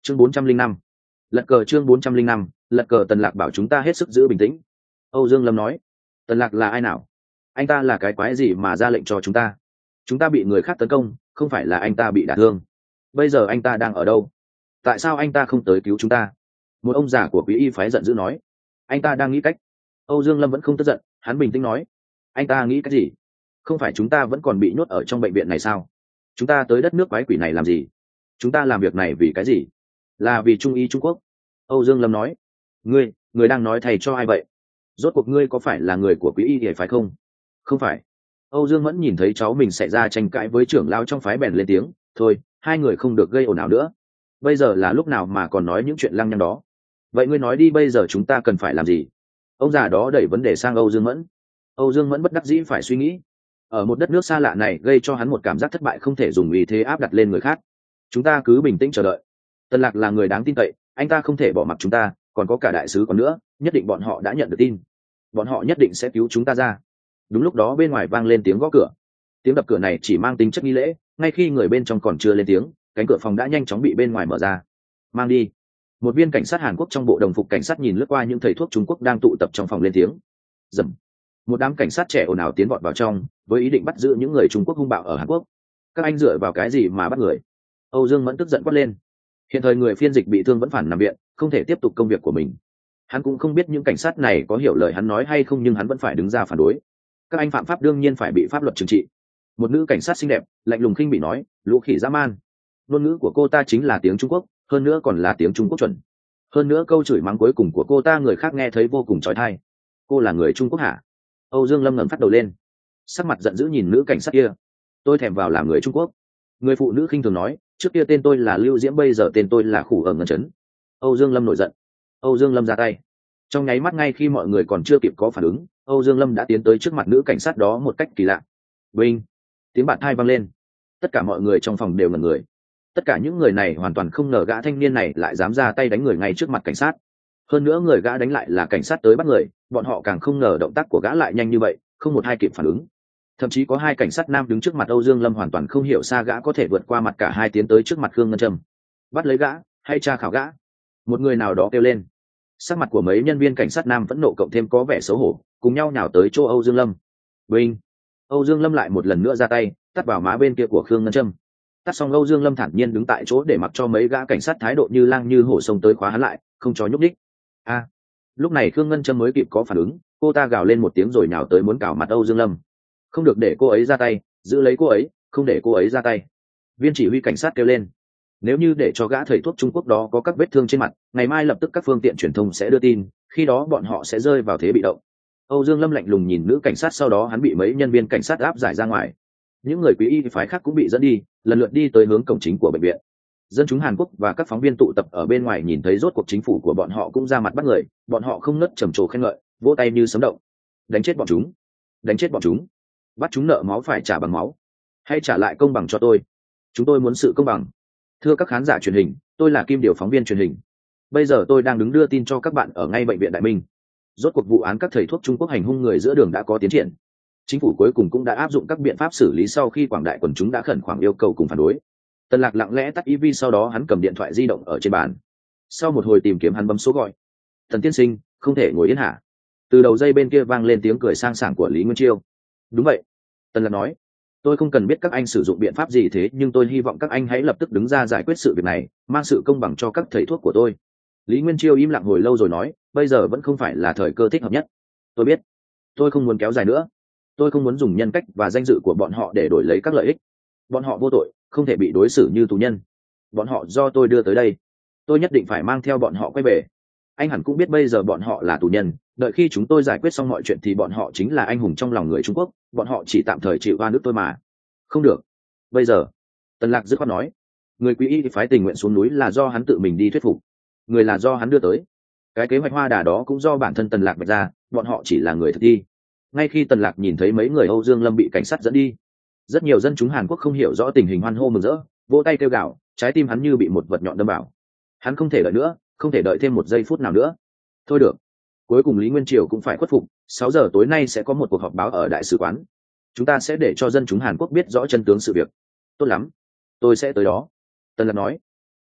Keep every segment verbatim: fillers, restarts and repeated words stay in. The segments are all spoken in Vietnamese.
chương bốn trăm linh năm lật cờ chương bốn trăm linh năm lật cờ. Tần Lạc bảo chúng ta hết sức giữ bình tĩnh. Âu Dương Lâm nói. Tần Lạc là ai nào? Anh ta là cái quái gì mà ra lệnh cho chúng ta? Chúng ta bị người khác tấn công, không phải là anh ta bị đả thương. Bây giờ anh ta đang ở đâu? Tại sao anh ta không tới cứu chúng ta? Một ông già của Quý Y phái giận dữ nói. Anh ta đang nghĩ cách. Âu Dương Lâm vẫn không tức giận, hắn bình tĩnh nói. Anh ta nghĩ cách gì? Không phải chúng ta vẫn còn bị nhốt ở trong bệnh viện này sao? Chúng ta tới đất nước quái quỷ này làm gì? Chúng ta làm việc này vì cái gì? Là vì Trung Y Trung Quốc. Âu Dương Lâm nói. Ngươi, ngươi đang nói thầy cho ai vậy? Rốt cuộc ngươi có phải là người của Quý Y thì phải không? Không phải. Âu Dương Mẫn nhìn thấy cháu mình xảy ra tranh cãi với trưởng lão trong phái bèn lên tiếng. Thôi, hai người không được gây ồn ào nữa. Bây giờ là lúc nào mà còn nói những chuyện lăng nhăng đó? Vậy ngươi nói đi, bây giờ chúng ta cần phải làm gì? Ông già đó đẩy vấn đề sang Âu Dương Mẫn. Âu Dương Mẫn bất đắc dĩ phải suy nghĩ. Ở một đất nước xa lạ này gây cho hắn một cảm giác thất bại không thể dùng ý thế áp đặt lên người khác. Chúng ta cứ bình tĩnh chờ đợi. Tần Lạc là người đáng tin cậy, anh ta không thể bỏ mặc chúng ta, còn có cả đại sứ còn nữa, nhất định bọn họ đã nhận được tin. Bọn họ nhất định sẽ cứu chúng ta ra. Đúng lúc đó bên ngoài vang lên tiếng gõ cửa. Tiếng đập cửa này chỉ mang tính chất nghi lễ, ngay khi người bên trong còn chưa lên tiếng, cánh cửa phòng đã nhanh chóng bị bên ngoài mở ra. Mang đi. Một viên cảnh sát Hàn Quốc trong bộ đồng phục cảnh sát nhìn lướt qua những thầy thuốc Trung Quốc đang tụ tập trong phòng lên tiếng. Dầm. Một đám cảnh sát trẻ ồn ào tiến vọt vào trong, với ý định bắt giữ những người Trung Quốc hung bạo ở Hàn Quốc. Các anh dựa vào cái gì mà bắt người? Âu Dương Mẫn tức giận quát lên. Hiện thời người phiên dịch bị thương vẫn phản nằm viện, không thể tiếp tục công việc của mình. Hắn cũng không biết những cảnh sát này có hiểu lời hắn nói hay không, nhưng hắn vẫn phải đứng ra phản đối. Các anh phạm pháp đương nhiên phải bị pháp luật trừng trị. Một nữ cảnh sát xinh đẹp lạnh lùng khinh bỉ nói, lũ khỉ dã man. Ngôn ngữ của cô ta chính là tiếng Trung Quốc, hơn nữa còn là tiếng Trung Quốc chuẩn. Hơn nữa câu chửi mắng cuối cùng của cô ta người khác nghe thấy vô cùng chói tai. Cô là người Trung Quốc hả? Âu Dương Lâm ngẩng phát đầu lên, sắc mặt giận dữ nhìn nữ cảnh sát kia. Tôi thèm vào làm người Trung Quốc. Người phụ nữ khinh thường nói, trước kia tên tôi là Lưu Diễm, bây giờ tên tôi là Khủ ở Ngân Trấn. Âu Dương Lâm nổi giận. Âu Dương Lâm ra tay. Trong nháy mắt, ngay khi mọi người còn chưa kịp có phản ứng, Âu Dương Lâm đã tiến tới trước mặt nữ cảnh sát đó một cách kỳ lạ. Binh! Tiếng bạt tai vang lên. Tất cả mọi người trong phòng đều ngẩn người. Tất cả những người này hoàn toàn không ngờ gã thanh niên này lại dám ra tay đánh người ngay trước mặt cảnh sát. Hơn nữa người gã đánh lại là cảnh sát tới bắt người, bọn họ càng không ngờ động tác của gã lại nhanh như vậy, không một ai kịp phản ứng. Thậm chí có hai cảnh sát nam đứng trước mặt Âu Dương Lâm hoàn toàn không hiểu sao gã có thể vượt qua mặt cả hai tiến tới trước mặt Khương Ngân Trâm. Bắt lấy gã, hay tra khảo gã? Một người nào đó kêu lên. Sắc mặt của mấy nhân viên cảnh sát nam vẫn nộ cộng thêm có vẻ xấu hổ, cùng nhau nhào tới chỗ Âu Dương Lâm. Binh! Âu Dương Lâm lại một lần nữa ra tay, tát vào má bên kia của Khương Ngân Trâm. Tát xong, Âu Dương Lâm thản nhiên đứng tại chỗ để mặc cho mấy gã cảnh sát thái độ như lang như hổ xông tới khóa hắn lại, không cho nhúc nhích. A! À, lúc này Khương Ngân Trâm mới kịp có phản ứng, cô ta gào lên một tiếng rồi nhào tới muốn cào mặt Âu Dương Lâm. Không được để cô ấy ra tay, giữ lấy cô ấy, không để cô ấy ra tay. Viên chỉ huy cảnh sát kêu lên. Nếu như để cho gã thầy thuốc Trung Quốc đó có các vết thương trên mặt, ngày mai lập tức các phương tiện truyền thông sẽ đưa tin, khi đó bọn họ sẽ rơi vào thế bị động. Âu Dương Lâm lạnh lùng nhìn nữ cảnh sát, sau đó hắn bị mấy nhân viên cảnh sát áp giải ra ngoài. Những người Quý Y phái khác cũng bị dẫn đi, lần lượt đi tới hướng cổng chính của bệnh viện. Dân chúng Hàn Quốc và các phóng viên tụ tập ở bên ngoài nhìn thấy rốt cuộc chính phủ của bọn họ cũng ra mặt bắt người, bọn họ không ngớt trầm trồ khen ngợi, vỗ tay như sấm động. Đánh chết bọn chúng, đánh chết bọn chúng, bắt chúng nợ máu phải trả bằng máu, hay trả lại công bằng cho tôi. Chúng tôi muốn sự công bằng. Thưa các khán giả truyền hình, tôi là Kim Điều, phóng viên truyền hình. Bây giờ tôi đang đứng đưa tin cho các bạn ở ngay bệnh viện Đại Minh. Rốt cuộc vụ án các thầy thuốc Trung Quốc hành hung người giữa đường đã có tiến triển. Chính phủ cuối cùng cũng đã áp dụng các biện pháp xử lý sau khi quảng đại quần chúng đã khẩn khoản yêu cầu cùng phản đối. Tần Lạc lặng lẽ tắt i vê, sau đó hắn cầm điện thoại di động ở trên bàn. Sau một hồi tìm kiếm, hắn bấm số gọi. Thần tiên sinh, không thể ngồi yên hả? Từ đầu dây bên kia vang lên tiếng cười sang sảng của Lý Nguyên Chiêu. Đúng vậy, Tần Lạc nói. Tôi không cần biết các anh sử dụng biện pháp gì thế, nhưng tôi hy vọng các anh hãy lập tức đứng ra giải quyết sự việc này, mang sự công bằng cho các thầy thuốc của tôi. Lý Nguyên Chiêu im lặng hồi lâu rồi nói, bây giờ vẫn không phải là thời cơ thích hợp nhất. Tôi biết, tôi không muốn kéo dài nữa. Tôi không muốn dùng nhân cách và danh dự của bọn họ để đổi lấy các lợi ích. Bọn họ vô tội, không thể bị đối xử như tù nhân. Bọn họ do tôi đưa tới đây, tôi nhất định phải mang theo bọn họ quay về. Anh hẳn cũng biết bây giờ bọn họ là tù nhân, đợi khi chúng tôi giải quyết xong mọi chuyện thì bọn họ chính là anh hùng trong lòng người Trung Quốc, bọn họ chỉ tạm thời chịu oan ức tôi mà. Không được, bây giờ. Tần Lạc dứt khoát nói, người Quý Y phái tình nguyện xuống núi là do hắn tự mình đi thuyết phục, người là do hắn đưa tới. Cái kế hoạch hoa đà đó cũng do bản thân Tần Lạc vạch ra, bọn họ chỉ là người thực thi. Ngay khi Tần Lạc nhìn thấy mấy người Âu Dương Lâm bị cảnh sát dẫn đi, rất nhiều dân chúng Hàn Quốc không hiểu rõ tình hình hoan hô mừng rỡ, vỗ tay kêu gào, trái tim hắn như bị một vật nhọn đâm vào. Hắn không thể đợi nữa, không thể đợi thêm một giây phút nào nữa. Thôi được, cuối cùng Lý Nguyên Triều cũng phải khuất phục. Sáu giờ tối nay sẽ có một cuộc họp báo ở đại sứ quán, chúng ta sẽ để cho dân chúng Hàn Quốc biết rõ chân tướng sự việc. Tốt lắm, tôi sẽ tới đó, Tần Lạc nói.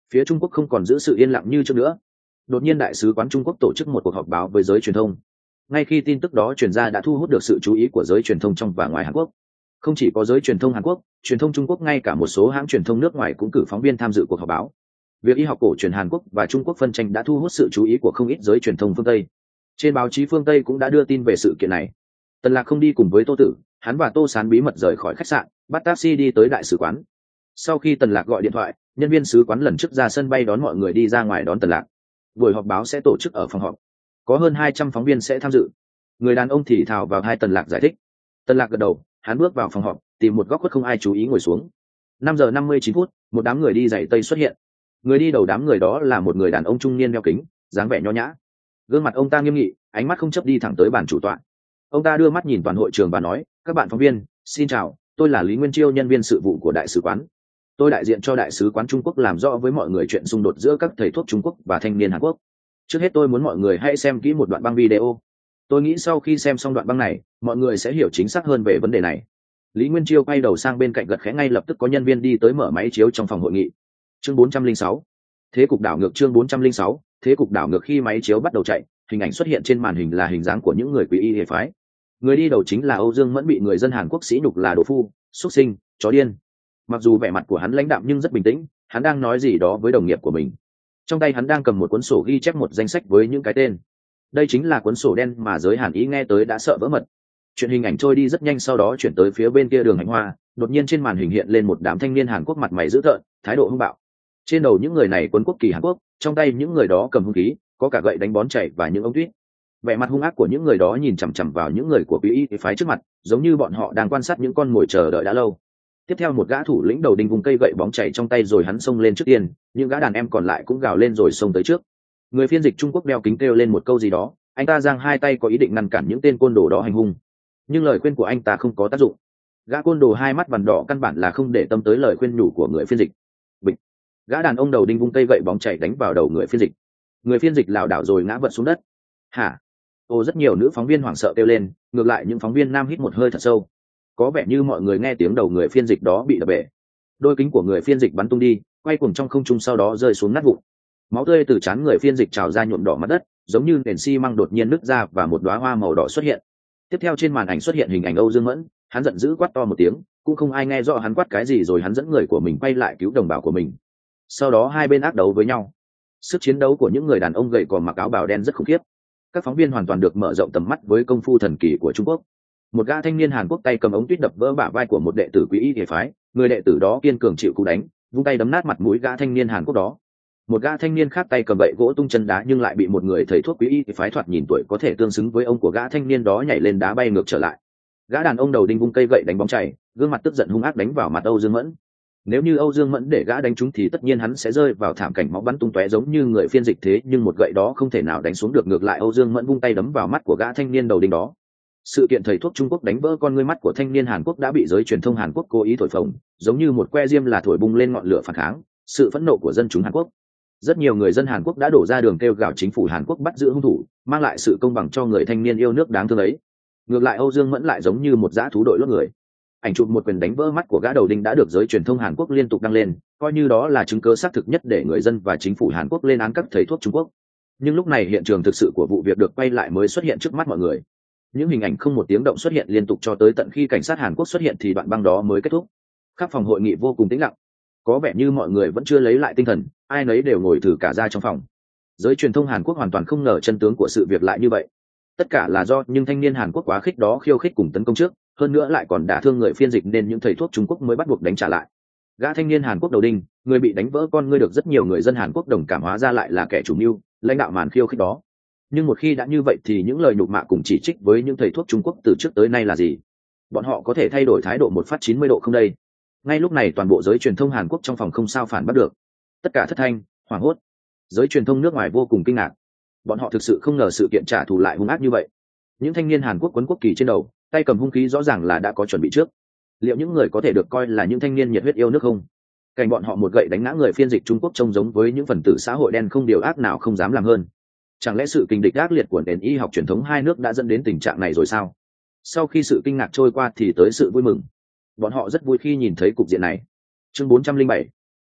Phía Trung Quốc không còn giữ sự yên lặng như trước nữa. Đột nhiên đại sứ quán Trung Quốc tổ chức một cuộc họp báo với giới truyền thông. Ngay khi tin tức đó truyền ra đã thu hút được sự chú ý của giới truyền thông trong và ngoài Hàn Quốc. Không chỉ có giới truyền thông Hàn Quốc, truyền thông Trung Quốc, ngay cả một số hãng truyền thông nước ngoài cũng cử phóng viên tham dự cuộc họp báo. Việc y học cổ truyền Hàn Quốc và Trung Quốc phân tranh đã thu hút sự chú ý của không ít giới truyền thông phương Tây. Trên báo chí phương Tây cũng đã đưa tin về sự kiện này. Tần Lạc không đi cùng với Tô Tử, hắn và Tô Sán bí mật rời khỏi khách sạn, bắt taxi đi tới đại sứ quán. Sau khi Tần Lạc gọi điện thoại, nhân viên sứ quán lần trước ra sân bay đón mọi người đi ra ngoài đón Tần Lạc. Buổi họp báo sẽ tổ chức ở phòng họp, có hơn hai trăm phóng viên sẽ tham dự. Người đàn ông thì thào vào hai Tần Lạc giải thích. Tần Lạc gật đầu, hắn bước vào phòng họp, tìm một góc khuất không ai chú ý ngồi xuống. Năm giờ năm mươi chín phút, một đám người đi giày tây xuất hiện. Người đi đầu đám người đó là một người đàn ông trung niên đeo kính, dáng vẻ nho nhã. Gương mặt ông ta nghiêm nghị, ánh mắt không chấp đi thẳng tới bàn chủ tọa. Ông ta đưa mắt nhìn toàn hội trường và nói: "Các bạn phóng viên, xin chào, tôi là Lý Nguyên Chiêu, nhân viên sự vụ của đại sứ quán. Tôi đại diện cho đại sứ quán Trung Quốc làm rõ với mọi người chuyện xung đột giữa các thầy thuốc Trung Quốc và thanh niên Hàn Quốc. Trước hết tôi muốn mọi người hãy xem kỹ một đoạn băng video. Tôi nghĩ sau khi xem xong đoạn băng này, mọi người sẽ hiểu chính xác hơn về vấn đề này." Lý Nguyên Chiêu quay đầu sang bên cạnh gật khẽ, ngay lập tức có nhân viên đi tới mở máy chiếu trong phòng hội nghị. Chương bốn trăm lẻ sáu, thế cục đảo ngược. Chương bốn trăm lẻ sáu, thế cục đảo ngược. Khi máy chiếu bắt đầu chạy, hình ảnh xuất hiện trên màn hình là hình dáng của những người quý y hệ phái. Người đi đầu chính là Âu Dương Mẫn, bị người dân Hàn Quốc sỉ nhục là đồ phu, xuất sinh, chó điên. Mặc dù vẻ mặt của hắn lãnh đạm nhưng rất bình tĩnh, hắn đang nói gì đó với đồng nghiệp của mình. Trong tay hắn đang cầm một cuốn sổ ghi chép một danh sách với những cái tên. Đây chính là cuốn sổ đen mà giới Hàn Ý nghe tới đã sợ vỡ mật. Chuyện hình ảnh trôi đi rất nhanh, sau đó chuyển tới phía bên kia đường hành hoa, đột nhiên trên màn hình hiện lên một đám thanh niên Hàn Quốc mặt mày dữ tợn, thái độ hung bạo. Trên đầu những người này quấn quốc kỳ Hàn Quốc, trong tay những người đó cầm hung khí, có cả gậy đánh bón chảy và những ống tuyết. Vẻ mặt hung ác của những người đó nhìn chằm chằm vào những người của quý y phái trước mặt, giống như bọn họ đang quan sát những con mồi chờ đợi đã lâu. Tiếp theo một gã thủ lĩnh đầu đinh vùng cây gậy bóng chảy trong tay, rồi hắn xông lên trước tiên, những gã đàn em còn lại cũng gào lên rồi xông tới trước. Người phiên dịch Trung Quốc đeo kính kêu lên một câu gì đó, anh ta giang hai tay có ý định ngăn cản những tên côn đồ đó hành hung, nhưng lời khuyên của anh ta không có tác dụng. Gã côn đồ hai mắt vằn đỏ căn bản là không để tâm tới lời khuyên nhủ của người phiên dịch. Bịch! Gã đàn ông đầu đinh vung cây gậy bóng chảy đánh vào đầu người phiên dịch. Người phiên dịch lảo đảo rồi ngã vật xuống đất. Hả? Ô, rất nhiều nữ phóng viên hoảng sợ kêu lên, ngược lại những phóng viên nam hít một hơi thật sâu. Có vẻ như mọi người nghe tiếng đầu người phiên dịch đó bị đập bể. Đôi kính của người phiên dịch bắn tung đi, quay cuồng trong không trung, sau đó rơi xuống nát vụn. Máu tươi từ trán người phiên dịch trào ra nhuộm đỏ mặt đất, giống như nền xi măng đột nhiên nứt ra và một đóa hoa màu đỏ xuất hiện. Tiếp theo trên màn ảnh xuất hiện hình ảnh Âu Dương Mẫn, hắn giận dữ quát to một tiếng, cũng không ai nghe rõ hắn quát cái gì, rồi hắn dẫn người của mình quay lại cứu đồng bào của mình. Sau đó hai bên ác đấu với nhau. Sức chiến đấu của những người đàn ông gầy còm mặc áo bào đen rất khủng khiếp. Các phóng viên hoàn toàn được mở rộng tầm mắt với công phu thần kỳ của Trung Quốc. Một gã thanh niên Hàn Quốc tay cầm ống tuyết đập vỡ bả vai của một đệ tử quý y hệ phái, người đệ tử đó kiên cường chịu cú đánh, vung tay đấm nát mặt mũi gã thanh niên Hàn Quốc đó. Một gã thanh niên khác tay cầm gậy gỗ tung chân đá, nhưng lại bị một người thầy thuốc quý y phái thoạt nhìn tuổi có thể tương xứng với ông của gã thanh niên đó nhảy lên đá bay ngược trở lại. Gã đàn ông đầu đinh vung cây gậy đánh bóng chảy, gương mặt tức giận hung ác đánh vào mặt Âu Dương Mẫn. Nếu như Âu Dương Mẫn để gã đánh trúng thì tất nhiên hắn sẽ rơi vào thảm cảnh máu bắn tung tóe giống như người phiên dịch, thế nhưng một gậy đó không thể nào đánh xuống được, ngược lại Âu Dương Mẫn vung tay đấm vào mắt của gã thanh niên đầu đinh đó. Sự kiện thầy thuốc Trung Quốc đánh vỡ con ngươi mắt của thanh niên Hàn Quốc đã bị giới truyền thông Hàn Quốc cố ý thổi phồng, giống như một que diêm là thổi bung lên ngọn lửa phản kháng, sự phẫn nộ của dân chúng Hàn Quốc. Rất nhiều người dân Hàn Quốc đã đổ ra đường kêu gào chính phủ Hàn Quốc bắt giữ hung thủ, mang lại sự công bằng cho người thanh niên yêu nước đáng thương ấy. Ngược lại Âu Dương Mẫn lại giống như một dã thú đội lốt người. Ảnh chụp một quyền đánh vỡ mắt của gã đầu đinh đã được giới truyền thông Hàn Quốc liên tục đăng lên, coi như đó là chứng cứ xác thực nhất để người dân và chính phủ Hàn Quốc lên án các thầy thuốc Trung Quốc. Nhưng lúc này hiện trường thực sự của vụ việc được quay lại mới xuất hiện trước mắt mọi người. Những hình ảnh không một tiếng động xuất hiện liên tục cho tới tận khi cảnh sát Hàn Quốc xuất hiện thì đoạn băng đó mới kết thúc. Khắp phòng hội nghị vô cùng tĩnh lặng, có vẻ như mọi người vẫn chưa lấy lại tinh thần, ai nấy đều ngồi thử cả ra trong phòng. Giới truyền thông Hàn Quốc hoàn toàn không ngờ chân tướng của sự việc lại như vậy. Tất cả là do những thanh niên Hàn Quốc quá khích đó khiêu khích cùng tấn công trước, hơn nữa lại còn đả thương người phiên dịch nên những thầy thuốc Trung Quốc mới bắt buộc đánh trả lại. Gã thanh niên Hàn Quốc đầu đinh, người bị đánh vỡ con ngươi, được rất nhiều người dân Hàn Quốc đồng cảm hóa ra lại là kẻ chủ mưu, lãnh đạo màn khiêu khích đó. Nhưng một khi đã như vậy thì những lời nhục mạ cùng chỉ trích với những thầy thuốc Trung Quốc từ trước tới nay là gì? Bọn họ có thể thay đổi thái độ một phát chín mươi độ không đây? Ngay lúc này toàn bộ giới truyền thông Hàn Quốc trong phòng không sao phản bắt được. Tất cả thất thanh, hoảng hốt. Giới truyền thông nước ngoài vô cùng kinh ngạc. Bọn họ thực sự không ngờ sự kiện trả thù lại hung ác như vậy. Những thanh niên Hàn Quốc quấn quốc kỳ trên đầu, tay cầm hung khí rõ ràng là đã có chuẩn bị trước. Liệu những người có thể được coi là những thanh niên nhiệt huyết yêu nước không? Cảnh bọn họ một gậy đánh ngã người phiên dịch Trung Quốc trông giống với những phần tử xã hội đen không điều ác nào không dám làm hơn. Chẳng lẽ sự kình địch ác liệt của nền y học truyền thống hai nước đã dẫn đến tình trạng này rồi sao? Sau khi sự kinh ngạc trôi qua thì tới sự vui mừng. Bọn họ rất vui khi nhìn thấy cục diện này. Chương bốn trăm lẻ bảy,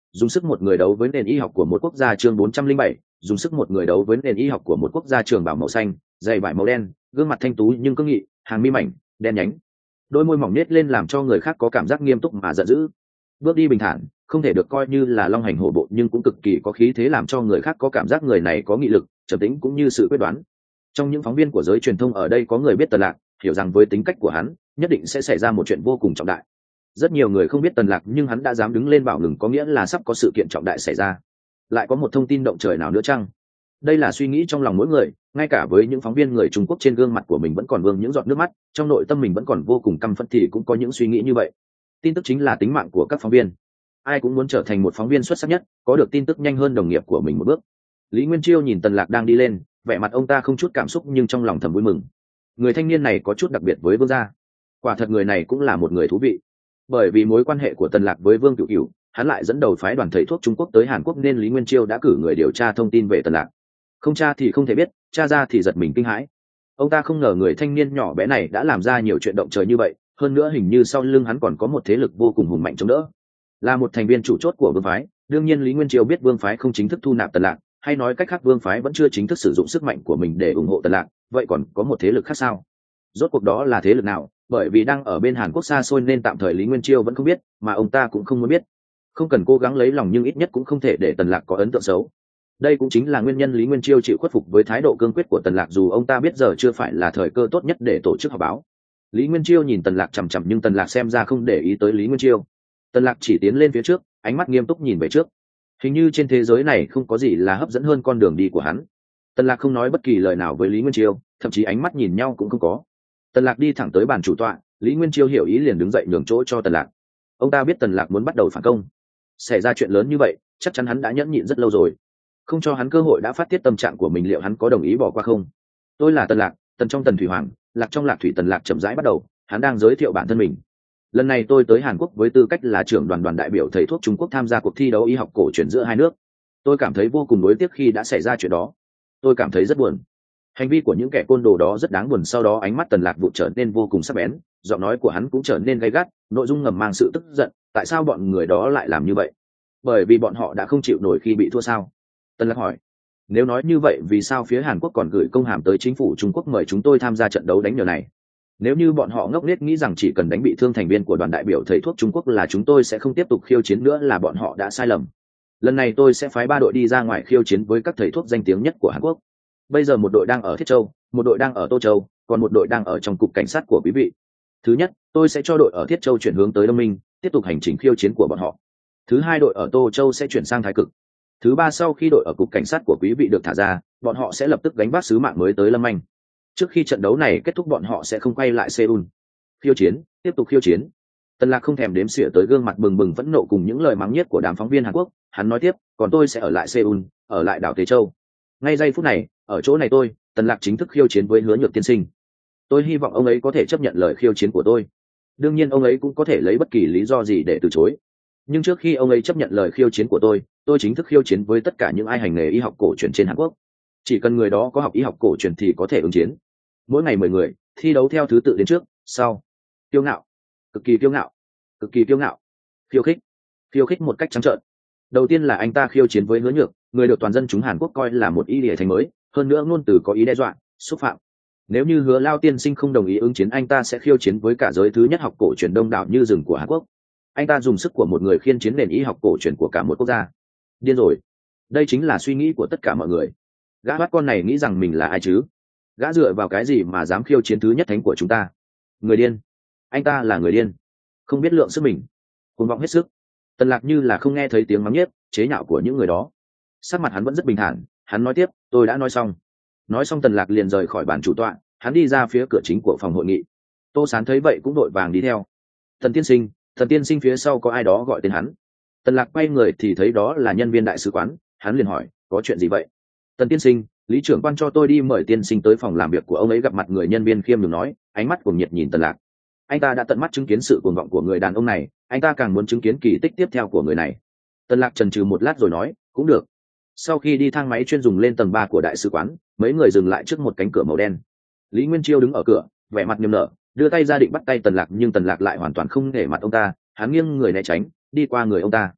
dùng sức một người đấu với nền y học của một quốc gia chương bốn trăm linh bảy, dùng sức một người đấu với nền y học của một quốc gia trường bảo màu xanh, giày vải màu đen, gương mặt thanh tú nhưng cương nghị, hàng mi mảnh, đen nhánh, đôi môi mỏng nết lên làm cho người khác có cảm giác nghiêm túc mà giận dữ. Bước đi bình thản, không thể được coi như là long hành hổ bộ nhưng cũng cực kỳ có khí thế làm cho người khác có cảm giác người này có nghị lực, trầm tĩnh cũng như sự quyết đoán. Trong những phóng viên của giới truyền thông ở đây có người biết Tần Lạc, hiểu rằng với tính cách của hắn, nhất định sẽ xảy ra một chuyện vô cùng trọng đại. Rất nhiều người không biết Tần Lạc nhưng hắn đã dám đứng lên bảo ngừng có nghĩa là sắp có sự kiện trọng đại xảy ra. Lại có một thông tin động trời nào nữa chăng? Đây là suy nghĩ trong lòng mỗi người, ngay cả với những phóng viên người Trung Quốc trên gương mặt của mình vẫn còn vương những giọt nước mắt, trong nội tâm mình vẫn còn vô cùng căm phẫn thì cũng có những suy nghĩ như vậy. Tin tức chính là tính mạng của các phóng viên. Ai cũng muốn trở thành một phóng viên xuất sắc nhất, có được tin tức nhanh hơn đồng nghiệp của mình một bước. Lý Nguyên Chiêu nhìn Tần Lạc đang đi lên, vẻ mặt ông ta không chút cảm xúc nhưng trong lòng thầm vui mừng. Người thanh niên này có chút đặc biệt với Vương gia. Quả thật người này cũng là một người thú vị. Bởi vì mối quan hệ của Tần Lạc với Vương Cửu Cửu, hắn lại dẫn đầu phái đoàn thầy thuốc Trung Quốc tới Hàn Quốc nên Lý Nguyên Chiêu đã cử người điều tra thông tin về Tần Lạc. Không tra thì không thể biết, tra ra thì giật mình kinh hãi. Ông ta không ngờ người thanh niên nhỏ bé này đã làm ra nhiều chuyện động trời như vậy, hơn nữa hình như sau lưng hắn còn có một thế lực vô cùng hùng mạnh chống đỡ. Là một thành viên chủ chốt của Vương phái, đương nhiên Lý Nguyên Chiêu biết Vương phái không chính thức thu nạp Tần Lạc, hay nói cách khác Vương phái vẫn chưa chính thức sử dụng sức mạnh của mình để ủng hộ Tần Lạc, vậy còn có một thế lực khác sao? Rốt cuộc đó là thế lực nào? Bởi vì đang ở bên Hàn Quốc xa xôi nên tạm thời Lý Nguyên Chiêu vẫn không biết, mà ông ta cũng không muốn biết. Không cần cố gắng lấy lòng nhưng ít nhất cũng không thể để Tần Lạc có ấn tượng xấu. Đây cũng chính là nguyên nhân Lý Nguyên Chiêu chịu khuất phục với thái độ cương quyết của Tần Lạc dù ông ta biết giờ chưa phải là thời cơ tốt nhất để tổ chức họp báo. Lý Nguyên Chiêu nhìn Tần Lạc chằm chằm nhưng Tần Lạc xem ra không để ý tới Lý Nguyên Chiêu. Tần Lạc chỉ tiến lên phía trước, ánh mắt nghiêm túc nhìn về trước. Hình như trên thế giới này không có gì là hấp dẫn hơn con đường đi của hắn. Tần Lạc không nói bất kỳ lời nào với Lý Nguyên Chiêu, thậm chí ánh mắt nhìn nhau cũng không có. Tần Lạc đi thẳng tới bàn chủ tọa, Lý Nguyên Chiêu hiểu ý liền đứng dậy nhường chỗ cho Tần Lạc. Ông ta biết Tần Lạc muốn bắt đầu phản công. Xảy ra chuyện lớn như vậy, chắc chắn hắn đã nhẫn nhịn rất lâu rồi. Không cho hắn cơ hội đã phát tiết tâm trạng của mình liệu hắn có đồng ý bỏ qua không? Tôi là Tần Lạc, Tần trong Tần Thủy Hoàng, Lạc trong Lạc Thủy. Tần Lạc chậm rãi bắt đầu, hắn đang giới thiệu bản thân mình. Lần này tôi tới Hàn Quốc với tư cách là trưởng đoàn đoàn đại biểu thầy thuốc Trung Quốc tham gia cuộc thi đấu y học cổ truyền giữa hai nước. Tôi cảm thấy vô cùng nuối tiếc khi đã xảy ra chuyện đó. Tôi cảm thấy rất buồn. Hành vi của những kẻ côn đồ đó rất đáng buồn. Sau đó ánh mắt Tần Lạc vụ trở nên vô cùng sắc bén, giọng nói của hắn cũng trở nên gay gắt, nội dung ngầm mang sự tức giận. Tại sao bọn người đó lại làm như vậy? Bởi vì bọn họ đã không chịu nổi khi bị thua sao? Tần Lạc hỏi. Nếu nói như vậy vì sao phía Hàn Quốc còn gửi công hàm tới chính phủ Trung Quốc mời chúng tôi tham gia trận đấu đánh nhờ này? Nếu như bọn họ ngốc nghếch nghĩ rằng chỉ cần đánh bị thương thành viên của đoàn đại biểu thầy thuốc Trung Quốc là chúng tôi sẽ không tiếp tục khiêu chiến nữa là bọn họ đã sai lầm. Lần này tôi sẽ phái ba đội đi ra ngoài khiêu chiến với các thầy thuốc danh tiếng nhất của Hàn Quốc. Bây giờ một đội đang ở Thiết Châu, một đội đang ở Tô Châu, còn một đội đang ở trong cục cảnh sát của quý vị. Thứ nhất, tôi sẽ cho đội ở Thiết Châu chuyển hướng tới Đông Minh, tiếp tục hành trình khiêu chiến của bọn họ. Thứ hai, đội ở Tô Châu sẽ chuyển sang Thái Cực. Thứ ba, sau khi đội ở cục cảnh sát của quý vị được thả ra, bọn họ sẽ lập tức gánh vác sứ mạng mới tới Lâm Anh. Trước khi trận đấu này kết thúc bọn họ sẽ không quay lại Seoul. Khiêu chiến, tiếp tục khiêu chiến. Tần Lạc không thèm đếm xỉa tới gương mặt bừng bừng phẫn nộ cùng những lời mắng nhiếc của đám phóng viên Hàn Quốc, hắn nói tiếp, còn tôi sẽ ở lại Seoul, ở lại đảo Tế Châu. Ngay giây phút này, ở chỗ này tôi, Tần Lạc chính thức khiêu chiến với Hứa Nhược tiên sinh. Tôi hy vọng ông ấy có thể chấp nhận lời khiêu chiến của tôi. Đương nhiên ông ấy cũng có thể lấy bất kỳ lý do gì để từ chối. Nhưng trước khi ông ấy chấp nhận lời khiêu chiến của tôi, tôi chính thức khiêu chiến với tất cả những ai hành nghề y học cổ truyền trên Hàn Quốc. Chỉ cần người đó có học y học cổ truyền thì có thể ứng chiến. Mỗi ngày mười người, thi đấu theo thứ tự đến trước, sau. Kiêu ngạo, cực kỳ kiêu ngạo, cực kỳ kiêu ngạo. Khiêu khích, khiêu khích một cách trắng trợn. Đầu tiên là anh ta khiêu chiến với Hứa Nhược, người được toàn dân chúng Hàn Quốc coi là một y lìa thành mới, hơn nữa ngôn từ có ý đe dọa, xúc phạm. Nếu như Hứa Lao tiên sinh không đồng ý ứng chiến, anh ta sẽ khiêu chiến với cả giới thứ nhất học cổ truyền đông đảo như rừng của Hàn Quốc. Anh ta dùng sức của một người khiêu chiến nền y học cổ truyền của cả một quốc gia. Điên rồi. Đây chính là suy nghĩ của tất cả mọi người. Gã bắt con này nghĩ rằng mình là ai chứ? Gã dựa vào cái gì mà dám khiêu chiến thứ nhất thánh của chúng ta? Người điên. Anh ta là người điên, không biết lượng sức mình, cuồng vọng hết sức. Tần Lạc như là không nghe thấy tiếng mắng nhiếc, chế nhạo của những người đó. Sắc mặt hắn vẫn rất bình thản, hắn nói tiếp, tôi đã nói xong. Nói xong Tần Lạc liền rời khỏi bàn chủ tọa, hắn đi ra phía cửa chính của phòng hội nghị. Tô Sán thấy vậy cũng đội vàng đi theo. Thần tiên sinh, thần tiên sinh phía sau có ai đó gọi tên hắn. Tần Lạc quay người thì thấy đó là nhân viên đại sứ quán, hắn liền hỏi, có chuyện gì vậy? Tần tiên sinh, lý trưởng quan cho tôi đi mời tiên sinh tới phòng làm việc của ông ấy gặp mặt. Người nhân viên khiêm nhường nói, ánh mắt cuồng nhiệt nhìn Tần Lạc. Anh ta đã tận mắt chứng kiến sự cuồng vọng của người đàn ông này, anh ta càng muốn chứng kiến kỳ tích tiếp theo của người này. Tần Lạc chần chừ một lát rồi nói, cũng được. Sau khi đi thang máy chuyên dùng lên tầng ba của đại sứ quán, mấy người dừng lại trước một cánh cửa màu đen. Lý Nguyên Chiêu đứng ở cửa, vẻ mặt niềm nở, đưa tay ra định bắt tay Tần Lạc nhưng Tần Lạc lại hoàn toàn không nể mặt ông ta, hắn nghiêng người né tránh, đi qua người ông ta.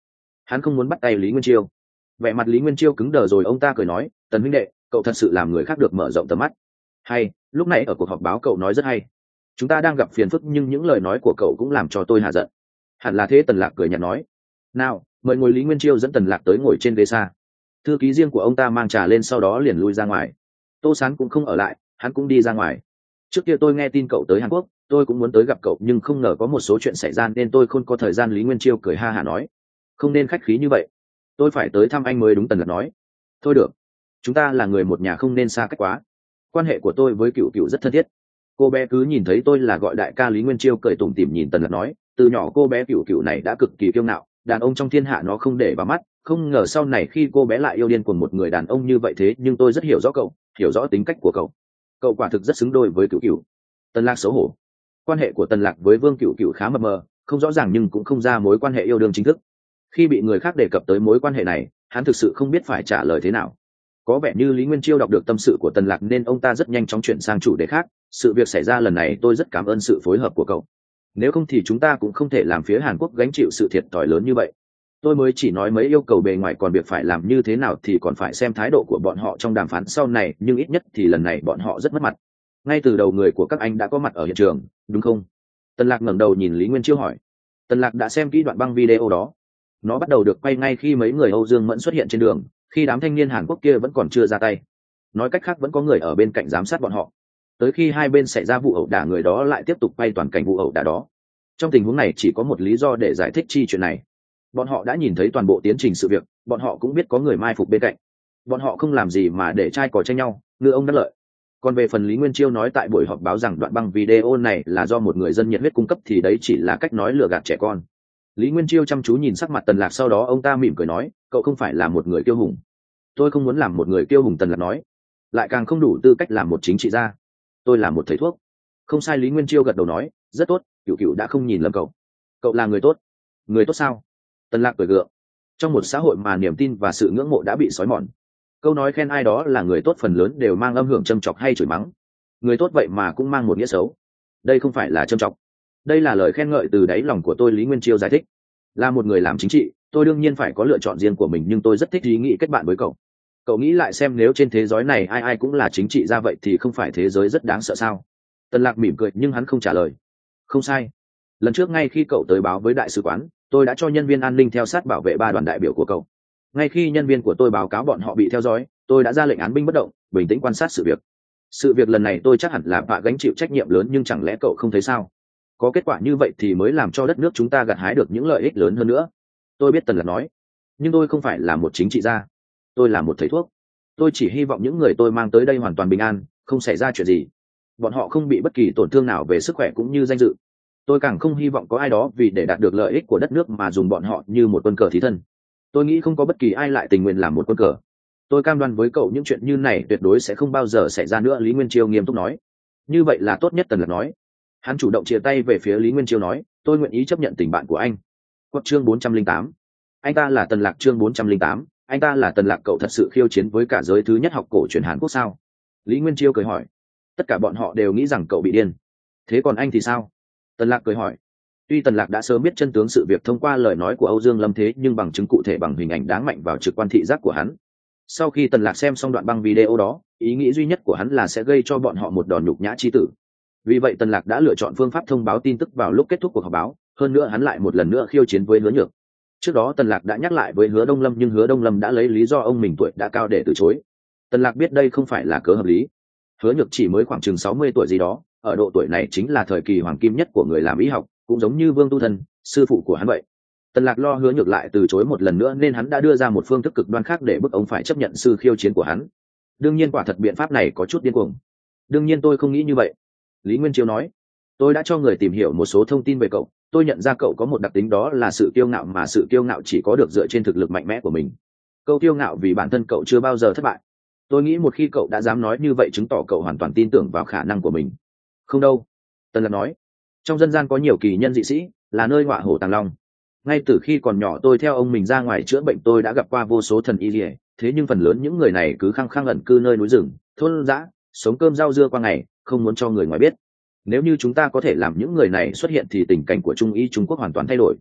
hắn không muốn bắt tay Lý Nguyên Chiêu. Vẻ mặt Lý Nguyên Chiêu cứng đờ rồi ông ta cười nói, Tần huynh đệ, cậu thật sự làm người khác được mở rộng tầm mắt. Hay, lúc nãy ở cuộc họp báo cậu nói rất hay. Chúng ta đang gặp phiền phức nhưng những lời nói của cậu cũng làm cho tôi hạ giận. Hẳn là thế. Tần Lạc cười nhạt nói. Nào, mời ngồi. Lý Nguyên Chiêu dẫn Tần Lạc tới ngồi trên ghế xa. Thư ký riêng của ông ta mang trà lên sau đó liền lui ra ngoài. Tô Sán cũng không ở lại, hắn cũng đi ra ngoài. Trước kia tôi nghe tin cậu tới Hàn Quốc, tôi cũng muốn tới gặp cậu nhưng không ngờ có một số chuyện xảy ra nên tôi không có thời gian. Lý Nguyên Chiêu cười ha hả nói. Không nên khách khí như vậy, tôi phải tới thăm anh mới đúng. Tần Lạc nói. Thôi được, chúng ta là người một nhà không nên xa cách quá. Quan hệ của tôi với Cửu Cửu rất thân thiết. Cô bé cứ nhìn thấy tôi là gọi đại ca. Lý Nguyên Chiêu cười tủm tỉm nhìn Tần Lạc nói, từ nhỏ cô bé Cửu Cửu này đã cực kỳ kiêu ngạo, đàn ông trong thiên hạ nó không để vào mắt, không ngờ sau này khi cô bé lại yêu điên cuồng một người đàn ông như vậy. Thế nhưng tôi rất hiểu rõ cậu, hiểu rõ tính cách của cậu, cậu quả thực rất xứng đôi với Cửu Cửu. Tần Lạc xấu hổ. Quan hệ của Tần Lạc với Vương Cửu Cửu khá mập mờ, không rõ ràng nhưng cũng không ra mối quan hệ yêu đương chính thức. Khi bị người khác đề cập tới mối quan hệ này, hắn thực sự không biết phải trả lời thế nào. Có vẻ như Lý Nguyên Chiêu đọc được tâm sự của Tần Lạc nên ông ta rất nhanh chóng chuyển sang chủ đề khác. Sự việc xảy ra lần này tôi rất cảm ơn sự phối hợp của cậu, nếu không thì chúng ta cũng không thể làm phía Hàn Quốc gánh chịu sự thiệt thòi lớn như vậy. Tôi mới chỉ nói mấy yêu cầu bề ngoài, còn việc phải làm như thế nào thì còn phải xem thái độ của bọn họ trong đàm phán sau này, nhưng ít nhất thì lần này bọn họ rất mất mặt. Ngay từ đầu người của các anh đã có mặt ở hiện trường, đúng không? Tần Lạc ngẩng đầu nhìn Lý Nguyên Chiêu hỏi. Tần Lạc đã xem kỹ đoạn băng video đó. Nó bắt đầu được quay ngay khi mấy người Âu Dương Mẫn xuất hiện trên đường, khi đám thanh niên Hàn Quốc kia vẫn còn chưa ra tay. Nói cách khác vẫn có người ở bên cạnh giám sát bọn họ. Tới khi hai bên xảy ra vụ ẩu đả, người đó lại tiếp tục quay toàn cảnh vụ ẩu đả đó. Trong tình huống này chỉ có một lý do để giải thích chi chuyện này. Bọn họ đã nhìn thấy toàn bộ tiến trình sự việc, bọn họ cũng biết có người mai phục bên cạnh. Bọn họ không làm gì mà để trai cò tranh nhau, ngư ông đắc lợi. Còn về phần Lý Nguyên Chiêu nói tại buổi họp báo rằng đoạn băng video này là do một người dân nhiệt huyết cung cấp thì đấy chỉ là cách nói lừa gạt trẻ con. Lý Nguyên Chiêu chăm chú nhìn sắc mặt Tần Lạc, sau đó ông ta mỉm cười nói, cậu không phải là một người kiêu hùng. Tôi không muốn làm một người kiêu hùng. Tần Lạc nói. Lại càng không đủ tư cách làm một chính trị gia. Tôi là một thầy thuốc. Không sai. Lý Nguyên Chiêu gật đầu nói, rất tốt, Cửu Cửu đã không nhìn lầm cậu. Cậu là người tốt. Người tốt sao? Tần Lạc cười gượng. Trong một xã hội mà niềm tin và sự ngưỡng mộ đã bị xói mòn, câu nói khen ai đó là người tốt phần lớn đều mang âm hưởng châm chọc hay chửi mắng. Người tốt vậy mà cũng mang một nghĩa xấu. Đây không phải là châm chọc, đây là lời khen ngợi từ đáy lòng của tôi. Lý Nguyên Chiêu giải thích. Là một người làm chính trị, tôi đương nhiên phải có lựa chọn riêng của mình, nhưng tôi rất thích ý nghĩ kết bạn với cậu. Cậu nghĩ lại xem, nếu trên thế giới này ai ai cũng là chính trị gia vậy thì không phải thế giới rất đáng sợ sao? Tần Lạc mỉm cười nhưng hắn không trả lời. Không sai. Lần trước ngay khi cậu tới báo với đại sứ quán, tôi đã cho nhân viên an ninh theo sát bảo vệ ba đoàn đại biểu của cậu. Ngay khi nhân viên của tôi báo cáo bọn họ bị theo dõi, tôi đã ra lệnh án binh bất động, bình tĩnh quan sát sự việc. Sự việc lần này tôi chắc hẳn là bạn gánh chịu trách nhiệm lớn, nhưng chẳng lẽ cậu không thấy sao? Có kết quả như vậy thì mới làm cho đất nước chúng ta gặt hái được những lợi ích lớn hơn nữa. Tôi biết. Tần Lạc nói. Nhưng tôi không phải là một chính trị gia, tôi là một thầy thuốc. Tôi chỉ hy vọng những người tôi mang tới đây hoàn toàn bình an, không xảy ra chuyện gì, bọn họ không bị bất kỳ tổn thương nào về sức khỏe cũng như danh dự. Tôi càng không hy vọng có ai đó vì để đạt được lợi ích của đất nước mà dùng bọn họ như một quân cờ thí thân. Tôi nghĩ không có bất kỳ ai lại tình nguyện làm một quân cờ. Tôi cam đoan với cậu những chuyện như này tuyệt đối sẽ không bao giờ xảy ra nữa. Lý Nguyên Chiêu nghiêm túc nói. Như vậy là tốt nhất. Tần Lạc nói. Hắn chủ động chia tay về phía Lý Nguyên Chiêu nói, tôi nguyện ý chấp nhận tình bạn của anh. Quật chương bốn trăm linh tám. Anh ta là Tần Lạc. Chương bốn trăm linh tám. Anh ta là Tần Lạc. Cậu thật sự khiêu chiến với cả giới thứ nhất học cổ truyền Hàn Quốc sao? Lý Nguyên Chiêu cười hỏi. Tất cả bọn họ đều nghĩ rằng cậu bị điên. Thế còn anh thì sao? Tần Lạc cười hỏi. Tuy Tần Lạc đã sớm biết chân tướng sự việc thông qua lời nói của Âu Dương Lâm, thế nhưng bằng chứng cụ thể, bằng hình ảnh đáng mạnh vào trực quan thị giác của hắn. Sau khi Tần Lạc xem xong đoạn băng video đó, ý nghĩ duy nhất của hắn là sẽ gây cho bọn họ một đòn nhục nhã chí tử. Vì vậy Tần Lạc đã lựa chọn phương pháp thông báo tin tức vào lúc kết thúc cuộc họp báo, hơn nữa hắn lại một lần nữa khiêu chiến với Hứa Nhược. Trước đó Tần Lạc đã nhắc lại với Hứa Đông Lâm, nhưng Hứa Đông Lâm đã lấy lý do ông mình tuổi đã cao để từ chối. Tần Lạc biết đây không phải là cớ hợp lý. Hứa Nhược chỉ mới khoảng chừng sáu mươi tuổi gì đó, ở độ tuổi này chính là thời kỳ hoàng kim nhất của người làm y học, cũng giống như Vương Tu Thần, sư phụ của hắn vậy. Tần Lạc lo Hứa Nhược lại từ chối một lần nữa nên hắn đã đưa ra một phương thức cực đoan khác để bức ông phải chấp nhận sự khiêu chiến của hắn. Đương nhiên quả thật biện pháp này có chút điên cuồng. Đương nhiên tôi không nghĩ như vậy. Lý Nguyên Chiêu nói. Tôi đã cho người tìm hiểu một số thông tin về cậu, tôi nhận ra cậu có một đặc tính, đó là sự kiêu ngạo, mà sự kiêu ngạo chỉ có được dựa trên thực lực mạnh mẽ của mình. Câu kiêu ngạo vì bản thân cậu chưa bao giờ thất bại. Tôi nghĩ một khi cậu đã dám nói như vậy chứng tỏ cậu hoàn toàn tin tưởng vào khả năng của mình. Không đâu. Tần Lạc nói. Trong dân gian có nhiều kỳ nhân dị sĩ, là nơi họa hổ tàng long. Ngay từ khi còn nhỏ tôi theo ông mình ra ngoài chữa bệnh, tôi đã gặp qua vô số thần y liề, thế nhưng phần lớn những người này cứ khăng khăng ẩn cư nơi núi rừng, thôn dã, sống cơm rau dưa qua ngày, không muốn cho người ngoài biết. Nếu như chúng ta có thể làm những người này xuất hiện thì tình cảnh của Trung y Trung Quốc hoàn toàn thay đổi.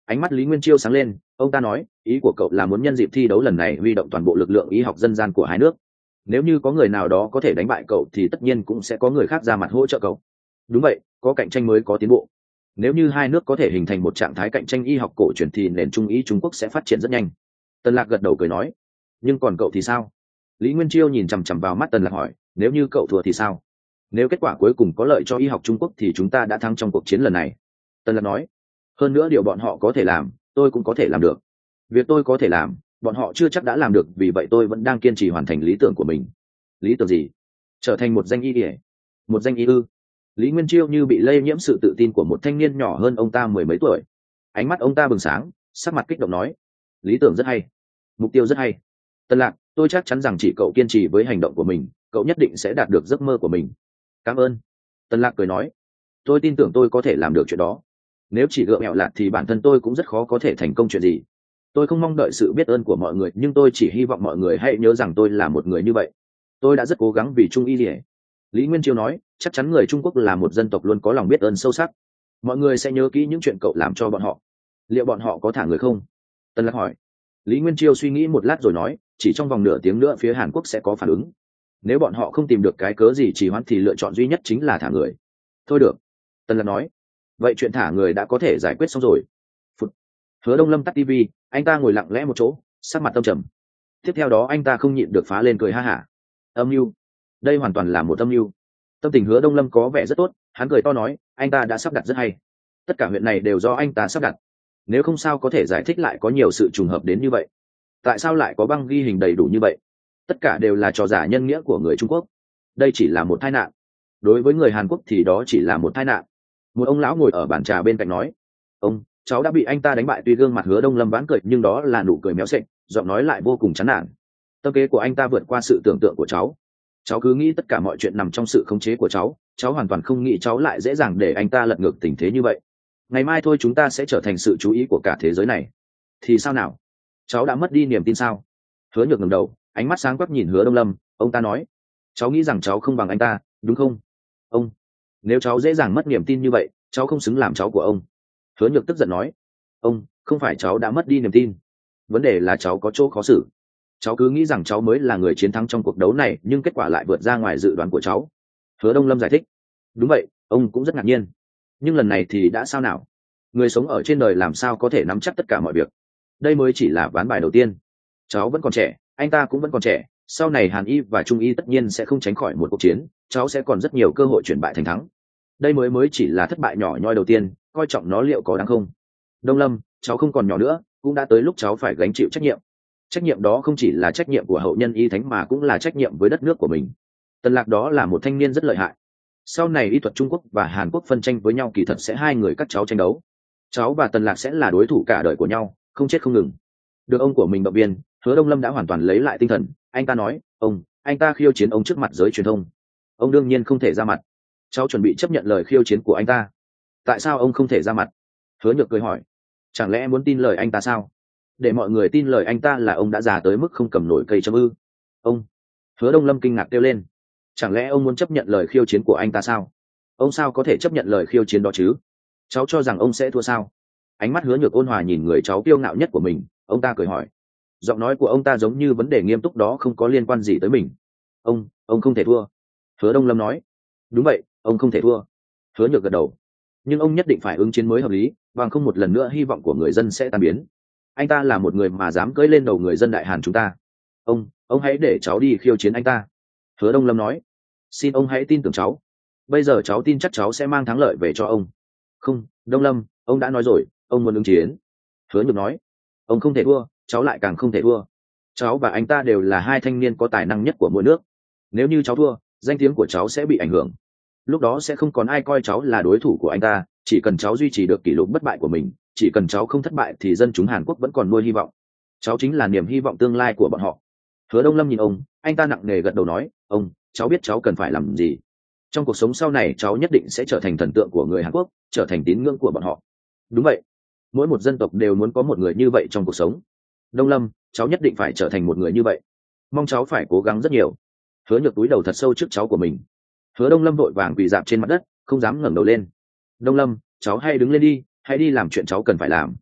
Ánh mắt Lý Nguyên Chiêu sáng lên, ông ta nói, ý của cậu là muốn nhân dịp thi đấu lần này huy động toàn bộ lực lượng y học dân gian của hai nước. Nếu như có người nào đó có thể đánh bại cậu thì tất nhiên cũng sẽ có người khác ra mặt hỗ trợ cậu. Đúng vậy, có cạnh tranh mới có tiến bộ. Nếu như hai nước có thể hình thành một trạng thái cạnh tranh y học cổ truyền thì nền trung y Trung Quốc sẽ phát triển rất nhanh. Tần Lạc gật đầu cười nói, nhưng còn cậu thì sao? Lý Nguyên Chiêu nhìn chằm chằm vào mắt Tần Lạc hỏi, nếu như cậu thua thì sao? Nếu kết quả cuối cùng có lợi cho y học Trung Quốc thì chúng ta đã thắng trong cuộc chiến lần này. Tần Lạc nói, hơn nữa điều bọn họ có thể làm, tôi cũng có thể làm được. Việc tôi có thể làm, bọn họ chưa chắc đã làm được, vì vậy tôi vẫn đang kiên trì hoàn thành lý tưởng của mình. Lý tưởng gì? Trở thành một danh y ỉa. Một danh y ư? Lý Nguyên Chiêu như bị lây nhiễm sự tự tin của một thanh niên nhỏ hơn ông ta mười mấy tuổi. Ánh mắt ông ta bừng sáng, sắc mặt kích động nói, lý tưởng rất hay, mục tiêu rất hay. Tần Lạc, tôi chắc chắn rằng chỉ cậu kiên trì với hành động của mình, cậu nhất định sẽ đạt được giấc mơ của mình. Cảm ơn. Tần Lạc cười nói, tôi tin tưởng tôi có thể làm được chuyện đó. Nếu chỉ gượng ghẹo Lạc thì bản thân tôi cũng rất khó có thể thành công chuyện gì. Tôi không mong đợi sự biết ơn của mọi người, nhưng tôi chỉ hy vọng mọi người hãy nhớ rằng tôi là một người như vậy. Tôi đã rất cố gắng vì Trung y lìa. Lý Nguyên Chiêu nói, chắc chắn người Trung Quốc là một dân tộc luôn có lòng biết ơn sâu sắc. Mọi người sẽ nhớ kỹ những chuyện cậu làm cho bọn họ. Liệu bọn họ có thả người không? Tần Lạc hỏi. Lý Nguyên Chiêu suy nghĩ một lát rồi nói, chỉ trong vòng nửa tiếng nữa phía Hàn Quốc sẽ có phản ứng. Nếu bọn họ không tìm được cái cớ gì trì hoãn thì lựa chọn duy nhất chính là thả người. Thôi được. Tần Lạc nói. Vậy chuyện thả người đã có thể giải quyết xong rồi. Phụt. Hứa Đông Lâm tắt tivi, anh ta ngồi lặng lẽ một chỗ, sắc mặt tâm trầm. Tiếp theo đó anh ta không nhịn được phá lên cười ha hả. Âm mưu. Đây hoàn toàn là một âm mưu. Tâm tình Hứa Đông Lâm có vẻ rất tốt, hắn cười to nói, anh ta đã sắp đặt rất hay. Tất cả huyện này đều do anh ta sắp đặt. Nếu không sao có thể giải thích lại có nhiều sự trùng hợp đến như vậy. Tại sao lại có băng ghi hình đầy đủ như vậy? Tất cả đều là trò giả nhân nghĩa của người Trung Quốc. Đây chỉ là một tai nạn. Đối với người Hàn Quốc thì đó chỉ là một tai nạn. Một ông lão ngồi ở bàn trà bên cạnh nói, ông, cháu đã bị anh ta đánh bại. Tuy gương mặt Hứa Đông Lâm vãn cười nhưng đó là nụ cười méo sệch, giọng nói lại vô cùng chán nản. Tâm kế của anh ta vượt qua sự tưởng tượng của cháu. Cháu cứ nghĩ tất cả mọi chuyện nằm trong sự khống chế của cháu, cháu hoàn toàn không nghĩ cháu lại dễ dàng để anh ta lật ngược tình thế như vậy. Ngày mai thôi chúng ta sẽ trở thành sự chú ý của cả thế giới này. Thì sao nào? Cháu đã mất đi niềm tin sao? Hứa Nhược ngẩng đầu, ánh mắt sáng quắc nhìn Hứa Đông Lâm, ông ta nói, cháu nghĩ rằng cháu không bằng anh ta, đúng không? Ông, nếu cháu dễ dàng mất niềm tin như vậy, cháu không xứng làm cháu của ông. Hứa Nhược tức giận nói, ông, không phải cháu đã mất đi niềm tin, vấn đề là cháu có chỗ khó xử. Cháu cứ nghĩ rằng cháu mới là người chiến thắng trong cuộc đấu này, nhưng kết quả lại vượt ra ngoài dự đoán của cháu. Hứa Đông Lâm giải thích, đúng vậy, ông cũng rất ngạc nhiên. Nhưng lần này thì đã sao nào? Người sống ở trên đời làm sao có thể nắm chắc tất cả mọi việc? Đây mới chỉ là ván bài đầu tiên. Cháu vẫn còn trẻ, anh ta cũng vẫn còn trẻ, sau này Hàn y và Trung y tất nhiên sẽ không tránh khỏi một cuộc chiến, cháu sẽ còn rất nhiều cơ hội chuyển bại thành thắng. Đây mới mới chỉ là thất bại nhỏ nhoi đầu tiên, coi trọng nó liệu có đáng không? Đông Lâm, cháu không còn nhỏ nữa, cũng đã tới lúc cháu phải gánh chịu trách nhiệm. Trách nhiệm đó không chỉ là trách nhiệm của hậu nhân y thánh mà cũng là trách nhiệm với đất nước của mình. Tần Lạc đó là một thanh niên rất lợi hại. Sau này y thuật Trung Quốc và Hàn Quốc phân tranh với nhau, kỳ thật sẽ hai người các cháu tranh đấu. Cháu và Tần Lạc sẽ là đối thủ cả đời của nhau, không chết không ngừng. Được ông của mình động viên, Hứa Đông Lâm đã hoàn toàn lấy lại tinh thần. Anh ta nói, ông, anh ta khiêu chiến ông trước mặt giới truyền thông. Ông đương nhiên không thể ra mặt. Cháu chuẩn bị chấp nhận lời khiêu chiến của anh ta. Tại sao ông không thể ra mặt? Hứa Nhược cười hỏi, chẳng lẽ muốn tin lời anh ta sao? Để mọi người tin lời anh ta là ông đã già tới mức không cầm nổi cây châm ư? Ông. Hứa Đông Lâm kinh ngạc kêu lên, chẳng lẽ ông muốn chấp nhận lời khiêu chiến của anh ta sao? Ông sao có thể chấp nhận lời khiêu chiến đó chứ? Cháu cho rằng ông sẽ thua sao? Ánh mắt Hứa Nhược ôn hòa nhìn người cháu kiêu ngạo nhất của mình, ông ta cười hỏi. Giọng nói của ông ta giống như vấn đề nghiêm túc đó không có liên quan gì tới mình. Ông, ông không thể thua. Hứa Đông Lâm nói. Đúng vậy, ông không thể thua. Hứa Nhược gật đầu. Nhưng ông nhất định phải ứng chiến mới hợp lý, bằng không một lần nữa hy vọng của người dân sẽ tan biến. Anh ta là một người mà dám cưỡi lên đầu người dân Đại Hàn chúng ta. Ông, ông hãy để cháu đi khiêu chiến anh ta. Hứa Đông Lâm nói. Xin ông hãy tin tưởng cháu. Bây giờ cháu tin chắc cháu sẽ mang thắng lợi về cho ông. Không, Đông Lâm, ông đã nói rồi, ông muốn ứng chiến. Hứa Nhược nói. Ông không thể thua, cháu lại càng không thể thua. Cháu và anh ta đều là hai thanh niên có tài năng nhất của mỗi nước. Nếu như cháu thua, danh tiếng của cháu sẽ bị ảnh hưởng. Lúc đó sẽ không còn ai coi cháu là đối thủ của anh ta. Chỉ cần cháu duy trì được kỷ lục bất bại của mình, chỉ cần cháu không thất bại thì dân chúng Hàn Quốc vẫn còn nuôi hy vọng. Cháu chính là niềm hy vọng tương lai của bọn họ. Hứa Đông Lâm nhìn ông, anh ta nặng nề gật đầu nói, ông, cháu biết cháu cần phải làm gì. Trong cuộc sống sau này cháu nhất định sẽ trở thành thần tượng của người Hàn Quốc, trở thành tín ngưỡng của bọn họ. Đúng vậy, mỗi một dân tộc đều muốn có một người như vậy trong cuộc sống. Đông Lâm, cháu nhất định phải trở thành một người như vậy. Mong cháu phải cố gắng rất nhiều. Hứa Nhược túi đầu thật sâu trước cháu của mình. Hứa Đông Lâm vội vàng quỳ rạp trên mặt đất, không dám ngẩng đầu lên. Đông Lâm, cháu hãy đứng lên đi, hãy đi làm chuyện cháu cần phải làm.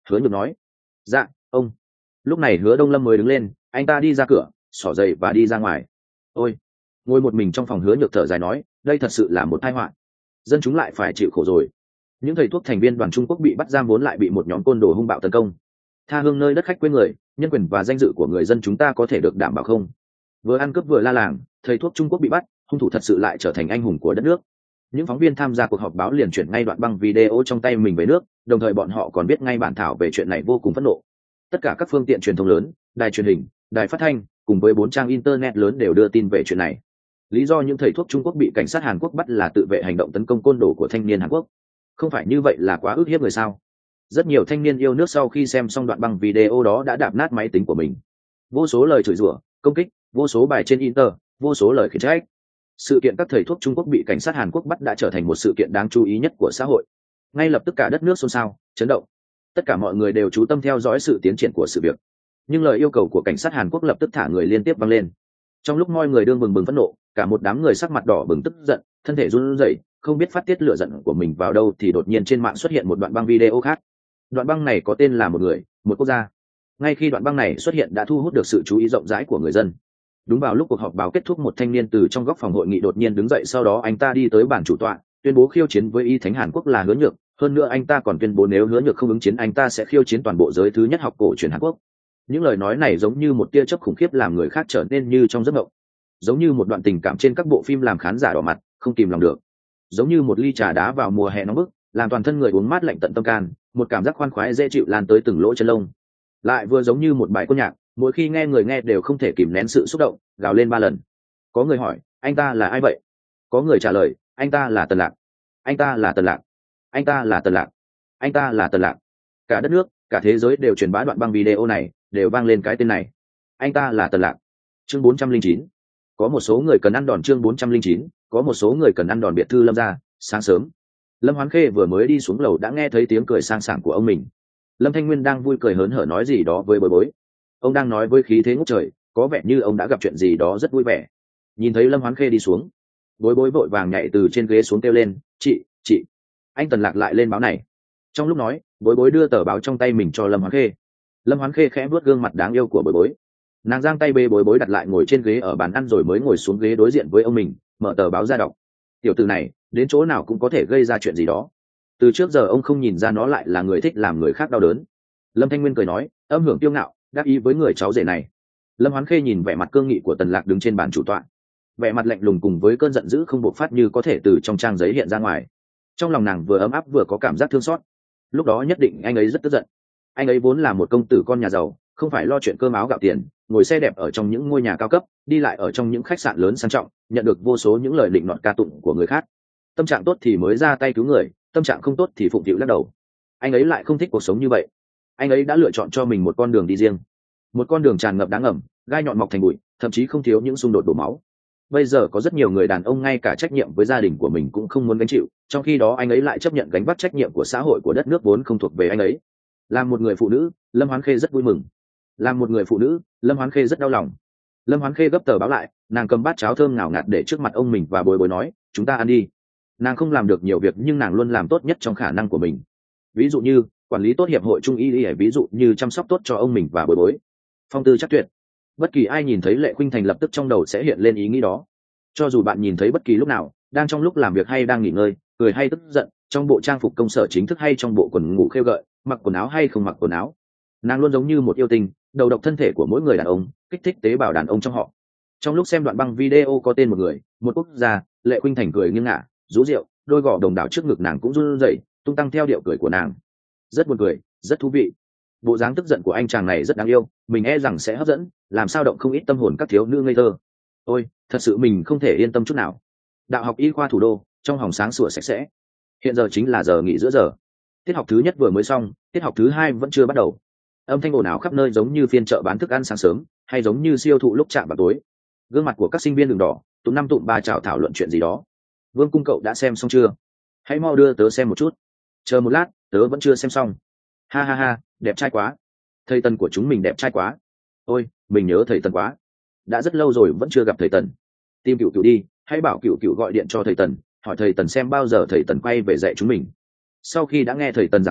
Hứa Nhược nói. Dạ ông. Lúc này Hứa Đông Lâm mới đứng lên, anh ta đi ra cửa, xỏ giày và đi ra ngoài. Ôi. Ngồi một mình trong phòng Hứa Nhược thở dài nói, đây thật sự là một tai họa, dân chúng lại phải chịu khổ rồi. Những thầy thuốc thành viên đoàn Trung Quốc bị bắt giam vốn lại bị một nhóm côn đồ hung bạo tấn công. Tha hương nơi đất khách quê người, nhân quyền và danh dự của người dân chúng ta có thể được đảm bảo không? Vừa ăn cướp vừa la làng, thầy thuốc Trung Quốc bị bắt, hung thủ thật sự lại trở thành anh hùng của đất nước. Những phóng viên tham gia cuộc họp báo liền chuyển ngay đoạn băng video trong tay mình về nước, đồng thời bọn họ còn viết ngay bản thảo về chuyện này vô cùng phẫn nộ. Tất cả các phương tiện truyền thông lớn, đài truyền hình, đài phát thanh, cùng với bốn trang internet lớn đều đưa tin về chuyện này. Lý do những thầy thuốc Trung Quốc bị cảnh sát Hàn Quốc bắt là tự vệ hành động tấn công côn đồ của thanh niên Hàn Quốc. Không phải như vậy là quá ức hiếp người sao? Rất nhiều thanh niên yêu nước sau khi xem xong đoạn băng video đó đã đạp nát máy tính của mình. Vô số lời chửi rủa, công kích, vô số bài trên Inter, vô số lời khiển trách. Sự kiện các thầy thuốc Trung Quốc bị cảnh sát Hàn Quốc bắt đã trở thành một sự kiện đáng chú ý nhất của xã hội. Ngay lập tức cả đất nước xôn xao, chấn động. Tất cả mọi người đều chú tâm theo dõi sự tiến triển của sự việc. Nhưng lời yêu cầu của cảnh sát Hàn Quốc lập tức thả người liên tiếp vang lên. Trong lúc mọi người đương bừng bừng phẫn nộ, cả một đám người sắc mặt đỏ bừng tức giận, thân thể run rẩy, không biết phát tiết lửa giận của mình vào đâu thì đột nhiên trên mạng xuất hiện một đoạn băng video khác. Đoạn băng này có tên là Một Người, Một Quốc Gia. Ngay khi đoạn băng này xuất hiện đã thu hút được sự chú ý rộng rãi của người dân. Đúng vào lúc cuộc họp báo kết thúc, một thanh niên từ trong góc phòng hội nghị đột nhiên đứng dậy, sau đó anh ta đi tới bàn chủ tọa, tuyên bố khiêu chiến với Y Thánh Hàn Quốc là Hứa Nhược. Hơn nữa anh ta còn tuyên bố nếu Hứa Nhược không ứng chiến, anh ta sẽ khiêu chiến toàn bộ giới thứ nhất học cổ truyền Hàn Quốc. Những lời nói này giống như một tia chớp khủng khiếp làm người khác trở nên như trong giấc mộng, giống như một đoạn tình cảm trên các bộ phim làm khán giả đỏ mặt không kìm lòng được, giống như một ly trà đá vào mùa hè nóng bức làm toàn thân người uống mát lạnh tận tâm can, một cảm giác khoan khoái dễ chịu lan tới từng lỗ chân lông. Lại vừa giống như một bài quân nhạc, mỗi khi nghe người nghe đều không thể kìm nén sự xúc động, gào lên ba lần. Có người hỏi, anh ta là ai vậy? Có người trả lời, anh ta là Tần Lạc. Anh ta là Tần Lạc. Anh ta là Tần Lạc. Anh ta là Tần Lạc. Cả đất nước, cả thế giới đều truyền bá đoạn băng video này, đều vang lên cái tên này. Anh ta là Tần Lạc. Chương bốn trăm linh chín. Có một số người cần ăn đòn. Chương bốn trăm linh chín. Có một số người cần ăn đòn. Biệt thư Lâm gia. Sáng sớm, Lâm Hoán Khê vừa mới đi xuống lầu đã nghe thấy tiếng cười sang sảng của ông mình. Lâm Thanh Nguyên đang vui cười hớn hở nói gì đó với Bối Bối. Ông đang nói với khí thế ngút trời, có vẻ như ông đã gặp chuyện gì đó rất vui vẻ. Nhìn thấy Lâm Hoán Khê đi xuống, Bối Bối vội vàng nhảy từ trên ghế xuống kêu lên, chị chị anh Tần Lạc lại lên báo này. Trong lúc nói, Bối Bối đưa tờ báo trong tay mình cho Lâm Hoán Khê. Lâm Hoán Khê khẽ vuốt gương mặt đáng yêu của Bối Bối, nàng giang tay bê Bối Bối đặt lại ngồi trên ghế ở bàn ăn rồi mới ngồi xuống ghế đối diện với ông mình, mở tờ báo ra đọc. Tiểu tử này đến chỗ nào cũng có thể gây ra chuyện gì đó, từ trước giờ ông không nhìn ra nó lại là người thích làm người khác đau đớn. Lâm Thanh Nguyên cười nói, âm hưởng tiêu ngạo đáp ý với người cháu rể này. Lâm Hoán Khê nhìn vẻ mặt cương nghị của Tần Lạc đứng trên bàn chủ tọa, vẻ mặt lạnh lùng cùng với cơn giận dữ không bộc phát như có thể từ trong trang giấy hiện ra ngoài. Trong lòng nàng vừa ấm áp vừa có cảm giác thương xót. Lúc đó nhất định anh ấy rất tức giận. Anh ấy vốn là một công tử con nhà giàu, không phải lo chuyện cơm áo gạo tiền, ngồi xe đẹp ở trong những ngôi nhà cao cấp, đi lại ở trong những khách sạn lớn sang trọng, nhận được vô số những lời định nọt ca tụng của người khác. Tâm trạng tốt thì mới ra tay cứu người, tâm trạng không tốt thì phụng phịu lắc đầu. Anh ấy lại không thích cuộc sống như vậy. Anh ấy đã lựa chọn cho mình một con đường đi riêng, một con đường tràn ngập đá ngầm, gai nhọn mọc thành bụi, thậm chí không thiếu những xung đột đổ máu. Bây giờ có rất nhiều người đàn ông ngay cả trách nhiệm với gia đình của mình cũng không muốn gánh chịu, trong khi đó anh ấy lại chấp nhận gánh vác trách nhiệm của xã hội của đất nước vốn không thuộc về anh ấy. Làm một người phụ nữ, Lâm Hoán Khê rất vui mừng. Làm một người phụ nữ, Lâm Hoán Khê rất đau lòng. Lâm Hoán Khê gấp tờ báo lại, nàng cầm bát cháo thơm ngào ngạt để trước mặt ông mình và Bối Bối nói, chúng ta ăn đi. Nàng không làm được nhiều việc nhưng nàng luôn làm tốt nhất trong khả năng của mình. Ví dụ như quản lý tốt hiệp hội trung y, ví dụ như chăm sóc tốt cho ông mình và Bối Bối. Phong tư chắc tuyệt. Bất kỳ ai nhìn thấy Lệ Khuynh Thành lập tức trong đầu sẽ hiện lên ý nghĩ đó. Cho dù bạn nhìn thấy bất kỳ lúc nào, đang trong lúc làm việc hay đang nghỉ ngơi, cười hay tức giận, trong bộ trang phục công sở chính thức hay trong bộ quần ngủ khêu gợi, mặc quần áo hay không mặc quần áo, nàng luôn giống như một yêu tinh, đầu độc thân thể của mỗi người đàn ông, kích thích tế bào đàn ông trong họ. Trong lúc xem đoạn băng video có tên Một Người, Một Quốc Gia, Lệ Khuynh Thành cười nghiêng ngả, rú rượu, đôi gò đồng đảo trước ngực nàng cũng run rẩy, tung tăng theo điệu cười của nàng. Rất buồn cười, rất thú vị. Bộ dáng tức giận của anh chàng này rất đáng yêu, mình e rằng sẽ hấp dẫn, làm sao động không ít tâm hồn các thiếu nữ ngây thơ. Ôi, thật sự mình không thể yên tâm chút nào. Đại học Y khoa thủ đô, trong hòng sáng sủa sạch sẽ. Hiện giờ chính là giờ nghỉ giữa giờ. Tiết học thứ nhất vừa mới xong, tiết học thứ hai vẫn chưa bắt đầu. Âm thanh ồn ào khắp nơi giống như phiên chợ bán thức ăn sáng sớm, hay giống như siêu thụ lúc chạm vào tối. Gương mặt của các sinh viên đường đỏ, tụm năm tụm ba chào thảo luận chuyện gì đó. Vương Cung cậu đã xem xong chưa? Hãy mau đưa tớ xem một chút. Chờ một lát, tớ vẫn chưa xem xong. Ha ha ha, đẹp trai quá. Thầy Tần của chúng mình đẹp trai quá. Ôi, mình nhớ thầy Tần quá. Đã rất lâu rồi vẫn chưa gặp thầy Tần. Tìm Cửu Cửu đi, hãy bảo Cửu Cửu gọi điện cho thầy Tần, hỏi thầy Tần xem bao giờ thầy Tần quay về dạy chúng mình. Sau khi đã nghe thầy Tần giảng bài,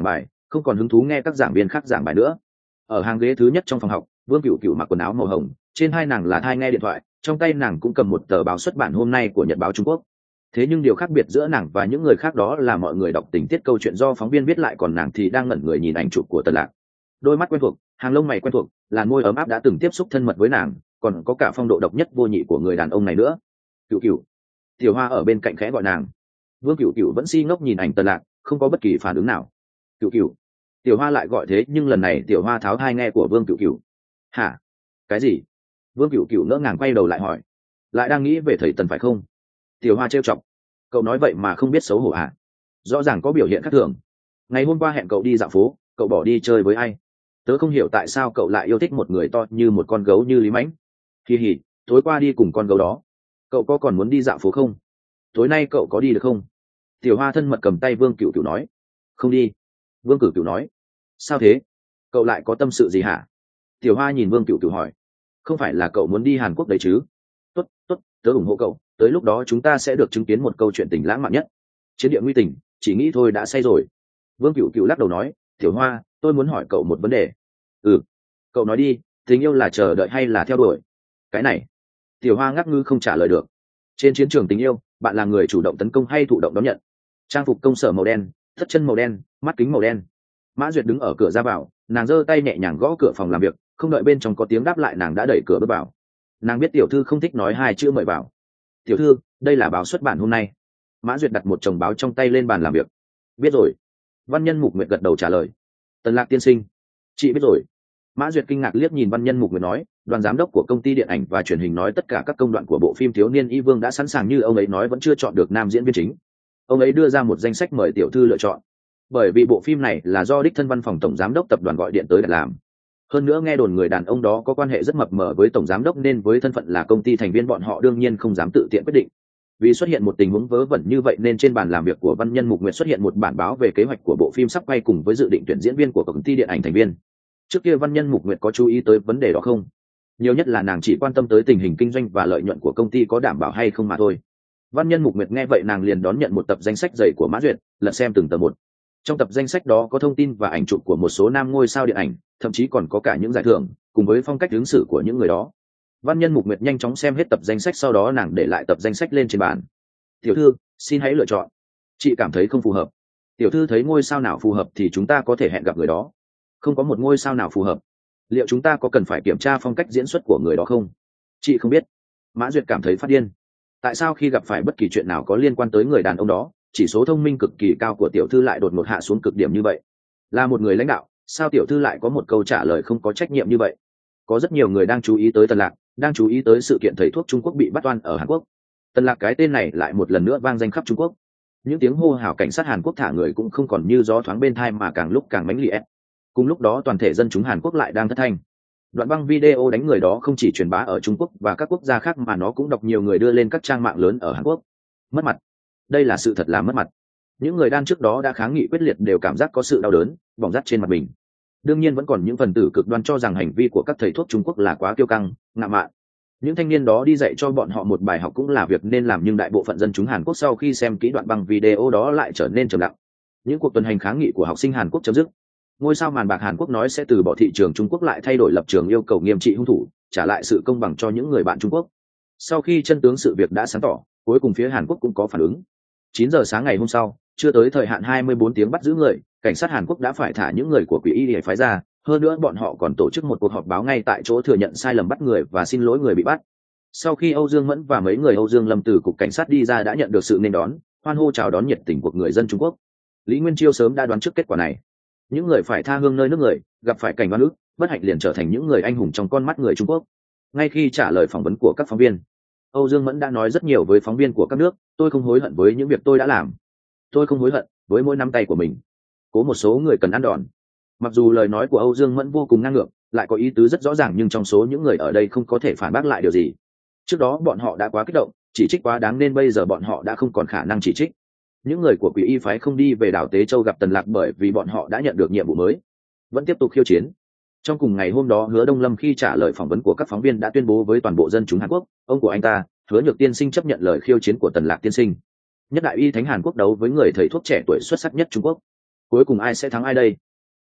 không còn hứng thú nghe các giảng viên khác giảng bài nữa. Ở hàng ghế thứ nhất trong phòng học, Vương Cửu Cửu mặc quần áo màu hồng, trên hai nàng là thai nghe điện thoại, trong tay nàng cũng cầm một tờ báo xuất bản hôm nay của Nhật báo Trung Quốc. Thế nhưng điều khác biệt giữa nàng và những người khác đó là mọi người đọc tình tiết câu chuyện do phóng viên viết lại, còn nàng thì đang ngẩn người nhìn ảnh chụp của Tần Lạc. Đôi mắt quen thuộc, hàng lông mày quen thuộc, làn môi ấm áp đã từng tiếp xúc thân mật với nàng, còn có cả phong độ độc nhất vô nhị của người đàn ông này nữa. Cửu Cửu. Tiểu Hoa ở bên cạnh khẽ gọi nàng. Vương Cửu Cửu vẫn si ngốc nhìn ảnh Tần Lạc, không có bất kỳ phản ứng nào. Cửu Cửu. Tiểu Hoa lại gọi thế, nhưng lần này Tiểu Hoa tháo tai nghe của Vương Cửu Cửu. Hả? Cái gì? Vương Cửu Cửu ngỡ ngàng quay đầu lại hỏi. Lại đang nghĩ về thầy Tần phải không? Tiểu Hoa trêu chọc. Cậu nói vậy mà không biết xấu hổ à? Rõ ràng có biểu hiện khác thường. Ngày hôm qua hẹn cậu đi dạo phố, cậu bỏ đi chơi với ai? Tớ không hiểu tại sao cậu lại yêu thích một người to như một con gấu như Lý Mãnh. Kỳ hỉ, tối qua đi cùng con gấu đó. Cậu có còn muốn đi dạo phố không? Tối nay cậu có đi được không? Tiểu Hoa thân mật cầm tay Vương Cửu Cửu nói. Không đi. Vương Cửu Cửu nói. Sao thế? Cậu lại có tâm sự gì hả? Tiểu Hoa nhìn Vương Cửu Cửu hỏi. Không phải là cậu muốn đi Hàn Quốc đấy chứ? Tốt, tốt, tớ ủng hộ cậu. Tới lúc đó chúng ta sẽ được chứng kiến một câu chuyện tình lãng mạn nhất. Chiến địa nguy tình, chỉ nghĩ thôi đã say rồi. Vương Cửu Cửu lắc đầu nói. Tiểu Hoa, tôi muốn hỏi cậu một vấn đề. Ừ, cậu nói đi, tình yêu là chờ đợi hay là theo đuổi? Cái này. Tiểu Hoa ngắc ngư không trả lời được. Trên chiến trường tình yêu, bạn là người chủ động tấn công hay thụ động đón nhận? Trang phục công sở màu đen, thắt chân màu đen, mắt kính màu đen. Mã Duyệt đứng ở cửa ra vào, nàng giơ tay nhẹ nhàng gõ cửa phòng làm việc, không đợi bên trong có tiếng đáp lại nàng đã đẩy cửa bước vào. Nàng biết tiểu thư không thích nói hai chữ mời vào. Tiểu thư, đây là báo xuất bản hôm nay. Mã Duyệt đặt một chồng báo trong tay lên bàn làm việc. Biết rồi. Văn Nhân Mục Nguyệt gật đầu trả lời. Tần Lạc tiên sinh. Chị biết rồi. Mã Duyệt kinh ngạc liếc nhìn Văn Nhân Mục Nguyệt nói, đoàn giám đốc của công ty điện ảnh và truyền hình nói tất cả các công đoạn của bộ phim Thiếu niên Y Vương đã sẵn sàng, như ông ấy nói vẫn chưa chọn được nam diễn viên chính. Ông ấy đưa ra một danh sách mời tiểu thư lựa chọn. Bởi vì bộ phim này là do đích thân văn phòng tổng giám đốc tập đoàn gọi điện tới để làm. Hơn nữa nghe đồn người đàn ông đó có quan hệ rất mập mờ với tổng giám đốc, nên với thân phận là công ty thành viên bọn họ đương nhiên không dám tự tiện quyết định. Vì xuất hiện một tình huống vớ vẩn như vậy nên trên bàn làm việc của Văn Nhân Mục Nguyệt xuất hiện một bản báo về kế hoạch của bộ phim sắp quay cùng với dự định tuyển diễn viên của công ty điện ảnh thành viên. Trước kia Văn Nhân Mục Nguyệt có chú ý tới vấn đề đó không? Nhiều nhất là nàng chỉ quan tâm tới tình hình kinh doanh và lợi nhuận của công ty có đảm bảo hay không mà thôi. Văn Nhân Mục Nguyệt nghe vậy nàng liền đón nhận một tập danh sách dày của Mã Duyệt, lật xem từng tờ một. Trong tập danh sách đó có thông tin và ảnh chụp của một số nam ngôi sao điện ảnh, thậm chí còn có cả những giải thưởng cùng với phong cách ứng xử của những người đó. Văn Nhân Mục Nguyệt nhanh chóng xem hết tập danh sách, sau đó nàng để lại tập danh sách lên trên bàn. Tiểu thư, xin hãy lựa chọn. Chị cảm thấy không phù hợp. Tiểu thư thấy ngôi sao nào phù hợp thì chúng ta có thể hẹn gặp người đó. Không có một ngôi sao nào phù hợp. Liệu chúng ta có cần phải kiểm tra phong cách diễn xuất của người đó không? Chị không biết. Mã Duyệt cảm thấy phát điên. Tại sao khi gặp phải bất kỳ chuyện nào có liên quan tới người đàn ông đó, chỉ số thông minh cực kỳ cao của tiểu thư lại đột ngột hạ xuống cực điểm như vậy? Là một người lãnh đạo, sao tiểu thư lại có một câu trả lời không có trách nhiệm như vậy? Có rất nhiều người đang chú ý tới Tần Lạc, đang chú ý tới sự kiện thầy thuốc Trung Quốc bị bắt oan ở Hàn Quốc. Tần Lạc cái tên này lại một lần nữa vang danh khắp Trung Quốc. Những tiếng hô hào cảnh sát Hàn Quốc thả người cũng không còn như gió thoáng bên tai mà càng lúc càng mãnh liệt. Cùng lúc đó toàn thể dân chúng Hàn Quốc lại đang thất thanh. Đoạn băng video đánh người đó không chỉ truyền bá ở Trung Quốc và các quốc gia khác mà nó cũng đọc nhiều người đưa lên các trang mạng lớn ở Hàn Quốc. Mất mặt. Đây là sự thật là mất mặt. Những người đan trước đó đã kháng nghị quyết liệt đều cảm giác có sự đau đớn, bỏng rát trên mặt mình. Đương nhiên vẫn còn những phần tử cực đoan cho rằng hành vi của các thầy thuốc Trung Quốc là quá kiêu căng, ngạo mạn. Những thanh niên đó đi dạy cho bọn họ một bài học cũng là việc nên làm, nhưng đại bộ phận dân chúng Hàn Quốc sau khi xem kỹ đoạn băng video đó lại trở nên trầm lặng. Những cuộc tuần hành kháng nghị của học sinh Hàn Quốc chấm dứt. Ngôi sao màn bạc Hàn Quốc nói sẽ từ bỏ thị trường Trung Quốc lại thay đổi lập trường yêu cầu nghiêm trị hung thủ, trả lại sự công bằng cho những người bạn Trung Quốc. Sau khi chân tướng sự việc đã sáng tỏ, cuối cùng phía Hàn Quốc cũng có phản ứng. chín giờ sáng ngày hôm sau, chưa tới thời hạn hai mươi bốn tiếng bắt giữ người, cảnh sát Hàn Quốc đã phải thả những người của Quỷ Y để phái ra, hơn nữa bọn họ còn tổ chức một cuộc họp báo ngay tại chỗ thừa nhận sai lầm bắt người và xin lỗi người bị bắt. Sau khi Âu Dương Mẫn và mấy người Âu Dương Lâm từ cục cảnh sát đi ra đã nhận được sự nên đón, hoan hô chào đón nhiệt tình của người dân Trung Quốc. Lý Nguyên Chiêu sớm đã đoán trước kết quả này. Những người phải tha hương nơi nước người, gặp phải cảnh oan ức, bất hạnh liền trở thành những người anh hùng trong con mắt người Trung Quốc. Ngay khi trả lời phỏng vấn của các phóng viên, Âu Dương Mẫn đã nói rất nhiều với phóng viên của các nước, tôi không hối hận với những việc tôi đã làm. Tôi không hối hận với mỗi nắm tay của mình. Có một số người cần ăn đòn. Mặc dù lời nói của Âu Dương Mẫn vô cùng ngang ngược, lại có ý tứ rất rõ ràng, nhưng trong số những người ở đây không có thể phản bác lại điều gì. Trước đó bọn họ đã quá kích động, chỉ trích quá đáng nên bây giờ bọn họ đã không còn khả năng chỉ trích. Những người của Quỷ Y phái không đi về đảo Tế Châu gặp Tần Lạc bởi vì bọn họ đã nhận được nhiệm vụ mới, vẫn tiếp tục khiêu chiến. Trong cùng ngày hôm đó, Hứa Đông Lâm khi trả lời phỏng vấn của các phóng viên đã tuyên bố với toàn bộ dân chúng Hàn Quốc, ông của anh ta, Hứa Nhược tiên sinh chấp nhận lời khiêu chiến của Tần Lạc tiên sinh. Nhất đại y thánh Hàn Quốc đấu với người thầy thuốc trẻ tuổi xuất sắc nhất Trung Quốc. Cuối cùng ai sẽ thắng ai đây?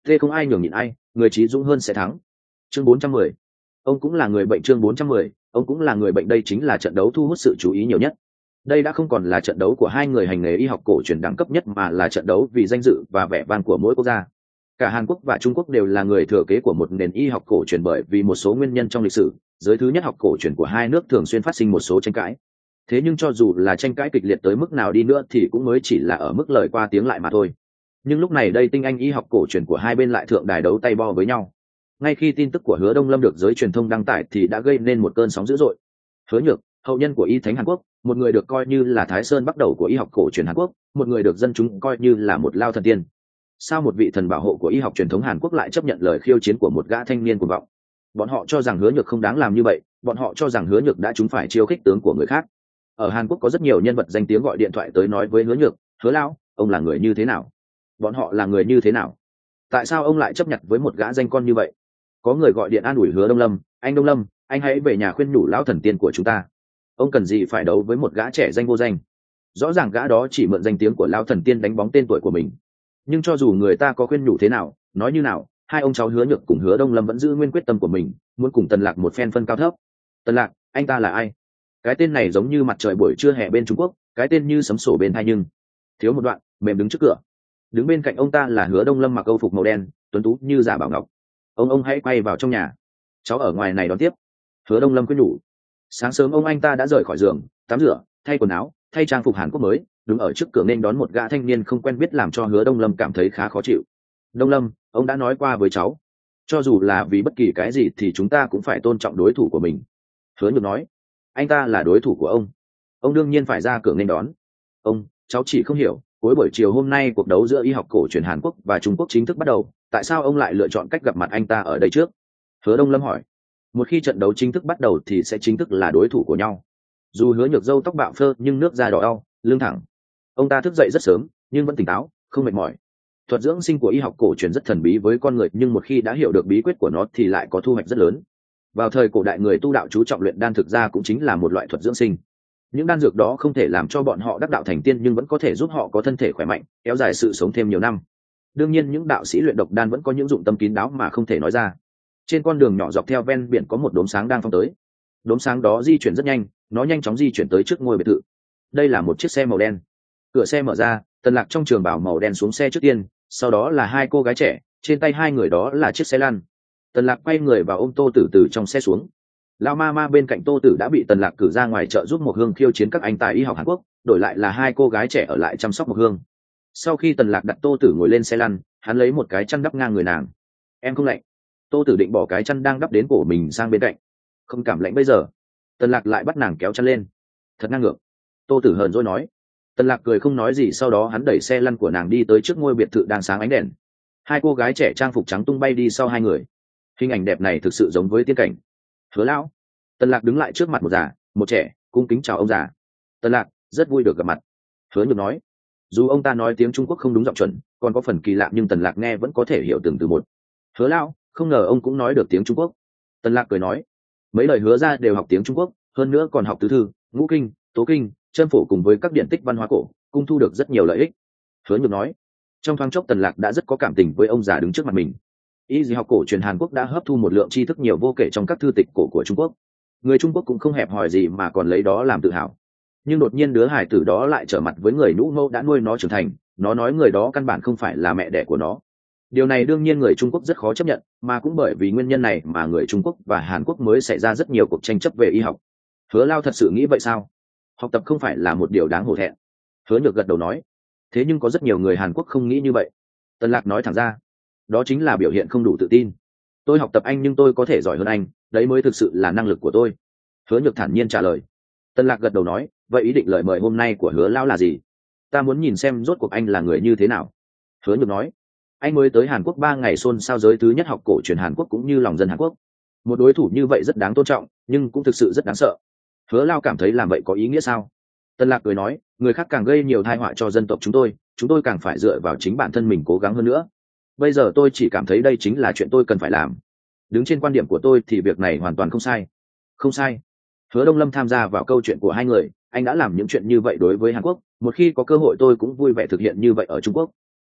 thế không ai nhường nhịn ai, người trí dũng hơn sẽ thắng. Chương bốn trăm mười, ông cũng là người bệnh. Chương bốn trăm mười, ông cũng là người bệnh. Đây chính là trận đấu thu hút sự chú ý nhiều nhất. Đây đã không còn là trận đấu của hai người hành nghề y học cổ truyền đẳng cấp nhất, mà là trận đấu vì danh dự và vẻ vang của mỗi quốc gia. Cả Hàn Quốc và Trung Quốc đều là người thừa kế của một nền y học cổ truyền, bởi vì một số nguyên nhân trong lịch sử, giới thứ nhất học cổ truyền của hai nước thường xuyên phát sinh một số tranh cãi. Thế nhưng cho dù là tranh cãi kịch liệt tới mức nào đi nữa thì cũng mới chỉ là ở mức lời qua tiếng lại mà thôi. Nhưng lúc này đây tinh anh y học cổ truyền của hai bên lại thượng đài đấu tay bo với nhau. Ngay khi tin tức của Hứa Đông Lâm được giới truyền thông đăng tải thì đã gây nên một cơn sóng dữ dội. Hứa Nhược, hậu nhân của y thánh Hàn Quốc, một người được coi như là Thái Sơn bắt đầu của y học cổ truyền Hàn Quốc, một người được dân chúng coi như là một lao thần tiên. Sao một vị thần bảo hộ của y học truyền thống Hàn Quốc lại chấp nhận lời khiêu chiến của một gã thanh niên cuồng vọng? Bọn họ cho rằng Hứa Nhược không đáng làm như vậy, bọn họ cho rằng Hứa Nhược đã trúng phải chiêu khích tướng của người khác. Ở Hàn Quốc có rất nhiều nhân vật danh tiếng gọi điện thoại tới nói với Hứa Nhược, Hứa lão, ông là người như thế nào? Bọn họ là người như thế nào? Tại sao ông lại chấp nhận với một gã danh con như vậy? Có người gọi điện an ủi Hứa Đông Lâm, anh Đông Lâm, anh hãy về nhà khuyên nhủ lão thần tiên của chúng ta. Ông cần gì phải đấu với một gã trẻ danh vô danh? Rõ ràng gã đó chỉ mượn danh tiếng của lão thần tiên đánh bóng tên tuổi của mình. Nhưng cho dù người ta có khuyên nhủ thế nào, nói như nào, hai ông cháu Hứa Nhược cùng Hứa Đông Lâm vẫn giữ nguyên quyết tâm của mình, muốn cùng Tần Lạc một phen phân cao thấp. Tần Lạc, anh ta là ai? Cái tên này giống như mặt trời buổi trưa hè bên Trung Quốc, cái tên như sấm sổ bên tai, nhưng thiếu một đoạn, mềm đứng trước cửa. Đứng bên cạnh ông ta là Hứa Đông Lâm mặc âu phục màu đen, tuấn tú như giả bảo ngọc. Ông ông hãy quay vào trong nhà, cháu ở ngoài này đón tiếp. Hứa Đông Lâm quyết nhủ. Sáng sớm ông anh ta đã rời khỏi giường, tắm rửa, thay quần áo, thay trang phục Hàn Quốc mới, đứng ở trước cửa nên đón một gã thanh niên không quen biết, làm cho Hứa Đông Lâm cảm thấy khá khó chịu. Đông Lâm, ông đã nói qua với cháu, cho dù là vì bất kỳ cái gì thì chúng ta cũng phải tôn trọng đối thủ của mình. Hứa Nhược nói. Anh ta là đối thủ của ông, ông đương nhiên phải ra cửa nên đón. Ông, cháu chỉ không hiểu, cuối buổi chiều hôm nay cuộc đấu giữa y học cổ truyền Hàn Quốc và Trung Quốc chính thức bắt đầu, tại sao ông lại lựa chọn cách gặp mặt anh ta ở đây trước? Hứa Đông Lâm hỏi. Một khi trận đấu chính thức bắt đầu thì sẽ chính thức là đối thủ của nhau. Dù Hứa Nhược râu tóc bạo phơ nhưng nước da đỏ đau, lưng thẳng. Ông ta thức dậy rất sớm nhưng vẫn tỉnh táo, không mệt mỏi. Thuật dưỡng sinh của y học cổ truyền rất thần bí với con người, nhưng một khi đã hiểu được bí quyết của nó thì lại có thu hoạch rất lớn. Vào thời cổ đại, người tu đạo chú trọng luyện đan, thực ra cũng chính là một loại thuật dưỡng sinh. Những đan dược đó không thể làm cho bọn họ đắc đạo thành tiên, nhưng vẫn có thể giúp họ có thân thể khỏe mạnh, kéo dài sự sống thêm nhiều năm. Đương nhiên những đạo sĩ luyện độc đan vẫn có những dụng tâm kín đáo mà không thể nói ra. Trên con đường nhỏ dọc theo ven biển có một đốm sáng đang phóng tới. Đốm sáng đó di chuyển rất nhanh, nó nhanh chóng di chuyển tới trước ngôi biệt thự. Đây là một chiếc xe màu đen. Cửa xe mở ra, Tần Lạc trong trường bào màu đen xuống xe trước tiên, sau đó là hai cô gái trẻ, trên tay hai người đó là chiếc xe lăn. Tần Lạc quay người và ôm Tô Tử từ trong xe xuống. Lão ma ma bên cạnh Tô Tử đã bị Tần Lạc cử ra ngoài trợ giúp Mộc Hương khiêu chiến các anh tài y học Hàn Quốc, đổi lại là hai cô gái trẻ ở lại chăm sóc Mộc Hương. Sau khi Tần Lạc đặt Tô Tử ngồi lên xe lăn, hắn lấy một cái chăn đắp ngang người nàng. Em không lạnh? Tô Tử định bỏ cái chăn đang đắp đến cổ mình sang bên cạnh. Không cảm lạnh bây giờ. Tần Lạc lại bắt nàng kéo chăn lên. Thật ngang ngược. Tô Tử hờn dỗi nói. Tần Lạc cười không nói gì, sau đó hắn đẩy xe lăn của nàng đi tới trước ngôi biệt thự đang sáng ánh đèn. Hai cô gái trẻ trang phục trắng tung bay đi sau hai người. Hình ảnh đẹp này thực sự giống với tiên cảnh. Hứa lão. Tần Lạc đứng lại trước mặt một già, một trẻ, cung kính chào ông già. Tần Lạc, rất vui được gặp mặt. Hứa Nhược nói. Dù ông ta nói tiếng Trung Quốc không đúng giọng chuẩn, còn có phần kỳ lạ, nhưng Tần Lạc nghe vẫn có thể hiểu từng từ một. Hứa lão, không ngờ ông cũng nói được tiếng Trung Quốc. Tần Lạc cười nói. Mấy lời Hứa ra đều học tiếng Trung Quốc, hơn nữa còn học tứ thư, ngũ kinh, tố kinh, châm phổ cùng với các điển tích văn hóa cổ, cung thu được rất nhiều lợi ích. Hứa Nhược nói. Trong thoáng chốc Tần Lạc đã rất có cảm tình với ông già đứng trước mặt mình. Y học cổ truyền Hàn Quốc đã hấp thu một lượng tri thức nhiều vô kể trong các thư tịch cổ của Trung Quốc. Người Trung Quốc cũng không hẹp hòi gì mà còn lấy đó làm tự hào. Nhưng đột nhiên đứa hải tử đó lại trở mặt với người nhũ mẫu đã nuôi nó trưởng thành, nó nói người đó căn bản không phải là mẹ đẻ của nó. Điều này đương nhiên người Trung Quốc rất khó chấp nhận, mà cũng bởi vì nguyên nhân này mà người Trung Quốc và Hàn Quốc mới xảy ra rất nhiều cuộc tranh chấp về y học. Hứa Lao thật sự nghĩ vậy sao? Học tập không phải là một điều đáng hổ thẹn. Hứa Nhược gật đầu nói. Thế nhưng có rất nhiều người Hàn Quốc không nghĩ như vậy. Tần Lạc nói thẳng ra. Đó chính là biểu hiện không đủ tự tin. Tôi học tập anh nhưng tôi có thể giỏi hơn anh, đấy mới thực sự là năng lực của tôi. Hứa Nhược thản nhiên trả lời. Tần Lạc gật đầu nói, vậy ý định lời mời hôm nay của Hứa Lão là gì? Ta muốn nhìn xem rốt cuộc anh là người như thế nào. Hứa Nhược nói, anh mới tới Hàn Quốc ba ngày, xôn xao giới thứ nhất học cổ truyền Hàn Quốc cũng như lòng dân Hàn Quốc. Một đối thủ như vậy rất đáng tôn trọng, nhưng cũng thực sự rất đáng sợ. Hứa Lão cảm thấy làm vậy có ý nghĩa sao? Tần Lạc cười nói, người khác càng gây nhiều tai họa cho dân tộc chúng tôi, chúng tôi càng phải dựa vào chính bản thân mình cố gắng hơn nữa. Bây giờ tôi chỉ cảm thấy đây chính là chuyện tôi cần phải làm. Đứng trên quan điểm của tôi thì việc này hoàn toàn không sai. Không sai. Hứa Đông Lâm tham gia vào câu chuyện của hai người, anh đã làm những chuyện như vậy đối với Hàn Quốc, một khi có cơ hội tôi cũng vui vẻ thực hiện như vậy ở Trung Quốc.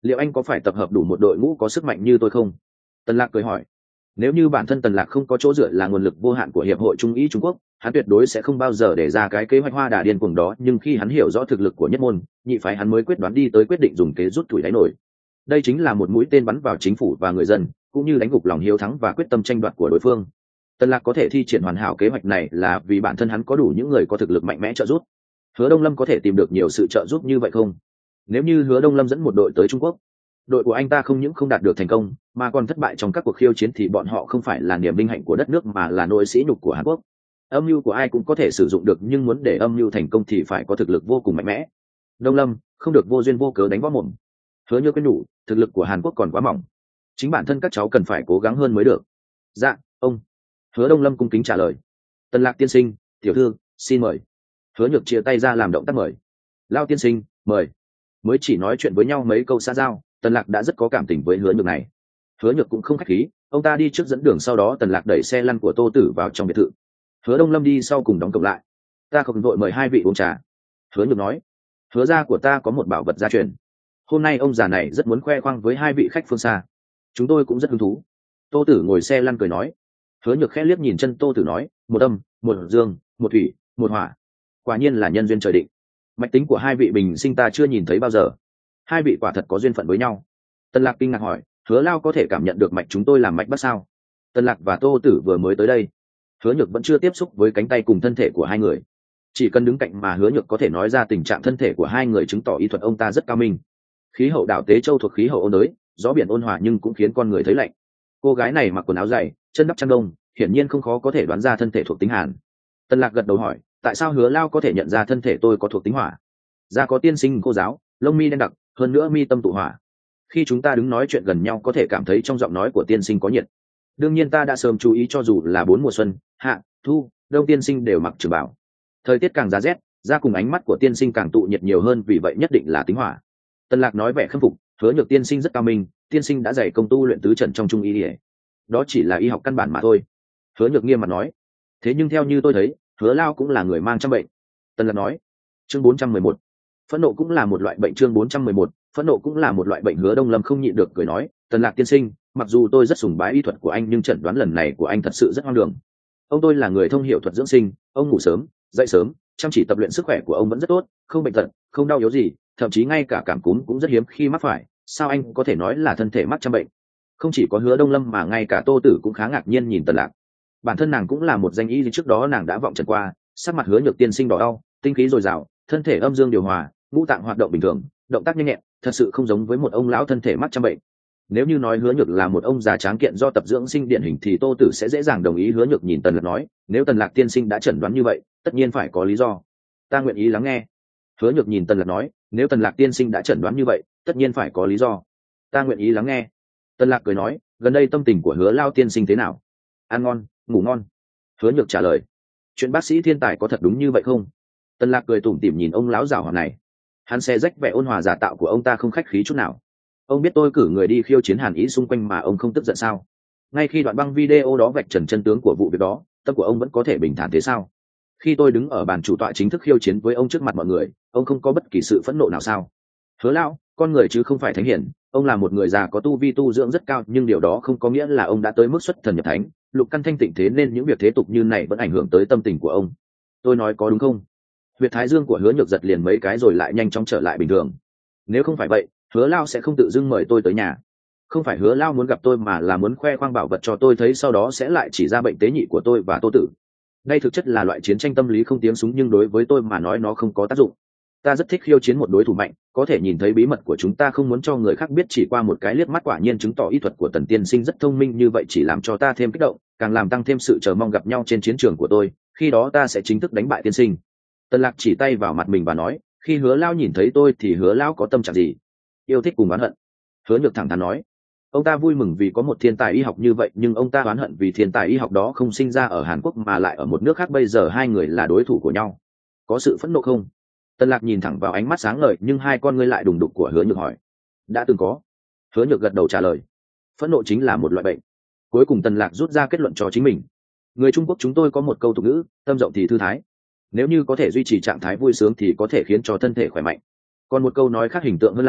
liệu anh có phải tập hợp đủ một đội ngũ có sức mạnh như tôi không? Tần Lạc cười hỏi. Nếu như bản thân Tần Lạc không có chỗ dựa là nguồn lực vô hạn của hiệp hội Trung ý Trung Quốc, hắn tuyệt đối sẽ không bao giờ để ra cái kế hoạch hoa đà điên cuồng đó. Nhưng khi hắn hiểu rõ thực lực của nhất môn nhị phái, hắn mới quyết đoán đi tới quyết định dùng kế rút tuổi đáy nổi. Đây chính là một mũi tên bắn vào chính phủ và người dân, cũng như đánh gục lòng hiếu thắng và quyết tâm tranh đoạt của đối phương. Tần Lạc có thể thi triển hoàn hảo kế hoạch này là vì bản thân hắn có đủ những người có thực lực mạnh mẽ trợ giúp. Hứa Đông Lâm có thể tìm được nhiều sự trợ giúp như vậy không? Nếu như Hứa Đông Lâm dẫn một đội tới Trung Quốc, đội của anh ta không những không đạt được thành công mà còn thất bại trong các cuộc khiêu chiến, thì bọn họ không phải là niềm vinh hạnh của đất nước mà là nỗi sỉ nhục của Hàn Quốc. Âm mưu của ai cũng có thể sử dụng được, nhưng muốn để âm mưu thành công thì phải có thực lực vô cùng mạnh mẽ. Đông Lâm không được vô duyên vô cớ đánh võ mồm. Hứa Nhược quên nhủ, thực lực của Hàn Quốc còn quá mỏng, chính bản thân các cháu cần phải cố gắng hơn mới được. Dạ ông. Hứa Đông Lâm cung kính trả lời. Tần Lạc tiên sinh, tiểu thư xin mời. Hứa Nhược chia tay ra làm động tác mời. Lao tiên sinh mời. Mới chỉ nói chuyện với nhau mấy câu xã giao, Tần Lạc đã rất có cảm tình với Hứa Nhược này. Hứa Nhược cũng không khách khí, ông ta đi trước dẫn đường, sau đó Tần Lạc đẩy xe lăn của Tô Tử vào trong biệt thự. Hứa Đông Lâm đi sau cùng đóng cổng lại. Ta không vội mời hai vị uống trà. Hứa Nhược nói. Hứa gia của ta có một bảo vật gia truyền, hôm nay ông già này rất muốn khoe khoang với hai vị khách phương xa, chúng tôi cũng rất hứng thú. Tô Tử ngồi xe lăn cười nói. Hứa Nhược khẽ liếc nhìn chân Tô Tử nói, một âm, một dương, một thủy, một hỏa, quả nhiên là nhân duyên trời định. Mạch tính của hai vị bình sinh ta chưa nhìn thấy bao giờ, hai vị quả thật có duyên phận với nhau. Tần Lạc kinh ngạc hỏi, Hứa Lao có thể cảm nhận được mạch chúng tôi làm mạch bắt sao? Tần Lạc và Tô Tử vừa mới tới đây, Hứa Nhược vẫn chưa tiếp xúc với cánh tay cùng thân thể của hai người, chỉ cần đứng cạnh mà Hứa Nhược có thể nói ra tình trạng thân thể của hai người, chứng tỏ y thuật ông ta rất cao minh. Khí hậu đảo Tế Châu thuộc khí hậu ôn đới, gió biển ôn hòa nhưng cũng khiến con người thấy lạnh. Cô gái này mặc quần áo dày, chân đắp chăn đông, hiển nhiên không khó có thể đoán ra thân thể thuộc tính hàn. Tần Lạc gật đầu hỏi, tại sao Hứa Lao có thể nhận ra thân thể tôi có thuộc tính hỏa? Da có tiên sinh cô giáo, lông mi đen đặc, hơn nữa mi tâm tụ hỏa. Khi chúng ta đứng nói chuyện gần nhau có thể cảm thấy trong giọng nói của tiên sinh có nhiệt. Đương nhiên ta đã sớm chú ý, cho dù là bốn mùa xuân, hạ, thu, đông tiên sinh đều mặc trường bào. Thời tiết càng giá rét, da cùng ánh mắt của tiên sinh càng tụ nhiệt nhiều hơn, vì vậy nhất định là tính hỏa. Tần Lạc nói vẻ khâm phục, Hứa Nhược tiên sinh rất cao minh, tiên sinh đã dạy công tu luyện tứ trần trong trung y. Đó chỉ là y học căn bản mà thôi. Hứa Nhược nghiêm mặt nói. Thế nhưng theo như tôi thấy, Hứa Lao cũng là người mang trăm bệnh. Tần Lạc nói. Chương bốn trăm mười một. Phẫn nộ cũng là một loại bệnh. Chương bốn trăm mười một. Phẫn nộ cũng là một loại bệnh. Hứa Đông Lâm không nhịn được cười nói, Tần Lạc tiên sinh, mặc dù tôi rất sùng bái y thuật của anh nhưng chẩn đoán lần này của anh thật sự rất hoang đường. Ông tôi là người thông hiểu thuật dưỡng sinh, ông ngủ sớm, dậy sớm, chăm chỉ tập luyện, sức khỏe của ông vẫn rất tốt, không bệnh tật, không đau yếu gì, thậm chí ngay cả cảm cúm cũng rất hiếm khi mắc phải. Sao anh có thể nói là thân thể mắc trăm bệnh? Không chỉ có Hứa Đông Lâm mà ngay cả Tô Tử cũng khá ngạc nhiên nhìn Tần Lạc. Bản thân nàng cũng là một danh y, trước đó nàng đã vọng trần qua, sắc mặt Hứa Nhược tiên sinh đỏ đau, tinh khí dồi dào, thân thể âm dương điều hòa, ngũ tạng hoạt động bình thường, động tác nhanh nhẹn, thật sự không giống với một ông lão thân thể mắc trăm bệnh. Nếu như nói Hứa Nhược là một ông già tráng kiện do tập dưỡng sinh điển hình thì Tô Tử sẽ dễ dàng đồng ý. Hứa Nhược nhìn Tần Lạc nói, nếu Tần Lạc tiên sinh đã chẩn đoán như vậy, tất nhiên phải có lý do. Ta nguyện ý lắng nghe. Hứa Nhược nhìn Tần Lạc nói, nếu Tần Lạc tiên sinh đã chẩn đoán như vậy, tất nhiên phải có lý do. Ta nguyện ý lắng nghe. Tần Lạc cười nói, gần đây tâm tình của Hứa Lao tiên sinh thế nào? Ăn ngon, ngủ ngon. Hứa Nhược trả lời. Chuyện bác sĩ thiên tài có thật đúng như vậy không? Tần Lạc cười tủm tỉm nhìn ông lão giàu hoạt này. Hắn xe rách vẻ ôn hòa giả tạo của ông ta không khách khí chút nào. Ông biết tôi cử người đi khiêu chiến Hàn Ý xung quanh mà ông không tức giận sao? Ngay khi đoạn băng video đó vạch trần chân tướng của vụ việc đó, tâm của ông vẫn có thể bình thản thế sao? Khi tôi đứng ở bàn chủ tọa chính thức khiêu chiến với ông trước mặt mọi người, ông không có bất kỳ sự phẫn nộ nào sao? Hứa Lão, con người chứ không phải thánh hiển, ông là một người già có tu vi tu dưỡng rất cao, nhưng điều đó không có nghĩa là ông đã tới mức xuất thần nhập thánh, lục căn thanh tịnh, thế nên những việc thế tục như này vẫn ảnh hưởng tới tâm tình của ông. Tôi nói có đúng không? Huyệt thái dương của Hứa Nhược giật liền mấy cái rồi lại nhanh chóng trở lại bình thường. Nếu không phải vậy, Hứa Lao sẽ không tự dưng mời tôi tới nhà. Không phải Hứa Lao muốn gặp tôi mà là muốn khoe khoang bảo vật cho tôi thấy, sau đó sẽ lại chỉ ra bệnh tế nhị của tôi và Tô Tử. Đây thực chất là loại chiến tranh tâm lý không tiếng súng, nhưng đối với tôi mà nói nó không có tác dụng. Ta rất thích khiêu chiến một đối thủ mạnh, có thể nhìn thấy bí mật của chúng ta không muốn cho người khác biết chỉ qua một cái liếc mắt. Quả nhiên chứng tỏ y thuật của Tần tiên sinh rất thông minh, như vậy chỉ làm cho ta thêm kích động, càng làm tăng thêm sự chờ mong gặp nhau trên chiến trường của tôi, khi đó ta sẽ chính thức đánh bại tiên sinh. Tần Lạc chỉ tay vào mặt mình và nói, khi Hứa Lao nhìn thấy tôi thì Hứa Lao có tâm trạng gì? Yêu thích cùng oán hận. Hứa Nhược thẳng thắn nói, ông ta vui mừng vì có một thiên tài y học như vậy, nhưng ông ta oán hận vì thiên tài y học đó không sinh ra ở Hàn Quốc mà lại ở một nước khác, bây giờ hai người là đối thủ của nhau. Có sự phẫn nộ không? Tần Lạc nhìn thẳng vào ánh mắt sáng ngời nhưng hai con ngươi lại đùng đục của Hứa Nhược hỏi. Đã từng có. Hứa Nhược gật đầu trả lời. Phẫn nộ chính là một loại bệnh. Cuối cùng Tần Lạc rút ra kết luận cho chính mình. Người Trung Quốc chúng tôi có một câu tục ngữ, tâm rộng thì thư thái. Nếu như có thể duy trì trạng thái vui sướng thì có thể khiến cho thân thể khỏe mạnh. Còn một câu nói khác hình tượng hơn là,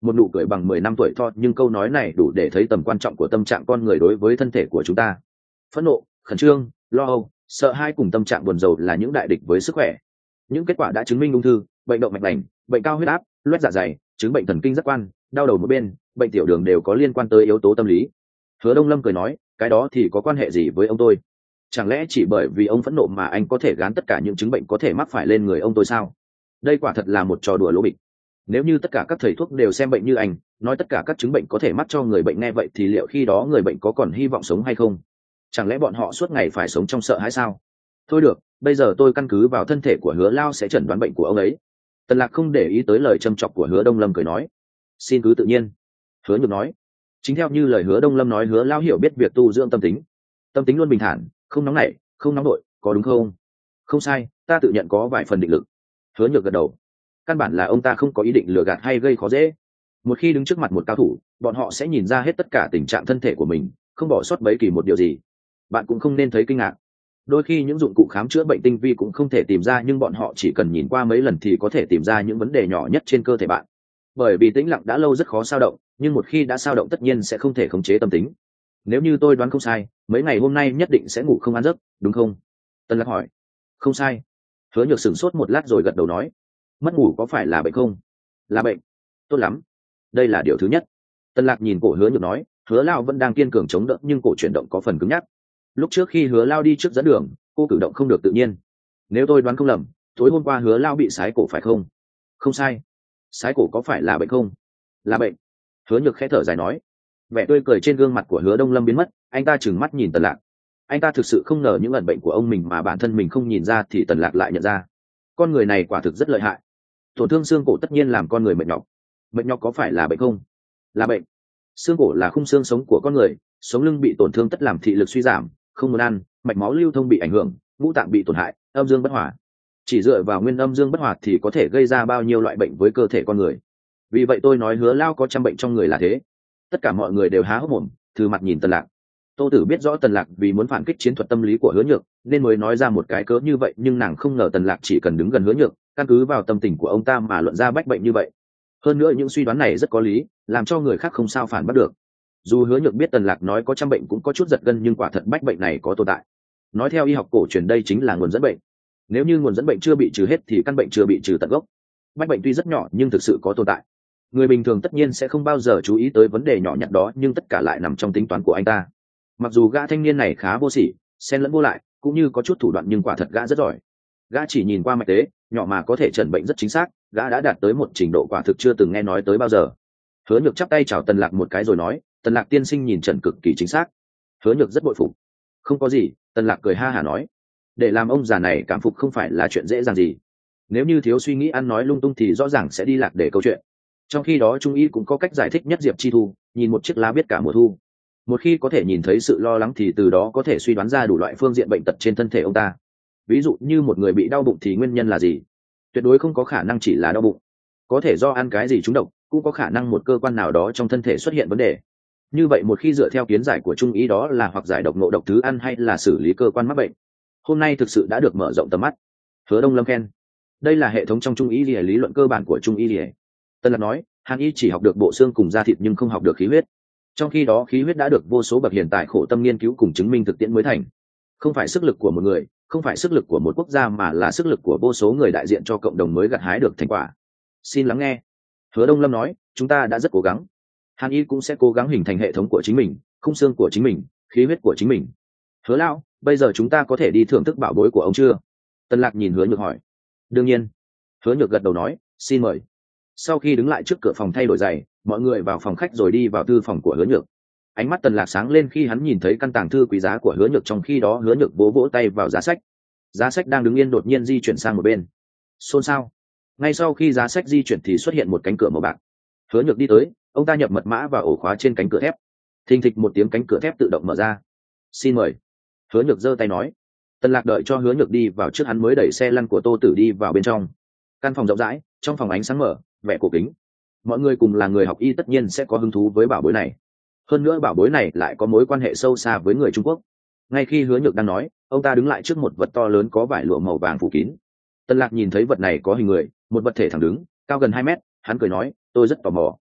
một nụ cười bằng mười năm tuổi thọ, nhưng câu nói này đủ để thấy tầm quan trọng của tâm trạng con người đối với thân thể của chúng ta. Phẫn nộ, khẩn trương, lo âu, sợ hãi cùng tâm trạng buồn rầu là những đại địch với sức khỏe. Những kết quả đã chứng minh ung thư, bệnh động mạch vành, bệnh cao huyết áp, loét dạ dày, chứng bệnh thần kinh giác quan, đau đầu một bên, bệnh tiểu đường đều có liên quan tới yếu tố tâm lý. Hứa Đông Lâm cười nói, cái đó thì có quan hệ gì với ông tôi? Chẳng lẽ chỉ bởi vì ông phẫn nộ mà anh có thể gán tất cả những chứng bệnh có thể mắc phải lên người ông tôi sao? Đây quả thật là một trò đùa lỗ bịch. Nếu như tất cả các thầy thuốc đều xem bệnh như anh, nói tất cả các chứng bệnh có thể mắc cho người bệnh nghe vậy thì liệu khi đó người bệnh có còn hy vọng sống hay không? Chẳng lẽ bọn họ suốt ngày phải sống trong sợ hãi sao? Thôi được, bây giờ tôi căn cứ vào thân thể của Hứa Lao sẽ chẩn đoán bệnh của ông ấy. Tần Lạc không để ý tới lời châm chọc của Hứa Đông Lâm, cười nói, xin cứ tự nhiên. Hứa Nhược nói, chính theo như lời Hứa Đông Lâm nói, Hứa Lao hiểu biết việc tu dưỡng tâm tính. Tâm tính luôn bình thản, không nóng nảy, không nóng nổi, có đúng không? Không sai, ta tự nhận có vài phần định lực. Hứa Nhược gật đầu. Căn bản là ông ta không có ý định lừa gạt hay gây khó dễ. Một khi đứng trước mặt một cao thủ, bọn họ sẽ nhìn ra hết tất cả tình trạng thân thể của mình, không bỏ sót bất kỳ một điều gì. Bạn cũng không nên thấy kinh ngạc. Đôi khi những dụng cụ khám chữa bệnh tinh vi cũng không thể tìm ra, nhưng bọn họ chỉ cần nhìn qua mấy lần thì có thể tìm ra những vấn đề nhỏ nhất trên cơ thể bạn. Bởi vì tĩnh lặng đã lâu rất khó sao động, nhưng một khi đã sao động tất nhiên sẽ không thể khống chế tâm tính. Nếu như tôi đoán không sai, mấy ngày hôm nay nhất định sẽ ngủ không ăn giấc, đúng không? Tân Lạc hỏi. Không sai. Hứa Nhược sửng sốt một lát rồi gật đầu nói, mất ngủ có phải là bệnh không? Là bệnh. Tốt lắm, đây là điều thứ nhất. Tân Lạc nhìn cổ Hứa Nhược nói, Hứa Lao vẫn đang kiên cường chống đỡ nhưng cổ chuyển động có phần cứng nhắc. Lúc trước khi Hứa Lao đi trước dẫn đường, cô cử động không được tự nhiên. Nếu tôi đoán không lầm, tối hôm qua Hứa Lao bị sái cổ phải không? Không sai. Sái cổ có phải là bệnh không? Là bệnh. Hứa Nhược khẽ thở dài nói. Vẻ tươi cười trên gương mặt của Hứa Đông Lâm biến mất, anh ta trừng mắt nhìn Tần Lạc. Anh ta thực sự không ngờ những ẩn bệnh của ông mình mà bản thân mình không nhìn ra thì Tần Lạc lại nhận ra. Con người này quả thực rất lợi hại. Tổn thương xương cổ tất nhiên làm con người mệt nhọc. Mệt nhọc có phải là bệnh không? Là bệnh. Xương cổ là khung xương sống của con người, sống lưng bị tổn thương tất làm thị lực suy giảm, không muốn ăn, mạch máu lưu thông bị ảnh hưởng, ngũ tạng bị tổn hại, âm dương bất hòa. Chỉ dựa vào nguyên âm dương bất hòa thì có thể gây ra bao nhiêu loại bệnh với cơ thể con người. Vì vậy tôi nói Hứa Lao có trăm bệnh trong người là thế. Tất cả mọi người đều há hốc mồm, thử mặt nhìn Tần Lạc. Tô Tử biết rõ Tần Lạc vì muốn phản kích chiến thuật tâm lý của Hứa Nhược nên mới nói ra một cái cớ như vậy, nhưng nàng không ngờ Tần Lạc chỉ cần đứng gần Hứa Nhược, căn cứ vào tâm tình của ông ta mà luận ra bách bệnh như vậy. Hơn nữa những suy đoán này rất có lý, làm cho người khác không sao phản bác được. Dù Hứa Nhược biết Tần Lạc nói có trăm bệnh cũng có chút giật gân, nhưng quả thật bách bệnh này có tồn tại. Nói theo y học cổ truyền đây chính là nguồn dẫn bệnh. Nếu như nguồn dẫn bệnh chưa bị trừ hết thì căn bệnh chưa bị trừ tận gốc. Bách bệnh tuy rất nhỏ nhưng thực sự có tồn tại. Người bình thường tất nhiên sẽ không bao giờ chú ý tới vấn đề nhỏ nhặt đó, nhưng tất cả lại nằm trong tính toán của anh ta. Mặc dù gã thanh niên này khá vô sỉ, xen lẫn vô lại, cũng như có chút thủ đoạn, nhưng quả thật gã rất giỏi. Gã chỉ nhìn qua mạch tế nhỏ mà có thể chẩn bệnh rất chính xác, gã đã đạt tới một trình độ quả thực chưa từng nghe nói tới bao giờ. Hứa Nhược chắp tay chào Tần Lạc một cái rồi nói, Tần Lạc tiên sinh nhìn chẩn cực kỳ chính xác. Hứa Nhược rất bội phục. Không có gì, Tần Lạc cười ha hả nói, để làm ông già này cảm phục không phải là chuyện dễ dàng gì. Nếu như thiếu suy nghĩ ăn nói lung tung thì rõ ràng sẽ đi lạc để câu chuyện. Trong khi đó trung y cũng có cách giải thích nhất diệp chi thu, nhìn một chiếc lá biết cả mùa thu. Một khi có thể nhìn thấy sự lo lắng thì từ đó có thể suy đoán ra đủ loại phương diện bệnh tật trên thân thể ông ta. Ví dụ như một người bị đau bụng thì nguyên nhân là gì? Tuyệt đối không có khả năng chỉ là đau bụng. Có thể do ăn cái gì trúng độc, cũng có khả năng một cơ quan nào đó trong thân thể xuất hiện vấn đề. Như vậy một khi dựa theo kiến giải của trung y đó là hoặc giải độc ngộ độc thứ ăn hay là xử lý cơ quan mắc bệnh. Hôm nay thực sự đã được mở rộng tầm mắt. Hứa Đông Lâm khen. Đây là hệ thống trong trung y lý, lý luận cơ bản của trung y lý. Tân Lạc nói, Hàn y chỉ học được bộ xương cùng da thịt nhưng không học được khí huyết. Trong khi đó khí huyết đã được vô số bậc hiện tại khổ tâm nghiên cứu cùng chứng minh thực tiễn mới thành. Không phải sức lực của một người, không phải sức lực của một quốc gia, mà là sức lực của vô số người đại diện cho cộng đồng mới gặt hái được thành quả. Xin lắng nghe. Hứa Đông Lâm nói, chúng ta đã rất cố gắng. Hàn y cũng sẽ cố gắng hình thành hệ thống của chính mình, khung xương của chính mình, khí huyết của chính mình. Hứa Lão, bây giờ chúng ta có thể đi thưởng thức bảo bối của ông chưa? Tân Lạc nhìn Hứa Nhược hỏi. Đương nhiên. Hứa Nhược gật đầu nói, xin mời. Sau khi đứng lại trước cửa phòng thay đổi giày, mọi người vào phòng khách rồi đi vào thư phòng của Hứa Nhược. Ánh mắt Tần Lạc sáng lên khi hắn nhìn thấy căn tàng thư quý giá của Hứa Nhược, trong khi đó Hứa Nhược vỗ vỗ tay vào giá sách. Giá sách đang đứng yên đột nhiên di chuyển sang một bên. Xôn xao. Ngay sau khi giá sách di chuyển thì xuất hiện một cánh cửa màu bạc. Hứa Nhược đi tới, ông ta nhập mật mã vào ổ khóa trên cánh cửa thép. Thình thịch một tiếng, cánh cửa thép tự động mở ra. Xin mời. Hứa Nhược giơ tay nói. Tần Lạc đợi cho Hứa Nhược đi vào trước hắn mới đẩy xe lăn của Tô Tử đi vào bên trong. Căn phòng rộng rãi, trong phòng ánh sáng mở, vẻ cổ kính. Mọi người cùng là người học y tất nhiên sẽ có hứng thú với bảo bối này. Hơn nữa bảo bối này lại có mối quan hệ sâu xa với người Trung Quốc. Ngay khi Hứa Nhược đang nói, ông ta đứng lại trước một vật to lớn có vải lụa màu vàng phủ kín. Tần Lạc nhìn thấy vật này có hình người, một vật thể thẳng đứng, cao gần hai mét, hắn cười nói, tôi rất tò mò.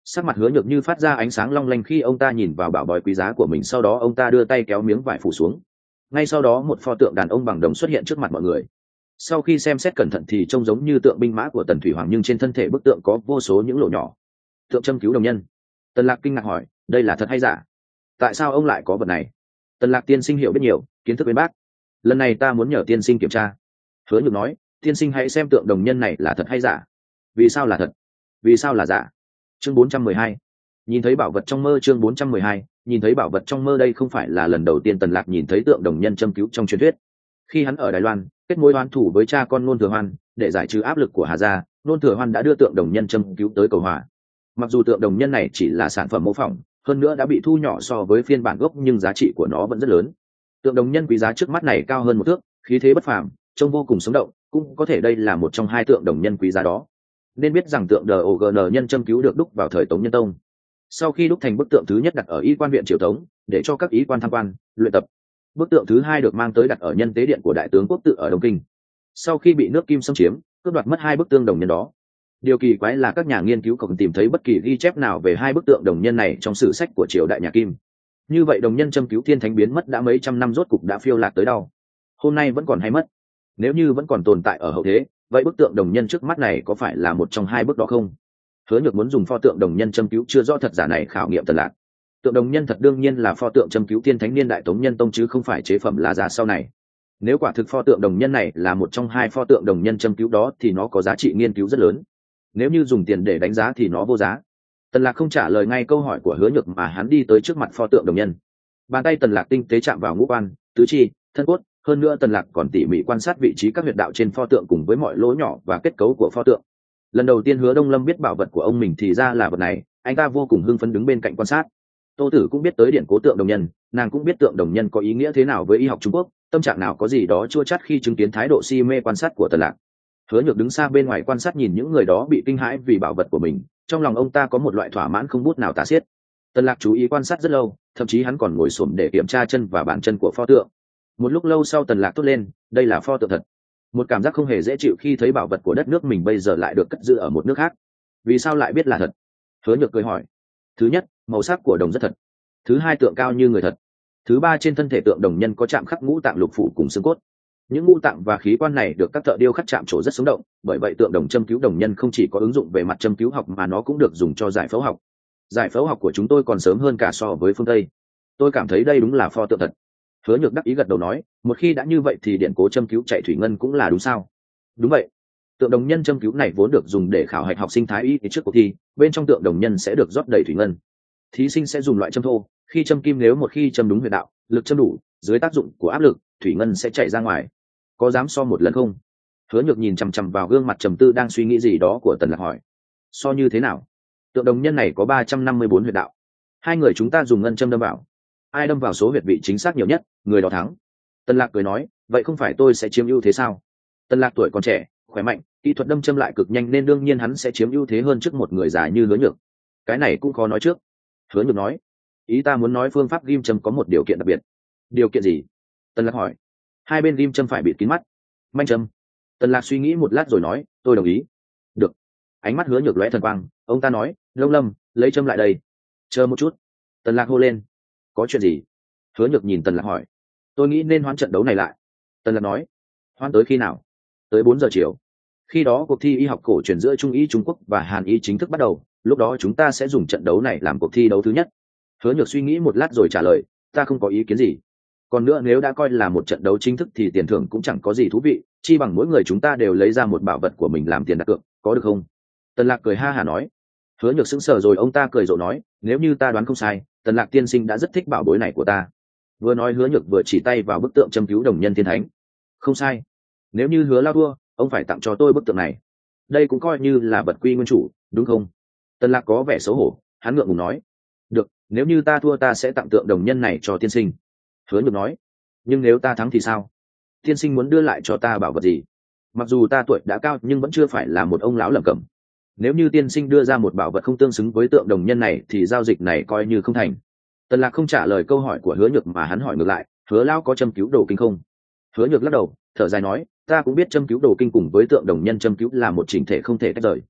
Sắc mặt Hứa Nhược Như phát ra ánh sáng long lanh khi ông ta nhìn vào bảo bối quý giá của mình, sau đó ông ta đưa tay kéo miếng vải phủ xuống. Ngay sau đó một pho tượng đàn ông bằng đồng xuất hiện trước mặt mọi người. Sau khi xem xét cẩn thận thì trông giống như tượng binh mã của Tần Thủy Hoàng, nhưng trên thân thể bức tượng có vô số những lỗ nhỏ. Tượng châm cứu đồng nhân. Tần Lạc kinh ngạc hỏi, đây là thật hay giả? Tại sao ông lại có vật này? Tần Lạc tiên sinh hiểu biết nhiều, kiến thức bên bác. Lần này ta muốn nhờ tiên sinh kiểm tra. Hứa Nhược nói, tiên sinh hãy xem tượng đồng nhân này là thật hay giả. Vì sao là thật? Vì sao là giả? Chương bốn trăm mười hai. Nhìn thấy bảo vật trong mơ. Chương bốn trăm mười hai. Nhìn thấy bảo vật trong mơ. Đây không phải là lần đầu tiên Tần Lạc nhìn thấy tượng đồng nhân châm cứu trong truyền thuyết. Khi hắn ở Đài Loan kết mối oán thủ với cha con Nôn Thừa Hoan để giải trừ áp lực của Hà gia, Nôn Thừa Hoan đã đưa tượng đồng nhân châm cứu tới cầu hòa. Mặc dù tượng đồng nhân này chỉ là sản phẩm mô phỏng, hơn nữa đã bị thu nhỏ so với phiên bản gốc, nhưng giá trị của nó vẫn rất lớn. Tượng đồng nhân quý giá trước mắt này cao hơn một thước, khí thế bất phàm, trông vô cùng sống động, cũng có thể đây là một trong hai tượng đồng nhân quý giá đó. Nên biết rằng tượng đê o giê en nhân châm cứu được đúc vào thời Tống Nhân Tông. Sau khi đúc thành bức tượng thứ nhất đặt ở y quan viện Triều Tống để cho các y quan tham quan, luyện tập. Bức tượng thứ hai được mang tới đặt ở nhân tế điện của đại tướng quốc tự ở Đông Kinh. Sau khi bị nước Kim xâm chiếm, cướp đoạt mất hai bức tượng đồng nhân đó. Điều kỳ quái là các nhà nghiên cứu không tìm thấy bất kỳ ghi chép nào về hai bức tượng đồng nhân này trong sử sách của triều đại nhà Kim. Như vậy đồng nhân châm cứu thiên thánh biến mất đã mấy trăm năm rốt cục đã phiêu lạc tới đâu? Hôm nay vẫn còn hay mất? Nếu như vẫn còn tồn tại ở hậu thế, vậy bức tượng đồng nhân trước mắt này có phải là một trong hai bức đó không? Hứa Nhược muốn dùng pho tượng đồng nhân châm cứu chưa rõ thật giả này khảo nghiệm Tần Lạc. Tượng đồng nhân thật đương nhiên là pho tượng châm cứu thiên thánh niên đại Tống Nhân Tông chứ không phải chế phẩm là giả sau này. Nếu quả thực pho tượng đồng nhân này là một trong hai pho tượng đồng nhân châm cứu đó thì nó có giá trị nghiên cứu rất lớn. Nếu như dùng tiền để đánh giá thì nó vô giá. Tần Lạc không trả lời ngay câu hỏi của Hứa Nhược mà hắn đi tới trước mặt pho tượng đồng nhân. Bàn tay Tần Lạc tinh tế chạm vào ngũ quan, tứ chi, thân cốt, hơn nữa Tần Lạc còn tỉ mỉ quan sát vị trí các huyệt đạo trên pho tượng cùng với mọi lỗ nhỏ và kết cấu của pho tượng. Lần đầu tiên Hứa Đông Lâm biết bảo vật của ông mình thì ra là vật này, anh ta vô cùng hưng phấn đứng bên cạnh quan sát. Tô Tử cũng biết tới điển cố tượng đồng nhân, nàng cũng biết tượng đồng nhân có ý nghĩa thế nào với y học Trung Quốc, tâm trạng nào có gì đó chua chát khi chứng kiến thái độ si mê quan sát của Tần Lạc. Hứa Nhược đứng xa bên ngoài quan sát nhìn những người đó bị kinh hãi vì bảo vật của mình, trong lòng ông ta có một loại thỏa mãn không bút nào tả xiết. Tần Lạc chú ý quan sát rất lâu, thậm chí hắn còn ngồi xổm để kiểm tra chân và bàn chân của pho tượng. Một lúc lâu sau Tần Lạc thốt lên, đây là pho tượng thật. Một cảm giác không hề dễ chịu khi thấy bảo vật của đất nước mình bây giờ lại được cất giữ ở một nước khác. Vì sao lại biết là thật? Hứa Nhược cười hỏi. Thứ nhất, màu sắc của đồng rất thật. Thứ hai, tượng cao như người thật. Thứ ba, trên thân thể tượng đồng nhân có chạm khắc ngũ tạng lục phủ cùng xương cốt. Những ngũ tạng và khí quan này được các thợ điêu khắc chạm trổ rất sống động, bởi vậy tượng đồng châm cứu đồng nhân không chỉ có ứng dụng về mặt châm cứu học mà nó cũng được dùng cho giải phẫu học. Giải phẫu học của chúng tôi còn sớm hơn cả so với phương Tây. Tôi cảm thấy đây đúng là pho tượng thật. Hứa Nhược đắc ý gật đầu nói, một khi đã như vậy thì điện cố châm cứu chạy thủy ngân cũng là đúng sao? Đúng vậy. Tượng đồng nhân châm cứu này vốn được dùng để khảo hạch học sinh thái y trước cuộc thi, bên trong tượng đồng nhân sẽ được rót đầy thủy ngân. Thí sinh sẽ dùng loại châm thô, khi châm kim nếu một khi châm đúng huyệt đạo, lực châm đủ, dưới tác dụng của áp lực, thủy ngân sẽ chảy ra ngoài. Có dám so một lần không? Hứa Nhược nhìn chằm chằm vào gương mặt trầm tư đang suy nghĩ gì đó của Tần Lạc hỏi. So như thế nào? Tượng đồng nhân này có ba trăm năm mươi bốn huyệt đạo. Hai người chúng ta dùng ngân châm đâm vào. Ai đâm vào số huyệt vị chính xác nhiều nhất, người đó thắng. Tần Lạc cười nói, vậy không phải tôi sẽ chiếm ưu thế sao? Tần Lạc tuổi còn trẻ, khỏe mạnh, kỹ thuật đâm châm lại cực nhanh nên đương nhiên hắn sẽ chiếm ưu thế hơn trước một người già như Hứa Nhược. Cái này cũng khó nói trước. Hứa Nhược nói, ý ta muốn nói phương pháp ghim châm có một điều kiện đặc biệt. Điều kiện gì? Tần Lạc hỏi. Hai bên ghim châm phải bịt kín mắt. Manh châm. Tần Lạc suy nghĩ một lát rồi nói, tôi đồng ý. Được. Ánh mắt Hứa Nhược lóe thần quang, ông ta nói, Đông Lâm, lấy châm lại đây. Chờ một chút. Tần Lạc hô lên. Có chuyện gì? Hứa Nhược nhìn Tần Lạc hỏi. Tôi nghĩ nên hoãn trận đấu này lại. Tần Lạc nói. Hoãn tới khi nào? Tới bốn giờ chiều. Khi đó cuộc thi y học cổ truyền giữa Trung y Trung Quốc và Hàn y chính thức bắt đầu, lúc đó chúng ta sẽ dùng trận đấu này làm cuộc thi đấu thứ nhất. Hứa Nhược suy nghĩ một lát rồi trả lời, ta không có ý kiến gì. Còn nữa nếu đã coi là một trận đấu chính thức thì tiền thưởng cũng chẳng có gì thú vị, chi bằng mỗi người chúng ta đều lấy ra một bảo vật của mình làm tiền đặt cược, có được không? Tần Lạc cười ha hả nói. Hứa Nhược sững sờ rồi ông ta cười rộ nói, nếu như ta đoán không sai, Tần Lạc tiên sinh đã rất thích bảo bối này của ta. Vừa nói Hứa Nhược vừa chỉ tay vào bức tượng châm cứu đồng nhân thiên thánh. Không sai. Nếu như Hứa lao thua, ông phải tặng cho tôi bức tượng này. Đây cũng coi như là vật quy nguyên chủ, đúng không? Tần Lạc có vẻ xấu hổ, hắn ngượng ngùng nói. Được, nếu như ta thua ta sẽ tặng tượng đồng nhân này cho tiên sinh. Hứa Nhược nói. Nhưng nếu ta thắng thì sao? Tiên sinh muốn đưa lại cho ta bảo vật gì? Mặc dù ta tuổi đã cao nhưng vẫn chưa phải là một ông lão lẩm cẩm. Nếu như tiên sinh đưa ra một bảo vật không tương xứng với tượng đồng nhân này thì giao dịch này coi như không thành. Tần Lạc không trả lời câu hỏi của Hứa Nhược mà hắn hỏi ngược lại, Hứa lão có châm cứu đồ kinh không? Hứa Nhược lắc đầu, thở dài nói, ta cũng biết châm cứu đồ kinh cùng với tượng đồng nhân châm cứu là một chỉnh thể không thể tách rời.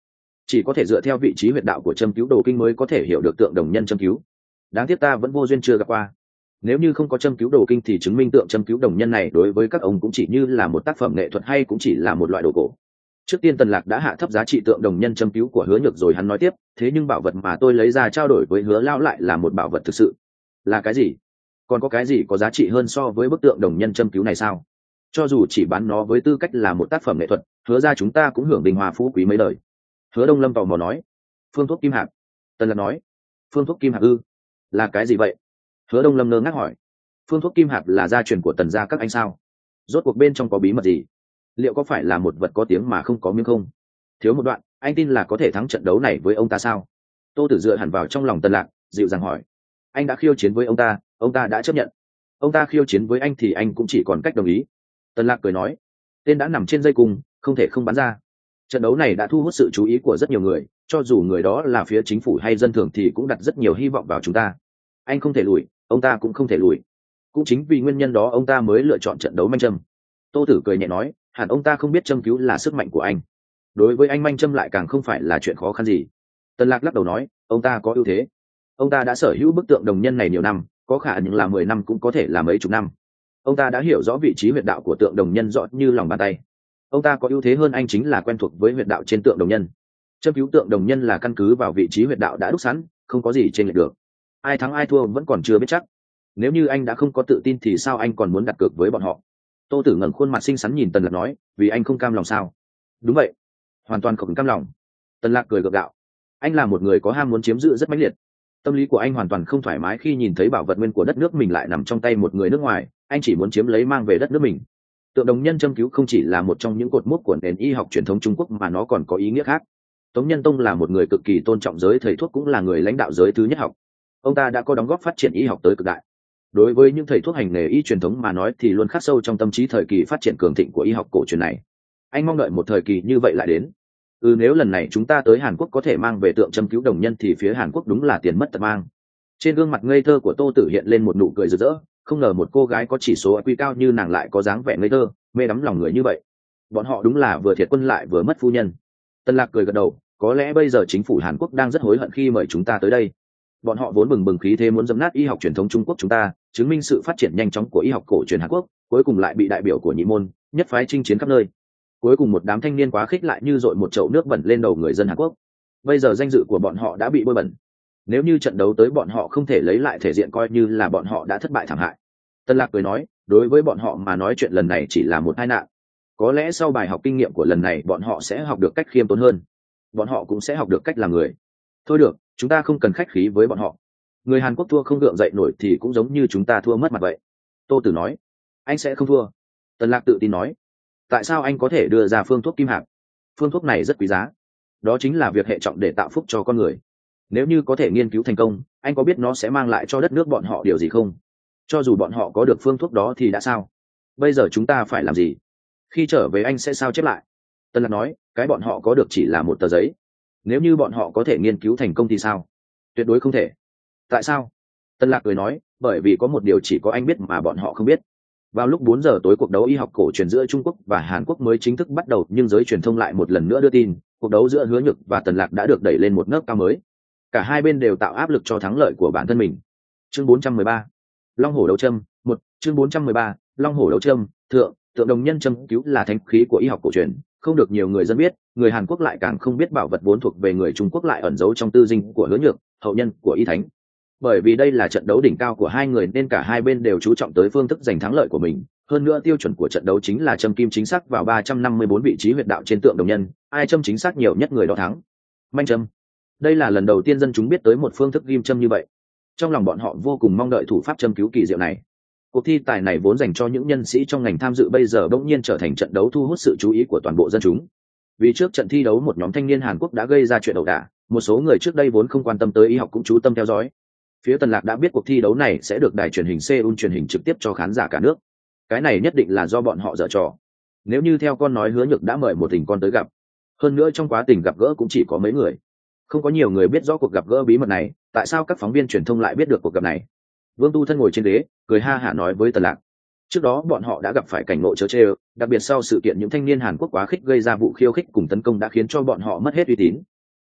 chỉ có thể dựa theo vị trí huyệt đạo của châm cứu đồ kinh mới có thể hiểu được tượng đồng nhân châm cứu. Đáng tiếc ta vẫn vô duyên chưa gặp qua. Nếu như không có châm cứu đồ kinh thì chứng minh tượng châm cứu đồng nhân này đối với các ông cũng chỉ như là một tác phẩm nghệ thuật hay cũng chỉ là một loại đồ cổ. Trước tiên Tần Lạc đã hạ thấp giá trị tượng đồng nhân châm cứu của Hứa Nhược rồi hắn nói tiếp, thế nhưng bảo vật mà tôi lấy ra trao đổi với Hứa lão lại là một bảo vật thực sự. Là cái gì? Còn có cái gì có giá trị hơn so với bức tượng đồng nhân châm cứu này sao? Cho dù chỉ bán nó với tư cách là một tác phẩm nghệ thuật, Hứa ra chúng ta cũng hưởng bình hòa phú quý mấy đời. Hứa Đông Lâm tò mò nói. Phương thuốc kim hạp. Tần Lạc nói. Phương thuốc kim hạp ư? Là cái gì vậy? Hứa Đông Lâm ngơ ngác hỏi. Phương thuốc kim hạp là gia truyền của Tần gia các anh sao? Rốt cuộc bên trong có bí mật gì? Liệu có phải là một vật có tiếng mà không có miếng không? Thiếu một đoạn, anh tin là có thể thắng trận đấu này với ông ta sao? Tô Tử dựa hẳn vào trong lòng Tần Lạc, dịu dàng hỏi. Anh đã khiêu chiến với ông ta, ông ta đã chấp nhận. Ông ta khiêu chiến với anh thì anh cũng chỉ còn cách đồng ý. Tần Lạc cười nói. Tên đã nằm trên dây cung, không thể không bắn ra. Trận đấu này đã thu hút sự chú ý của rất nhiều người, cho dù người đó là phía chính phủ hay dân thường thì cũng đặt rất nhiều hy vọng vào chúng ta. Anh không thể lùi, ông ta cũng không thể lùi. Cũng chính vì nguyên nhân đó ông ta mới lựa chọn trận đấu manh châm. Tô Tử cười nhẹ nói, hẳn ông ta không biết châm cứu là sức mạnh của anh. Đối với anh manh châm lại càng không phải là chuyện khó khăn gì. Tần Lạc lắc đầu nói, ông ta có ưu thế. Ông ta đã sở hữu bức tượng đồng nhân này nhiều năm, có khả năng là mười năm cũng có thể là mấy chục năm. Ông ta đã hiểu rõ vị trí huyệt đạo của tượng đồng nhân rõ như lòng bàn tay. Ông ta có ưu thế hơn anh chính là quen thuộc với huyệt đạo trên tượng đồng nhân. Châm cứu tượng đồng nhân là căn cứ vào vị trí huyệt đạo đã đúc sẵn, không có gì chênh lệch được. Ai thắng ai thua vẫn còn chưa biết chắc. Nếu như anh đã không có tự tin thì sao anh còn muốn đặt cược với bọn họ? Tô Tử ngẩng khuôn mặt xinh xắn nhìn Tần Lạc nói, vì anh không cam lòng sao? Đúng vậy, hoàn toàn không cam lòng. Tần Lạc cười gượng gạo. Anh là một người có ham muốn chiếm giữ rất mãnh liệt. Tâm lý của anh hoàn toàn không thoải mái khi nhìn thấy bảo vật nguyên của đất nước mình lại nằm trong tay một người nước ngoài, anh chỉ muốn chiếm lấy mang về đất nước mình. Tượng đồng nhân châm cứu không chỉ là một trong những cột mốc của nền y học truyền thống Trung Quốc mà nó còn có ý nghĩa khác. Tống Nhân Tông là một người cực kỳ tôn trọng giới thầy thuốc cũng là người lãnh đạo giới thứ nhất học. Ông ta đã có đóng góp phát triển y học tới cực đại. Đối với những thầy thuốc hành nghề y truyền thống mà nói thì luôn khắc sâu trong tâm trí thời kỳ phát triển cường thịnh của y học cổ truyền này. Anh mong đợi một thời kỳ như vậy lại đến. Ừ, nếu lần này chúng ta tới Hàn Quốc có thể mang về tượng châm cứu đồng nhân thì phía Hàn Quốc đúng là tiền mất tật mang. Trên gương mặt ngây thơ của Tô Tử hiện lên một nụ cười rực rỡ, không ngờ một cô gái có chỉ số i kiu cao như nàng lại có dáng vẻ ngây thơ, mê đắm lòng người như vậy. Bọn họ đúng là vừa thiệt quân lại vừa mất phu nhân. Tần Lạc cười gật đầu, có lẽ bây giờ chính phủ Hàn Quốc đang rất hối hận khi mời chúng ta tới đây. Bọn họ vốn bừng bừng khí thế muốn dẫm nát y học truyền thống Trung Quốc chúng ta, chứng minh sự phát triển nhanh chóng của y học cổ truyền Hàn Quốc, cuối cùng lại bị đại biểu của nhị môn nhất phái chinh chiến khắp nơi. Cuối cùng một đám thanh niên quá khích lại như dội một chậu nước bẩn lên đầu người dân Hàn Quốc. Bây giờ danh dự của bọn họ đã bị bôi bẩn. Nếu như trận đấu tới bọn họ không thể lấy lại thể diện coi như là bọn họ đã thất bại thảm hại. Tân Lạc cười nói, đối với bọn họ mà nói chuyện lần này chỉ là một tai nạn. Có lẽ sau bài học kinh nghiệm của lần này bọn họ sẽ học được cách khiêm tốn hơn. Bọn họ cũng sẽ học được cách làm người. Thôi được, chúng ta không cần khách khí với bọn họ. Người Hàn Quốc thua không gượng dậy nổi thì cũng giống như chúng ta thua mất mặt vậy. Tô Tử nói, anh sẽ không thua. Tân Lạc tự tin nói, tại sao anh có thể đưa ra phương thuốc kim hạp? Phương thuốc này rất quý giá. Đó chính là việc hệ trọng để tạo phúc cho con người. Nếu như có thể nghiên cứu thành công, anh có biết nó sẽ mang lại cho đất nước bọn họ điều gì không? Cho dù bọn họ có được phương thuốc đó thì đã sao? Bây giờ chúng ta phải làm gì? Khi trở về anh sẽ sao chép lại. Tân Lạc nói, cái bọn họ có được chỉ là một tờ giấy. Nếu như bọn họ có thể nghiên cứu thành công thì sao? Tuyệt đối không thể. Tại sao? Tân Lạc cười nói, bởi vì có một điều chỉ có anh biết mà bọn họ không biết. Vào lúc bốn giờ tối cuộc đấu y học cổ truyền giữa Trung Quốc và Hàn Quốc mới chính thức bắt đầu, nhưng giới truyền thông lại một lần nữa đưa tin, cuộc đấu giữa Hứa Nhược và Tần Lạc đã được đẩy lên một nấc cao mới. Cả hai bên đều tạo áp lực cho thắng lợi của bản thân mình. Chương bốn trăm mười ba, Long hổ đấu châm. Một, chương bốn trăm mười ba, Long hổ đấu châm. Thượng, tượng đồng nhân châm cứu là thánh khí của y học cổ truyền, không được nhiều người dân biết, người Hàn Quốc lại càng không biết bảo vật vốn thuộc về người Trung Quốc lại ẩn giấu trong tư dinh của Hứa Nhược, hậu nhân của Y Thánh. Bởi vì đây là trận đấu đỉnh cao của hai người nên cả hai bên đều chú trọng tới phương thức giành thắng lợi của mình. Hơn nữa tiêu chuẩn của trận đấu chính là châm kim chính xác vào ba trăm năm mươi bốn vị trí huyệt đạo trên tượng đồng nhân, ai châm chính xác nhiều nhất người đó thắng. Manh châm. Đây là lần đầu tiên dân chúng biết tới một phương thức ghim châm như vậy. Trong lòng bọn họ vô cùng mong đợi thủ pháp châm cứu kỳ diệu này. Cuộc thi tài này vốn dành cho những nhân sĩ trong ngành tham dự bây giờ bỗng nhiên trở thành trận đấu thu hút sự chú ý của toàn bộ dân chúng. Vì trước trận thi đấu một nhóm thanh niên Hàn Quốc đã gây ra chuyện ẩu đả, một số người trước đây vốn không quan tâm tới y học cũng chú tâm theo dõi. Phía Tần Lạc đã biết cuộc thi đấu này sẽ được đài truyền hình Seoul truyền hình trực tiếp cho khán giả cả nước. Cái này nhất định là do bọn họ giở trò. Nếu như theo con nói Hứa Nhược đã mời một tình con tới gặp, hơn nữa trong quá trình gặp gỡ cũng chỉ có mấy người, không có nhiều người biết rõ cuộc gặp gỡ bí mật này. Tại sao các phóng viên truyền thông lại biết được cuộc gặp này? Vương Tu Thân ngồi trên ghế, cười ha hả nói với Tần Lạc. Trước đó bọn họ đã gặp phải cảnh ngộ trớ trêu, đặc biệt sau sự kiện những thanh niên Hàn Quốc quá khích gây ra vụ khiêu khích cùng tấn công đã khiến cho bọn họ mất hết uy tín.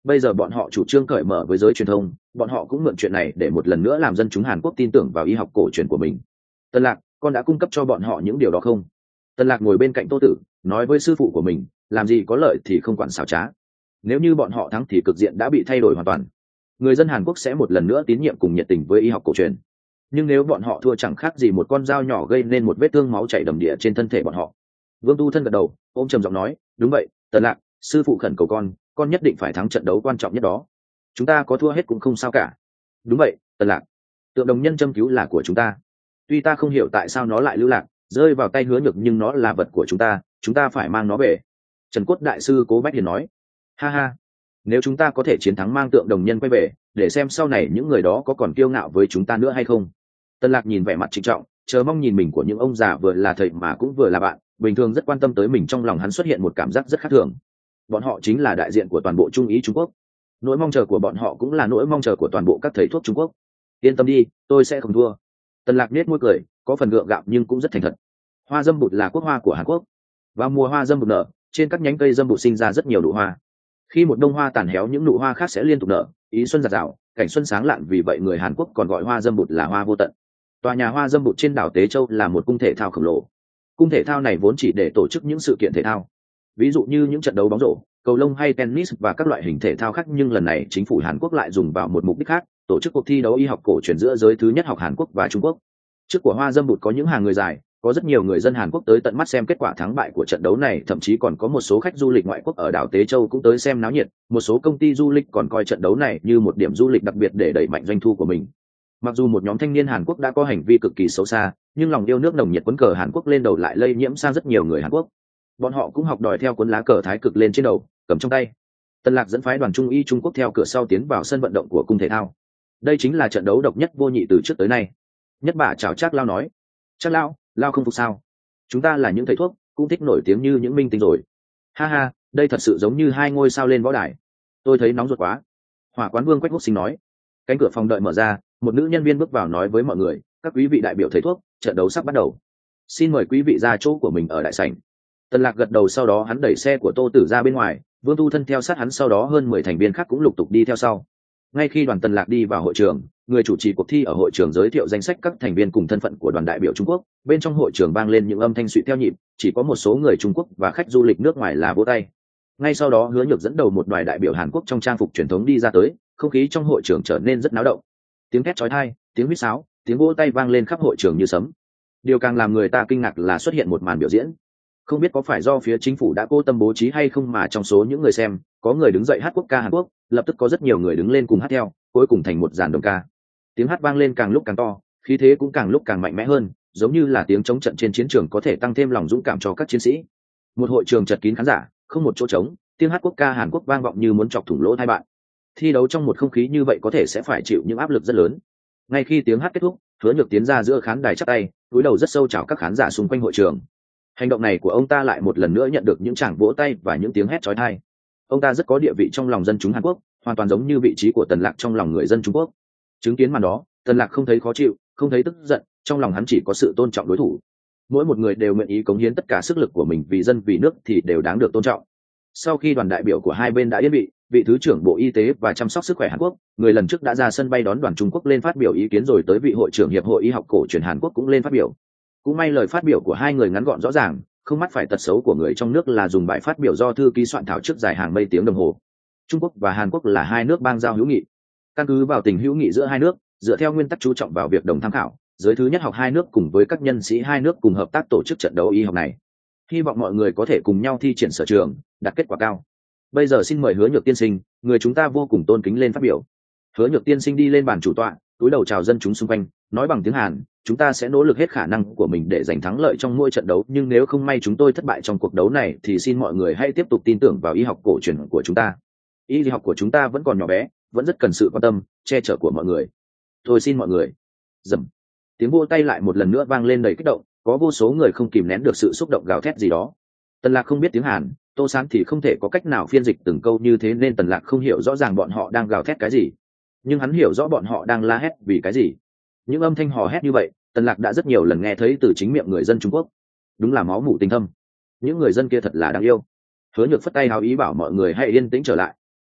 Bây giờ bọn họ chủ trương cởi mở với giới truyền thông, bọn họ cũng mượn chuyện này để một lần nữa làm dân chúng Hàn Quốc tin tưởng vào y học cổ truyền của mình. Tân Lạc, con đã cung cấp cho bọn họ những điều đó không? Tân Lạc ngồi bên cạnh Tô Tử, nói với sư phụ của mình, làm gì có lợi thì không quản xảo trá. Nếu như bọn họ thắng thì cục diện đã bị thay đổi hoàn toàn. Người dân Hàn Quốc sẽ một lần nữa tín nhiệm cùng nhiệt tình với y học cổ truyền. Nhưng nếu bọn họ thua chẳng khác gì một con dao nhỏ gây nên một vết thương máu chảy đầm đìa trên thân thể bọn họ. Vương Tu Thân gật đầu, ôm trầm giọng nói, đúng vậy, Tân Lạc, sư phụ khẩn cầu con, con nhất định phải thắng trận đấu quan trọng nhất đó. Chúng ta có thua hết cũng không sao cả. Đúng vậy, Tân Lạc, tượng đồng nhân châm cứu là của chúng ta. Tuy ta không hiểu tại sao nó lại lưu lạc, rơi vào tay Hứa Nhược, nhưng nó là vật của chúng ta, chúng ta phải mang nó về. Trần Cốt đại sư Cố Bách Hiền nói, ha ha, nếu chúng ta có thể chiến thắng mang tượng đồng nhân quay về, để xem sau này những người đó có còn kiêu ngạo với chúng ta nữa hay không. Tân Lạc nhìn vẻ mặt trịnh trọng, chờ mong nhìn mình của những ông già vừa là thầy mà cũng vừa là bạn, bình thường rất quan tâm tới mình, trong lòng hắn xuất hiện một cảm giác rất khác thường. Bọn họ chính là đại diện của toàn bộ Trung Ý Trung Quốc. Nỗi mong chờ của bọn họ cũng là nỗi mong chờ của toàn bộ các thầy thuốc Trung Quốc. Yên tâm đi, tôi sẽ không thua. Tân Lạc nết môi cười, có phần gượng gạo nhưng cũng rất thành thật. Hoa dâm bụt là quốc hoa của Hàn Quốc. Vào mùa hoa dâm bụt nở, trên các nhánh cây dâm bụt sinh ra rất nhiều nụ hoa. Khi một đông hoa tàn héo, những nụ hoa khác sẽ liên tục nở, ý xuân rạng rào, cảnh xuân sáng lạn, vì vậy người Hàn Quốc còn gọi hoa dâm bụt là hoa vô tận. Tòa nhà hoa dâm bụt trên đảo Tế Châu là một cung thể thao khổng lồ. Cung thể thao này vốn chỉ để tổ chức những sự kiện thể thao, ví dụ như những trận đấu bóng rổ, cầu lông hay tennis và các loại hình thể thao khác, nhưng lần này chính phủ Hàn Quốc lại dùng vào một mục đích khác, tổ chức cuộc thi đấu y học cổ truyền giữa giới thứ nhất học Hàn Quốc và Trung Quốc. Trước của hoa dâm bụt có những hàng người dài, có rất nhiều người dân Hàn Quốc tới tận mắt xem kết quả thắng bại của trận đấu này, thậm chí còn có một số khách du lịch ngoại quốc ở đảo Tế Châu cũng tới xem náo nhiệt, một số công ty du lịch còn coi trận đấu này như một điểm du lịch đặc biệt để đẩy mạnh doanh thu của mình. Mặc dù một nhóm thanh niên Hàn Quốc đã có hành vi cực kỳ xấu xa, nhưng lòng yêu nước nồng nhiệt quấn cờ Hàn Quốc lên đầu lại lây nhiễm sang rất nhiều người Hàn Quốc. Bọn họ cũng học đòi theo cuốn lá cờ thái cực lên trên đầu, cầm trong tay. Tân Lạc dẫn phái đoàn Trung Y Trung Quốc theo cửa sau tiến vào sân vận động của cung thể thao. Đây chính là trận đấu độc nhất vô nhị từ trước tới nay. Nhất Bả chào Trác Lao nói, Trác Lao, Lao không phục sao? Chúng ta là những thầy thuốc, cũng thích nổi tiếng như những minh tinh rồi. Ha ha, đây thật sự giống như hai ngôi sao lên võ đài. Tôi thấy nóng ruột quá. Hỏa Quán Vương Quách Quốc Sinh nói. Cánh cửa phòng đợi mở ra, một nữ nhân viên bước vào nói với mọi người, các quý vị đại biểu thầy thuốc, trận đấu sắp bắt đầu. Xin mời quý vị ra chỗ của mình ở đại sảnh. Tân Lạc gật đầu, sau đó hắn đẩy xe của Tô Tử ra bên ngoài, Vương Tu Thân theo sát hắn, sau đó hơn mười thành viên khác cũng lục tục đi theo sau. Ngay khi đoàn Tân Lạc đi vào hội trường, người chủ trì cuộc thi ở hội trường giới thiệu danh sách các thành viên cùng thân phận của đoàn đại biểu Trung Quốc, bên trong hội trường vang lên những âm thanh suy theo nhịp, chỉ có một số người Trung Quốc và khách du lịch nước ngoài là vỗ tay. Ngay sau đó Hứa Nhược dẫn đầu một đoàn đại biểu Hàn Quốc trong trang phục truyền thống đi ra tới, không khí trong hội trường trở nên rất náo động. Tiếng thét chói tai, tiếng huýt sáo, tiếng vỗ tay vang lên khắp hội trường như sấm. Điều càng làm người ta kinh ngạc là xuất hiện một màn biểu diễn. Không biết có phải do phía chính phủ đã cố tâm bố trí hay không mà trong số những người xem, có người đứng dậy hát quốc ca Hàn Quốc, lập tức có rất nhiều người đứng lên cùng hát theo, cuối cùng thành một dàn đồng ca. Tiếng hát vang lên càng lúc càng to, khí thế cũng càng lúc càng mạnh mẽ hơn, giống như là tiếng chống trận trên chiến trường có thể tăng thêm lòng dũng cảm cho các chiến sĩ. Một hội trường chật kín khán giả, không một chỗ trống, tiếng hát quốc ca Hàn Quốc vang vọng như muốn chọc thủng lỗ tai bạn. Thi đấu trong một không khí như vậy có thể sẽ phải chịu những áp lực rất lớn. Ngay khi tiếng hát kết thúc, Hứa Nhược tiến ra giữa khán đài chắp tay, cúi đầu rất sâu chào các khán giả xung quanh hội trường. Hành động này của ông ta lại một lần nữa nhận được những tràng vỗ tay và những tiếng hét chói tai. Ông ta rất có địa vị trong lòng dân chúng Hàn Quốc, hoàn toàn giống như vị trí của Tần Lạc trong lòng người dân Trung Quốc. Chứng kiến màn đó, Tần Lạc không thấy khó chịu, không thấy tức giận, trong lòng hắn chỉ có sự tôn trọng đối thủ. Mỗi một người đều nguyện ý cống hiến tất cả sức lực của mình vì dân vì nước thì đều đáng được tôn trọng. Sau khi đoàn đại biểu của hai bên đã yên vị, vị thứ trưởng Bộ Y tế và chăm sóc sức khỏe Hàn Quốc, người lần trước đã ra sân bay đón đoàn Trung Quốc lên phát biểu ý kiến, rồi tới vị hội trưởng Hiệp hội Y học cổ truyền Hàn Quốc cũng lên phát biểu. Cũng may lời phát biểu của hai người ngắn gọn rõ ràng, không mắc phải tật xấu của người trong nước là dùng bài phát biểu do thư ký soạn thảo trước dài hàng mây tiếng đồng hồ. Trung Quốc và Hàn Quốc là hai nước bang giao hữu nghị. Căn cứ vào tình hữu nghị giữa hai nước, dựa theo nguyên tắc chú trọng vào việc đồng tham khảo, giới thứ nhất học hai nước cùng với các nhân sĩ hai nước cùng hợp tác tổ chức trận đấu y học này. Hy vọng mọi người có thể cùng nhau thi triển sở trường, đạt kết quả cao. Bây giờ xin mời Hứa Nhược tiên sinh, người chúng ta vô cùng tôn kính lên phát biểu. Hứa Nhược tiên sinh đi lên bàn chủ tọa, cúi đầu chào dân chúng xung quanh, nói bằng tiếng Hàn, chúng ta sẽ nỗ lực hết khả năng của mình để giành thắng lợi trong mỗi trận đấu, nhưng nếu không may chúng tôi thất bại trong cuộc đấu này thì xin mọi người hãy tiếp tục tin tưởng vào y học cổ truyền của chúng ta. Y học của chúng ta vẫn còn nhỏ bé, vẫn rất cần sự quan tâm, che chở của mọi người. Thôi xin mọi người. Dầm. Tiếng vỗ tay lại một lần nữa vang lên đầy kích động, có vô số người không kìm nén được sự xúc động gào thét gì đó. Tần Lạc không biết tiếng Hàn, Tô Sán thì không thể có cách nào phiên dịch từng câu như thế nên Tần Lạc không hiểu rõ ràng bọn họ đang gào thét cái gì, nhưng hắn hiểu rõ bọn họ đang la hét vì cái gì. Những âm thanh hò hét như vậy, Tần Lạc đã rất nhiều lần nghe thấy từ chính miệng người dân Trung Quốc. Đúng là máu mủ tình thâm. Những người dân kia thật là đáng yêu. Hứa Nhược phất tay hào ý bảo mọi người hãy yên tĩnh trở lại.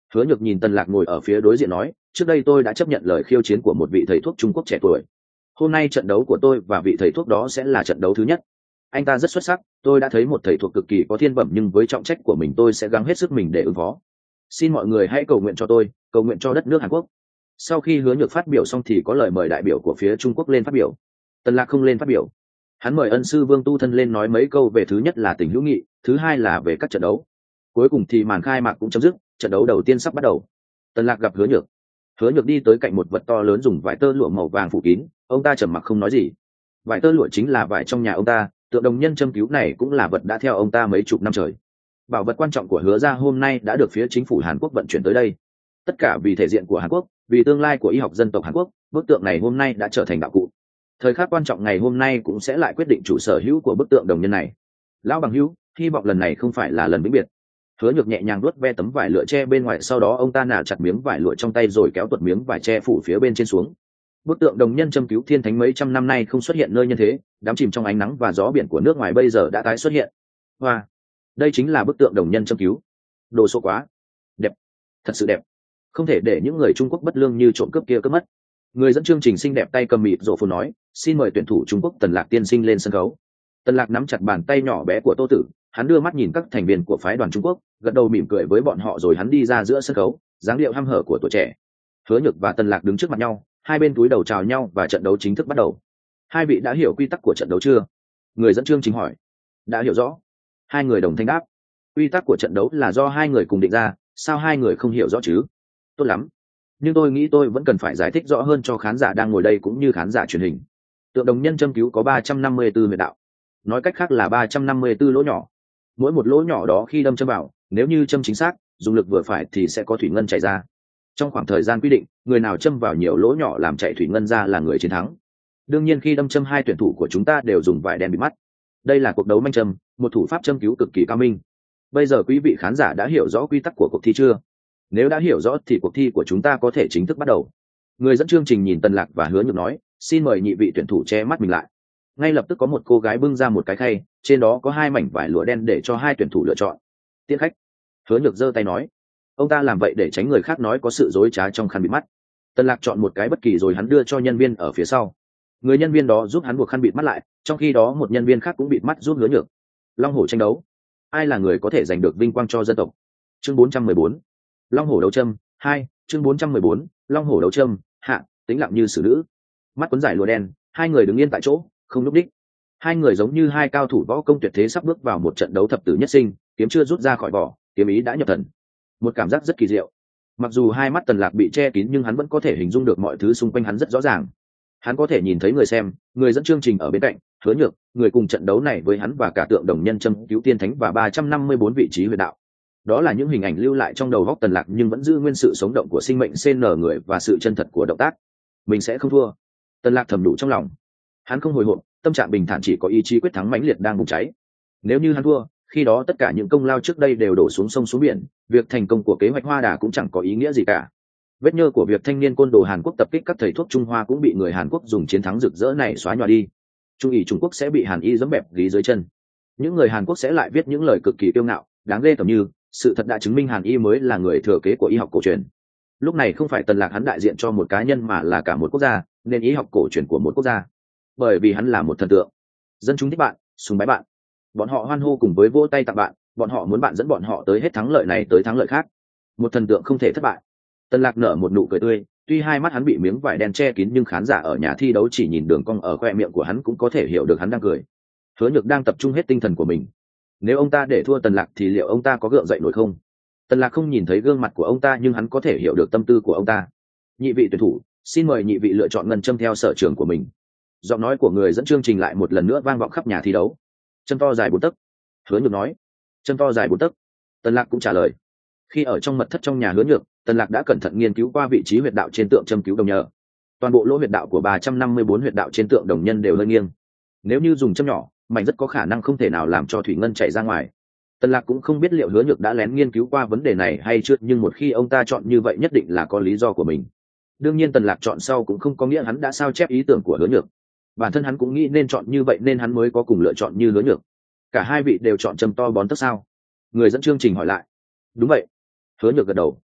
Hứa Nhược nhìn Tần Lạc ngồi ở phía đối diện nói, trước đây tôi đã chấp nhận lời khiêu chiến của một vị thầy thuốc Trung Quốc trẻ tuổi. Hôm nay trận đấu của tôi và vị thầy thuốc đó sẽ là trận đấu thứ nhất. Anh ta rất xuất sắc, tôi đã thấy một thầy thuốc cực kỳ có thiên bẩm, nhưng với trọng trách của mình tôi sẽ gắng hết sức mình để ứng phó. Xin mọi người hãy cầu nguyện cho tôi, cầu nguyện cho đất nước Hàn Quốc. Sau khi Hứa Nhược phát biểu xong thì có lời mời đại biểu của phía Trung Quốc lên phát biểu. Tần Lạc không lên phát biểu. Hắn mời ân sư Vương Tu Thân lên nói mấy câu về thứ nhất là tình hữu nghị, thứ hai là về các trận đấu. Cuối cùng thì màn khai mạc cũng chấm dứt, trận đấu đầu tiên sắp bắt đầu. Tần Lạc gặp Hứa Nhược. Hứa Nhược đi tới cạnh một vật to lớn dùng vải tơ lụa màu vàng phủ kín, ông ta trầm mặc không nói gì. Vải tơ lụa chính là vải trong nhà ông ta, tượng đồng nhân châm cứu này cũng là vật đã theo ông ta mấy chục năm trời. Bảo vật quan trọng của Hứa gia hôm nay đã được phía chính phủ Hàn Quốc vận chuyển tới đây. Tất cả vì thể diện của Hàn Quốc, vì tương lai của y học dân tộc Hàn Quốc, bức tượng này hôm nay đã trở thành đạo cụ. Thời khắc quan trọng ngày hôm nay cũng sẽ lại quyết định chủ sở hữu của bức tượng đồng nhân này. Lão bằng hữu, hy vọng lần này không phải là lần vĩnh biệt. Hứa Nhược nhẹ nhàng vuốt ve tấm vải lụa che bên ngoài, sau đó ông ta nả chặt miếng vải lụa trong tay rồi kéo tuột miếng vải che phủ phía bên trên xuống. Bức tượng đồng nhân châm cứu thiên thánh mấy trăm năm nay không xuất hiện nơi như thế, đắm chìm trong ánh nắng và gió biển của nước ngoài bây giờ đã tái xuất hiện. Hoa, đây chính là bức tượng đồng nhân châm cứu. Đồ sộ quá, đẹp, thật sự đẹp. Không thể để những người Trung Quốc bất lương như trộm cướp kia cướp mất. Người dẫn chương trình xinh đẹp tay cầm mịt rộ phồn nói, xin mời tuyển thủ Trung Quốc Tần Lạc tiên sinh lên sân khấu. Tần Lạc nắm chặt bàn tay nhỏ bé của Tô Tử, hắn đưa mắt nhìn các thành viên của phái đoàn Trung Quốc, gật đầu mỉm cười với bọn họ rồi hắn đi ra giữa sân khấu, dáng điệu hăm hở của tuổi trẻ. Hứa Nhược và Tần Lạc đứng trước mặt nhau, hai bên cúi đầu chào nhau và trận đấu chính thức bắt đầu. Hai vị đã hiểu quy tắc của trận đấu chưa? Người dẫn chương trình hỏi. Đã hiểu rõ. Hai người đồng thanh đáp. Quy tắc của trận đấu là do hai người cùng định ra, sao hai người không hiểu rõ chứ? Tốt lắm, nhưng tôi nghĩ tôi vẫn cần phải giải thích rõ hơn cho khán giả đang ngồi đây cũng như khán giả truyền hình. Tượng đồng nhân châm cứu có ba trăm năm mươi tư huyệt đạo, nói cách khác là ba trăm năm mươi tư lỗ nhỏ. Mỗi một lỗ nhỏ đó khi đâm châm vào, nếu như châm chính xác, dùng lực vừa phải thì sẽ có thủy ngân chảy ra. Trong khoảng thời gian quy định, người nào châm vào nhiều lỗ nhỏ làm chạy thủy ngân ra là người chiến thắng. Đương nhiên khi đâm châm, hai tuyển thủ của chúng ta đều dùng vải đen bịt mắt. Đây là cuộc đấu manh châm, một thủ pháp châm cứu cực kỳ cao minh. Bây giờ quý vị khán giả đã hiểu rõ quy tắc của cuộc thi chưa? Nếu đã hiểu rõ thì cuộc thi của chúng ta có thể chính thức bắt đầu. Người dẫn chương trình nhìn Tần Lạc và Hứa Nhược nói, xin mời nhị vị tuyển thủ che mắt mình lại. Ngay lập tức có một cô gái bưng ra một cái khay, trên đó có hai mảnh vải lụa đen để cho hai tuyển thủ lựa chọn. Tiễn khách. Hứa Nhược giơ tay nói. Ông ta làm vậy để tránh người khác nói có sự dối trá trong khăn bịt mắt. Tần Lạc chọn một cái bất kỳ rồi hắn đưa cho nhân viên ở phía sau. Người nhân viên đó giúp hắn buộc khăn bịt mắt lại, trong khi đó một nhân viên khác cũng bịt mắt giúp Hứa Nhược. Long hổ tranh đấu. Ai là người có thể giành được vinh quang cho dân tộc? Chương bốn trăm mười bốn. Long hổ đấu châm hai. Chương bốn trăm mười bốn. Long hổ đấu châm hạ. Tĩnh lặng như xử nữ. Mắt quấn giải lụa đen, hai người đứng yên tại chỗ, không lúc đích. Hai người giống như hai cao thủ võ công tuyệt thế sắp bước vào một trận đấu thập tử nhất sinh, kiếm chưa rút ra khỏi vỏ, kiếm ý đã nhập thần. Một cảm giác rất kỳ diệu. Mặc dù hai mắt Tần Lạc bị che kín nhưng hắn vẫn có thể hình dung được mọi thứ xung quanh hắn rất rõ ràng. Hắn có thể nhìn thấy người xem, người dẫn chương trình ở bên cạnh, Hứa Nhược, người cùng trận đấu này với hắn và cả tượng đồng nhân châm cứu tiên thánh và ba trăm năm mươi bốn vị trí huyệt đạo. Đó là những hình ảnh lưu lại trong đầu óc Tần Lạc nhưng vẫn giữ nguyên sự sống động của sinh mệnh xê en người và sự chân thật của động tác. Mình sẽ không thua. Tần Lạc thầm đủ trong lòng. Hắn không hồi hộp, tâm trạng bình thản, chỉ có ý chí quyết thắng mãnh liệt đang bùng cháy. Nếu như hắn thua, khi đó tất cả những công lao trước đây đều đổ xuống sông xuống biển, việc thành công của kế hoạch Hoa Đà cũng chẳng có ý nghĩa gì cả. Vết nhơ của việc thanh niên côn đồ Hàn Quốc tập kích các thầy thuốc Trung Hoa cũng bị người Hàn Quốc dùng chiến thắng rực rỡ này xóa nhòa đi. Trung ủy Trung Quốc sẽ bị Hàn Y giẫm bẹp gí dưới chân. Những người Hàn Quốc sẽ lại viết những lời cực kỳ kiêu ngạo, đáng ghê tởm như sự thật đã chứng minh Hàn Y mới là người thừa kế của y học cổ truyền. Lúc này không phải Tần Lạc hắn đại diện cho một cá nhân mà là cả một quốc gia, nên y học cổ truyền của một quốc gia. Bởi vì hắn là một thần tượng. Dân chúng thích bạn, sùng bái bạn. Bọn họ hoan hô cùng với vỗ tay tặng bạn, bọn họ muốn bạn dẫn bọn họ tới hết thắng lợi này tới thắng lợi khác. Một thần tượng không thể thất bại. Tần Lạc nở một nụ cười tươi, tuy hai mắt hắn bị miếng vải đen che kín nhưng khán giả ở nhà thi đấu chỉ nhìn đường cong ở khoe miệng của hắn cũng có thể hiểu được hắn đang cười. Hứa Nhược đang tập trung hết tinh thần của mình. Nếu ông ta để thua Tần Lạc thì liệu ông ta có gượng dậy nổi không? Tần Lạc không nhìn thấy gương mặt của ông ta nhưng hắn có thể hiểu được tâm tư của ông ta. Nhị vị tuyển thủ, xin mời nhị vị lựa chọn ngân châm theo sở trường của mình. Giọng nói của người dẫn chương trình lại một lần nữa vang vọng khắp nhà thi đấu. Châm to dài bốn tấc. Hứa Nhược nói. Châm to dài bốn tấc. Tần Lạc cũng trả lời. Khi ở trong mật thất trong nhà Hứa Nhược, Tần Lạc đã cẩn thận nghiên cứu qua vị trí huyệt đạo trên tượng châm cứu đồng nhờ. Toàn bộ lỗ huyệt đạo của ba trăm năm mươi bốn huyệt đạo trên tượng đồng nhân đều hơi nghiêng. Nếu như dùng châm nhỏ, mảnh rất có khả năng không thể nào làm cho thủy ngân chảy ra ngoài. Tần Lạc cũng không biết liệu Hứa Nhược đã lén nghiên cứu qua vấn đề này hay chưa, nhưng một khi ông ta chọn như vậy nhất định là có lý do của mình. Đương nhiên Tần Lạc chọn sau cũng không có nghĩa hắn đã sao chép ý tưởng của Hứa Nhược. Bản thân hắn cũng nghĩ nên chọn như vậy nên hắn mới có cùng lựa chọn như Hứa Nhược. Cả hai vị đều chọn châm to bón tấc sao? Người dẫn chương trình hỏi lại. Đúng vậy. Hứa Nhược gật đầu.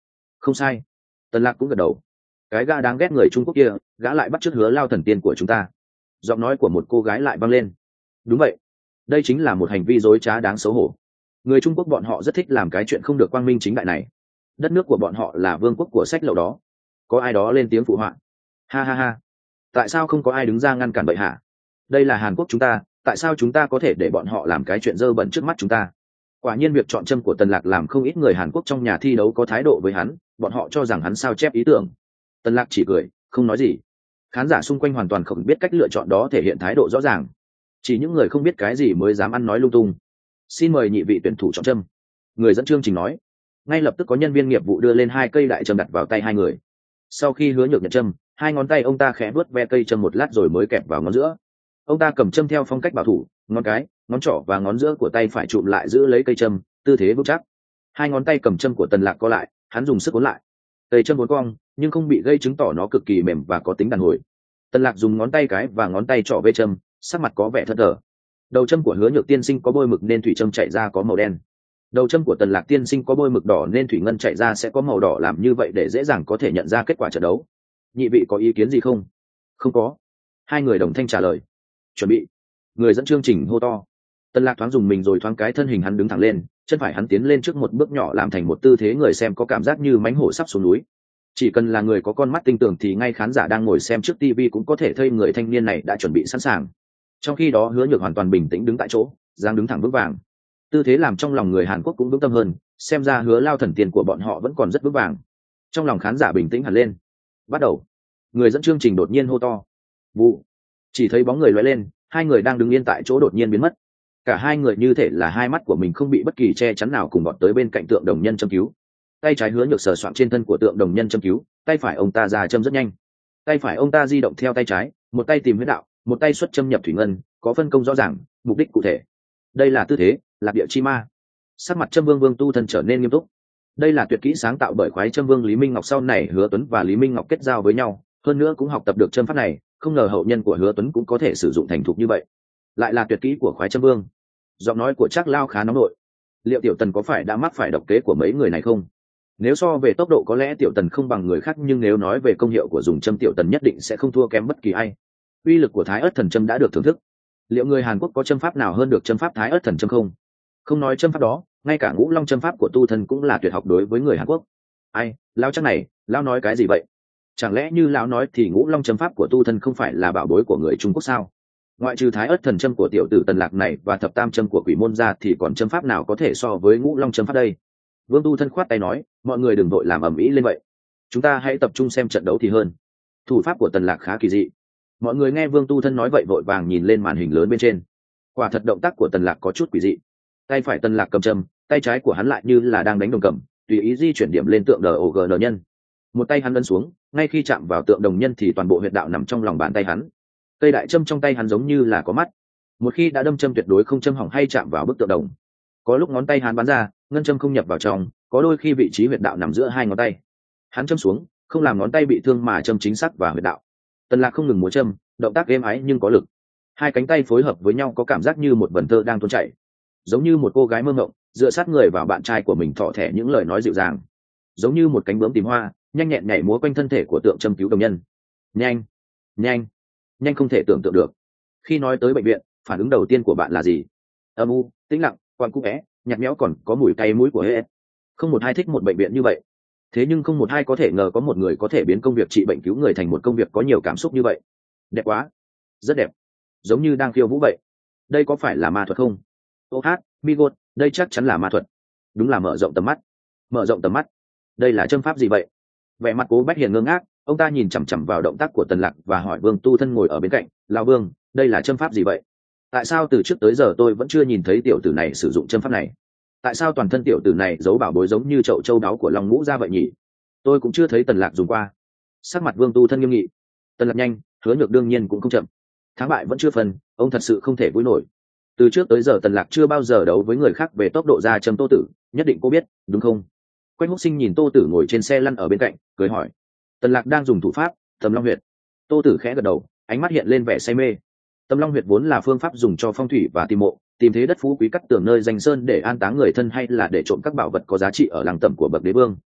không sai. Tần Lạc cũng gật đầu. Cái gã đáng ghét người Trung Quốc kia, gã lại bắt chước Hứa Lao thần tiên của chúng ta. Giọng nói của một cô gái lại vang lên. Đúng vậy, đây chính là một hành vi dối trá đáng xấu hổ. Người Trung Quốc bọn họ rất thích làm cái chuyện không được quang minh chính đại này. Đất nước của bọn họ là vương quốc của sách lậu đó. Có ai đó lên tiếng phụ họa. Ha ha ha, tại sao không có ai đứng ra ngăn cản vậy hả? Đây là Hàn Quốc chúng ta, tại sao chúng ta có thể để bọn họ làm cái chuyện dơ bẩn trước mắt chúng ta? Quả nhiên việc chọn châm của Tần Lạc làm không ít người Hàn Quốc trong nhà thi đấu có thái độ với hắn, bọn họ cho rằng hắn sao chép ý tưởng. Tần Lạc chỉ cười, không nói gì. Khán giả xung quanh hoàn toàn không biết cách lựa chọn đó thể hiện thái độ rõ ràng. Chỉ những người không biết cái gì mới dám ăn nói lung tung. Xin mời nhị vị tuyển thủ chọn châm. Người dẫn chương trình nói. Ngay lập tức có nhân viên nghiệp vụ đưa lên hai cây đại châm đặt vào tay hai người. Sau khi Hứa Nhược nhận châm, hai ngón tay ông ta khẽ vuốt ve cây châm một lát rồi mới kẹp vào ngón giữa. Ông ta cầm châm theo phong cách bảo thủ, ngón cái, ngón trỏ và ngón giữa của tay phải chụm lại giữ lấy cây châm, tư thế vững chắc. Hai ngón tay cầm châm của Tần Lạc co lại, hắn dùng sức cuốn lại. Cây châm uốn cong, nhưng không bị gây, chứng tỏ nó cực kỳ mềm và có tính đàn hồi. Tần Lạc dùng ngón tay cái và ngón tay trỏ vê châm, sắc mặt có vẻ thẫn thờ. Đầu châm của Hứa Nhược tiên sinh có bôi mực nên thủy châm chạy ra có màu đen. Đầu châm của Tần Lạc tiên sinh có bôi mực đỏ nên thủy ngân chạy ra sẽ có màu đỏ, làm như vậy để dễ dàng có thể nhận ra kết quả trận đấu. Nhị vị có ý kiến gì không? Không có. Hai người đồng thanh trả lời. Chuẩn bị. Người dẫn chương trình hô to. Tần Lạc thoáng dùng mình rồi thoáng cái thân hình hắn đứng thẳng lên, chân phải hắn tiến lên trước một bước nhỏ làm thành một tư thế người xem có cảm giác như mãnh hổ sắp xuống núi. Chỉ cần là người có con mắt tinh tường thì ngay khán giả đang ngồi xem trước tivi cũng có thể thấy người thanh niên này đã chuẩn bị sẵn sàng. Trong khi đó Hứa Nhược hoàn toàn bình tĩnh đứng tại chỗ, dáng đứng thẳng vững vàng. Tư thế làm trong lòng người Hàn Quốc cũng vững tâm hơn, xem ra Hứa Lao thần tiền của bọn họ vẫn còn rất vững vàng. Trong lòng khán giả bình tĩnh hẳn lên. Bắt đầu. Người dẫn chương trình đột nhiên hô to. Vụ. Chỉ thấy bóng người lóe lên, hai người đang đứng yên tại chỗ đột nhiên biến mất. Cả hai người như thể là hai mắt của mình không bị bất kỳ che chắn nào cùng bọn tới bên cạnh tượng đồng nhân châm cứu. Tay trái Hứa Nhược sờ soạng trên thân của tượng đồng nhân châm cứu, tay phải ông ta ra châm rất nhanh. Tay phải ông ta di động theo tay trái, một tay tìm huyết đạo, một tay xuất châm nhập thủy ngân, có phân công rõ ràng, mục đích cụ thể. Đây là tư thế lạc địa chi ma. Sắc mặt Châm Vương Vương Tu Thân trở nên nghiêm túc. Đây là tuyệt kỹ sáng tạo bởi khoái châm vương Lý Minh Ngọc, sau này Hứa Tuấn và Lý Minh Ngọc kết giao với nhau, hơn nữa cũng học tập được châm pháp này, không ngờ hậu nhân của Hứa Tuấn cũng có thể sử dụng thành thục như vậy. Lại là tuyệt kỹ của khoái châm vương. Giọng nói của Trác Lao khá nóng nổi. Liệu Tiểu Tần có phải đã mắc phải độc kế của mấy người này không? Nếu so về tốc độ có lẽ Tiểu Tần không bằng người khác, nhưng nếu nói về công hiệu của dùng châm, Tiểu Tần nhất định sẽ không thua kém bất kỳ ai. Uy lực của Thái Ức Thần Châm đã được thưởng thức. Liệu người Hàn Quốc có châm pháp nào hơn được châm pháp Thái Ức Thần Châm không? Không nói châm pháp đó, ngay cả Ngũ Long châm pháp của Tu Thân cũng là tuyệt học đối với người Hàn Quốc. Ai, Lão chắc này, Lão nói cái gì vậy? Chẳng lẽ như Lão nói thì Ngũ Long châm pháp của Tu Thân không phải là bảo bối của người Trung Quốc sao? Ngoại trừ Thái Ức Thần Châm của tiểu tử Tần Lạc này và Thập Tam châm của Quỷ Môn ra thì còn châm pháp nào có thể so với Ngũ Long châm pháp đây? Vương Tu Thân khoát tay nói, mọi người đừng vội làm ầm ĩ lên vậy. Chúng ta hãy tập trung xem trận đấu thì hơn. Thủ pháp của Tần Lạc khá kỳ dị. Mọi người nghe Vương Tu Thân nói vậy vội vàng nhìn lên màn hình lớn bên trên. Quả thật động tác của Tần Lạc có chút quỷ dị. Tay phải Tần Lạc cầm châm, tay trái của hắn lại như là đang đánh đồng cầm, tùy ý di chuyển điểm lên tượng đờ ô gờ nờ nhân. Một tay hắn ấn xuống, ngay khi chạm vào tượng đồng nhân thì toàn bộ huyệt đạo nằm trong lòng bàn tay hắn. Cây đại châm trong tay hắn giống như là có mắt. Một khi đã đâm châm tuyệt đối không châm hỏng hay chạm vào bức tượng đồng. Có lúc ngón tay hắn bắn ra, ngân châm không nhập vào trong, có đôi khi vị trí huyệt đạo nằm giữa hai ngón tay. Hắn châm xuống, không làm ngón tay bị thương mà châm chính xác vào huyệt đạo. Tần Lạc không ngừng múa châm, động tác êm ái nhưng có lực. Hai cánh tay phối hợp với nhau có cảm giác như một vần thơ đang tuôn chảy, giống như một cô gái mơ mộng dựa sát người vào bạn trai của mình thỏ thẻ những lời nói dịu dàng, giống như một cánh bướm tìm hoa nhanh nhẹn nhảy múa quanh thân thể của tượng châm cứu đồng nhân. Nhanh, nhanh, nhanh không thể tưởng tượng được. Khi nói tới bệnh viện, phản ứng đầu tiên của bạn là gì? Âm u, tĩnh lặng, quan cũ é, nhạt nhẽo, còn có mùi cay mũi của hết. Không một ai thích một bệnh viện như vậy. Thế nhưng không một ai có thể ngờ có một người có thể biến công việc trị bệnh cứu người thành một công việc có nhiều cảm xúc như vậy. Đẹp quá, rất đẹp, giống như đang khiêu vũ vậy. Đây có phải là ma thuật không? Ô hát, Migot, đây chắc chắn là ma thuật. Đúng là mở rộng tầm mắt. Mở rộng tầm mắt. Đây là châm pháp gì vậy? Vẻ mặt Cố Bách Hiền ngơ ngác, ông ta nhìn chằm chằm vào động tác của Tần Lạc và hỏi Vương Tu Thân ngồi ở bên cạnh, "Lão Vương, đây là châm pháp gì vậy? Tại sao từ trước tới giờ tôi vẫn chưa nhìn thấy tiểu tử này sử dụng châm pháp này? Tại sao toàn thân tiểu tử này giấu bảo bối giống như chậu châu đáo của Long Ngũ ra vậy nhỉ? Tôi cũng chưa thấy Tần Lạc dùng qua." Sắc mặt Vương Tu Thân nghiêm nghị. Tần Lạc nhanh, Hứa Nhược đương nhiên cũng không chậm. Thắng bại vẫn chưa phân, ông thật sự không thể vui nổi. Từ trước tới giờ Tần Lạc chưa bao giờ đấu với người khác về tốc độ ra châm. Tô Tử, nhất định cô biết, đúng không? Quách Húc Sinh nhìn Tô Tử ngồi trên xe lăn ở bên cạnh, cười hỏi. Tần Lạc đang dùng thủ pháp Tầm Long Huyệt. Tô Tử khẽ gật đầu, ánh mắt hiện lên vẻ say mê. Tầm Long Huyệt vốn là phương pháp dùng cho phong thủy và tìm mộ, tìm thế đất phú quý cắt tường nơi danh sơn để an táng người thân hay là để trộm các bảo vật có giá trị ở làng tẩm của bậc đế vương.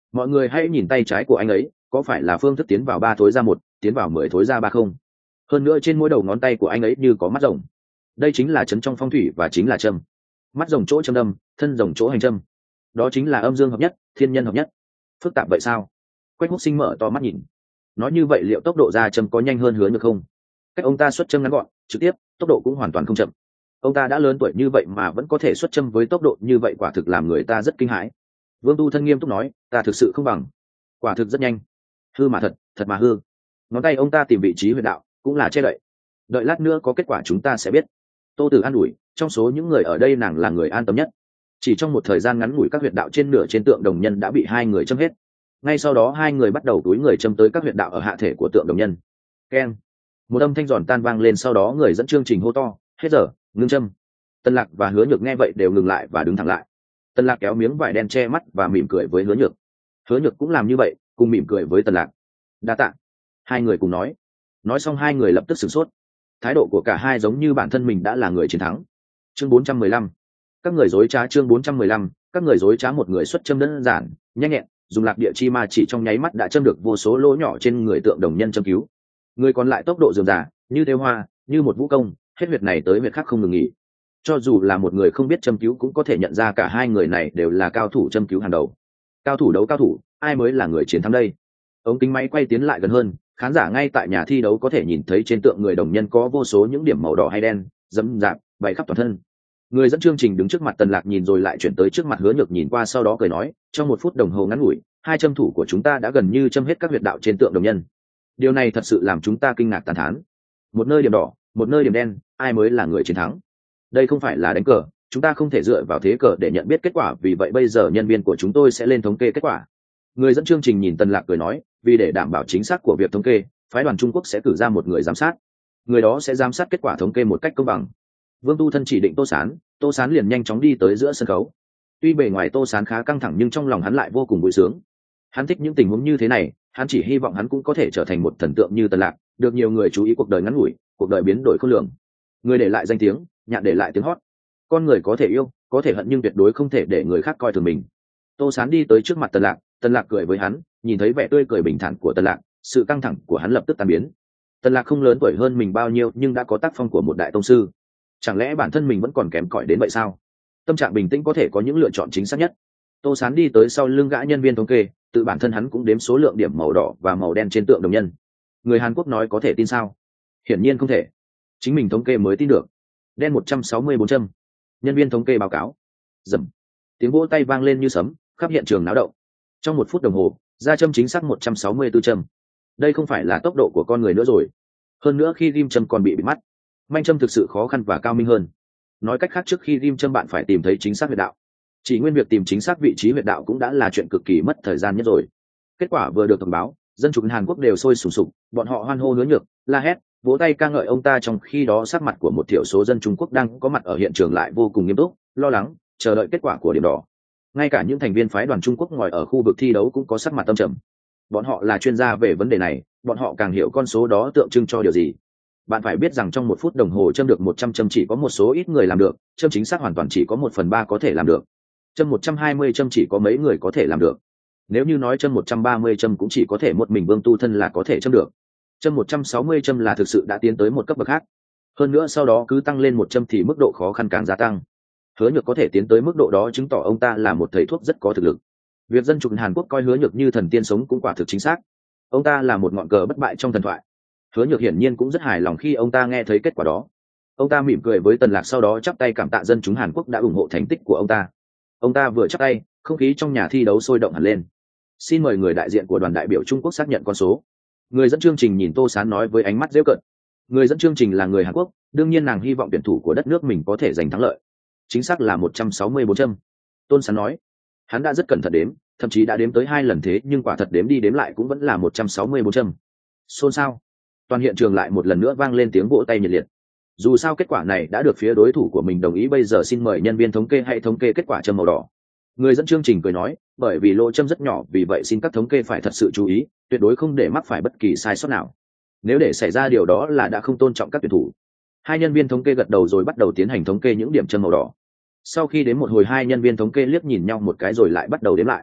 mọi người hãy nhìn tay trái của anh ấy, có phải là phương thức tiến vào ba thối ra một, tiến vào mười thối ra ba không? Hơn nữa trên mỗi đầu ngón tay của anh ấy như có mắt rồng. Đây chính là chấn trong phong thủy và chính là châm. Mắt rồng chỗ châm đâm, thân rồng chỗ hành châm. Đó chính là âm dương hợp nhất, thiên nhân hợp nhất. Phức tạp vậy sao? Quách Húc Sinh mở to mắt nhìn. Nói như vậy liệu tốc độ ra châm có nhanh hơn Hứa Nhược không? Cách ông ta xuất châm ngắn gọn, trực tiếp, tốc độ cũng hoàn toàn không chậm. Ông ta đã lớn tuổi như vậy mà vẫn có thể xuất châm với tốc độ như vậy, quả thực làm người ta rất kinh hãi. Vương Tu Thân nghiêm túc nói, ta thực sự không bằng. Quả thực rất nhanh. Hư mà thật, thật mà hư. Ngón tay ông ta tìm vị trí huyệt đạo, cũng là che đậy. Đợi lát nữa có kết quả chúng ta sẽ biết. Tô Tử an ủi, trong số những người ở đây nàng là người an tâm nhất. Chỉ trong một thời gian ngắn ngủi các huyệt đạo trên nửa trên tượng đồng nhân đã bị hai người châm hết. Ngay sau đó hai người bắt đầu túi người châm tới các huyệt đạo ở hạ thể của tượng đồng nhân. Keng. Một âm thanh giòn tan vang lên, sau đó người dẫn chương trình hô to, hết giờ, ngưng châm. Tân Lạc và Hứa Nhược nghe vậy đều ngừng lại và đứng thẳng lại. Tân Lạc kéo miếng vải đen che mắt và mỉm cười với Hứa Nhược. Hứa Nhược cũng làm như vậy, cùng mỉm cười với Tân Lạc. Đa tạ. Hai người cùng nói. Nói xong hai người lập tức sửng sốt. Thái độ của cả hai giống như bản thân mình đã là người chiến thắng. Chương bốn trăm mười lăm. Các người dối trá. Chương bốn trăm mười lăm. Các người dối trá. Một người xuất châm đơn giản, nhanh nhẹn, dùng lạc địa chi ma chỉ trong nháy mắt đã châm được vô số lỗ nhỏ trên người tượng đồng nhân châm cứu. Người còn lại tốc độ rườm rà, như thêu hoa, như một vũ công, hết huyệt này tới huyệt khác không ngừng nghỉ. Cho dù là một người không biết châm cứu cũng có thể nhận ra cả hai người này đều là cao thủ châm cứu hàng đầu. Cao thủ đấu cao thủ, ai mới là người chiến thắng đây? Ống kính máy quay tiến lại gần hơn, khán giả ngay tại nhà thi đấu có thể nhìn thấy trên tượng người đồng nhân có vô số những điểm màu đỏ hay đen, dẫm dạp, bày khắp toàn thân. Người dẫn chương trình đứng trước mặt Tần Lạc nhìn rồi lại chuyển tới trước mặt Hứa Nhược nhìn qua, sau đó cười nói, trong một phút đồng hồ ngắn ngủi, hai châm thủ của chúng ta đã gần như châm hết các huyệt đạo trên tượng đồng nhân. Điều này thật sự làm chúng ta kinh ngạc tán thán. Một nơi điểm đỏ, một nơi điểm đen, ai mới là người chiến thắng? Đây không phải là đánh cờ, chúng ta không thể dựa vào thế cờ để nhận biết kết quả, vì vậy bây giờ nhân viên của chúng tôi sẽ lên thống kê kết quả. Người dẫn chương trình nhìn Tần Lạc cười nói, vì để đảm bảo chính xác của việc thống kê, phái đoàn Trung Quốc sẽ cử ra một người giám sát. Người đó sẽ giám sát kết quả thống kê một cách công bằng. Vương Tu Thân chỉ định Tô Sán, Tô Sán liền nhanh chóng đi tới giữa sân khấu. Tuy bề ngoài Tô Sán khá căng thẳng nhưng trong lòng hắn lại vô cùng vui sướng. Hắn thích những tình huống như thế này, hắn chỉ hy vọng hắn cũng có thể trở thành một thần tượng như Tần Lạc, được nhiều người chú ý cuộc đời ngắn ngủi, cuộc đời biến đổi khôn lường. Người để lại danh tiếng, nhạn để lại tiếng hót. Con người có thể yêu, có thể hận nhưng tuyệt đối không thể để người khác coi thường mình. Tô Sán đi tới trước mặt Tần Lạc, Tần Lạc cười với hắn, nhìn thấy vẻ tươi cười bình thản của Tần Lạc, sự căng thẳng của hắn lập tức tan biến. Tần Lạc không lớn tuổi hơn mình bao nhiêu nhưng đã có tác phong của một đại tông sư. Chẳng lẽ bản thân mình vẫn còn kém cỏi đến vậy sao? Tâm trạng bình tĩnh có thể có những lựa chọn chính xác nhất. Tô Sán đi tới sau lưng gã nhân viên thống kê, tự bản thân hắn cũng đếm số lượng điểm màu đỏ và màu đen trên tượng đồng nhân. Người Hàn Quốc nói có thể tin sao? Hiển nhiên không thể. Chính mình thống kê mới tin được. Đen một trăm sáu mươi bốn châm. Nhân viên thống kê báo cáo. Rầm. Tiếng vỗ tay vang lên như sấm, khắp hiện trường náo động. Trong một phút đồng hồ, ra châm chính xác một trăm sáu mươi tư châm. Đây không phải là tốc độ của con người nữa rồi. Hơn nữa khi ghim châm còn bị bịt mắt. Manh châm thực sự khó khăn và cao minh hơn. Nói cách khác, trước khi ghim châm bạn phải tìm thấy chính xác huyệt đạo. Chỉ nguyên việc tìm chính xác vị trí huyệt đạo cũng đã là chuyện cực kỳ mất thời gian nhất rồi. Kết quả vừa được thông báo, dân chúng Hàn Quốc đều sôi sùng sục, bọn họ hoan hô Hứa Nhược, la hét, vỗ tay ca ngợi ông ta, trong khi đó sắc mặt của một thiểu số dân Trung Quốc đang có mặt ở hiện trường lại vô cùng nghiêm túc, lo lắng, chờ đợi kết quả của điểm đỏ. Ngay cả những thành viên phái đoàn Trung Quốc ngồi ở khu vực thi đấu cũng có sắc mặt tâm trầm. Bọn họ là chuyên gia về vấn đề này, bọn họ càng hiểu con số đó tượng trưng cho điều gì. Bạn phải biết rằng trong một phút đồng hồ châm được một trăm châm chỉ có một số ít người làm được, châm chính xác hoàn toàn chỉ có một phần ba có thể làm được. Châm một trăm hai mươi châm chỉ có mấy người có thể làm được. Nếu như nói châm một trăm ba mươi châm cũng chỉ có thể một mình Vương Tu Thân là có thể châm được. Châm một trăm sáu mươi châm là thực sự đã tiến tới một cấp bậc khác. Hơn nữa sau đó cứ tăng lên một châm thì mức độ khó khăn càng gia tăng. Hứa Nhược có thể tiến tới mức độ đó chứng tỏ ông ta là một thầy thuốc rất có thực lực. Việc dân chúng Hàn Quốc coi Hứa Nhược như thần tiên sống cũng quả thực chính xác. Ông ta là một ngọn cờ bất bại trong thần thoại. Hứa Nhược hiển nhiên cũng rất hài lòng khi ông ta nghe thấy kết quả đó. Ông ta mỉm cười với Tần Lạc, sau đó chắp tay cảm tạ dân chúng Hàn Quốc đã ủng hộ thành tích của ông ta. Ông ta vừa chắp tay, không khí trong nhà thi đấu sôi động hẳn lên. Xin mời người đại diện của đoàn đại biểu Trung Quốc xác nhận con số. Người dẫn chương trình nhìn Tô Sán nói với ánh mắt giễu cợt. Người dẫn chương trình là người Hàn Quốc, đương nhiên nàng hy vọng tuyển thủ của đất nước mình có thể giành thắng lợi. Chính xác là một trăm sáu mươi bốn châm. Tôn Sán nói. Hắn đã rất cẩn thận đếm, thậm chí đã đếm tới hai lần thế nhưng quả thật đếm đi đếm lại cũng vẫn là một trăm sáu mươi bốn châm. Xôn xao. Toàn hiện trường lại một lần nữa vang lên tiếng vỗ tay nhiệt liệt. Dù sao kết quả này đã được phía đối thủ của mình đồng ý, bây giờ xin mời nhân viên thống kê hãy thống kê kết quả châm màu đỏ. Người dẫn chương trình cười nói, bởi vì lỗ châm rất nhỏ, vì vậy xin các thống kê phải thật sự chú ý, tuyệt đối không để mắc phải bất kỳ sai sót nào. Nếu để xảy ra điều đó là đã không tôn trọng các tuyển thủ. Hai nhân viên thống kê gật đầu rồi bắt đầu tiến hành thống kê những điểm châm màu đỏ. Sau khi đến một hồi, hai nhân viên thống kê liếc nhìn nhau một cái rồi lại bắt đầu đếm lại.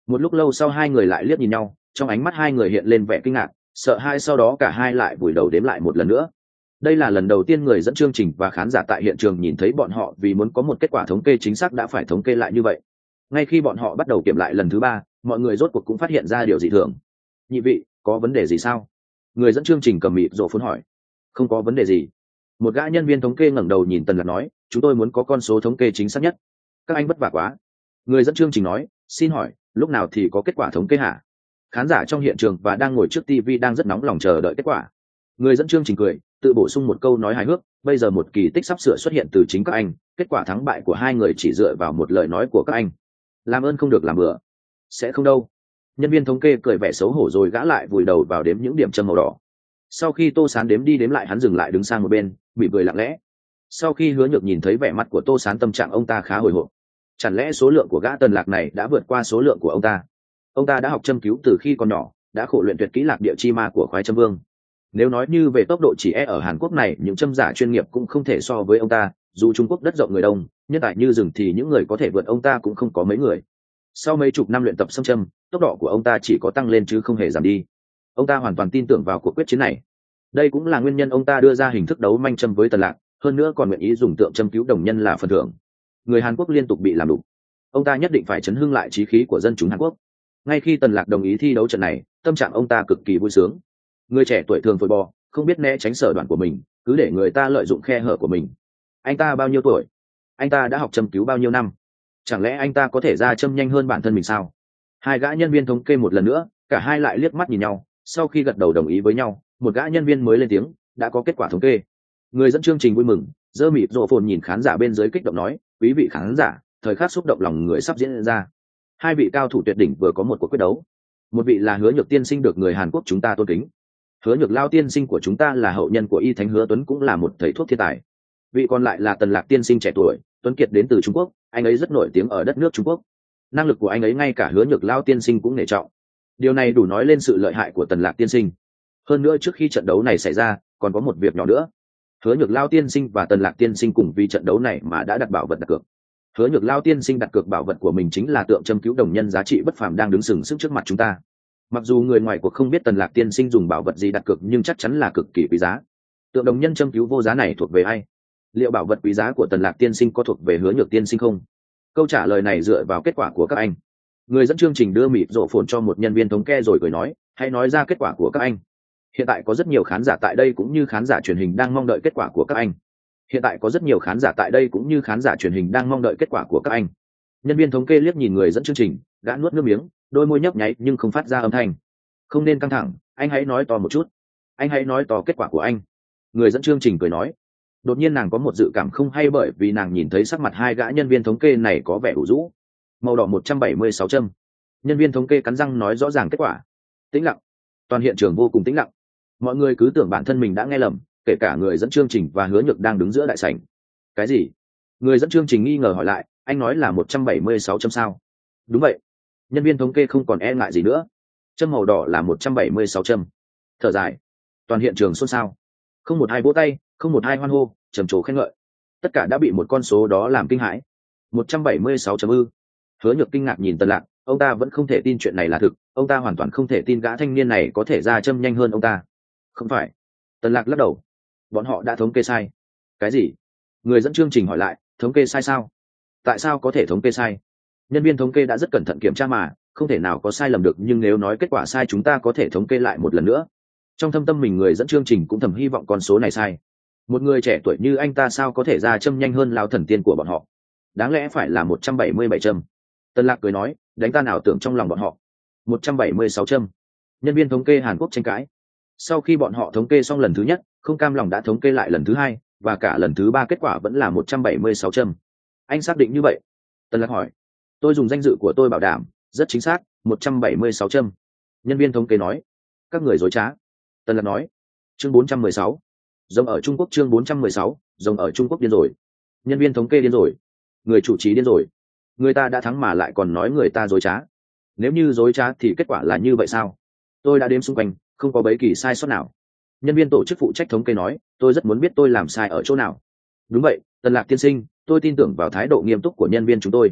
Một lúc lâu sau hai người lại liếc nhìn nhau, trong ánh mắt hai người hiện lên vẻ kinh ngạc, sợ hãi, sau đó cả hai lại vùi đầu đếm lại một lần nữa. Đây là lần đầu tiên người dẫn chương trình và khán giả tại hiện trường nhìn thấy bọn họ vì muốn có một kết quả thống kê chính xác đã phải thống kê lại như vậy. Ngay khi bọn họ bắt đầu kiểm lại lần thứ ba, mọi người rốt cuộc cũng phát hiện ra điều dị thường. Nhị vị, có vấn đề gì sao? Người dẫn chương trình cầm mịt rộ phun hỏi. Không có vấn đề gì. Một gã nhân viên thống kê ngẩng đầu nhìn Tần Lạc nói, chúng tôi muốn có con số thống kê chính xác nhất. Các anh vất vả quá. Người dẫn chương trình nói, xin hỏi, lúc nào thì có kết quả thống kê hả? Khán giả trong hiện trường và đang ngồi trước ti vi đang rất nóng lòng chờ đợi kết quả. Người dẫn chương trình cười, tự bổ sung một câu nói hài hước, bây giờ một kỳ tích sắp sửa xuất hiện từ chính các anh, kết quả thắng bại của hai người chỉ dựa vào một lời nói của các anh. Làm ơn không được làm bừa. Sẽ không đâu. Nhân viên thống kê cười vẻ xấu hổ rồi gã lại vùi đầu vào đếm những điểm châm màu đỏ. Sau khi Tô Sán đếm đi đếm lại, hắn dừng lại đứng sang một bên, mỉm cười lặng lẽ. Sau khi Hứa Nhược nhìn thấy vẻ mặt của Tô Sán, tâm trạng ông ta khá hồi hộp. Chẳng lẽ số lượng của gã Tần Lạc này đã vượt qua số lượng của ông ta? Ông ta đã học châm cứu từ khi còn nhỏ, đã khổ luyện tuyệt kỹ lạc địa chi ma của khoái châm vương. Nếu nói như về tốc độ, chỉ e ở Hàn Quốc này những châm giả chuyên nghiệp cũng không thể so với ông ta. Dù Trung Quốc đất rộng người đông, nhân tài như rừng thì những người có thể vượt ông ta cũng không có mấy người. Sau mấy chục năm luyện tập xâm châm, tốc độ của ông ta chỉ có tăng lên chứ không hề giảm đi. Ông ta hoàn toàn tin tưởng vào cuộc quyết chiến này. Đây cũng là nguyên nhân ông ta đưa ra hình thức đấu manh châm với Tần Lạc, hơn nữa còn nguyện ý dùng tượng châm cứu đồng nhân là phần thưởng. Người Hàn Quốc liên tục bị làm đục, ông ta nhất định phải chấn hưng lại chí khí của dân chúng Hàn Quốc. Ngay khi Tần Lạc đồng ý thi đấu trận này, tâm trạng ông ta cực kỳ vui sướng. Người trẻ tuổi thường phôi bò, không biết né tránh sở đoạn của mình, cứ để người ta lợi dụng khe hở của mình. Anh ta bao nhiêu tuổi? Anh ta đã học châm cứu bao nhiêu năm? Chẳng lẽ anh ta có thể ra châm nhanh hơn bản thân mình sao? Hai gã nhân viên thống kê một lần nữa, cả hai lại liếc mắt nhìn nhau. Sau khi gật đầu đồng ý với nhau, một gã nhân viên mới lên tiếng, đã có kết quả thống kê. Người dẫn chương trình vui mừng, giơ mịt rộ phồn nhìn khán giả bên dưới kích động nói, quý vị khán giả, thời khắc xúc động lòng người sắp diễn ra. Hai vị cao thủ tuyệt đỉnh vừa có một cuộc quyết đấu. Một vị là Hứa Nhược tiên sinh được người Hàn Quốc chúng ta tôn kính. Hứa Nhược lao tiên sinh của chúng ta là hậu nhân của y thánh Hứa Tuấn, cũng là một thầy thuốc thiên tài. Vị còn lại là Tần Lạc tiên sinh trẻ tuổi, tuấn kiệt đến từ Trung Quốc, anh ấy rất nổi tiếng ở đất nước Trung Quốc. Năng lực của anh ấy ngay cả Hứa Nhược lao tiên sinh cũng nể trọng. Điều này đủ nói lên sự lợi hại của Tần Lạc tiên sinh. Hơn nữa, trước khi trận đấu này xảy ra, còn có một việc nhỏ nữa. Hứa Nhược lao tiên sinh và Tần Lạc tiên sinh cùng vì trận đấu này mà đã đặt bảo vật đặt cược. Hứa Nhược lao tiên sinh đặt cược bảo vật của mình chính là tượng châm cứu đồng nhân giá trị bất phàm đang đứng sừng sững trước mặt chúng ta. Mặc dù người ngoài cuộc không biết Tần Lạc tiên sinh dùng bảo vật gì đặt cược, nhưng chắc chắn là cực kỳ quý giá. Tượng đồng nhân châm cứu vô giá này thuộc về ai? Liệu bảo vật quý giá của Tần Lạc tiên sinh có thuộc về Hứa Nhược tiên sinh không? Câu trả lời này dựa vào kết quả của các anh. Người dẫn chương trình đưa mịt rộ phồn cho một nhân viên thống kê rồi cười nói, hãy nói ra kết quả của các anh. Hiện tại có rất nhiều khán giả tại đây cũng như khán giả truyền hình đang mong đợi kết quả của các anh. Hiện tại có rất nhiều khán giả tại đây cũng như khán giả truyền hình đang mong đợi kết quả của các anh. Nhân viên thống kê liếc nhìn người dẫn chương trình, gã nuốt nước miếng, đôi môi nhấp nháy nhưng không phát ra âm thanh. Không nên căng thẳng, anh hãy nói to một chút. Anh hãy nói to kết quả của anh. Người dẫn chương trình cười nói. Đột nhiên nàng có một dự cảm không hay, bởi vì nàng nhìn thấy sắc mặt hai gã nhân viên thống kê này có vẻ ủ rũ. Màu đỏ một trăm bảy mươi sáu châm. Nhân viên thống kê cắn răng nói rõ ràng kết quả. Tĩnh lặng. Toàn hiện trường vô cùng tĩnh lặng. Mọi người cứ tưởng bản thân mình đã nghe lầm, kể cả người dẫn chương trình và Hứa Nhược đang đứng giữa đại sảnh. Cái gì? Người dẫn chương trình nghi ngờ hỏi lại, anh nói là một trăm bảy mươi sáu châm sao? Đúng vậy. Nhân viên thống kê không còn e ngại gì nữa. Châm màu đỏ là một trăm bảy mươi sáu châm. Thở dài. Toàn hiện trường xôn xao. Không một ai vỗ tay, không một ai hoan hô, trầm trồ khen ngợi. Tất cả đã bị một con số đó làm kinh hãi. một trăm bảy mươi sáu châm ư? Hứa Nhược kinh ngạc nhìn Tần Lạc, ông ta vẫn không thể tin chuyện này là thực, ông ta hoàn toàn không thể tin gã thanh niên này có thể ra châm nhanh hơn ông ta. Không phải. Tần Lạc lắc đầu. Bọn họ đã thống kê sai. Cái gì? Người dẫn chương trình hỏi lại, thống kê sai sao? Tại sao có thể thống kê sai? Nhân viên thống kê đã rất cẩn thận kiểm tra mà, không thể nào có sai lầm được, nhưng nếu nói kết quả sai chúng ta có thể thống kê lại một lần nữa. Trong thâm tâm mình người dẫn chương trình cũng thầm hy vọng con số này sai. Một người trẻ tuổi như anh ta sao có thể ra châm nhanh hơn lão thần tiên của bọn họ? Đáng lẽ phải là một trăm bảy mươi bảy châm. Tần Lạc cười nói, đánh tan ảo tưởng trong lòng bọn họ. một trăm bảy mươi sáu châm. Nhân viên thống kê Hàn Quốc tranh cãi. Sau khi bọn họ thống kê xong lần thứ nhất, không cam lòng đã thống kê lại lần thứ hai, và cả lần thứ ba kết quả vẫn là một trăm bảy mươi sáu châm. Anh xác định như vậy? Tần Lạc hỏi. Tôi dùng danh dự của tôi bảo đảm, rất chính xác, một trăm bảy mươi sáu châm. Nhân viên thống kê nói. Các người dối trá. Tần Lạc nói. Chương bốn trăm mười sáu. Rồng ở Trung Quốc. Chương bốn trăm mười sáu. Rồng ở Trung Quốc điên rồi. Nhân viên thống kê điên rồi. Người chủ trì điên rồi. Người ta đã thắng mà lại còn nói người ta dối trá. Nếu như dối trá thì kết quả là như vậy sao? Tôi đã đếm xung quanh, không có bất kỳ sai sót nào. Nhân viên tổ chức phụ trách thống kê nói, tôi rất muốn biết tôi làm sai ở chỗ nào. Đúng vậy, Tần Lạc tiên sinh, tôi tin tưởng vào thái độ nghiêm túc của nhân viên chúng tôi.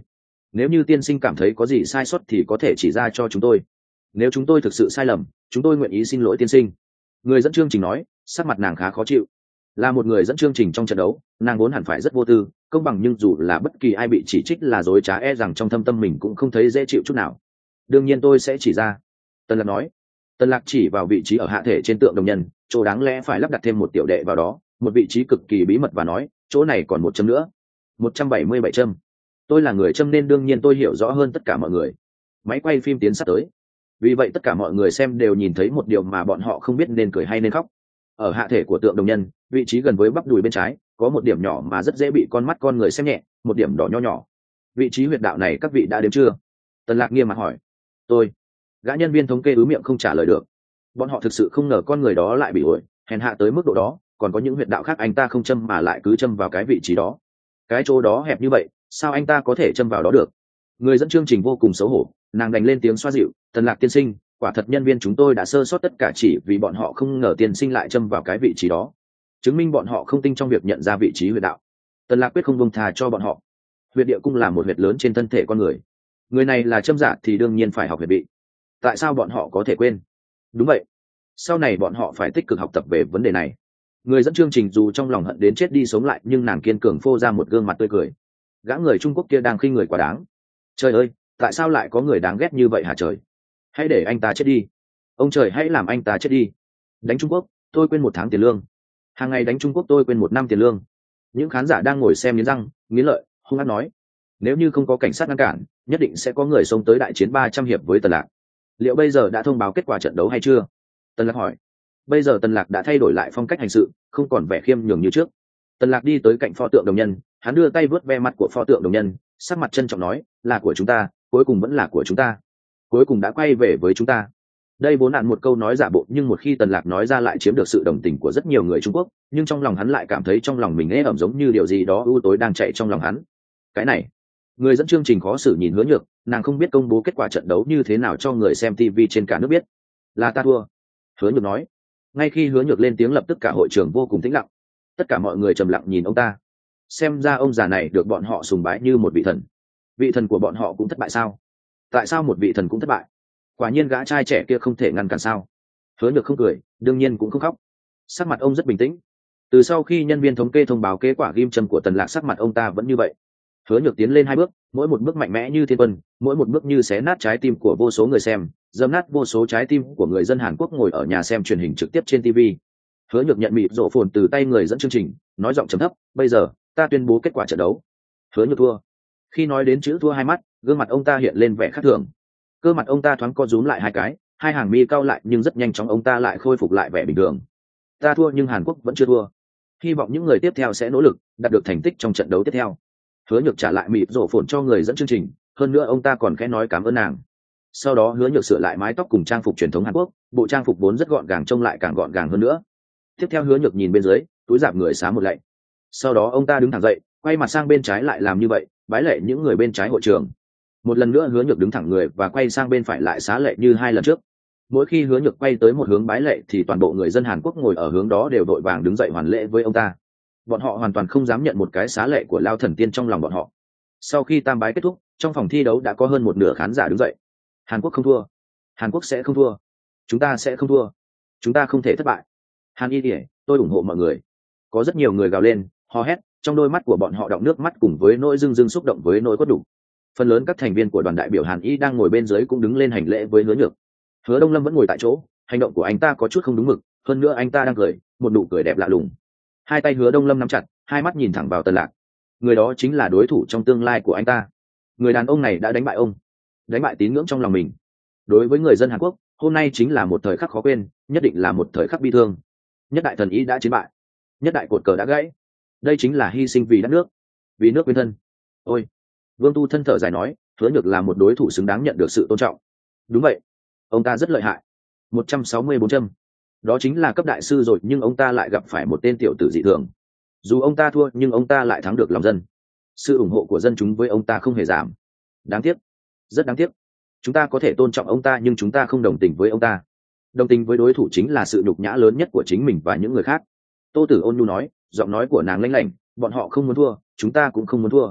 nếu như tiên sinh cảm thấy có gì sai sót thì có thể chỉ ra cho chúng tôi, nếu chúng tôi thực sự sai lầm chúng tôi nguyện ý xin lỗi tiên sinh. Người dẫn chương trình nói, sắc mặt nàng khá khó chịu. Là một người dẫn chương trình trong trận đấu, nàng vốn hẳn phải rất vô tư công bằng, nhưng dù là bất kỳ ai bị chỉ trích là dối trá e rằng trong thâm tâm mình cũng không thấy dễ chịu chút nào. Đương nhiên tôi sẽ chỉ ra, Tần Lạc nói. Tần Lạc chỉ vào vị trí ở hạ thể trên tượng đồng nhân, chỗ đáng lẽ phải lắp đặt thêm một tiểu đệ vào đó, một vị trí cực kỳ bí mật, và nói, chỗ này còn một châm nữa, một trăm bảy mươi bảy châm. Tôi là người châm nên đương nhiên tôi hiểu rõ hơn tất cả mọi người. Máy quay phim tiến sát tới, vì vậy tất cả mọi người xem đều nhìn thấy một điều mà bọn họ không biết nên cười hay nên khóc. Ở hạ thể của tượng đồng nhân, vị trí gần với bắp đùi bên trái, có một điểm nhỏ mà rất dễ bị con mắt con người xem nhẹ, một điểm đỏ nho nhỏ. Vị trí huyệt đạo này các vị đã đếm chưa? Tần Lạc nghiêm mặt hỏi. Tôi. Gã nhân viên thống kê ứ miệng không trả lời được. Bọn họ thực sự không ngờ con người đó lại bị ổi hèn hạ tới mức độ đó, còn có những huyệt đạo khác anh ta không châm mà lại cứ châm vào cái vị trí đó. Cái chỗ đó hẹp như vậy, sao anh ta có thể châm vào đó được? Người dẫn chương trình vô cùng xấu hổ, nàng đành lên tiếng xoa dịu. Tần Lạc tiên sinh, quả thật nhân viên chúng tôi đã sơ sót tất cả chỉ vì bọn họ không ngờ tiên sinh lại châm vào cái vị trí đó, chứng minh bọn họ không tinh trong việc nhận ra vị trí huyệt đạo. Tần Lạc quyết không buông tha cho bọn họ. Huyệt địa cung là một huyệt lớn trên thân thể con người, người này là châm giả thì đương nhiên phải học huyệt vị. Tại sao bọn họ có thể quên? Đúng vậy, sau này bọn họ phải tích cực học tập về vấn đề này. Người dẫn chương trình dù trong lòng hận đến chết đi sống lại, nhưng nàng kiên cường phô ra một gương mặt tươi cười. Gã người Trung Quốc kia đang khinh người quá đáng. Trời ơi, tại sao lại có người đáng ghét như vậy hả trời? Hãy để anh ta chết đi, ông trời hãy làm anh ta chết đi. Đánh Trung Quốc tôi quên một tháng tiền lương, hàng ngày đánh Trung Quốc tôi quên một năm tiền lương. Những khán giả đang ngồi xem nghiến răng nghiến lợi, hung hăng nói, nếu như không có cảnh sát ngăn cản, nhất định sẽ có người xông tới đại chiến ba trăm hiệp với Tần Lạc. Liệu bây giờ đã thông báo kết quả trận đấu hay chưa? Tần Lạc hỏi. Bây giờ Tần Lạc đã thay đổi lại phong cách hành sự, không còn vẻ khiêm nhường như trước. Tần Lạc đi tới cạnh pho tượng đồng nhân, hắn đưa tay vớt ve mặt của pho tượng đồng nhân, sắc mặt trân trọng nói, là của chúng ta, cuối cùng vẫn là của chúng ta, cuối cùng đã quay về với chúng ta. Đây vốn là một câu nói giả bộ, nhưng một khi Tần Lạc nói ra lại chiếm được sự đồng tình của rất nhiều người Trung Quốc, nhưng trong lòng hắn lại cảm thấy trong lòng mình ế ẩm, giống như điều gì đó u tối đang chạy trong lòng hắn. Cái này, người dẫn chương trình khó xử nhìn Hứa Nhược, nàng không biết công bố kết quả trận đấu như thế nào cho người xem ti vi trên cả nước biết. Là ta thua. Hứa Nhược nói. Ngay khi Hứa Nhược lên tiếng, lập tức cả hội trường vô cùng tĩnh lặng. Tất cả mọi người trầm lặng nhìn ông ta. Xem ra ông già này được bọn họ sùng bái như một vị thần. Vị thần của bọn họ cũng thất bại sao? Tại sao một vị thần cũng thất bại? Quả nhiên gã trai trẻ kia không thể ngăn cản sao? Hứa Nhược không cười, đương nhiên cũng không khóc. Sắc mặt ông rất bình tĩnh. Từ sau khi nhân viên thống kê thông báo kết quả ghim châm của Tần Lạc, sắc mặt ông ta vẫn như vậy. Hứa Nhược tiến lên hai bước, mỗi một bước mạnh mẽ như thiên quân, mỗi một bước như xé nát trái tim của vô số người xem, dẫm nát vô số trái tim của người dân Hàn Quốc ngồi ở nhà xem truyền hình trực tiếp trên ti vi. Hứa Nhược nhận mịt rộ phồn từ tay người dẫn chương trình, nói giọng trầm thấp, bây giờ ta tuyên bố kết quả trận đấu. Hứa Nhược thua. Khi nói đến chữ thua, hai mắt, gương mặt ông ta hiện lên vẻ khác thường. Cơ mặt ông ta thoáng co rúm lại hai cái, hai hàng mi cau lại, nhưng rất nhanh chóng ông ta lại khôi phục lại vẻ bình thường. Ta thua nhưng Hàn Quốc vẫn chưa thua. Hy vọng những người tiếp theo sẽ nỗ lực, đạt được thành tích trong trận đấu tiếp theo. Hứa Nhược trả lại mịt rổ phồn cho người dẫn chương trình, hơn nữa ông ta còn khẽ nói cảm ơn nàng. Sau đó Hứa Nhược sửa lại mái tóc cùng trang phục truyền thống Hàn Quốc, bộ trang phục vốn rất gọn gàng trông lại càng gọn gàng hơn nữa. Tiếp theo Hứa Nhược nhìn bên dưới, túi dạp người xá một lạy. Sau đó ông ta đứng thẳng dậy, quay mặt sang bên trái lại làm như vậy, bái lạy những người bên trái hội trường. Một lần nữa Hứa Nhược đứng thẳng người và quay sang bên phải lại xá lạy như hai lần trước. Mỗi khi Hứa Nhược quay tới một hướng bái lạy thì toàn bộ người dân Hàn Quốc ngồi ở hướng đó đều vội vàng đứng dậy hoàn lễ với ông ta. Bọn họ hoàn toàn không dám nhận một cái xá lệ của Lao Thần Tiên trong lòng bọn họ. Sau khi tam bái kết thúc, trong phòng thi đấu đã có hơn một nửa khán giả đứng dậy. Hàn Quốc không thua, Hàn Quốc sẽ không thua, chúng ta sẽ không thua, chúng ta không thể thất bại. Hàn Y Điể, tôi ủng hộ mọi người. Có rất nhiều người gào lên, hò hét, trong đôi mắt của bọn họ đọng nước mắt cùng với nỗi dưng dưng xúc động với nỗi cốt đủ. Phần lớn các thành viên của đoàn đại biểu Hàn Y đang ngồi bên dưới cũng đứng lên hành lễ với Hứa Nhược. Hứa Đông Lâm vẫn ngồi tại chỗ, hành động của anh ta có chút không đúng mực, hơn nữa anh ta đang cười, một nụ cười đẹp lạ lùng. Hai tay Hứa Đông Lâm nắm chặt, hai mắt nhìn thẳng vào Tần Lạc. Người đó chính là đối thủ trong tương lai của anh ta. Người đàn ông này đã đánh bại ông, đánh bại tín ngưỡng trong lòng mình. Đối với người dân Hàn Quốc, hôm nay chính là một thời khắc khó quên, nhất định là một thời khắc bi thương. Nhất đại thần ý đã chiến bại, nhất đại cột cờ đã gãy. Đây chính là hy sinh vì đất nước, vì nước quên thân. Ôi, Vương Tu thân thở dài nói, Hứa Nhược là một đối thủ xứng đáng nhận được sự tôn trọng. Đúng vậy, ông ta rất lợi hại. một trăm sáu mươi bốn châm, đó chính là cấp đại sư rồi, nhưng ông ta lại gặp phải một tên tiểu tử dị thường. Dù ông ta thua nhưng ông ta lại thắng được lòng dân. Sự ủng hộ của dân chúng với ông ta không hề giảm. Đáng tiếc, rất đáng tiếc. Chúng ta có thể tôn trọng ông ta nhưng chúng ta không đồng tình với ông ta. Đồng tình với đối thủ chính là sự nhục nhã lớn nhất của chính mình và những người khác. Tô Tử ôn nhu nói, giọng nói của nàng lanh lảnh, bọn họ không muốn thua, chúng ta cũng không muốn thua.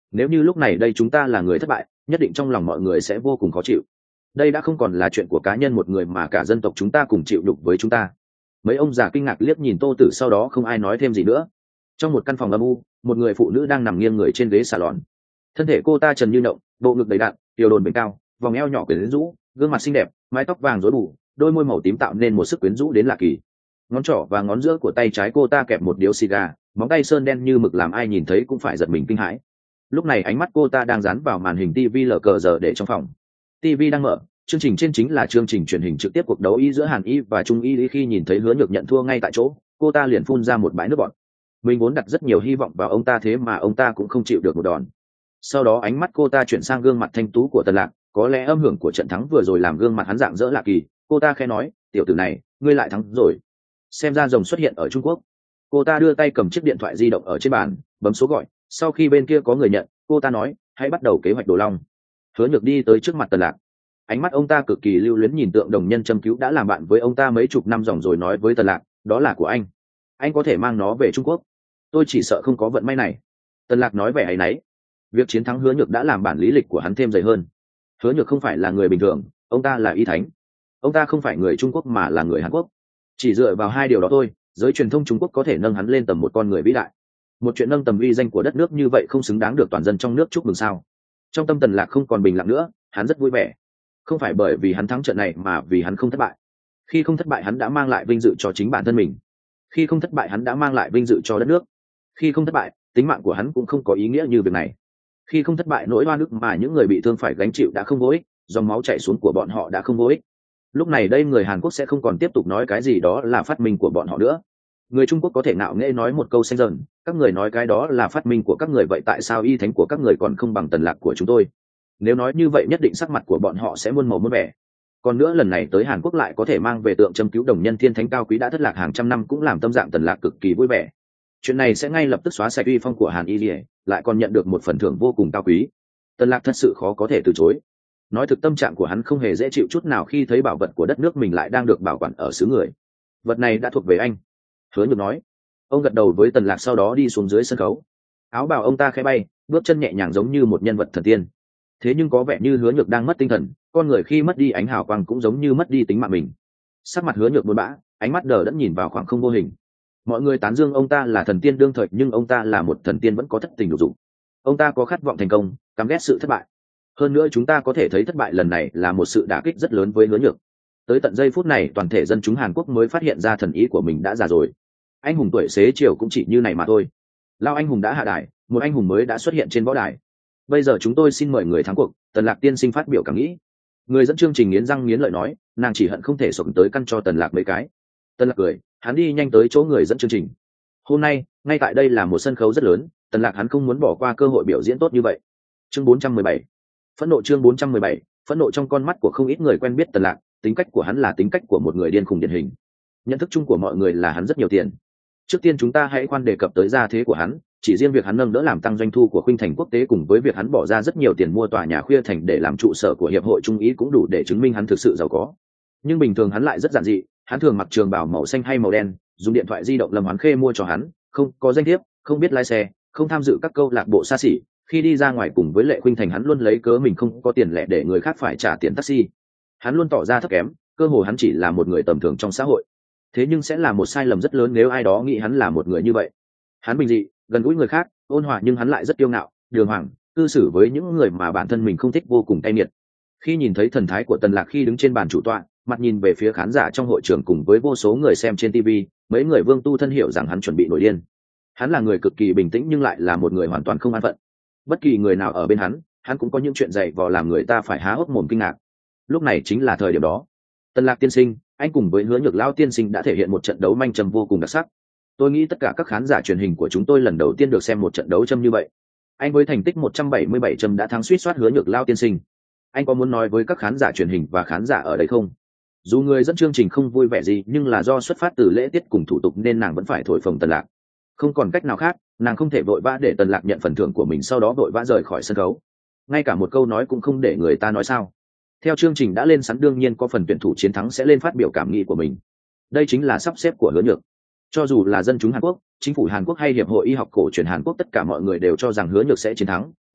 nếu như lúc này đây chúng ta là người thất bại, nhất định trong lòng mọi người sẽ vô cùng khó chịu. Đây đã không còn là chuyện của cá nhân một người mà cả dân tộc chúng ta cùng chịu đục với chúng ta. Mấy ông già kinh ngạc liếc nhìn Tô Tử, sau đó không ai nói thêm gì nữa. Trong một căn phòng âm u, một người phụ nữ đang nằm nghiêng người trên ghế salon. Thân thể cô ta trần như nhộng, bộ ngực đầy đặn, tiểu đồn bền cao, vòng eo nhỏ quyến rũ, gương mặt xinh đẹp, mái tóc vàng rối bù, đôi môi màu tím tạo nên một sức quyến rũ đến lạ kỳ. Ngón trỏ và ngón giữa của tay trái cô ta kẹp một điếu xì gà, móng tay sơn đen như mực làm ai nhìn thấy cũng phải giật mình kinh hãi. Lúc này ánh mắt cô ta đang dán vào màn hình ti vi lờ cờ giờ để trong phòng. ti vi đang mở, chương trình trên chính là chương trình truyền hình trực tiếp cuộc đấu y giữa Hàn Y và Trung Y. Khi nhìn thấy Hứa Nhược nhận thua ngay tại chỗ, cô ta liền phun ra một bãi nước bọt. Mình vốn đặt rất nhiều hy vọng vào ông ta, thế mà ông ta cũng không chịu được một đòn. Sau đó ánh mắt cô ta chuyển sang gương mặt thanh tú của Tần Lạc, có lẽ âm hưởng của trận thắng vừa rồi làm gương mặt hắn rạng rỡ lạ kỳ. Cô ta khẽ nói, tiểu tử này, ngươi lại thắng rồi. Xem ra rồng xuất hiện ở Trung Quốc. Cô ta đưa tay cầm chiếc điện thoại di động ở trên bàn, bấm số gọi. Sau khi bên kia có người nhận, cô ta nói, hãy bắt đầu kế hoạch Đồ Long. Hứa Nhược đi tới trước mặt Tần Lạc. Ánh mắt ông ta cực kỳ lưu luyến nhìn tượng đồng nhân châm cứu đã làm bạn với ông ta mấy chục năm dòng, rồi nói với Tần Lạc, đó là của anh. Anh có thể mang nó về Trung Quốc. Tôi chỉ sợ không có vận may này. Tần Lạc nói vẻ áy náy. Việc chiến thắng Hứa Nhược đã làm bản lý lịch của hắn thêm dày hơn. Hứa Nhược không phải là người bình thường, ông ta là y thánh. Ông ta không phải người Trung Quốc mà là người Hàn Quốc. Chỉ dựa vào hai điều đó thôi, giới truyền thông Trung Quốc có thể nâng hắn lên tầm một con người vĩ đại. Một chuyện nâng tầm uy danh của đất nước như vậy không xứng đáng được toàn dân trong nước chúc mừng sao? Trong tâm Tần Lạc không còn bình lặng nữa, hắn rất vui vẻ. Không phải bởi vì hắn thắng trận này mà vì hắn không thất bại. Khi không thất bại hắn đã mang lại vinh dự cho chính bản thân mình. Khi không thất bại hắn đã mang lại vinh dự cho đất nước. Khi không thất bại, tính mạng của hắn cũng không có ý nghĩa như việc này. Khi không thất bại, nỗi oan ức mà những người bị thương phải gánh chịu đã không vô ích, dòng máu chảy xuống của bọn họ đã không vô ích. Lúc này đây người Hàn Quốc sẽ không còn tiếp tục nói cái gì đó là phát minh của bọn họ nữa. Người Trung Quốc có thể ngạo nghễ nói một câu xanh dần, các người nói cái đó là phát minh của các người, vậy tại sao y thánh của các người còn không bằng Tần Lạc của chúng tôi? Nếu nói như vậy nhất định sắc mặt của bọn họ sẽ muôn màu muôn vẻ. Còn nữa, lần này tới Hàn Quốc lại có thể mang về tượng châm cứu đồng nhân thiên thánh cao quý đã thất lạc hàng trăm năm, cũng làm tâm trạng Tần Lạc cực kỳ vui vẻ. Chuyện này sẽ ngay lập tức xóa sạch uy phong của Hàn Y, lại còn nhận được một phần thưởng vô cùng cao quý. Tần Lạc thật sự khó có thể từ chối. Nói thực, tâm trạng của hắn không hề dễ chịu chút nào khi thấy bảo vật của đất nước mình lại đang được bảo quản ở xứ người. Vật này đã thuộc về anh. Hứa Nhược nói. Ông gật đầu với Tần Lạc, sau đó đi xuống dưới sân khấu. Áo bào ông ta khẽ bay, bước chân nhẹ nhàng giống như một nhân vật thần tiên. Thế nhưng có vẻ như Hứa Nhược đang mất tinh thần, con người khi mất đi ánh hào quang cũng giống như mất đi tính mạng mình. Sắc mặt Hứa Nhược buồn bã, ánh mắt đờ đẫn nhìn vào khoảng không vô hình. Mọi người tán dương ông ta là thần tiên đương thời, nhưng ông ta là một thần tiên vẫn có thất tình lục dục. Ông ta có khát vọng thành công, căm ghét sự thất bại. Hơn nữa chúng ta có thể thấy thất bại lần này là một sự đả kích rất lớn với Hứa Nhược. Tới tận giây phút này, toàn thể dân chúng Hàn Quốc mới phát hiện ra thần ý của mình đã già rồi. Anh hùng tuổi xế chiều cũng chỉ như này mà thôi. Lao anh hùng đã hạ đài, một anh hùng mới đã xuất hiện trên võ đài. Bây giờ chúng tôi xin mời người thắng cuộc, Tần Lạc tiên sinh phát biểu cảm nghĩ. Người dẫn chương trình nghiến răng nghiến lợi nói, nàng chỉ hận không thể sổng tới căn cho Tần Lạc mấy cái. Tần Lạc cười, hắn đi nhanh tới chỗ người dẫn chương trình. Hôm nay, ngay tại đây là một sân khấu rất lớn, Tần Lạc hắn không muốn bỏ qua cơ hội biểu diễn tốt như vậy. Chương bốn trăm mười bảy, phẫn nộ. Chương bốn trăm mười bảy, phẫn nộ. Trong con mắt của không ít người quen biết Tần Lạc, tính cách của hắn là tính cách của một người điên khùng điển hình. Nhận thức chung của mọi người là hắn rất nhiều tiền. Trước tiên chúng ta hãy khoan đề cập tới gia thế của hắn, chỉ riêng việc hắn nâng đỡ làm tăng doanh thu của Khuynh Thành Quốc tế, cùng với việc hắn bỏ ra rất nhiều tiền mua tòa nhà Khuya Thành để làm trụ sở của hiệp hội Trung Ý cũng đủ để chứng minh hắn thực sự giàu có. Nhưng bình thường hắn lại rất giản dị, hắn thường mặc trường bào màu xanh hay màu đen, dùng điện thoại di động Lâm Hoán Khê mua cho hắn, không có danh thiếp, không biết lái xe, không tham dự các câu lạc bộ xa xỉ. Khi đi ra ngoài cùng với Lệ Khuynh Thành, hắn luôn lấy cớ mình không có tiền lẻ để người khác phải trả tiền taxi. Hắn luôn tỏ ra thấp kém, cơ hồ hắn chỉ là một người tầm thường trong xã hội. Thế nhưng sẽ là một sai lầm rất lớn nếu ai đó nghĩ hắn là một người như vậy. Hắn bình dị, gần gũi người khác, ôn hòa, nhưng hắn lại rất kiêu ngạo, đường hoàng, cư xử với những người mà bản thân mình không thích vô cùng cay nghiệt. Khi nhìn thấy thần thái của Tần Lạc khi đứng trên bàn chủ tọa, mặt nhìn về phía khán giả trong hội trường cùng với vô số người xem trên ti vi, mấy người Vương Tu thân hiểu rằng hắn chuẩn bị nổi điên. Hắn là người cực kỳ bình tĩnh nhưng lại là một người hoàn toàn không an phận. Bất kỳ người nào ở bên hắn, hắn cũng có những chuyện dạy vò làm người ta phải há hốc mồm kinh ngạc. Lúc này chính là thời điểm đó. Tần Lạc tiên sinh, anh cùng với Hứa Nhược lão tiên sinh đã thể hiện một trận đấu manh châm vô cùng đặc sắc. Tôi nghĩ tất cả các khán giả truyền hình của chúng tôi lần đầu tiên được xem một trận đấu châm như vậy. Anh với thành tích một trăm bảy mươi bảy châm đã thắng suýt soát Hứa Nhược lão tiên sinh. Anh có muốn nói với các khán giả truyền hình và khán giả ở đây không? Dù người dẫn chương trình không vui vẻ gì, nhưng là do xuất phát từ lễ tiết cùng thủ tục nên nàng vẫn phải thổi phồng Tần Lạc. Không còn cách nào khác, nàng không thể vội vã để Tần Lạc nhận phần thưởng của mình sau đó vội vã rời khỏi sân khấu. Ngay cả một câu nói cũng không để người ta nói sao? Theo chương trình đã lên sẵn, đương nhiên có phần tuyển thủ chiến thắng sẽ lên phát biểu cảm nghĩ của mình. Đây chính là sắp xếp của Hứa Nhược. Cho dù là dân chúng Hàn Quốc, chính phủ Hàn Quốc hay hiệp hội y học cổ truyền Hàn Quốc, tất cả mọi người đều cho rằng Hứa Nhược sẽ chiến thắng,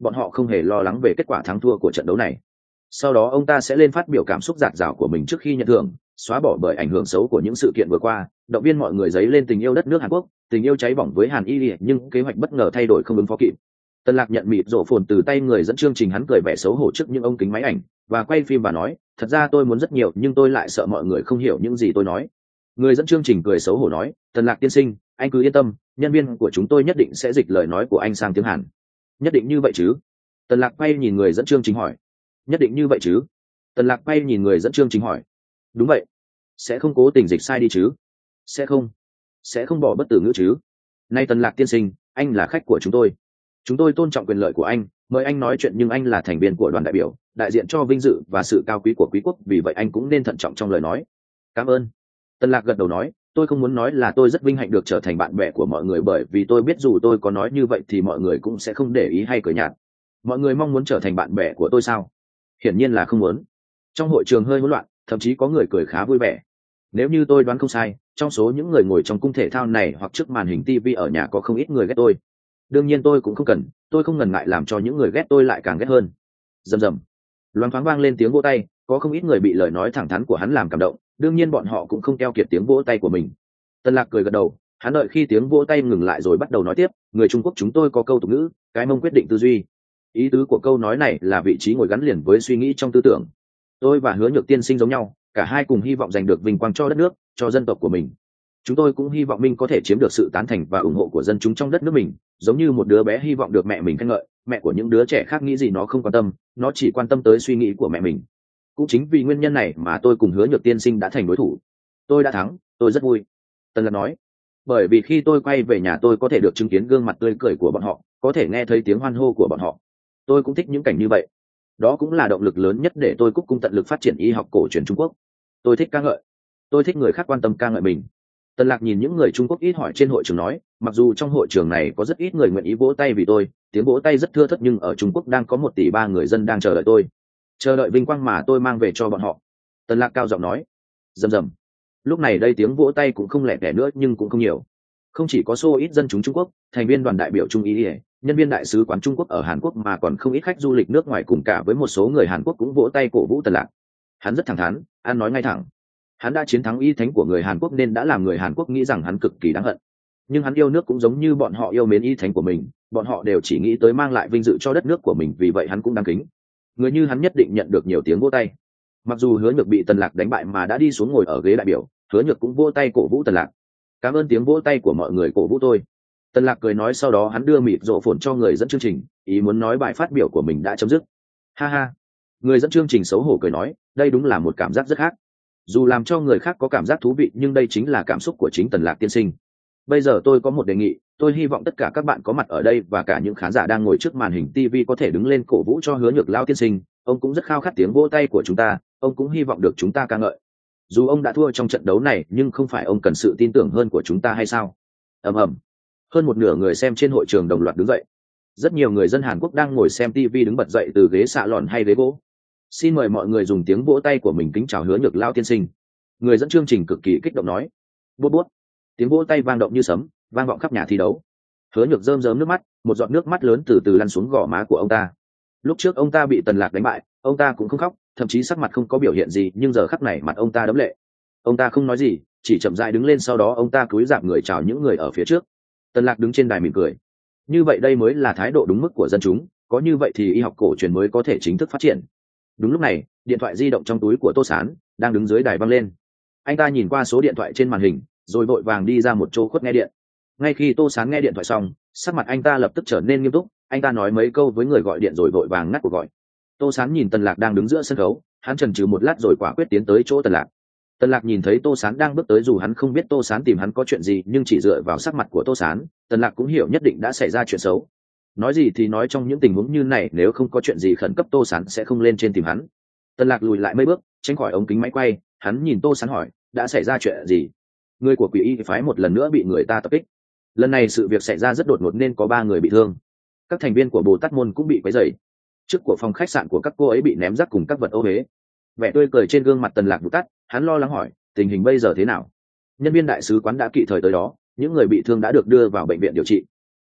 bọn họ không hề lo lắng về kết quả thắng thua của trận đấu này. Sau đó ông ta sẽ lên phát biểu cảm xúc dạt dào của mình trước khi nhận thưởng, xóa bỏ bởi ảnh hưởng xấu của những sự kiện vừa qua, động viên mọi người dấy lên tình yêu đất nước Hàn Quốc, tình yêu cháy bỏng với Hàn Y, nhưng kế hoạch bất ngờ thay đổi không ứng phó kịp. Tân Lạc nhận mịt rổ phồn từ tay người dẫn chương trình, hắn cười vẻ xấu hổ trước những ống kính máy ảnh và quay phim và nói, thật ra tôi muốn rất nhiều nhưng tôi lại sợ mọi người không hiểu những gì tôi nói. Người dẫn chương trình cười xấu hổ nói, Tân Lạc tiên sinh, anh cứ yên tâm, nhân viên của chúng tôi nhất định sẽ dịch lời nói của anh sang tiếng Hàn. Nhất định như vậy chứ? Tân Lạc quay nhìn người dẫn chương trình hỏi. Nhất định như vậy chứ? Tân Lạc quay nhìn người dẫn chương trình hỏi. Đúng vậy. Sẽ không cố tình dịch sai đi chứ? Sẽ không. Sẽ không bỏ bất tử ngữ chứ? Nay Tân Lạc tiên sinh, anh là khách của chúng tôi. Chúng tôi tôn trọng quyền lợi của anh, mời anh nói chuyện, nhưng anh là thành viên của đoàn đại biểu, đại diện cho vinh dự và sự cao quý của quý quốc, vì vậy anh cũng nên thận trọng trong lời nói. Cảm ơn. Tân Lạc gật đầu nói, tôi không muốn nói là tôi rất vinh hạnh được trở thành bạn bè của mọi người, bởi vì tôi biết dù tôi có nói như vậy thì mọi người cũng sẽ không để ý hay cười nhạt. Mọi người mong muốn trở thành bạn bè của tôi sao? Hiển nhiên là không muốn. Trong hội trường hơi hỗn loạn, thậm chí có người cười khá vui vẻ. Nếu như tôi đoán không sai, trong số những người ngồi trong cung thể thao này hoặc trước màn hình ti vi ở nhà có không ít người ghét tôi. Đương nhiên tôi cũng không cần, tôi không ngần ngại làm cho những người ghét tôi lại càng ghét hơn. Rầm rầm. Loáng thoáng vang lên tiếng vỗ tay, có không ít người bị lời nói thẳng thắn của hắn làm cảm động, đương nhiên bọn họ cũng không keo kiệt tiếng vỗ tay của mình. Tân Lạc cười gật đầu, hắn đợi khi tiếng vỗ tay ngừng lại rồi bắt đầu nói tiếp, người Trung Quốc chúng tôi có câu tục ngữ, cái mông quyết định tư duy. Ý tứ của câu nói này là vị trí ngồi gắn liền với suy nghĩ trong tư tưởng. Tôi và Hứa Nhược tiên sinh giống nhau, cả hai cùng hy vọng giành được vinh quang cho đất nước, cho dân tộc của mình. Chúng tôi cũng hy vọng Minh có thể chiếm được sự tán thành và ủng hộ của dân chúng trong đất nước mình, giống như một đứa bé hy vọng được mẹ mình khen ngợi. Mẹ của những đứa trẻ khác nghĩ gì nó không quan tâm, nó chỉ quan tâm tới suy nghĩ của mẹ mình. Cũng chính vì nguyên nhân này mà tôi cùng Hứa Nhược tiên sinh đã thành đối thủ. Tôi đã thắng, tôi rất vui. Tân Lạc nói, bởi vì khi tôi quay về nhà tôi có thể được chứng kiến gương mặt tươi cười của bọn họ, có thể nghe thấy tiếng hoan hô của bọn họ. Tôi cũng thích những cảnh như vậy. Đó cũng là động lực lớn nhất để tôi cúc cung tận lực phát triển y học cổ truyền Trung Quốc. Tôi thích ca ngợi. Tôi thích người khác quan tâm ca ngợi mình. Tân Lạc nhìn những người Trung Quốc ít hỏi trên hội trường nói, mặc dù trong hội trường này có rất ít người nguyện ý vỗ tay vì tôi, tiếng vỗ tay rất thưa thớt, nhưng ở Trung Quốc đang có một tỷ ba người dân đang chờ đợi tôi, chờ đợi vinh quang mà tôi mang về cho bọn họ. Tân Lạc cao giọng nói. Rầm rầm. Lúc này đây tiếng vỗ tay cũng không lẻ tẻ nữa, nhưng cũng không nhiều. Không chỉ có số ít dân chúng Trung Quốc, thành viên đoàn đại biểu Trung Y, nhân viên đại sứ quán Trung Quốc ở Hàn Quốc, mà còn không ít khách du lịch nước ngoài cùng cả với một số người Hàn Quốc cũng vỗ tay cổ vũ Tân Lạc. Hắn rất thẳng thắn, ăn nói ngay thẳng. Hắn đã chiến thắng y thánh của người Hàn Quốc nên đã làm người Hàn Quốc nghĩ rằng hắn cực kỳ đáng hận. Nhưng hắn yêu nước cũng giống như bọn họ yêu mến y thánh của mình, bọn họ đều chỉ nghĩ tới mang lại vinh dự cho đất nước của mình, vì vậy hắn cũng đáng kính. Người như hắn nhất định nhận được nhiều tiếng vỗ tay. Mặc dù Hứa Nhược bị Tân Lạc đánh bại mà đã đi xuống ngồi ở ghế đại biểu, Hứa Nhược cũng vỗ tay cổ vũ Tân Lạc. Cảm ơn tiếng vỗ tay của mọi người cổ vũ tôi. Tân Lạc cười nói, sau đó hắn đưa mịt rộ phồn cho người dẫn chương trình, ý muốn nói bài phát biểu của mình đã chấm dứt. Ha ha. Người dẫn chương trình xấu hổ cười nói, đây đúng là một cảm giác rất khác. Dù làm cho người khác có cảm giác thú vị, nhưng đây chính là cảm xúc của chính Tân Lạc tiên sinh. Bây giờ tôi có một đề nghị, tôi hy vọng tất cả các bạn có mặt ở đây và cả những khán giả đang ngồi trước màn hình ti vi có thể đứng lên cổ vũ cho Hứa Nhược lao tiên sinh. Ông cũng rất khao khát tiếng vỗ tay của chúng ta, ông cũng hy vọng được chúng ta ca ngợi. Dù ông đã thua trong trận đấu này, nhưng không phải ông cần sự tin tưởng hơn của chúng ta hay sao? Ầm ầm. Hơn một nửa người xem trên hội trường đồng loạt đứng dậy. Rất nhiều người dân Hàn Quốc đang ngồi xem ti vi đứng bật dậy từ ghế xạ lòn hay ghế gỗ. Xin mời mọi người dùng tiếng vỗ tay của mình kính chào Hứa Nhược lao tiên sinh. Người dẫn chương trình cực kỳ kích động nói. Bút bút. Tiếng vỗ tay vang động như sấm, vang vọng khắp nhà thi đấu. Hứa Nhược rơm rớm nước mắt, một giọt nước mắt lớn từ từ lăn xuống gò má của ông ta. Lúc trước ông ta bị Tân Lạc đánh bại, ông ta cũng không khóc, thậm chí sắc mặt không có biểu hiện gì, nhưng giờ khắc này mặt ông ta đẫm lệ. Ông ta không nói gì, chỉ chậm rãi đứng lên, sau đó ông ta cúi rạp người chào những người ở phía trước. Tân Lạc đứng trên đài mỉm cười. Như vậy đây mới là thái độ đúng mức của dân chúng, có như vậy thì y học cổ truyền mới có thể chính thức phát triển. Đúng lúc này, điện thoại di động trong túi của Tô Sán đang đứng dưới đài văng lên. Anh ta nhìn qua số điện thoại trên màn hình, rồi vội vàng đi ra một chỗ khuất nghe điện. Ngay khi Tô Sán nghe điện thoại xong, sắc mặt anh ta lập tức trở nên nghiêm túc. Anh ta nói mấy câu với người gọi điện rồi vội vàng ngắt cuộc gọi. Tô Sán nhìn Tân Lạc đang đứng giữa sân khấu, hắn chần chừ một lát rồi quả quyết tiến tới chỗ Tân Lạc. Tân Lạc nhìn thấy Tô Sán đang bước tới, dù hắn không biết Tô Sán tìm hắn có chuyện gì, nhưng chỉ dựa vào sắc mặt của Tô Sán, Tân Lạc cũng hiểu nhất định đã xảy ra chuyện xấu. Nói gì thì nói, trong những tình huống như này nếu không có chuyện gì khẩn cấp Tô Sán sẽ không lên trên tìm hắn. Tân Lạc lùi lại mấy bước, tránh khỏi ống kính máy quay, hắn nhìn Tô Sán hỏi, đã xảy ra chuyện gì? Người của Quỷ Y phái một lần nữa bị người ta tập kích. Lần này sự việc xảy ra rất đột ngột nên có ba người bị thương. Các thành viên của Bồ Tát môn cũng bị quấy rầy. Trước của phòng khách sạn của các cô ấy bị ném rác cùng các vật ô uế. Vẻ tươi cười trên gương mặt Tân Lạc vụt tắt, hắn lo lắng hỏi, tình hình bây giờ thế nào? Nhân viên đại sứ quán đã kịp thời tới đó, những người bị thương đã được đưa vào bệnh viện điều trị.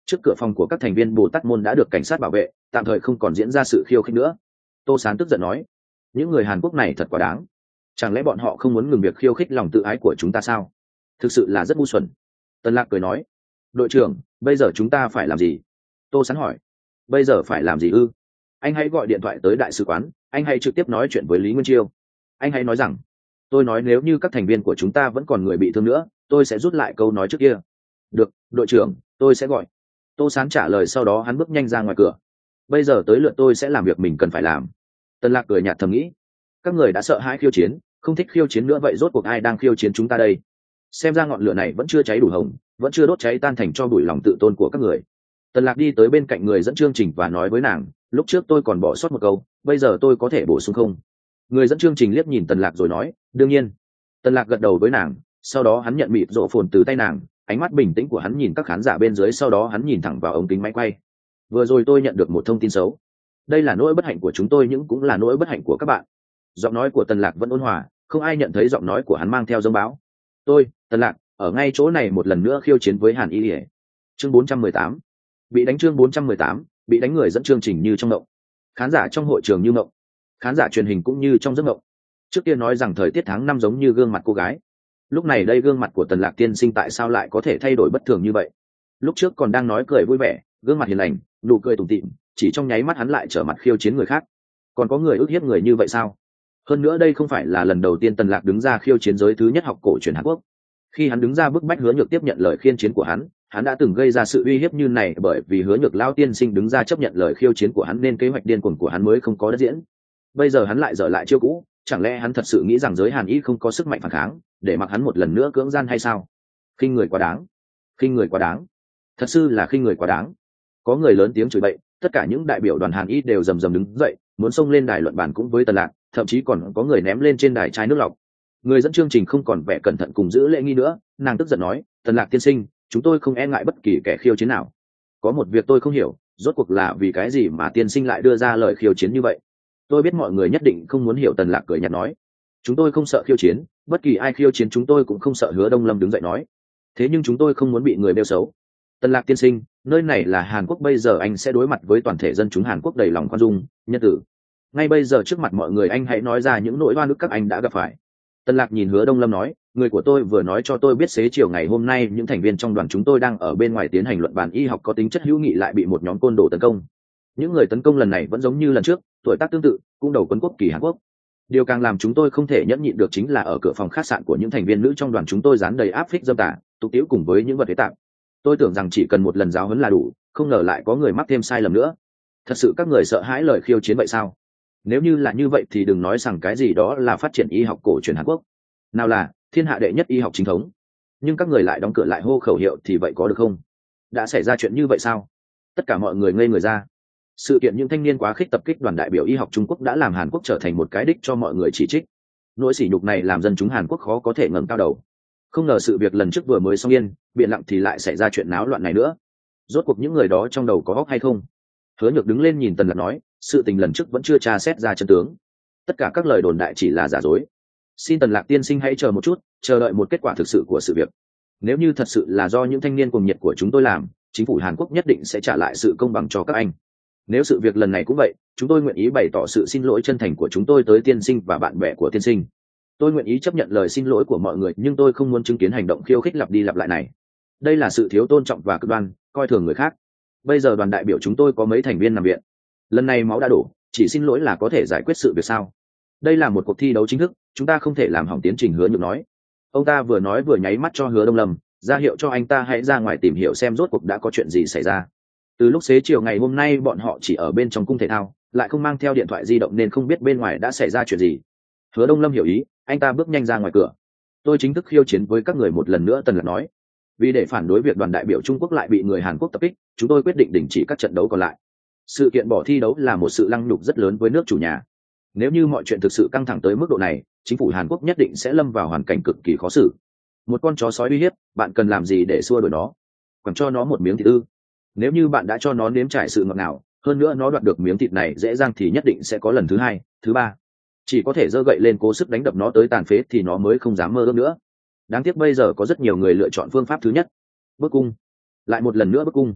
Trước cửa phòng của các thành viên Bồ Tát môn đã được cảnh sát bảo vệ, tạm thời không còn diễn ra sự khiêu khích nữa. Tô Sán tức giận nói, những người Hàn Quốc này thật quá đáng, chẳng lẽ bọn họ không muốn ngừng việc khiêu khích lòng tự ái của chúng ta sao? Thực sự là rất ngu xuẩn. Tân Lạc cười nói, đội trưởng, bây giờ chúng ta phải làm gì? Tô Sán hỏi. Bây giờ phải làm gì ư? Anh hãy gọi điện thoại tới đại sứ quán, anh hãy trực tiếp nói chuyện với Lý Nguyên Chiêu. Anh hãy nói rằng, tôi nói nếu như các thành viên của chúng ta vẫn còn người bị thương nữa, tôi sẽ rút lại câu nói trước kia. Được, đội trưởng, tôi sẽ gọi. Tô Sán trả lời, sau đó hắn bước nhanh ra ngoài cửa. Bây giờ tới lượt tôi sẽ làm việc mình cần phải làm. Tân Lạc cười nhạt thầm nghĩ, các người đã sợ hãi khiêu chiến, không thích khiêu chiến nữa, vậy rốt cuộc ai đang khiêu chiến chúng ta đây? Xem ra ngọn lửa này vẫn chưa cháy đủ hồng, vẫn chưa đốt cháy tan thành cho bụi lòng tự tôn của các người. Tần Lạc đi tới bên cạnh người dẫn chương trình và nói với nàng, lúc trước tôi còn bỏ sót một câu, bây giờ tôi có thể bổ sung không? Người dẫn chương trình liếc nhìn Tần Lạc rồi nói, đương nhiên. Tần Lạc gật đầu với nàng, sau đó hắn nhận mịt rộ phồn từ tay nàng, ánh mắt bình tĩnh của hắn nhìn các khán giả bên dưới, sau đó hắn nhìn thẳng vào ống kính máy quay. Vừa rồi tôi nhận được một thông tin xấu, đây là nỗi bất hạnh của chúng tôi nhưng cũng là nỗi bất hạnh của các bạn. Giọng nói của Tần Lạc vẫn ôn hòa, không ai nhận thấy giọng nói của hắn mang theo dông báo. Tôi, Tần Lạc, ở ngay chỗ này một lần nữa khiêu chiến với Hàn Y Lệ. Chương bốn trăm mười tám, bị đánh. Chương bốn trăm mười tám, bị đánh. Người dẫn chương trình như trong mộng, khán giả trong hội trường như mộng, khán giả truyền hình cũng như trong giấc mộng. Trước kia nói rằng thời tiết tháng năm giống như gương mặt cô gái, lúc này đây gương mặt của Tần Lạc tiên sinh tại sao lại có thể thay đổi bất thường như vậy? Lúc trước còn đang nói cười vui vẻ, gương mặt hiền lành, nụ cười tủm tỉm, chỉ trong nháy mắt hắn lại trở mặt khiêu chiến người khác. Còn có người ức hiếp người như vậy sao? Hơn nữa đây không phải là lần đầu tiên Tần Lạc đứng ra khiêu chiến giới thứ nhất học cổ truyền Hàn Quốc. Khi hắn đứng ra bức bách Hứa Nhược tiếp nhận lời khiêu chiến của hắn, hắn đã từng gây ra sự uy hiếp như này, bởi vì Hứa Nhược lão tiên sinh đứng ra chấp nhận lời khiêu chiến của hắn nên kế hoạch điên cuồng của hắn mới không có đất diễn. Bây giờ hắn lại dở lại chiêu cũ, chẳng lẽ hắn thật sự nghĩ rằng giới Hàn Y không có sức mạnh phản kháng, để mặc hắn một lần nữa cưỡng gian hay sao? Khinh người quá đáng, khinh người quá đáng, thật sự là khinh người quá đáng. Có người lớn tiếng chửi bậy, tất cả những đại biểu đoàn Hàn Y đều rầm rầm đứng dậy, muốn xông lên đài luận bàn cũng với Tần Lạc, thậm chí còn có người ném lên trên đài chai nước lọc. Người dẫn chương trình không còn vẻ cẩn thận cùng giữ lễ nghi nữa, nàng tức giận nói, Tần Lạc tiên sinh, chúng tôi không e ngại bất kỳ kẻ khiêu chiến nào. Có một việc tôi không hiểu, rốt cuộc là vì cái gì mà tiên sinh lại đưa ra lời khiêu chiến như vậy? Tôi biết mọi người nhất định không muốn hiểu. Tần Lạc cười nhạt nói, chúng tôi không sợ khiêu chiến, bất kỳ ai khiêu chiến chúng tôi cũng không sợ. Hứa Đông Lâm đứng dậy nói, thế nhưng chúng tôi không muốn bị người bêu xấu. Tần Lạc tiên sinh, nơi này là Hàn Quốc, bây giờ anh sẽ đối mặt với toàn thể dân chúng Hàn Quốc đầy lòng khoan dung, nhân tử. Ngay bây giờ trước mặt mọi người anh hãy nói ra những nỗi oan ức các anh đã gặp phải. Tần Lạc nhìn Hứa Đông Lâm nói, người của tôi vừa nói cho tôi biết xế chiều ngày hôm nay những thành viên trong đoàn chúng tôi đang ở bên ngoài tiến hành luận bàn y học có tính chất hữu nghị lại bị một nhóm côn đồ tấn công. Những người tấn công lần này vẫn giống như lần trước, tuổi tác tương tự, cũng đầu quân quốc kỳ Hàn Quốc. Điều càng làm chúng tôi không thể nhẫn nhịn được chính là ở cửa phòng khách sạn của những thành viên nữ trong đoàn chúng tôi dán đầy áp phích dâm tà, tục tiễu cùng với những vật phế tạp. Tôi tưởng rằng chỉ cần một lần giáo huấn là đủ, không ngờ lại có người mắc thêm sai lầm nữa. Thật sự các người sợ hãi lời khiêu chiến vậy sao? Nếu như là như vậy thì đừng nói rằng cái gì đó là phát triển y học cổ truyền Hàn Quốc, nào là thiên hạ đệ nhất y học chính thống, nhưng các người lại đóng cửa lại hô khẩu hiệu thì vậy có được không? Đã xảy ra chuyện như vậy sao? Tất cả mọi người ngây người ra. Sự kiện những thanh niên quá khích tập kích đoàn đại biểu y học Trung Quốc đã làm Hàn Quốc trở thành một cái đích cho mọi người chỉ trích. Nỗi sỉ nhục này làm dân chúng Hàn Quốc khó có thể ngẩng cao đầu. Không ngờ sự việc lần trước vừa mới xong yên, biện lặng thì lại xảy ra chuyện náo loạn này nữa. Rốt cuộc những người đó trong đầu có óc hay không? Hứa Nhược đứng lên nhìn Tần Lạc nói, sự tình lần trước vẫn chưa tra xét ra chân tướng, tất cả các lời đồn đại chỉ là giả dối. Xin Tần Lạc tiên sinh hãy chờ một chút, chờ đợi một kết quả thực sự của sự việc. Nếu như thật sự là do những thanh niên cuồng nhiệt của chúng tôi làm, chính phủ Hàn Quốc nhất định sẽ trả lại sự công bằng cho các anh. Nếu sự việc lần này cũng vậy, chúng tôi nguyện ý bày tỏ sự xin lỗi chân thành của chúng tôi tới tiên sinh và bạn bè của tiên sinh. Tôi nguyện ý chấp nhận lời xin lỗi của mọi người, nhưng tôi không muốn chứng kiến hành động khiêu khích lặp đi lặp lại này. Đây là sự thiếu tôn trọng và cực đoan, coi thường người khác. Bây giờ đoàn đại biểu chúng tôi có mấy thành viên nằm viện, lần này máu đã đổ, chỉ xin lỗi là có thể giải quyết sự việc sao? Đây là một cuộc thi đấu chính thức, chúng ta không thể làm hỏng tiến trình. Hứa Nhược nói. Ông ta vừa nói vừa nháy mắt cho Hứa Đông Lâm, ra hiệu cho anh ta hãy ra ngoài tìm hiểu xem rốt cuộc đã có chuyện gì xảy ra. Từ lúc xế chiều ngày hôm nay bọn họ chỉ ở bên trong cung thể thao, lại không mang theo điện thoại di động nên không biết bên ngoài đã xảy ra chuyện gì. Hứa Đông Lâm hiểu ý, anh ta bước nhanh ra ngoài cửa. Tôi chính thức khiêu chiến với các người một lần nữa. Tần Lạc nói. Vì để phản đối việc đoàn đại biểu Trung Quốc lại bị người Hàn Quốc tập kích, chúng tôi quyết định đình chỉ các trận đấu còn lại. Sự kiện bỏ thi đấu là một sự lăng nhục rất lớn với nước chủ nhà. Nếu như mọi chuyện thực sự căng thẳng tới mức độ này, chính phủ Hàn Quốc nhất định sẽ lâm vào hoàn cảnh cực kỳ khó xử. Một con chó sói uy hiếp, bạn cần làm gì để xua đuổi nó? Quẳng cho nó một miếng thịt ư? Nếu như bạn đã cho nó nếm trải sự ngọt ngào, hơn nữa nó đoạt được miếng thịt này dễ dàng thì nhất định sẽ có lần thứ hai, thứ ba. Chỉ có thể giơ gậy lên cố sức đánh đập nó tới tàn phế thì nó mới không dám mơ ước nữa. Đáng tiếc bây giờ có rất nhiều người lựa chọn phương pháp thứ nhất, bức cung. Lại một lần nữa bức cung.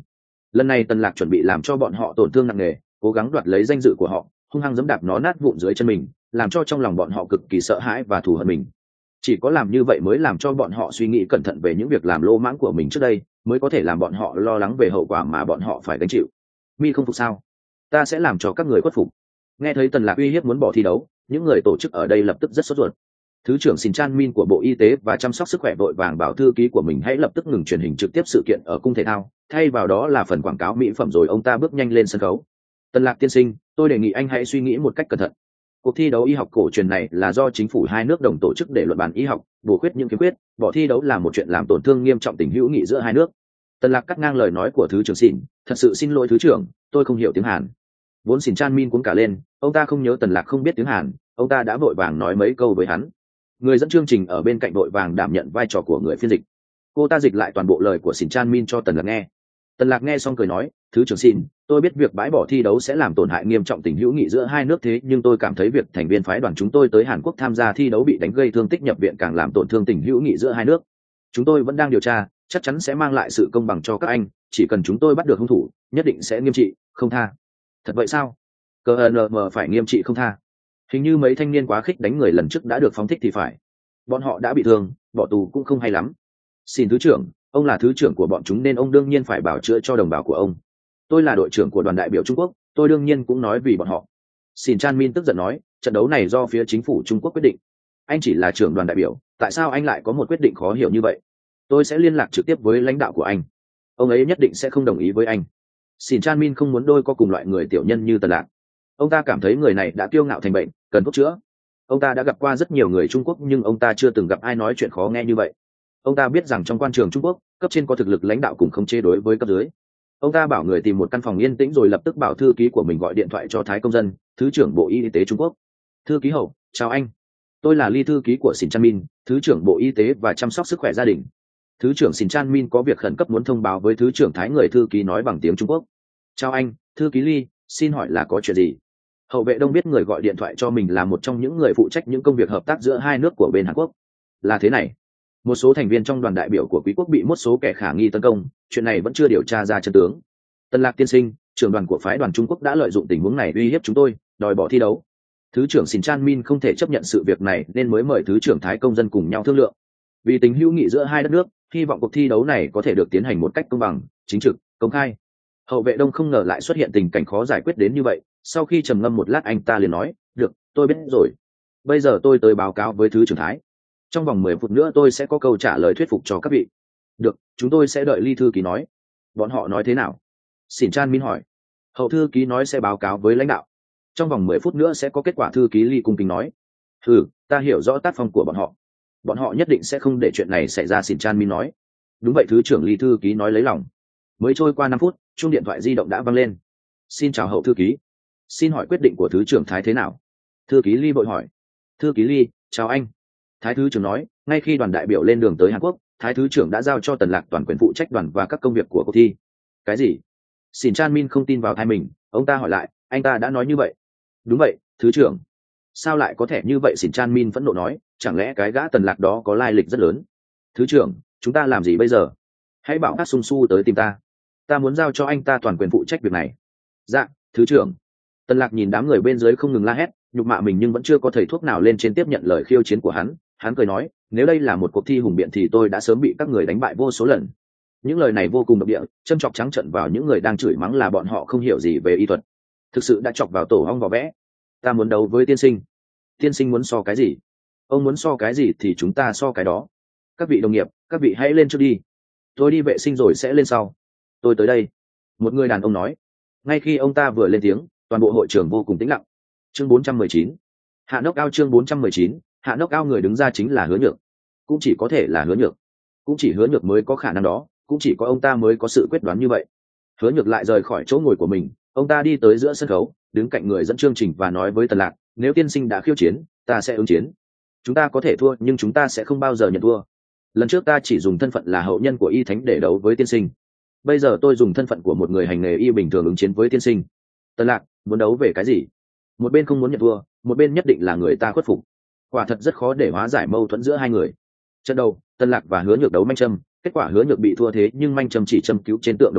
Lần này Tần Lạc chuẩn bị làm cho bọn họ tổn thương nặng nề, cố gắng đoạt lấy danh dự của họ, hung hăng giẫm đạp nó nát vụn dưới chân mình, làm cho trong lòng bọn họ cực kỳ sợ hãi và thù hận mình. Chỉ có làm như vậy mới làm cho bọn họ suy nghĩ cẩn thận về những việc làm lô mãng của mình trước đây, mới có thể làm bọn họ lo lắng về hậu quả mà bọn họ phải gánh chịu. Mi không phục sao? Ta sẽ làm cho các người khuất phục. Nghe thấy Tần Lạc uy hiếp muốn bỏ thi đấu, những người tổ chức ở đây lập tức rất sốt ruột. Thứ trưởng Shin Chan Min của Bộ Y tế và chăm sóc sức khỏe vội vàng bảo thư ký của mình hãy lập tức ngừng truyền hình trực tiếp sự kiện ở cung thể thao, thay vào đó là phần quảng cáo mỹ phẩm, rồi ông ta bước nhanh lên sân khấu. Tần Lạc tiên sinh, tôi đề nghị anh hãy suy nghĩ một cách cẩn thận. Cuộc thi đấu y học cổ truyền này là do chính phủ hai nước đồng tổ chức để luận bàn y học, bổ khuyết những khiếm khuyết, bỏ thi đấu là một chuyện làm tổn thương nghiêm trọng tình hữu nghị giữa hai nước. Tần Lạc cắt ngang lời nói của thứ trưởng Shin, thật sự xin lỗi thứ trưởng, tôi không hiểu tiếng Hàn. Vốn Shin Chan Min cuống cả lên, ông ta không nhớ Tần Lạc không biết tiếng Hàn, ông ta đã vội vàng nói mấy câu với hắn. Người dẫn chương trình ở bên cạnh vội vàng đảm nhận vai trò của người phiên dịch. Cô ta dịch lại toàn bộ lời của Shin Chan Min cho Tần Lạc nghe. Tần Lạc nghe xong cười nói, thứ trưởng Shin, tôi biết việc bãi bỏ thi đấu sẽ làm tổn hại nghiêm trọng tình hữu nghị giữa hai nước, thế nhưng tôi cảm thấy việc thành viên phái đoàn chúng tôi tới Hàn Quốc tham gia thi đấu bị đánh gây thương tích nhập viện càng làm tổn thương tình hữu nghị giữa hai nước. Chúng tôi vẫn đang điều tra, chắc chắn sẽ mang lại sự công bằng cho các anh, chỉ cần chúng tôi bắt được hung thủ, nhất định sẽ nghiêm trị, không tha. Thật vậy sao? Cờ nm phải nghiêm trị không tha. Hình như mấy thanh niên quá khích đánh người lần trước đã được phóng thích thì phải. Bọn họ đã bị thương, bỏ tù cũng không hay lắm. Xin thứ trưởng, ông là thứ trưởng của bọn chúng nên ông đương nhiên phải bảo chữa cho đồng bào của ông. Tôi là đội trưởng của đoàn đại biểu Trung Quốc, tôi đương nhiên cũng nói vì bọn họ. Xin Chan Min tức giận nói, trận đấu này do phía chính phủ Trung Quốc quyết định. Anh chỉ là trưởng đoàn đại biểu, tại sao anh lại có một quyết định khó hiểu như vậy? Tôi sẽ liên lạc trực tiếp với lãnh đạo của anh. Ông ấy nhất định sẽ không đồng ý với anh. Xin Chan Min không muốn đôi co cùng loại người tiểu nhân như Tần Lạc. Ông ta cảm thấy người này đã kiêu ngạo thành bệnh, cần thuốc chữa. Ông ta đã gặp qua rất nhiều người Trung Quốc nhưng ông ta chưa từng gặp ai nói chuyện khó nghe như vậy. Ông ta biết rằng trong quan trường Trung Quốc, cấp trên có thực lực lãnh đạo cùng khống chế đối với cấp dưới. Ông ta bảo người tìm một căn phòng yên tĩnh rồi lập tức bảo thư ký của mình gọi điện thoại cho Thái Công Dân, thứ trưởng Bộ Y tế Trung Quốc. Thư ký hậu, chào anh. Tôi là Ly thư ký của Shin Chan Min, thứ trưởng Bộ Y tế và chăm sóc sức khỏe gia đình. Thứ trưởng Shin Chan Min có việc khẩn cấp muốn thông báo với thứ trưởng Thái, người thư ký nói bằng tiếng Trung Quốc. Chào anh, thư ký Ly, xin hỏi là có chuyện gì? Hậu vệ Đông biết người gọi điện thoại cho mình là một trong những người phụ trách những công việc hợp tác giữa hai nước của bên Hàn Quốc. Là thế này, một số thành viên trong đoàn đại biểu của quý quốc bị một số kẻ khả nghi tấn công, chuyện này vẫn chưa điều tra ra chân tướng. Tần Lạc tiên sinh, trưởng đoàn của phái đoàn Trung Quốc đã lợi dụng tình huống này uy hiếp chúng tôi, đòi bỏ thi đấu. Thứ trưởng Shin Chan Min không thể chấp nhận sự việc này nên mới mời thứ trưởng Thái Công Dân cùng nhau thương lượng. Vì tình hữu nghị giữa hai đất nước, hy vọng cuộc thi đấu này có thể được tiến hành một cách công bằng, chính trực, công khai. Hậu vệ Đông không ngờ lại xuất hiện tình cảnh khó giải quyết đến như vậy, sau khi trầm ngâm một lát anh ta liền nói, được, tôi biết rồi. Bây giờ tôi tới báo cáo với thứ trưởng Thái. Trong vòng mười phút nữa tôi sẽ có câu trả lời thuyết phục cho các vị. Được, chúng tôi sẽ đợi Ly thư ký nói. Bọn họ nói thế nào? Shin Chan Min hỏi. Hậu thư ký nói sẽ báo cáo với lãnh đạo. Trong vòng mười phút nữa sẽ có kết quả, thư ký Ly cung kính nói. Ừ, ta hiểu rõ tác phong của bọn họ. Bọn họ nhất định sẽ không để chuyện này xảy ra, Shin Chan Min nói. Đúng vậy, thứ trưởng Ly thư ký nói lấy lòng. Mới trôi qua năm phút, chuông điện thoại di động đã vang lên. Xin chào hậu thư ký. Xin hỏi quyết định của thứ trưởng Thái thế nào? Thư ký Ly vội hỏi. Thư ký Ly, chào anh. Thái thứ trưởng nói, ngay khi đoàn đại biểu lên đường tới Hàn Quốc, Thái thứ trưởng đã giao cho Tần Lạc toàn quyền phụ trách đoàn và các công việc của cuộc thi. Cái gì? Shin Chan Min không tin vào tai mình, ông ta hỏi lại, anh ta đã nói như vậy? Đúng vậy, thứ trưởng. Sao lại có thể như vậy? Shin Chan Min phẫn nộ nói, chẳng lẽ cái gã Tần Lạc đó có lai lịch rất lớn? Thứ trưởng, chúng ta làm gì bây giờ? Hãy bảo Park Sung Su tới tìm ta. Ta muốn giao cho anh ta toàn quyền phụ trách việc này. Dạ, thứ trưởng. Tần Lạc nhìn đám người bên dưới không ngừng la hét, nhục mạ mình nhưng vẫn chưa có thầy thuốc nào lên trên tiếp nhận lời khiêu chiến của hắn. Hắn cười nói, nếu đây là một cuộc thi hùng biện thì tôi đã sớm bị các người đánh bại vô số lần. Những lời này vô cùng độc địa, châm chọc trắng trợn vào những người đang chửi mắng là bọn họ không hiểu gì về y thuật. Thực sự đã chọc vào tổ hong vỏ vẽ. Ta muốn đấu với tiên sinh. Tiên sinh muốn so cái gì? Ông muốn so cái gì thì chúng ta so cái đó. Các vị đồng nghiệp, các vị hãy lên trước đi. Tôi đi vệ sinh rồi sẽ lên sau. Tôi tới đây. Một người đàn ông nói. Ngay khi ông ta vừa lên tiếng, toàn bộ hội trường vô cùng tĩnh lặng. Chương bốn trăm mười chín. Hạ nốc ao. Chương bốn trăm mười chín. Hạ nốc ao. Người đứng ra chính là Hứa Nhược. Cũng chỉ có thể là Hứa Nhược. Cũng chỉ Hứa Nhược mới có khả năng đó, cũng chỉ có ông ta mới có sự quyết đoán như vậy. Hứa Nhược lại rời khỏi chỗ ngồi của mình, ông ta đi tới giữa sân khấu, đứng cạnh người dẫn chương trình và nói với Tần Lạc, nếu tiên sinh đã khiêu chiến, ta sẽ ứng chiến. Chúng ta có thể thua nhưng chúng ta sẽ không bao giờ nhận thua. Lần trước ta chỉ dùng thân phận là hậu nhân của y thánh để đấu với tiên sinh. Bây giờ tôi dùng thân phận của một người hành nghề y bình thường ứng chiến với tiên sinh. Tần Lạc, muốn đấu về cái gì? Một bên không muốn nhận thua, một bên nhất định là người ta khuất phục. Quả thật rất khó để hóa giải mâu thuẫn giữa hai người. Trận đầu, Tần Lạc và Hứa Nhược đấu manh châm, kết quả Hứa Nhược bị thua, thế nhưng manh châm chỉ châm cứu trên tượng đồng nhân,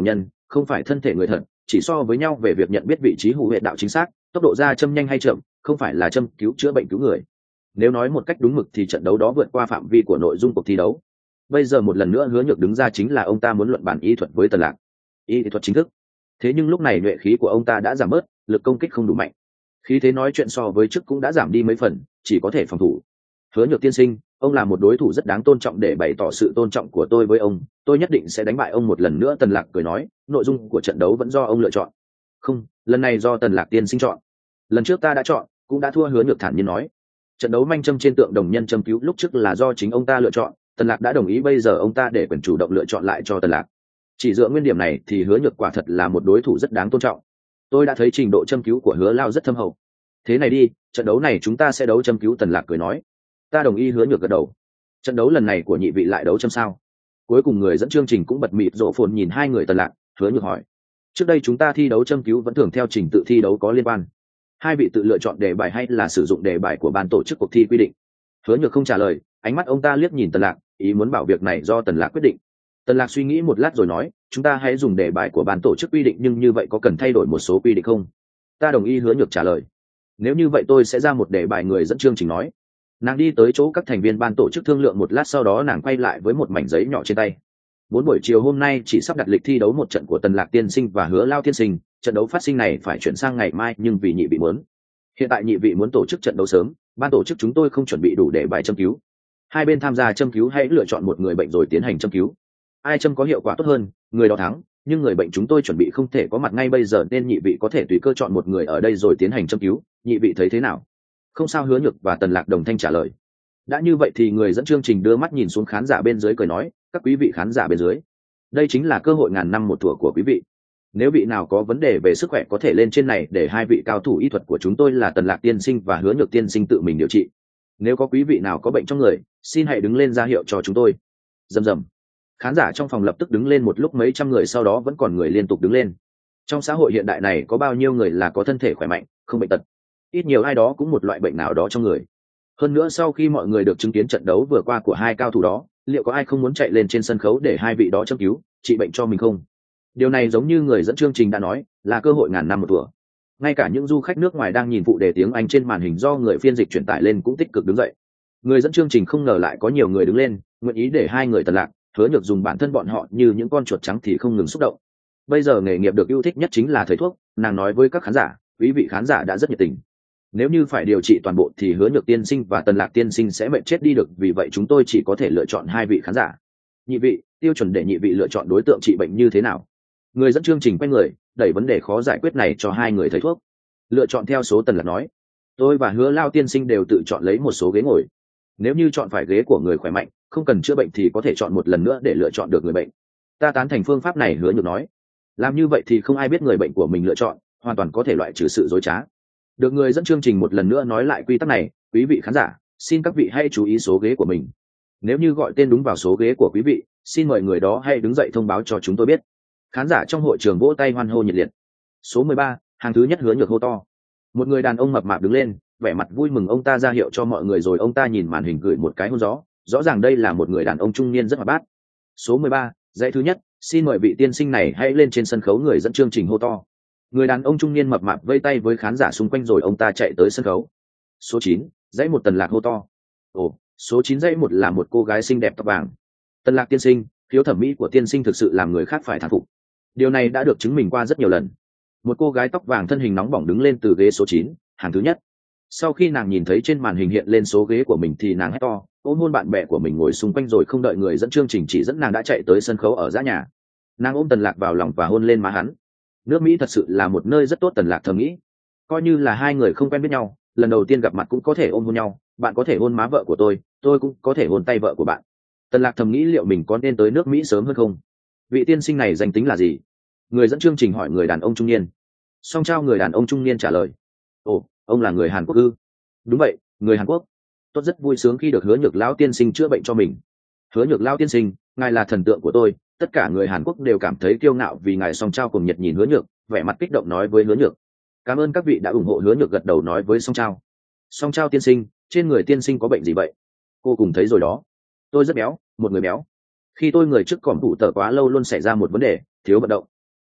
không phải thân thể người thật, chỉ so với nhau về việc nhận biết vị trí hủ huyệt đạo chính xác, tốc độ ra châm nhanh hay chậm, không phải là châm cứu chữa bệnh cứu người. Nếu nói một cách đúng mực thì trận đấu đó vượt qua phạm vi của nội dung cuộc thi đấu. Bây giờ một lần nữa Hứa Nhược đứng ra, chính là ông ta muốn luận bản y thuật với Tần Lạc, y thuật chính thức. Thế nhưng lúc này nhuệ khí của ông ta đã giảm bớt, lực công kích không đủ mạnh, khí thế nói chuyện so với trước cũng đã giảm đi mấy phần, chỉ có thể phòng thủ. Hứa Nhược tiên sinh, ông là một đối thủ rất đáng tôn trọng, để bày tỏ sự tôn trọng của tôi với ông, tôi nhất định sẽ đánh bại ông một lần nữa. Tần Lạc cười nói, nội dung của trận đấu vẫn do ông lựa chọn. Không, lần này do Tần Lạc tiên sinh chọn. Lần trước ta đã chọn, cũng đã thua. Hứa Nhược thản nhiên nói. Trận đấu manh châm trên tượng đồng nhân châm cứu lúc trước là do chính ông ta lựa chọn, Tần Lạc đã đồng ý, bây giờ ông ta để quyền chủ động lựa chọn lại cho Tần Lạc. Chỉ dựa nguyên điểm này thì Hứa Nhược quả thật là một đối thủ rất đáng tôn trọng. Tôi đã thấy trình độ châm cứu của Hứa Lao rất thâm hậu. Thế này đi, trận đấu này chúng ta sẽ đấu châm cứu. Tần Lạc cười nói. Ta đồng ý. Hứa Nhược gật đầu. Trận đấu lần này của nhị vị lại đấu châm sao? Cuối cùng người dẫn chương trình cũng bật mịt rộ phồn nhìn hai người Tần Lạc. Hứa Nhược hỏi, trước đây chúng ta thi đấu châm cứu vẫn thường theo trình tự thi đấu có liên quan, hai vị tự lựa chọn đề bài hay là sử dụng đề bài của ban tổ chức cuộc thi quy định? Hứa Nhược không trả lời, ánh mắt ông ta liếc nhìn Tần Lạc, ý muốn bảo việc này do Tần Lạc quyết định. Tần Lạc suy nghĩ một lát rồi nói, chúng ta hãy dùng đề bài của ban tổ chức quy định, nhưng như vậy có cần thay đổi một số quy định không? Ta đồng ý. Hứa Nhược trả lời. Nếu như vậy tôi sẽ ra một đề bài. Người dẫn chương trình nói. Nàng đi tới chỗ các thành viên ban tổ chức thương lượng một lát, sau đó nàng quay lại với một mảnh giấy nhỏ trên tay. Bốn buổi chiều hôm nay chỉ sắp đặt lịch thi đấu một trận của Tần Lạc tiên sinh và Hứa Lao tiên sinh, trận đấu phát sinh này phải chuyển sang ngày mai, nhưng vì nhị vị muốn, hiện tại nhị vị muốn tổ chức trận đấu sớm, ban tổ chức chúng tôi không chuẩn bị đủ để bài châm cứu. Hai bên tham gia châm cứu hãy lựa chọn một người bệnh rồi tiến hành châm cứu. Ai châm có hiệu quả tốt hơn, người đó thắng, nhưng người bệnh chúng tôi chuẩn bị không thể có mặt ngay bây giờ, nên nhị vị có thể tùy cơ chọn một người ở đây rồi tiến hành châm cứu. Nhị vị thấy thế nào? Không sao. Hứa Nhược và Tần Lạc đồng thanh trả lời. Đã như vậy thì người dẫn chương trình đưa mắt nhìn xuống khán giả bên dưới cười nói, các quý vị khán giả bên dưới, đây chính là cơ hội ngàn năm một thủa của quý vị. Nếu vị nào có vấn đề về sức khỏe có thể lên trên này để hai vị cao thủ y thuật của chúng tôi là Tần Lạc tiên sinh và Hứa Nhược tiên sinh tự mình điều trị. Nếu có quý vị nào có bệnh trong người, xin hãy đứng lên ra hiệu cho chúng tôi. Rầm rầm. Khán giả trong phòng lập tức đứng lên, một lúc mấy trăm người, sau đó vẫn còn người liên tục đứng lên. Trong xã hội hiện đại này có bao nhiêu người là có thân thể khỏe mạnh, không bệnh tật? Ít nhiều ai đó cũng một loại bệnh nào đó trong người. Hơn nữa sau khi mọi người được chứng kiến trận đấu vừa qua của hai cao thủ đó, liệu có ai không muốn chạy lên trên sân khấu để hai vị đó châm cứu, trị bệnh cho mình không? Điều này giống như người dẫn chương trình đã nói, là cơ hội ngàn năm một thủa. Ngay cả những du khách nước ngoài đang nhìn phụ đề tiếng Anh trên màn hình do người phiên dịch truyền tải lên cũng tích cực đứng dậy. Người dẫn chương trình không ngờ lại có nhiều người đứng lên, nguyện ý để hai người Tần Lạc, Hứa Nhược dùng bản thân bọn họ như những con chuột trắng thì không ngừng xúc động. Bây giờ nghề nghiệp được yêu thích nhất chính là thầy thuốc, nàng nói với các khán giả, quý vị khán giả đã rất nhiệt tình. Nếu như phải điều trị toàn bộ thì Hứa Nhược tiên sinh và Tần Lạc tiên sinh sẽ mệt chết đi được, vì vậy chúng tôi chỉ có thể lựa chọn hai vị khán giả. Nhị vị, tiêu chuẩn để nhị vị lựa chọn đối tượng trị bệnh như thế nào? Người dẫn chương trình quay người, đẩy vấn đề khó giải quyết này cho hai người thầy thuốc. Lựa chọn theo số. Tần Lạc nói. Tôi và Hứa Lao tiên sinh đều tự chọn lấy một số ghế ngồi. Nếu như chọn phải ghế của người khỏe mạnh, không cần chữa bệnh thì có thể chọn một lần nữa để lựa chọn được người bệnh. Ta tán thành phương pháp này. Hứa Nhược nói. Làm như vậy thì không ai biết người bệnh của mình lựa chọn, hoàn toàn có thể loại trừ sự dối trá. Được người dẫn chương trình một lần nữa nói lại quy tắc này, quý vị khán giả, xin các vị hãy chú ý số ghế của mình. Nếu như gọi tên đúng vào số ghế của quý vị, xin mời người đó hãy đứng dậy thông báo cho chúng tôi biết. Khán giả trong hội trường vỗ tay hoan hô nhiệt liệt. Số mười ba, hàng thứ nhất. Hứa Nhược hô to. Một người đàn ông mập mạp đứng lên, vẻ mặt vui mừng, ông ta ra hiệu cho mọi người rồi ông ta nhìn màn hình gửi một cái hôn gió, rõ ràng đây là một người đàn ông trung niên rất hoạt bát. Số mười ba, dãy thứ nhất, xin mời vị tiên sinh này hãy lên trên sân khấu. Người dẫn chương trình hô to. Người đàn ông trung niên mập mạp vây tay với khán giả xung quanh rồi ông ta chạy tới sân khấu. Số chín, dãy một. Tần Lạc hô to. Ồ, số chín dãy một là một cô gái xinh đẹp tóc vàng. Tần Lạc tiên sinh, khiếu thẩm mỹ của tiên sinh thực sự làm người khác phải thán phục. Điều này đã được chứng minh qua rất nhiều lần. Một cô gái tóc vàng thân hình nóng bỏng đứng lên từ ghế số chín, hàng thứ nhất. Sau khi nàng nhìn thấy trên màn hình hiện lên số ghế của mình thì nàng hét to, ôm hôn bạn bè của mình ngồi xung quanh, rồi không đợi người dẫn chương trình chỉ dẫn nàng đã chạy tới sân khấu ở dã nhà. Nàng ôm Tần Lạc vào lòng và hôn lên má hắn. Nước Mỹ thật sự là một nơi rất tốt. Tần Lạc thầm nghĩ. Coi như là hai người không quen biết nhau, lần đầu tiên gặp mặt cũng có thể ôm hôn nhau. Bạn có thể hôn má vợ của tôi, tôi cũng có thể hôn tay vợ của bạn. Tần Lạc thầm nghĩ liệu mình có nên tới nước Mỹ sớm hơn không? Vị tiên sinh này danh tính là gì? Người dẫn chương trình hỏi người đàn ông trung niên. Song Trao. Người đàn ông trung niên trả lời. Ồ, ông là người Hàn Quốc ư? Đúng vậy, người Hàn Quốc. Tốt, rất vui sướng khi được Hứa Nhược lão tiên sinh chữa bệnh cho mình. Hứa Nhược lão tiên sinh, ngài là thần tượng của tôi. Tất cả người Hàn Quốc đều cảm thấy kiêu ngạo vì ngài. Song Trao cùng nhiệt nhìn Hứa Nhược, vẻ mặt kích động nói với Hứa Nhược. Cảm ơn các vị đã ủng hộ. Hứa Nhược gật đầu nói với Song Trao. Song Trao tiên sinh, trên người tiên sinh có bệnh gì vậy? Cô cùng thấy rồi đó. Tôi rất béo, một người béo. Khi tôi người trước còm thủ tờ quá lâu luôn xảy ra một vấn đề, thiếu vận động.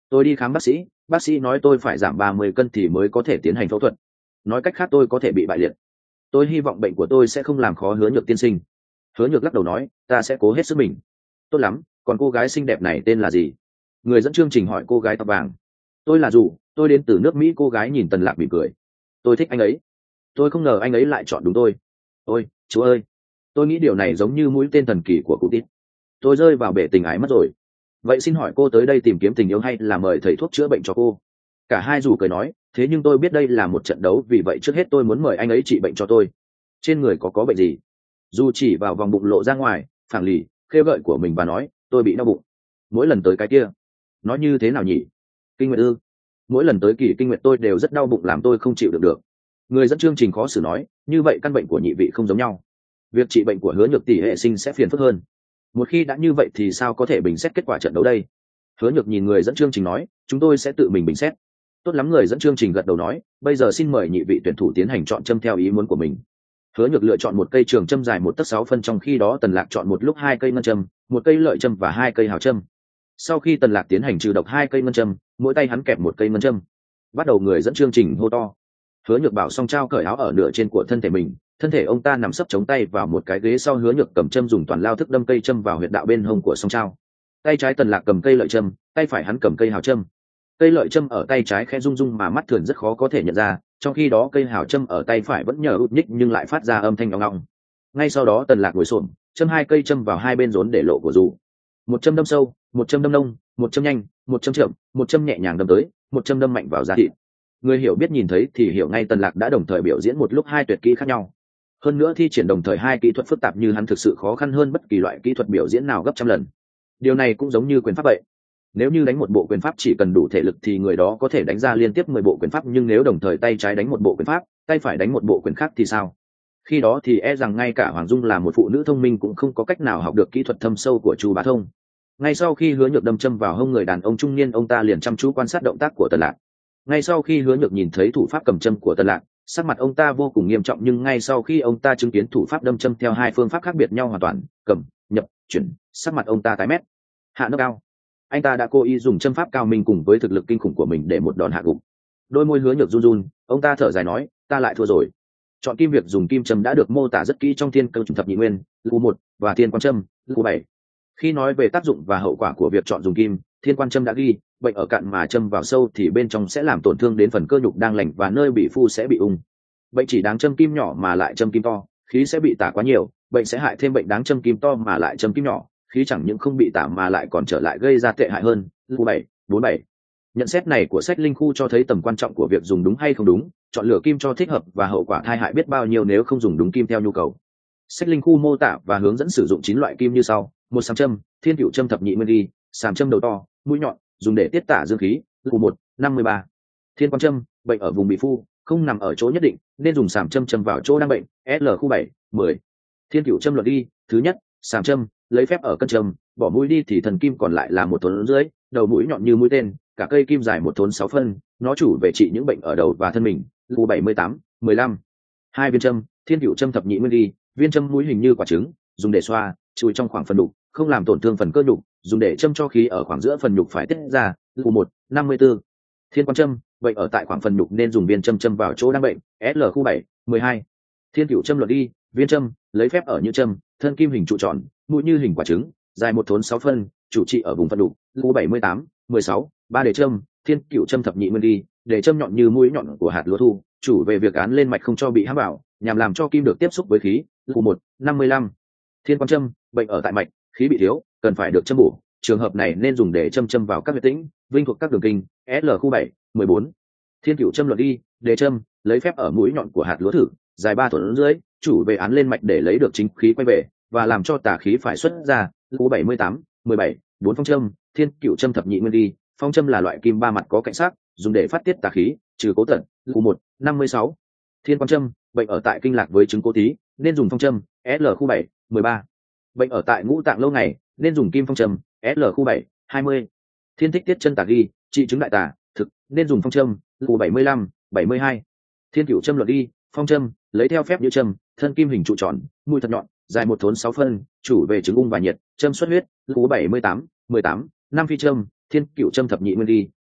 Tôi đi khám bác sĩ, bác sĩ nói tôi phải giảm ba mươi cân thì mới có thể tiến hành phẫu thuật. Nói cách khác tôi có thể bị bại liệt. Tôi hy vọng bệnh của tôi sẽ không làm khó Hứa Nhược tiên sinh. Hứa Nhược lắc đầu nói, ta sẽ cố hết sức mình. Tốt lắm, còn cô gái xinh đẹp này tên là gì? Người dẫn chương trình hỏi cô gái tóc vàng. Tôi là Dù, tôi đến từ nước Mỹ. Cô gái nhìn Tần Lạc mỉm cười. Tôi thích anh ấy. Tôi không ngờ anh ấy lại chọn đúng tôi. Ôi, chú ơi, tôi nghĩ điều này giống như mũi tên thần kỳ của cụ Tít. Tôi rơi vào bể tình ái mất rồi. Vậy xin hỏi cô tới đây tìm kiếm tình yêu hay là mời thầy thuốc chữa bệnh cho cô? Cả hai Dù cười nói, thế nhưng tôi biết đây là một trận đấu, vì vậy trước hết tôi muốn mời anh ấy trị bệnh cho tôi. Trên người có có bệnh gì? Dù chỉ vào vòng bụng lộ ra ngoài, phẳng lì, khêu gợi của mình và nói, tôi bị đau bụng. Mỗi lần tới cái kia. Nó như thế nào nhỉ? Kinh nguyệt ư? Mỗi lần tới kỳ kinh nguyệt tôi đều rất đau bụng, làm tôi không chịu được được. Người dẫn chương trình khó xử nói, như vậy căn bệnh của nhị vị không giống nhau. Việc trị bệnh của Hứa Nhược tỷ hệ sinh sẽ phiền phức hơn. Một khi đã như vậy thì sao có thể bình xét kết quả trận đấu đây? Hứa Nhược nhìn người dẫn chương trình nói, chúng tôi sẽ tự mình bình xét. Tốt lắm, người dẫn chương trình gật đầu nói, bây giờ xin mời nhị vị tuyển thủ tiến hành chọn châm theo ý muốn của mình. Hứa Nhược lựa chọn một cây trường châm dài một tấc sáu phân, trong khi đó Tần Lạc chọn một lúc hai cây ngân châm, một cây lợi châm và hai cây hào châm. Sau khi Tần Lạc tiến hành trừ độc hai cây ngân châm, mỗi tay hắn kẹp một cây ngân châm. Bắt đầu, người dẫn chương trình hô to. Hứa Nhược bảo xong trao cởi áo ở nửa trên của thân thể mình, thân thể ông ta nằm sấp chống tay vào một cái ghế, sau Hứa Nhược cầm châm dùng toàn lao thức đâm cây châm vào huyệt đạo bên hông của song trao. Tay trái Tần Lạc cầm cây lợi châm, tay phải hắn cầm cây hào châm. Cây lợi châm ở tay trái khẽ rung rung mà mắt thường rất khó có thể nhận ra, trong khi đó cây hào châm ở tay phải vẫn nhờ út nhích nhưng lại phát ra âm thanh ong ong. Ngay sau đó Tần Lạc ngồi xổm, châm hai cây châm vào hai bên rốn để lộ của Dù. Một châm đâm sâu, một châm đâm nông, một châm nhanh, một châm chậm, một châm nhẹ nhàng đâm tới, một châm đâm mạnh vào da thịt. Người hiểu biết nhìn thấy thì hiểu ngay Tần Lạc đã đồng thời biểu diễn một lúc hai tuyệt kỹ khác nhau. Hơn nữa thi triển đồng thời hai kỹ thuật phức tạp như hắn thực sự khó khăn hơn bất kỳ loại kỹ thuật biểu diễn nào gấp trăm lần. Điều này cũng giống như quyền pháp vậy. Nếu như đánh một bộ quyền pháp chỉ cần đủ thể lực thì người đó có thể đánh ra liên tiếp mười bộ quyền pháp, nhưng nếu đồng thời tay trái đánh một bộ quyền pháp, tay phải đánh một bộ quyền khác thì sao? Khi đó thì e rằng ngay cả Hoàng Dung là một phụ nữ thông minh cũng không có cách nào học được kỹ thuật thâm sâu của Chu Bá Thông. Ngay sau khi Hứa Nhược đâm châm vào hông người đàn ông trung niên, ông ta liền chăm chú quan sát động tác của Tần Lạc. Ngay sau khi Hứa Nhược nhìn thấy thủ pháp cầm châm của Tần Lạc, sắc mặt ông ta vô cùng nghiêm trọng, nhưng ngay sau khi ông ta chứng kiến thủ pháp đâm châm theo hai phương pháp khác biệt nhau hoàn toàn, cầm, nhập, chuyển, sắc mặt ông ta tái mét. Hạ nấc cao. Anh ta đã cố ý dùng châm pháp cao minh cùng với thực lực kinh khủng của mình để một đòn hạ gục. Đôi môi Hứa Nhược run run, ông ta thở dài nói, ta lại thua rồi. Chọn kim, việc dùng kim châm đã được mô tả rất kỹ trong Thiên Cơ Thập Nhị Nguyên, Lưu một và Thiên Quan Châm, Lưu bảy. Khi nói về tác dụng và hậu quả của việc chọn dùng kim, Thiên Quan Châm đã ghi, bệnh ở cạn mà châm vào sâu thì bên trong sẽ làm tổn thương đến phần cơ nhục đang lành và nơi bị phu sẽ bị ung. Bệnh chỉ đáng châm kim nhỏ mà lại châm kim to, khí sẽ bị tả quá nhiều, bệnh sẽ hại thêm bệnh đáng châm kim to mà lại châm kim nhỏ, khí chẳng những không bị tả mà lại còn trở lại gây ra tệ hại hơn. Lưu bảy, bốn bảy. Nhận xét này của sách linh khu cho thấy tầm quan trọng của việc dùng đúng hay không đúng, chọn lựa kim cho thích hợp và hậu quả tai hại biết bao nhiêu nếu không dùng đúng kim theo nhu cầu. Sách linh khu mô tả và hướng dẫn sử dụng chín loại kim như sau: một sàm châm, Thiên Cửu Châm Thập Nhị Nguyên ghi, sàm châm đầu to, mũi nhọn, dùng để tiết tả dương khí. Khu một, năm mươi ba. Thiên Quan Châm, bệnh ở vùng bị phu, không nằm ở chỗ nhất định, nên dùng sàm châm châm vào chỗ đang bệnh. L khu bảy, mười. Thiên Cửu Châm luật ghi, thứ nhất, sàm châm, lấy phép ở cân châm, bỏ mũi đi thì thần kim còn lại là một thốn rưỡi, đầu mũi nhọn như mũi tên, cả cây kim dài một thốn sáu phân, nó chủ về trị những bệnh ở đầu và thân mình. Khu bảy mươi tám, mười lăm. Hai viên châm, Thiên Cửu Châm Thập Nhị Nguyên ghi, viên châm mũi hình như quả trứng, dùng để xoa, chui trong khoảng phần đục, không làm tổn thương phần cơ nhục, dùng để châm cho khí ở khoảng giữa phần nhục phải tiết ra. Khu một, năm mươi tư. Thiên Quan Châm, bệnh ở tại khoảng phần nhục nên dùng viên châm châm vào chỗ đang bệnh. L khu bảy, mười hai. Thiên Cửu Châm luật ghi, viên châm, lấy phép ở như châm, thân kim hình trụ tròn, mũi như hình quả trứng, dài một thốn sáu phân, chủ trị ở vùng phần đục. Khu bảy mươi tám, mười sáu. Ba đề châm, Thiên Cửu Châm Thập Nhị Nguyên ghi, để châm nhọn như mũi nhọn của hạt lúa thu, chủ về việc án lên mạch không cho bị hãm vào, nhằm làm cho kim được tiếp xúc với khí. Khu một, năm mươi lăm. Thiên Quan Châm, bệnh ở tại mạch, khí bị thiếu, cần phải được châm bổ, trường hợp này nên dùng để châm châm vào các huyệt tĩnh, vinh thuộc các đường kinh. L khu bảy, mười bốn. Thiên Cửu Châm luật ghi, đề châm, lấy phép ở mũi nhọn của hạt lúa thử, dài ba thốn rưỡi, chủ về án lên mạch để lấy được chính khí quay về và làm cho tà khí phải xuất ra. Khu bảy mươi tám, mười bảy. Bốn phong châm, Thiên Cửu Châm Thập Nhị Nguyên ghi, phong châm là loại kim ba mặt có cạnh sắc, dùng để phát tiết tà khí, trừ cố tận. Khu một, năm mươi sáu. Thiên Quan Châm, bệnh ở tại kinh lạc với chứng cố tí, nên dùng phong châm. L khu bảy, mười ba. Bệnh ở tại ngũ tạng lâu ngày, nên dùng kim phong châm. L khu bảy, hai mươi. Thiên Thích Tiết Chân Tà ghi, trị chứng đại tà thực, nên dùng phong châm. Khu bảy mươi lăm, bảy mươi hai. Thiên Cửu Châm luật ghi, phong châm, lấy theo phép như châm, thân kim hình trụ tròn, mũi thật nhọn, dài một thốn sáu phân, chủ về chứng ung và nhiệt, châm xuất huyết. Khu bảy mươi tám, mười tám. Năm phi châm, Thiên Cửu Châm Thập Nhị Nguyên ghi,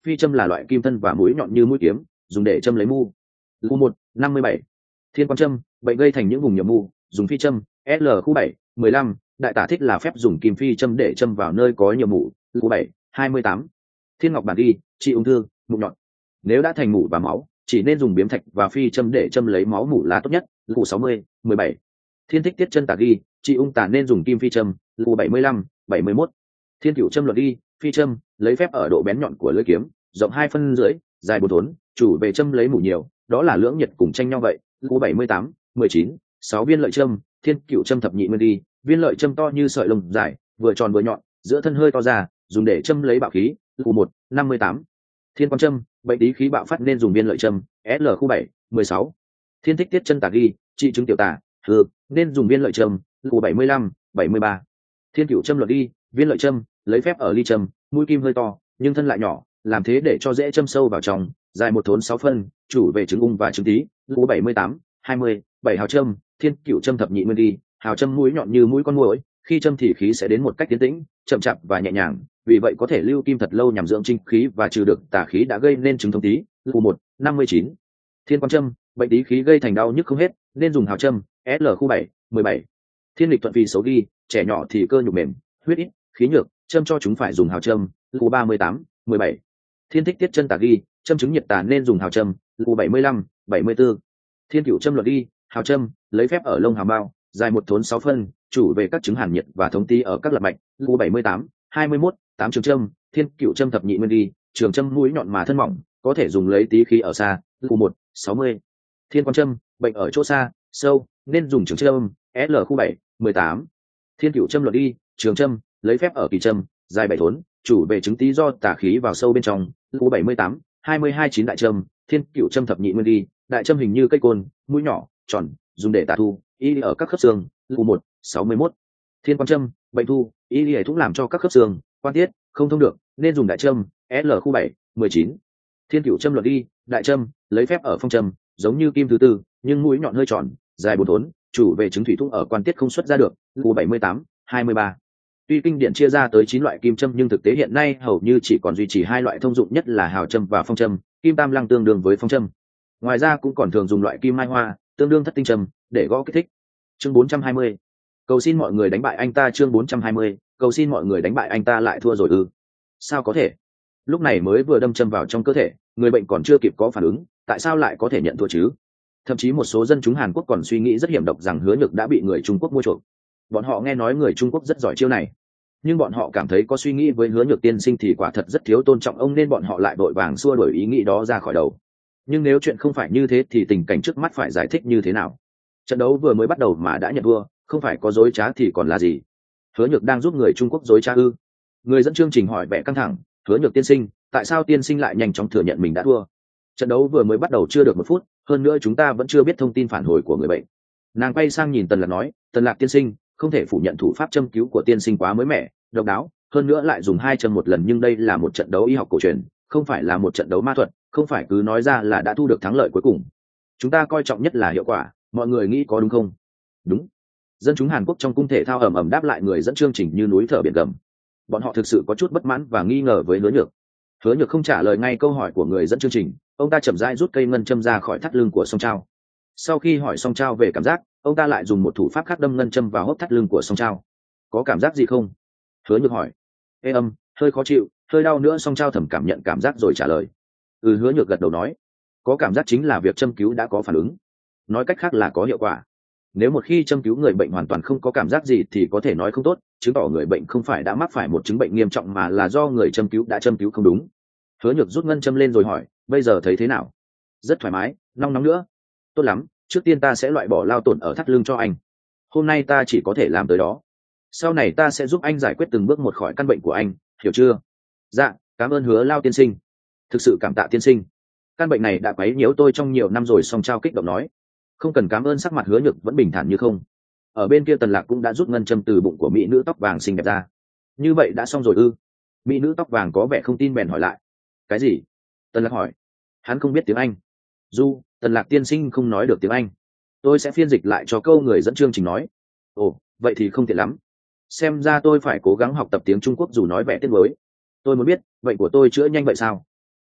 phi châm là loại kim thân và mũi nhọn như mũi kiếm, dùng để châm lấy mu. Khu một năm mươi bảy. Thiên quan châm, bệnh gây thành những vùng nhiều mu, dùng phi châm. L khu bảy mười lăm, đại tả thích là phép dùng kim phi châm để châm vào nơi có nhiều mủ. Khu bảy hai mươi tám. Thiên ngọc bản ghi, trị ung thư, mụn nhọn. Nếu đã thành mủ và máu, chỉ nên dùng biếm thạch và phi châm để châm lấy máu mủ là tốt nhất. Khu sáu mươi mười bảy. Thiên thích tiết chân tả ghi, trị ung tả nên dùng kim phi châm. Khu bảy mươi lăm bảy mươi mốt. Thiên cửu châm luật ghi, phi châm lấy phép ở độ bén nhọn của lưỡi kiếm, rộng hai phân rưỡi, dài bốn thốn, chủ về châm lấy mủ nhiều, đó là lưỡng nhiệt cùng tranh nhau vậy. Khu bảy mươi tám mười chín. Sáu viên lợi châm, thiên cửu châm thập nhị nguyên ghi, viên lợi châm to như sợi lông dài, vừa tròn vừa nhọn, giữa thân hơi to ra, dùng để châm lấy bạo khí. Khu một năm mươi tám. Thiên quan châm, bệnh tí khí bạo phát nên dùng viên lợi châm. L khu bảy mười sáu. Thiên thích tiết chân tả ghi, trị chứng tiểu tả hư, nên dùng viên lợi châm. Khu bảy mươi lăm bảy mươi ba. Thiên cửu châm luật ghi, viên lợi châm lấy phép ở ly châm, mũi kim hơi to nhưng thân lại nhỏ, làm thế để cho dễ châm sâu vào trong, dài một thốn sáu phân, chủ về trứng ung và trứng tí. Khu bảy mươi tám hai mươi. Bảy hào châm, thiên cửu châm thập nhị nguyên ghi, hào châm mũi nhọn như mũi con muỗi, khi châm thì khí sẽ đến một cách tiến tĩnh, chậm chạp và nhẹ nhàng, vì vậy có thể lưu kim thật lâu nhằm dưỡng trinh khí và trừ được tà khí đã gây nên chứng thống tí. Khu một năm mươi chín. Thiên quan châm, bệnh tí khí gây thành đau nhức không hết, nên dùng hào châm. L khu bảy mười bảy. Thiên lịch thuận vì xấu ghi, trẻ nhỏ thì cơ nhục mềm, huyết ít, khí nhược, châm cho chúng phải dùng hào châm. Khu ba mươi tám mười bảy. Thiên thích tiết chân tả ghi, châm chứng nhiệt tả nên dùng hào châm. Khu bảy mươi lăm bảy mươi bốn. Thiên cửu châm luật ghi, hào châm lấy phép ở lông hào bao, dài một thốn sáu phân, chủ về các chứng hàn nhiệt và thống tí ở các lập mạch. Khu bảy mươi tám hai mươi mốt. Tám trường châm, thiên cửu châm thập nhị nguyên ghi, trường châm mũi nhọn mà thân mỏng, có thể dùng lấy tí khí ở xa. Khu một sáu mươi. Thiên quan châm, bệnh ở chỗ xa sâu nên dùng trường châm. L khu bảy mười tám. Thiên cửu châm luật ghi, trường châm lấy phép ở kỳ châm, dài bảy thốn, chủ về chứng tí do tà khí vào sâu bên trong. Khu bảy mươi tám hai mươi hai. Chín đại châm, thiên cửu châm thập nhị nguyên ghi, đại châm hình như cây côn, mũi nhỏ tròn, dùng để tà thu y ở các khớp xương. Khu một sáu mươi mốt. Thiên quan châm, bệnh thu y hệ cũng làm cho các khớp xương quan tiết không thông được, nên dùng đại châm. L khu bảy mười chín. Thiên cửu châm luật ghi, đại châm lấy phép ở phong châm, giống như kim thứ tư nhưng mũi nhọn hơi tròn, dài bốn thốn, chủ về chứng thủy thủng ở quan tiết không xuất ra được. Khu bảy mươi tám hai mươi ba. Tuy kinh điển chia ra tới chín loại kim châm nhưng thực tế hiện nay hầu như chỉ còn duy trì hai loại thông dụng nhất là hào châm và phong châm. Kim tam lăng tương đương với phong châm. Ngoài ra cũng còn thường dùng loại kim mai hoa, tương đương thất tinh châm, để gõ kích thích. Chương bốn trăm hai mươi. Cầu xin mọi người đánh bại anh ta. Chương bốn trăm hai mươi. Cầu xin mọi người đánh bại anh ta. Lại thua rồi ư? Sao có thể? Lúc này mới vừa đâm châm vào trong cơ thể, người bệnh còn chưa kịp có phản ứng, tại sao lại có thể nhận thua chứ? Thậm chí một số dân chúng Hàn Quốc còn suy nghĩ rất hiểm độc rằng Hứa Nhược đã bị người Trung Quốc mua chuộc. Bọn họ nghe nói người Trung Quốc rất giỏi chiêu này, nhưng bọn họ cảm thấy có suy nghĩ với Hứa Nhược tiên sinh thì quả thật rất thiếu tôn trọng ông, nên bọn họ lại vội vàng xua đuổi ý nghĩ đó ra khỏi đầu. Nhưng nếu chuyện không phải như thế thì tình cảnh trước mắt phải giải thích như thế nào? Trận đấu vừa mới bắt đầu mà đã nhận thua, không phải có dối trá thì còn là gì? Hứa Nhược đang giúp người Trung Quốc dối trá ư? Người dẫn chương trình hỏi vẻ căng thẳng. Hứa Nhược tiên sinh, tại sao tiên sinh lại nhanh chóng thừa nhận mình đã thua? Trận đấu vừa mới bắt đầu chưa được một phút, hơn nữa chúng ta vẫn chưa biết thông tin phản hồi của người bệnh. Nàng quay sang nhìn Tần Lạc nói, Tần Lạc tiên sinh, không thể phủ nhận thủ pháp châm cứu của tiên sinh quá mới mẻ, độc đáo, hơn nữa lại dùng hai châm một lần, nhưng đây là một trận đấu y học cổ truyền, không phải là một trận đấu ma thuật, không phải cứ nói ra là đã thu được thắng lợi cuối cùng. Chúng ta coi trọng nhất là hiệu quả, mọi người nghĩ có đúng không? Đúng. Dân chúng Hàn Quốc trong cung thể thao ầm ầm đáp lại người dẫn chương trình như núi thở biển gầm. Bọn họ thực sự có chút bất mãn và nghi ngờ với Hứa Nhược. Hứa Nhược không trả lời ngay câu hỏi của người dẫn chương trình, ông ta chậm rãi rút cây ngân châm ra khỏi thắt lưng của Song Trao. Sau khi hỏi Song Trao về cảm giác, ông ta lại dùng một thủ pháp khác đâm ngân châm vào hốc thắt lưng của Song Trao. Có cảm giác gì không? Hứa Nhược hỏi. Ê âm, hơi khó chịu, hơi đau nữa. Song Trao thầm cảm nhận cảm giác rồi trả lời. Ừ. Hứa Nhược gật đầu nói, có cảm giác chính là việc châm cứu đã có phản ứng, nói cách khác là có hiệu quả. Nếu một khi châm cứu người bệnh hoàn toàn không có cảm giác gì thì có thể nói không tốt, chứng tỏ người bệnh không phải đã mắc phải một chứng bệnh nghiêm trọng mà là do người châm cứu đã châm cứu không đúng. Hứa Nhược rút ngân châm lên rồi hỏi, bây giờ thấy thế nào? Rất thoải mái, nóng nóng nữa. Tốt lắm, trước tiên ta sẽ loại bỏ lao tổn ở thắt lưng cho anh. Hôm nay ta chỉ có thể làm tới đó, sau này ta sẽ giúp anh giải quyết từng bước một khỏi căn bệnh của anh, hiểu chưa? Dạ, cảm ơn Hứa Lao tiên sinh. Thực sự cảm tạ tiên sinh, căn bệnh này đã quấy nhiễu tôi trong nhiều năm rồi. Song Trao kích động nói. Không cần cảm ơn. Sắc mặt Hứa Nhược vẫn bình thản như không. Ở bên kia Tần Lạc cũng đã rút ngân châm từ bụng của mỹ nữ tóc vàng xinh đẹp ra. Như vậy đã xong rồi ư? Mỹ nữ tóc vàng có vẻ không tin bèn hỏi lại. Cái gì? Tần Lạc hỏi. Hắn không biết tiếng Anh. Du, Tần Lạc tiên sinh không nói được tiếng Anh. Tôi sẽ phiên dịch lại cho câu người dẫn chương trình nói. Ồ, vậy thì không tiện lắm. Xem ra tôi phải cố gắng học tập tiếng Trung Quốc dù nói vẻ tiếc nuối. Tôi muốn biết, bệnh của tôi chữa nhanh vậy sao?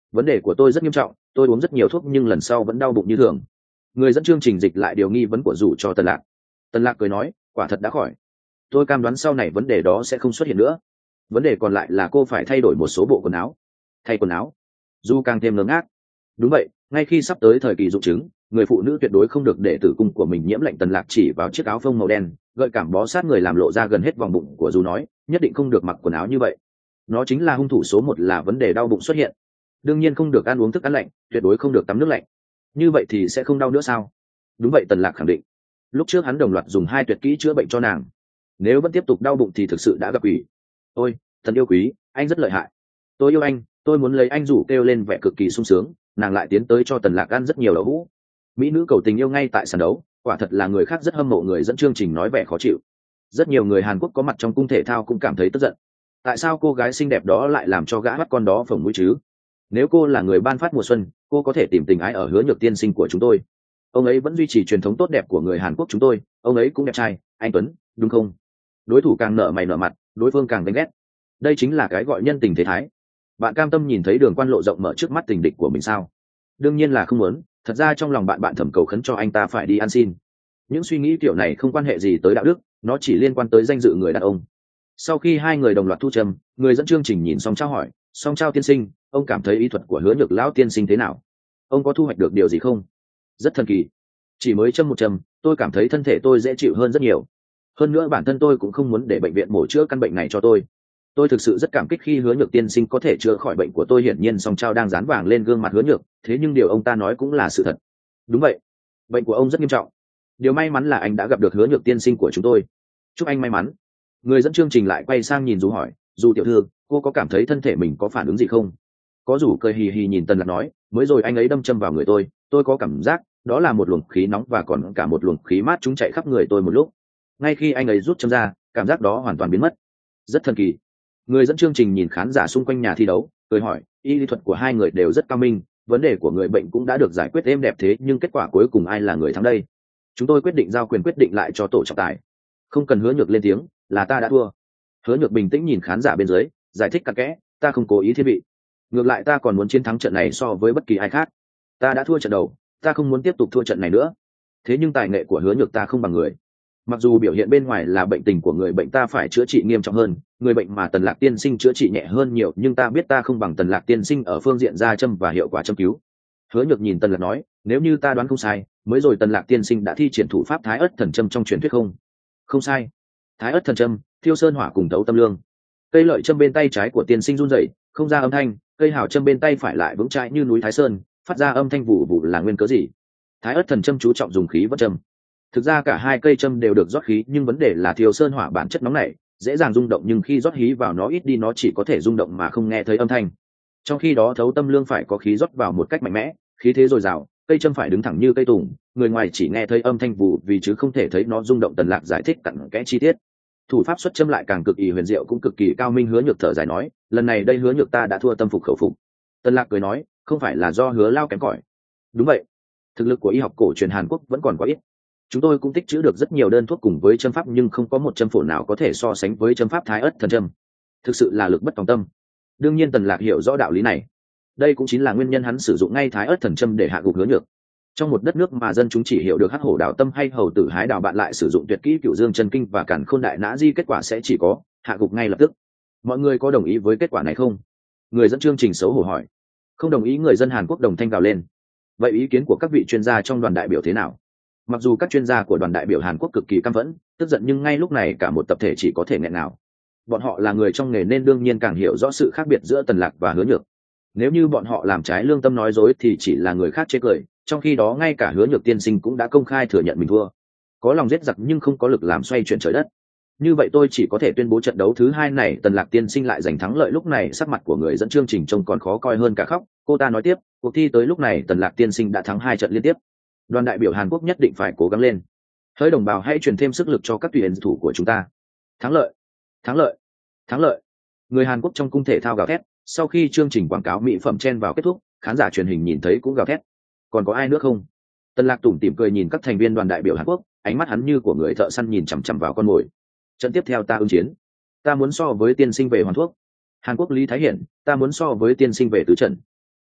vấn đề của tôi rất nghiêm trọng, tôi uống rất nhiều thuốc nhưng lần sau vẫn đau bụng như thường. Người dẫn chương trình dịch lại điều nghi vấn của dù cho Tần Lạc. Tần Lạc cười nói, quả thật đã khỏi. Tôi cam đoán sau này vấn đề đó sẽ không xuất hiện nữa. Vấn đề còn lại là cô phải thay đổi một số bộ quần áo. Thay quần áo? Du càng thêm ngớ ngác. Đúng vậy, ngay khi sắp tới thời kỳ dụng trứng, người phụ nữ tuyệt đối không được để tử cung của mình nhiễm lạnh. Tần Lạc chỉ vào chiếc áo phông màu đen, gợi cảm bó sát người làm lộ ra gần hết vòng bụng của Du nói, nhất định không được mặc quần áo như vậy. Nó chính là hung thủ số một là vấn đề đau bụng xuất hiện. Đương nhiên không được ăn uống thức ăn lạnh, tuyệt đối không được tắm nước lạnh. Như vậy thì sẽ không đau nữa sao? Đúng vậy, Tần Lạc khẳng định. Lúc trước hắn đồng loạt dùng hai tuyệt kỹ chữa bệnh cho nàng. Nếu vẫn tiếp tục đau bụng thì thực sự đã gặp ủy. Ôi, thần yêu quý, anh rất lợi hại. Tôi yêu anh, tôi muốn lấy anh, rủ kêu lên vẻ cực kỳ sung sướng. Nàng lại tiến tới cho Tần Lạc ăn rất nhiều đậu hũ. Mỹ nữ cầu tình yêu ngay tại sàn đấu, quả thật là người khác rất hâm mộ. Người dẫn chương trình nói vẻ khó chịu. Rất nhiều người Hàn Quốc có mặt trong cung thể thao cũng cảm thấy tức giận. Tại sao cô gái xinh đẹp đó lại làm cho gã bắt con đó phồng mũi chứ? Nếu cô là người ban phát mùa xuân, cô có thể tìm tình ái ở Hứa Nhược tiên sinh của chúng tôi. Ông ấy vẫn duy trì truyền thống tốt đẹp của người Hàn Quốc chúng tôi. Ông ấy cũng đẹp trai, anh tuấn, đúng không? Đối thủ càng nở mày nở mặt, đối phương càng ganh ghét. Đây chính là cái gọi nhân tình thế thái. Bạn cam tâm nhìn thấy đường quan lộ rộng mở trước mắt tình địch của mình sao? Đương nhiên là không muốn. Thật ra trong lòng bạn bạn thầm cầu khấn cho anh ta phải đi ăn xin. Những suy nghĩ kiểu này không quan hệ gì tới đạo đức, nó chỉ liên quan tới danh dự người đàn ông. Sau khi hai người đồng loạt thu trầm, người dẫn chương trình nhìn Song Trao hỏi, Song Trao tiên sinh, ông cảm thấy ý thuật của Hứa Nhược lão tiên sinh thế nào? Ông có thu hoạch được điều gì không? Rất thần kỳ. Chỉ mới châm một châm, tôi cảm thấy thân thể tôi dễ chịu hơn rất nhiều. Hơn nữa bản thân tôi cũng không muốn để bệnh viện mổ chữa căn bệnh này cho tôi. Tôi thực sự rất cảm kích khi Hứa Nhược tiên sinh có thể chữa khỏi bệnh của tôi. Hiển nhiên Song Trao đang dán vàng lên gương mặt Hứa Nhược, thế nhưng điều ông ta nói cũng là sự thật. Đúng vậy, bệnh của ông rất nghiêm trọng. Điều may mắn là anh đã gặp được Hứa Nhược tiên sinh của chúng tôi. Chúc anh may mắn. Người dẫn chương trình lại quay sang nhìn Du hỏi, Du tiểu thư, cô có cảm thấy thân thể mình có phản ứng gì không? Có. Du cười hì hì nhìn Tần Lạc nói, mới rồi anh ấy đâm châm vào người tôi, tôi có cảm giác đó là một luồng khí nóng và còn cả một luồng khí mát chúng chạy khắp người tôi một lúc. Ngay khi anh ấy rút châm ra, cảm giác đó hoàn toàn biến mất. Rất thần kỳ. Người dẫn chương trình nhìn khán giả xung quanh nhà thi đấu, cười hỏi, y lý thuật của hai người đều rất cao minh, vấn đề của người bệnh cũng đã được giải quyết êm đẹp, thế nhưng kết quả cuối cùng ai là người thắng đây? Chúng tôi quyết định giao quyền quyết định lại cho tổ trọng tài. Không cần Hứa Nhược lên tiếng, là ta đã thua. Hứa Nhược bình tĩnh nhìn khán giả bên dưới, giải thích cặn kẽ, ta không cố ý thiên vị. Ngược lại ta còn muốn chiến thắng trận này so với bất kỳ ai khác. Ta đã thua trận đầu, ta không muốn tiếp tục thua trận này nữa. Thế nhưng tài nghệ của Hứa Nhược ta không bằng người. Mặc dù biểu hiện bên ngoài là bệnh tình của người bệnh ta phải chữa trị nghiêm trọng hơn, người bệnh mà Tần Lạc tiên sinh chữa trị nhẹ hơn nhiều, nhưng ta biết ta không bằng Tần Lạc tiên sinh ở phương diện ra châm và hiệu quả châm cứu. Hứa Nhược nhìn Tần Lạc nói, nếu như ta đoán không sai, mới rồi Tần Lạc tiên sinh đã thi triển thủ pháp Thái Ất thần châm trong truyền thuyết không? Không sai. Thái Ất thần châm, thiêu sơn hỏa cùng tấu tâm lương. Cây lợi châm bên tay trái của tiên sinh run rẩy, không ra âm thanh, cây hào châm bên tay phải lại vững chãi như núi Thái Sơn, phát ra âm thanh vụ vụ là nguyên cớ gì? Thái Ất thần châm chú trọng dùng khí vẫn châm. Thực ra cả hai cây châm đều được rót khí, nhưng vấn đề là thiêu sơn hỏa bản chất nóng nảy, dễ dàng rung động, nhưng khi rót khí vào nó ít đi, nó chỉ có thể rung động mà không nghe thấy âm thanh. Trong khi đó thấu tâm lương phải có khí rót vào một cách mạnh mẽ, khí thế dồi dào, cây châm phải đứng thẳng như cây tùng, người ngoài chỉ nghe thấy âm thanh vụ vì chứ không thể thấy nó rung động. Tần Lạc giải thích cặn kẽ chi tiết. Thủ pháp xuất châm lại càng cực kỳ huyền diệu, cũng cực kỳ cao minh. Hứa Nhược thở dài nói, lần này đây Hứa Nhược ta đã thua tâm phục khẩu phục. Tần Lạc cười nói, không phải là do Hứa lao kém cỏi. Đúng vậy, thực lực của y học cổ truyền Hàn Quốc vẫn còn quá ít. Chúng tôi cũng tích trữ được rất nhiều đơn thuốc cùng với châm pháp, nhưng không có một châm phổ nào có thể so sánh với châm pháp Thái Ất thần châm. Thực sự là lực bất tòng tâm. Đương nhiên Tần Lạc hiểu rõ đạo lý này. Đây cũng chính là nguyên nhân hắn sử dụng ngay Thái Ất thần châm để hạ gục Hứa Nhược. Trong một đất nước mà dân chúng chỉ hiểu được hắc hổ đào tâm hay hầu tử hái đào, bạn lại sử dụng tuyệt kỹ Cửu Dương chân kinh và Càn Khôn đại nã di, kết quả sẽ chỉ có hạ gục ngay lập tức. Mọi người có đồng ý với kết quả này không? Người dẫn chương trình xấu hổ hỏi. Không đồng ý. Người dân Hàn Quốc đồng thanh gào lên. Vậy ý kiến của các vị chuyên gia trong đoàn đại biểu thế nào? Mặc dù các chuyên gia của đoàn đại biểu Hàn Quốc cực kỳ căm phẫn, tức giận, nhưng ngay lúc này cả một tập thể chỉ có thể nghẹn ngào. Bọn họ là người trong nghề nên đương nhiên càng hiểu rõ sự khác biệt giữa Tần Lạc và Hứa Nhược. Nếu như bọn họ làm trái lương tâm nói dối thì chỉ là người khác chê cười, trong khi đó ngay cả Hứa Nhược tiên sinh cũng đã công khai thừa nhận mình thua. Có lòng giết giặc nhưng không có lực làm xoay chuyển trời đất. Như vậy tôi chỉ có thể tuyên bố trận đấu thứ hai này Tần Lạc tiên sinh lại giành thắng lợi. Lúc này sắc mặt của người dẫn chương trình trông còn khó coi hơn cả khóc. Cô ta nói tiếp, cuộc thi tới lúc này Tần Lạc tiên sinh đã thắng hai trận liên tiếp. Đoàn đại biểu Hàn Quốc nhất định phải cố gắng lên. Hỡi đồng bào, hãy truyền thêm sức lực cho các tuyển thủ của chúng ta. Thắng lợi, thắng lợi, thắng lợi. Người Hàn Quốc trong cung thể thao gào thét. Sau khi chương trình quảng cáo mỹ phẩm chen vào kết thúc, khán giả truyền hình nhìn thấy cũng gào thét. Còn có ai nữa không? Tần Lạc tủm tỉm cười nhìn các thành viên đoàn đại biểu Hàn Quốc, ánh mắt hắn như của người thợ săn nhìn chằm chằm vào con mồi. Trận tiếp theo ta ứng chiến. Ta muốn so với tiên sinh về hoàn thuốc. Hàn Quốc Lý Thái Hiển, ta muốn so với tiên sinh về tứ trận.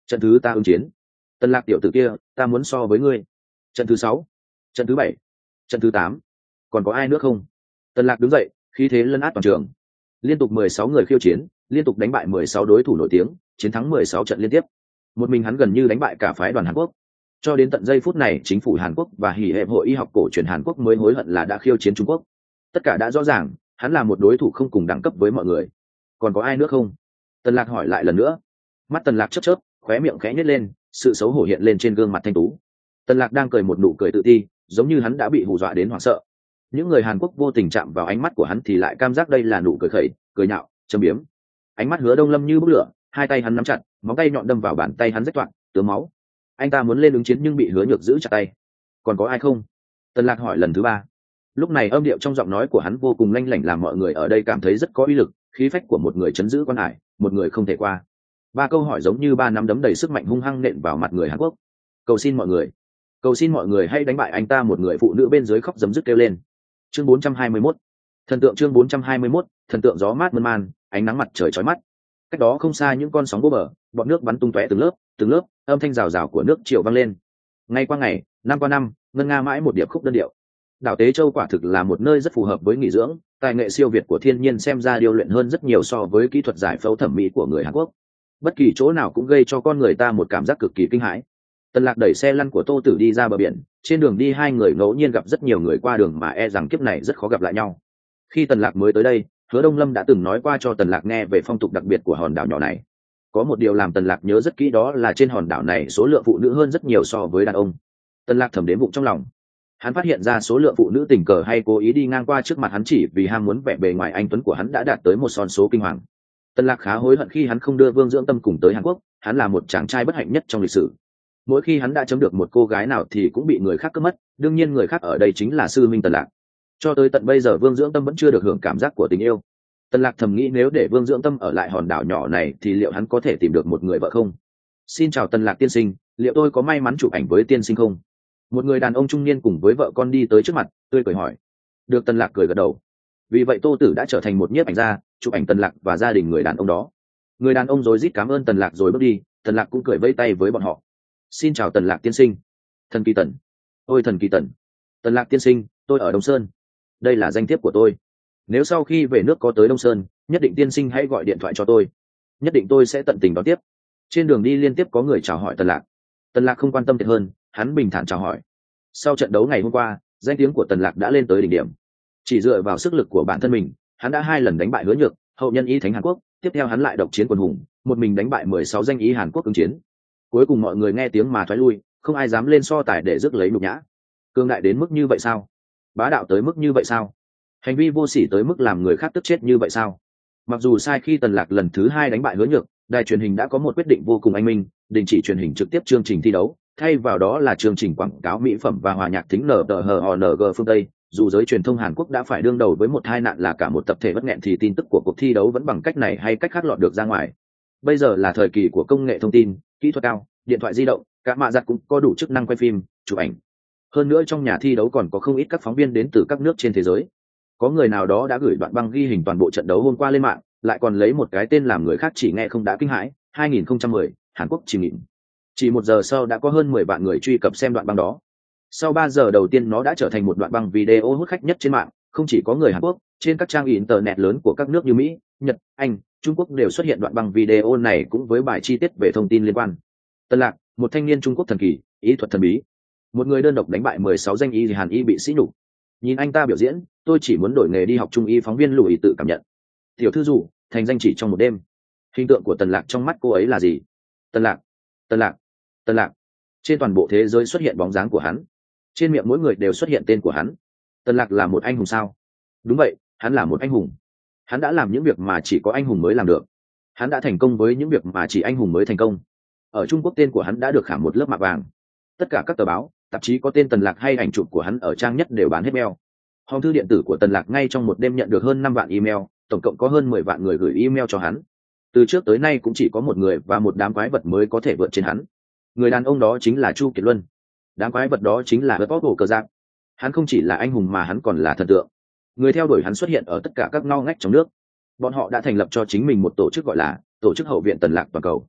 trận thứ ta ứng chiến. Tần Lạc tiểu tử kia, ta muốn so với ngươi. Trận thứ sáu, trận thứ bảy, trận thứ tám, còn có ai nữa không? Tần Lạc đứng dậy, khí thế lấn át toàn trường. Liên tục mười sáu người khiêu chiến, liên tục đánh bại mười sáu đối thủ nổi tiếng, chiến thắng mười sáu trận liên tiếp. Một mình hắn gần như đánh bại cả phái đoàn Hàn Quốc. Cho đến tận giây phút này, chính phủ Hàn Quốc và Hỉ Hiệp hội y học cổ truyền Hàn Quốc mới hối hận là đã khiêu chiến Trung Quốc. Tất cả đã rõ ràng, hắn là một đối thủ không cùng đẳng cấp với mọi người. Còn có ai nữa không? Tần Lạc hỏi lại lần nữa. Mắt Tần Lạc chớp chớp, khóe miệng khẽ nhếch lên, sự xấu hổ hiện lên trên gương mặt thanh tú. Tần Lạc đang cười một nụ cười tự ti, giống như hắn đã bị hù dọa đến hoảng sợ. Những người Hàn Quốc vô tình chạm vào ánh mắt của hắn thì lại cảm giác đây là nụ cười khẩy, cười nhạo, châm biếm. Ánh mắt Hứa Đông Lâm như bốc lửa, hai tay hắn nắm chặt, móng tay nhọn đâm vào bàn tay hắn rách toạc, tứa máu. Anh ta muốn lên ứng chiến nhưng bị Hứa Nhược giữ chặt tay. Còn có ai không? Tần Lạc hỏi lần thứ ba. Lúc này âm điệu trong giọng nói của hắn vô cùng lanh lảnh làm mọi người ở đây cảm thấy rất có uy lực, khí phách của một người chấn giữ quan hải, một người không thể qua. Ba câu hỏi giống như ba nắm đấm đầy sức mạnh hung hăng nện vào mặt người Hàn Quốc. Cầu xin mọi người, cầu xin mọi người hãy đánh bại anh ta. Một người phụ nữ bên dưới khóc rấm rứt kêu lên. Chương bốn trăm hai mươi mốt, thần tượng. Chương bốn trăm hai mươi mốt, thần tượng. Gió mát mơn man, ánh nắng mặt trời chói mắt. Cách đó không xa những con sóng vô bờ, bọt nước bắn tung tóe từng lớp từng lớp, âm thanh rào rào của nước triều vang lên. Ngày qua ngày, năm qua năm, ngân nga mãi một điệp khúc đơn điệu. Đảo Tế Châu quả thực là một nơi rất phù hợp với nghỉ dưỡng, tài nghệ siêu việt của thiên nhiên xem ra điêu luyện hơn rất nhiều so với kỹ thuật giải phẫu thẩm mỹ của người Hàn Quốc. Bất kỳ chỗ nào cũng gây cho con người ta một cảm giác cực kỳ kinh hãi. Tần Lạc đẩy xe lăn của Tô Tử đi ra bờ biển, trên đường đi hai người ngẫu nhiên gặp rất nhiều người qua đường mà e rằng kiếp này rất khó gặp lại nhau. Khi Tần Lạc mới tới đây, Hứa Đông Lâm đã từng nói qua cho Tần Lạc nghe về phong tục đặc biệt của hòn đảo nhỏ này. Có một điều làm Tần Lạc nhớ rất kỹ, đó là trên hòn đảo này số lượng phụ nữ hơn rất nhiều so với đàn ông. Tần Lạc thầm đếm bụng trong lòng. Hắn phát hiện ra số lượng phụ nữ tình cờ hay cố ý đi ngang qua trước mặt hắn chỉ vì ham muốn vẻ bề ngoài anh tuấn của hắn đã đạt tới một con số kinh hoàng. Tần Lạc khá hối hận khi hắn không đưa Vương Dưỡng Tâm cùng tới Hàn Quốc, hắn là một chàng trai bất hạnh nhất trong lịch sử. Mỗi khi hắn đã chấm được một cô gái nào thì cũng bị người khác cướp mất, đương nhiên người khác ở đây chính là sư minh Tần Lạc. Cho tới tận bây giờ Vương Dưỡng Tâm vẫn chưa được hưởng cảm giác của tình yêu. Tần Lạc thầm nghĩ nếu để Vương Dưỡng Tâm ở lại hòn đảo nhỏ này thì liệu hắn có thể tìm được một người vợ không? Xin chào Tần Lạc tiên sinh, liệu tôi có may mắn chụp ảnh với tiên sinh không? Một người đàn ông trung niên cùng với vợ con đi tới trước mặt, tươi cười hỏi. Được, Tần Lạc cười gật đầu. Vì vậy Tô Tử đã trở thành một nhiếp ảnh gia, chụp ảnh Tần Lạc và gia đình người đàn ông đó. Người đàn ông rối rít cảm ơn Tần Lạc rồi bước đi, Tần Lạc cũng cười vẫy tay với bọn họ. Xin chào Tần Lạc tiên sinh. Thần Kỳ Tần. Ôi thần Kỳ Tần. Tần Lạc tiên sinh, tôi ở Đông Sơn. Đây là danh thiếp của tôi. Nếu sau khi về nước có tới Đông Sơn, nhất định tiên sinh hãy gọi điện thoại cho tôi. Nhất định tôi sẽ tận tình đón tiếp. Trên đường đi liên tiếp có người chào hỏi Tần Lạc. Tần Lạc không quan tâm thiệt hơn, hắn bình thản chào hỏi. Sau trận đấu ngày hôm qua, danh tiếng của Tần Lạc đã lên tới đỉnh điểm. Chỉ dựa vào sức lực của bản thân mình, hắn đã hai lần đánh bại Hứa Nhược, hậu nhân y thánh Hàn Quốc, tiếp theo hắn lại độc chiến quần hùng, một mình đánh bại mười sáu danh y Hàn Quốc ứng chiến. Cuối cùng mọi người nghe tiếng mà thoái lui, không ai dám lên so tài để rước lấy nhục nhã. Cương đại đến mức như vậy sao? Bá đạo tới mức như vậy sao? Hành vi vô sỉ tới mức làm người khác tức chết như vậy sao? Mặc dù sai khi Tần Lạc lần thứ hai đánh bại Hứa Nhược, đài truyền hình đã có một quyết định vô cùng anh minh, đình chỉ truyền hình trực tiếp chương trình thi đấu, thay vào đó là chương trình quảng cáo mỹ phẩm và hòa nhạc thính nở tờ hờ o en giê phương Tây. Dù giới truyền thông Hàn Quốc đã phải đương đầu với một tai nạn là cả một tập thể bất nghẹn thì tin tức của cuộc thi đấu vẫn bằng cách này hay cách khác lọt được ra ngoài. Bây giờ là thời kỳ của công nghệ thông tin, kỹ thuật cao, điện thoại di động, các mạ giặt cũng có đủ chức năng quay phim, chụp ảnh. Hơn nữa trong nhà thi đấu còn có không ít các phóng viên đến từ các nước trên thế giới. Có người nào đó đã gửi đoạn băng ghi hình toàn bộ trận đấu hôm qua lên mạng, lại còn lấy một cái tên làm người khác chỉ nghe không đã kinh hãi. hai không một không, Hàn Quốc chìm nghỉm. Chỉ một giờ sau đã có hơn mười vạn người truy cập xem đoạn băng đó. Sau ba giờ đầu tiên nó đã trở thành một đoạn băng video hút khách nhất trên mạng, không chỉ có người Hàn Quốc, trên các trang internet lớn của các nước như Mỹ, Nhật, Anh, Trung Quốc đều xuất hiện đoạn băng video này cũng với bài chi tiết về thông tin liên quan. Tần Lạc, một thanh niên Trung Quốc thần kỳ, ý thuật thần bí. Một người đơn độc đánh bại mười sáu danh y Hàn y bị sỉ nhục. Nhìn anh ta biểu diễn, tôi chỉ muốn đổi nghề đi học trung y. Phóng viên Lùi tự cảm nhận. Tiểu thư dụ, thành danh chỉ trong một đêm. Hình tượng của Tần Lạc trong mắt cô ấy là gì? Tần Lạc, Tần Lạc, Tần Lạc. Trên toàn bộ thế giới xuất hiện bóng dáng của hắn. Trên miệng mỗi người đều xuất hiện tên của hắn. Tần Lạc là một anh hùng sao? Đúng vậy, hắn là một anh hùng. Hắn đã làm những việc mà chỉ có anh hùng mới làm được. Hắn đã thành công với những việc mà chỉ anh hùng mới thành công. Ở Trung Quốc tên của hắn đã được khảm một lớp mạ vàng. Tất cả các tờ báo, tạp chí có tên Tần Lạc hay ảnh chụp của hắn ở trang nhất đều bán hết mail. Hòm thư điện tử của Tần Lạc ngay trong một đêm nhận được hơn năm vạn email, tổng cộng có hơn mười vạn người gửi email cho hắn. Từ trước tới nay cũng chỉ có một người và một đám quái vật mới có thể vượt trên hắn. Người đàn ông đó chính là Chu Kiệt Luân. Đám quái vật đó chính là The Pop Cờ Giặc. Hắn không chỉ là anh hùng mà hắn còn là thần tượng. Người theo đuổi hắn xuất hiện ở tất cả các ngóc ngách trong nước. Bọn họ đã thành lập cho chính mình một tổ chức gọi là Tổ chức Hậu viện Tần Lạc toàn cầu.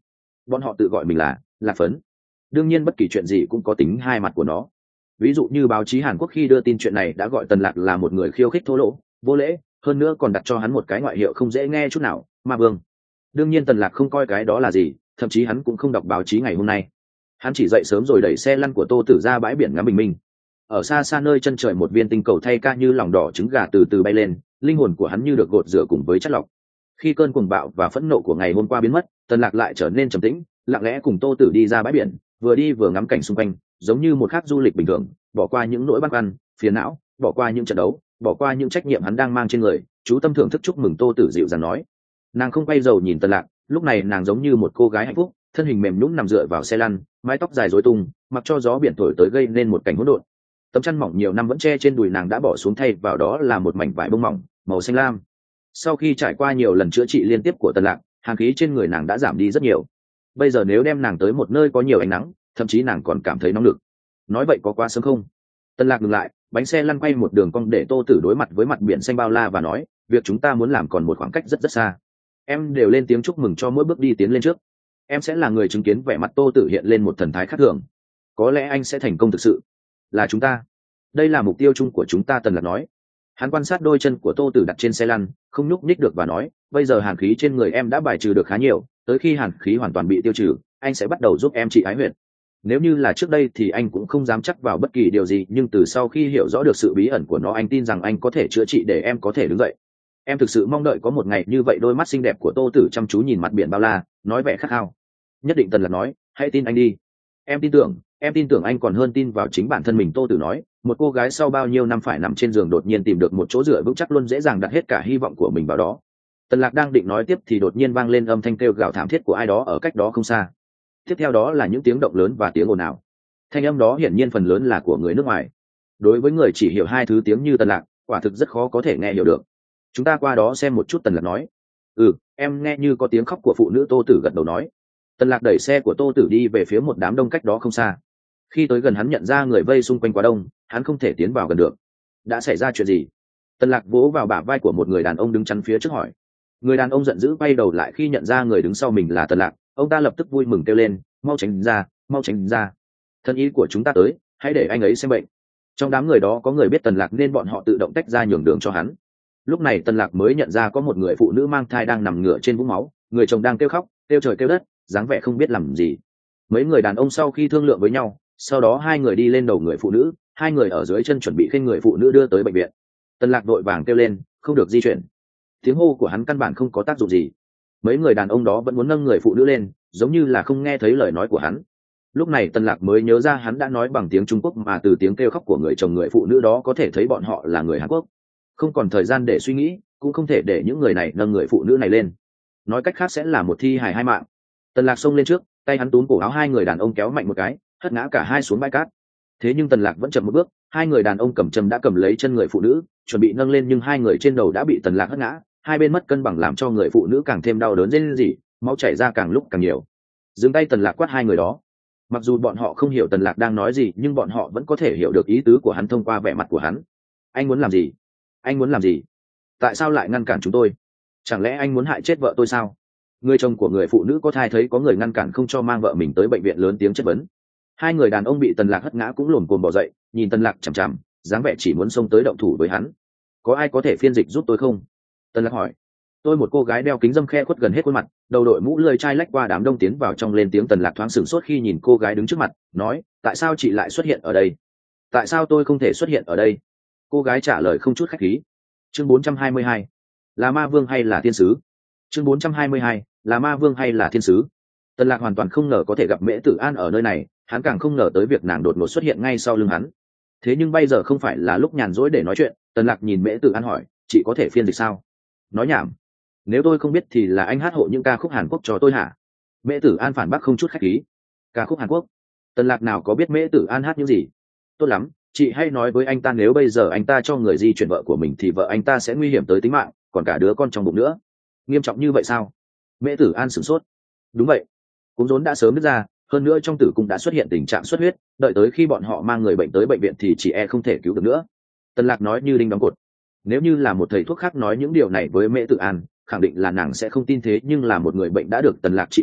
bọn họ tự gọi mình là lạc phấn. Đương nhiên bất kỳ chuyện gì cũng có tính hai mặt của nó. Ví dụ như báo chí Hàn Quốc khi đưa tin chuyện này đã gọi Tần Lạc là một người khiêu khích thô lỗ, vô lễ, hơn nữa còn đặt cho hắn một cái ngoại hiệu không dễ nghe chút nào, Ma Vương. Đương nhiên Tần Lạc không coi cái đó là gì, thậm chí hắn cũng không đọc báo chí ngày hôm nay. Hắn chỉ dậy sớm rồi đẩy xe lăn của Tô Tử ra bãi biển ngắm bình minh. Ở xa xa nơi chân trời một viên tinh cầu thay ca như lòng đỏ trứng gà từ từ bay lên, linh hồn của hắn như được gột rửa cùng với chất lọc. Khi cơn cuồng bạo và phẫn nộ của ngày hôm qua biến mất, Tần Lạc lại trở nên trầm tĩnh, lặng lẽ cùng Tô Tử đi ra bãi biển, vừa đi vừa ngắm cảnh xung quanh, giống như một khách du lịch bình thường, bỏ qua những nỗi băn khoăn, phiền não, bỏ qua những trận đấu, bỏ qua những trách nhiệm hắn đang mang trên người, chú tâm thưởng thức chúc mừng Tô Tử dịu dàng nói. Nàng không quay đầu nhìn Tần Lạc, lúc này nàng giống như một cô gái hạnh phúc, thân hình mềm nhũn nằm dựa vào xe lăn, mái tóc dài rối tung, mặc cho gió biển thổi tới gây nên một cảnh hỗn độn. Tấm chăn mỏng nhiều năm vẫn che trên đùi nàng đã bỏ xuống, thay vào đó là một mảnh vải bông mỏng màu xanh lam. Sau khi trải qua nhiều lần chữa trị liên tiếp của Tần Lạc, hàn khí trên người nàng đã giảm đi rất nhiều. Bây giờ nếu đem nàng tới một nơi có nhiều ánh nắng, thậm chí nàng còn cảm thấy nóng lực. Nói vậy có quá sớm không? Tần Lạc ngừng lại, bánh xe lăn quay một đường cong để Tô Tử đối mặt với mặt biển xanh bao la và nói, việc chúng ta muốn làm còn một khoảng cách rất rất xa. Em đều lên tiếng chúc mừng cho mỗi bước đi tiến lên trước. Em sẽ là người chứng kiến vẻ mặt Tô Tử hiện lên một thần thái khác thường. Có lẽ anh sẽ thành công thực sự. Là chúng ta. Đây là mục tiêu chung của chúng ta, Tần Lạc nói. Hắn quan sát đôi chân của Tô Tử đặt trên xe lăn, không nhúc nhích được và nói, bây giờ hàn khí trên người em đã bài trừ được khá nhiều, tới khi hàn khí hoàn toàn bị tiêu trừ, anh sẽ bắt đầu giúp em trị ái huyệt. Nếu như là trước đây thì anh cũng không dám chắc vào bất kỳ điều gì, nhưng từ sau khi hiểu rõ được sự bí ẩn của nó, anh tin rằng anh có thể chữa trị để em có thể đứng dậy. Em thực sự mong đợi có một ngày như vậy. Đôi mắt xinh đẹp của Tô Tử chăm chú nhìn mặt biển bao la, nói vẻ khát khao. Nhất định, Tần Lạc nói, hãy tin anh đi. Em tin tưởng, em tin tưởng anh còn hơn tin vào chính bản thân mình. Tô Tử nói, một cô gái sau bao nhiêu năm phải nằm trên giường đột nhiên tìm được một chỗ dựa vững chắc, luôn dễ dàng đặt hết cả hy vọng của mình vào đó. Tần Lạc đang định nói tiếp thì đột nhiên vang lên âm thanh kêu gào thảm thiết của ai đó ở cách đó không xa. Tiếp theo đó là những tiếng động lớn và tiếng ồn ào. Thanh âm đó hiển nhiên phần lớn là của người nước ngoài. Đối với người chỉ hiểu hai thứ tiếng như Tần Lạc, quả thực rất khó có thể nghe hiểu được. Chúng ta qua đó xem một chút, Tần Lạc nói. Ừ, em nghe như có tiếng khóc của phụ nữ. Tô Tử gật đầu nói. Tần Lạc đẩy xe của Tô Tử đi về phía một đám đông cách đó không xa. Khi tới gần hắn nhận ra người vây xung quanh quá đông, hắn không thể tiến vào gần được. Đã xảy ra chuyện gì? Tần Lạc vỗ vào bả vai của một người đàn ông đứng chắn phía trước hỏi. Người đàn ông giận dữ quay đầu lại khi nhận ra người đứng sau mình là Tần Lạc, ông ta lập tức vui mừng kêu lên, mau tránh ra, mau tránh ra. Thân ý của chúng ta tới, hãy để anh ấy xem bệnh. Trong đám người đó có người biết Tần Lạc nên bọn họ tự động tách ra nhường đường cho hắn. Lúc này Tần Lạc mới nhận ra có một người phụ nữ mang thai đang nằm ngửa trên vũng máu, người chồng đang kêu khóc, kêu trời kêu đất, dáng vẻ không biết làm gì. Mấy người đàn ông sau khi thương lượng với nhau, sau đó hai người đi lên đầu người phụ nữ, hai người ở dưới chân chuẩn bị khênh người phụ nữ đưa tới bệnh viện. Tần Lạc vội vàng kêu lên, không được di chuyển. Tiếng hô của hắn căn bản không có tác dụng gì. Mấy người đàn ông đó vẫn muốn nâng người phụ nữ lên, giống như là không nghe thấy lời nói của hắn. Lúc này Tần Lạc mới nhớ ra hắn đã nói bằng tiếng Trung Quốc, mà từ tiếng kêu khóc của người chồng người phụ nữ đó có thể thấy bọn họ là người Hàn Quốc. Không còn thời gian để suy nghĩ, cũng không thể để những người này nâng người phụ nữ này lên. Nói cách khác sẽ là một thi hài hai mạng. Tần Lạc xông lên trước, tay hắn túm cổ áo hai người đàn ông kéo mạnh một cái, hất ngã cả hai xuống bãi cát. Thế nhưng Tần Lạc vẫn chậm một bước, hai người đàn ông cầm châm đã cầm lấy chân người phụ nữ, chuẩn bị nâng lên, nhưng hai người trên đầu đã bị Tần Lạc hất ngã, hai bên mất cân bằng làm cho người phụ nữ càng thêm đau đớn rên rỉ, máu chảy ra càng lúc càng nhiều. Dừng tay, Tần Lạc quát hai người đó. Mặc dù bọn họ không hiểu Tần Lạc đang nói gì, nhưng bọn họ vẫn có thể hiểu được ý tứ của hắn thông qua vẻ mặt của hắn. Anh muốn làm gì? Anh muốn làm gì? Tại sao lại ngăn cản chúng tôi? Chẳng lẽ anh muốn hại chết vợ tôi sao? Người chồng của người phụ nữ có thai thấy có người ngăn cản không cho mang vợ mình tới bệnh viện, lớn tiếng chất vấn. Hai người đàn ông bị Tần Lạc hất ngã cũng lồm cồm bò dậy, nhìn Tần Lạc chằm chằm, dáng vẻ chỉ muốn xông tới động thủ với hắn. Có ai có thể phiên dịch giúp tôi không? Tần Lạc hỏi. Tôi, một cô gái đeo kính râm khe khuất gần hết khuôn mặt, đầu đội mũ lười chai lách qua đám đông tiến vào trong, lên tiếng. Tần Lạc thoáng sửng sốt khi nhìn cô gái đứng trước mặt, nói, tại sao chị lại xuất hiện ở đây? Tại sao tôi không thể xuất hiện ở đây? Cô gái trả lời không chút khách khí. Chương bốn trăm hai mươi hai, là ma vương hay là thiên sứ? Chương bốn trăm hai mươi hai, là ma vương hay là thiên sứ? Tần Lạc hoàn toàn không ngờ có thể gặp Mễ Tử An ở nơi này, hắn càng không ngờ tới việc nàng đột ngột xuất hiện ngay sau lưng hắn. Thế nhưng bây giờ không phải là lúc nhàn rỗi để nói chuyện. Tần Lạc nhìn Mễ Tử An hỏi, chị có thể phiên dịch sao? Nói nhảm, nếu tôi không biết thì là anh hát hộ những ca khúc Hàn Quốc cho tôi hả? Mễ Tử An phản bác không chút khách khí. Ca khúc Hàn Quốc? Tần Lạc nào có biết Mễ Tử An hát những gì. Tốt lắm, chị hãy nói với anh ta, nếu bây giờ anh ta cho người di chuyển vợ của mình thì vợ anh ta sẽ nguy hiểm tới tính mạng, còn cả đứa con trong bụng nữa. Nghiêm trọng như vậy sao? Mễ Tử An sửng sốt. Đúng vậy, cúm rốn đã sớm nứt ra, hơn nữa trong tử cung đã xuất hiện tình trạng xuất huyết, đợi tới khi bọn họ mang người bệnh tới bệnh viện thì chị e không thể cứu được nữa. Tần Lạc nói như đinh đóng cột. Nếu như là một thầy thuốc khác nói những điều này với Mễ Tử An, khẳng định là nàng sẽ không tin, thế nhưng là một người bệnh đã được Tần Lạc trị khỏi,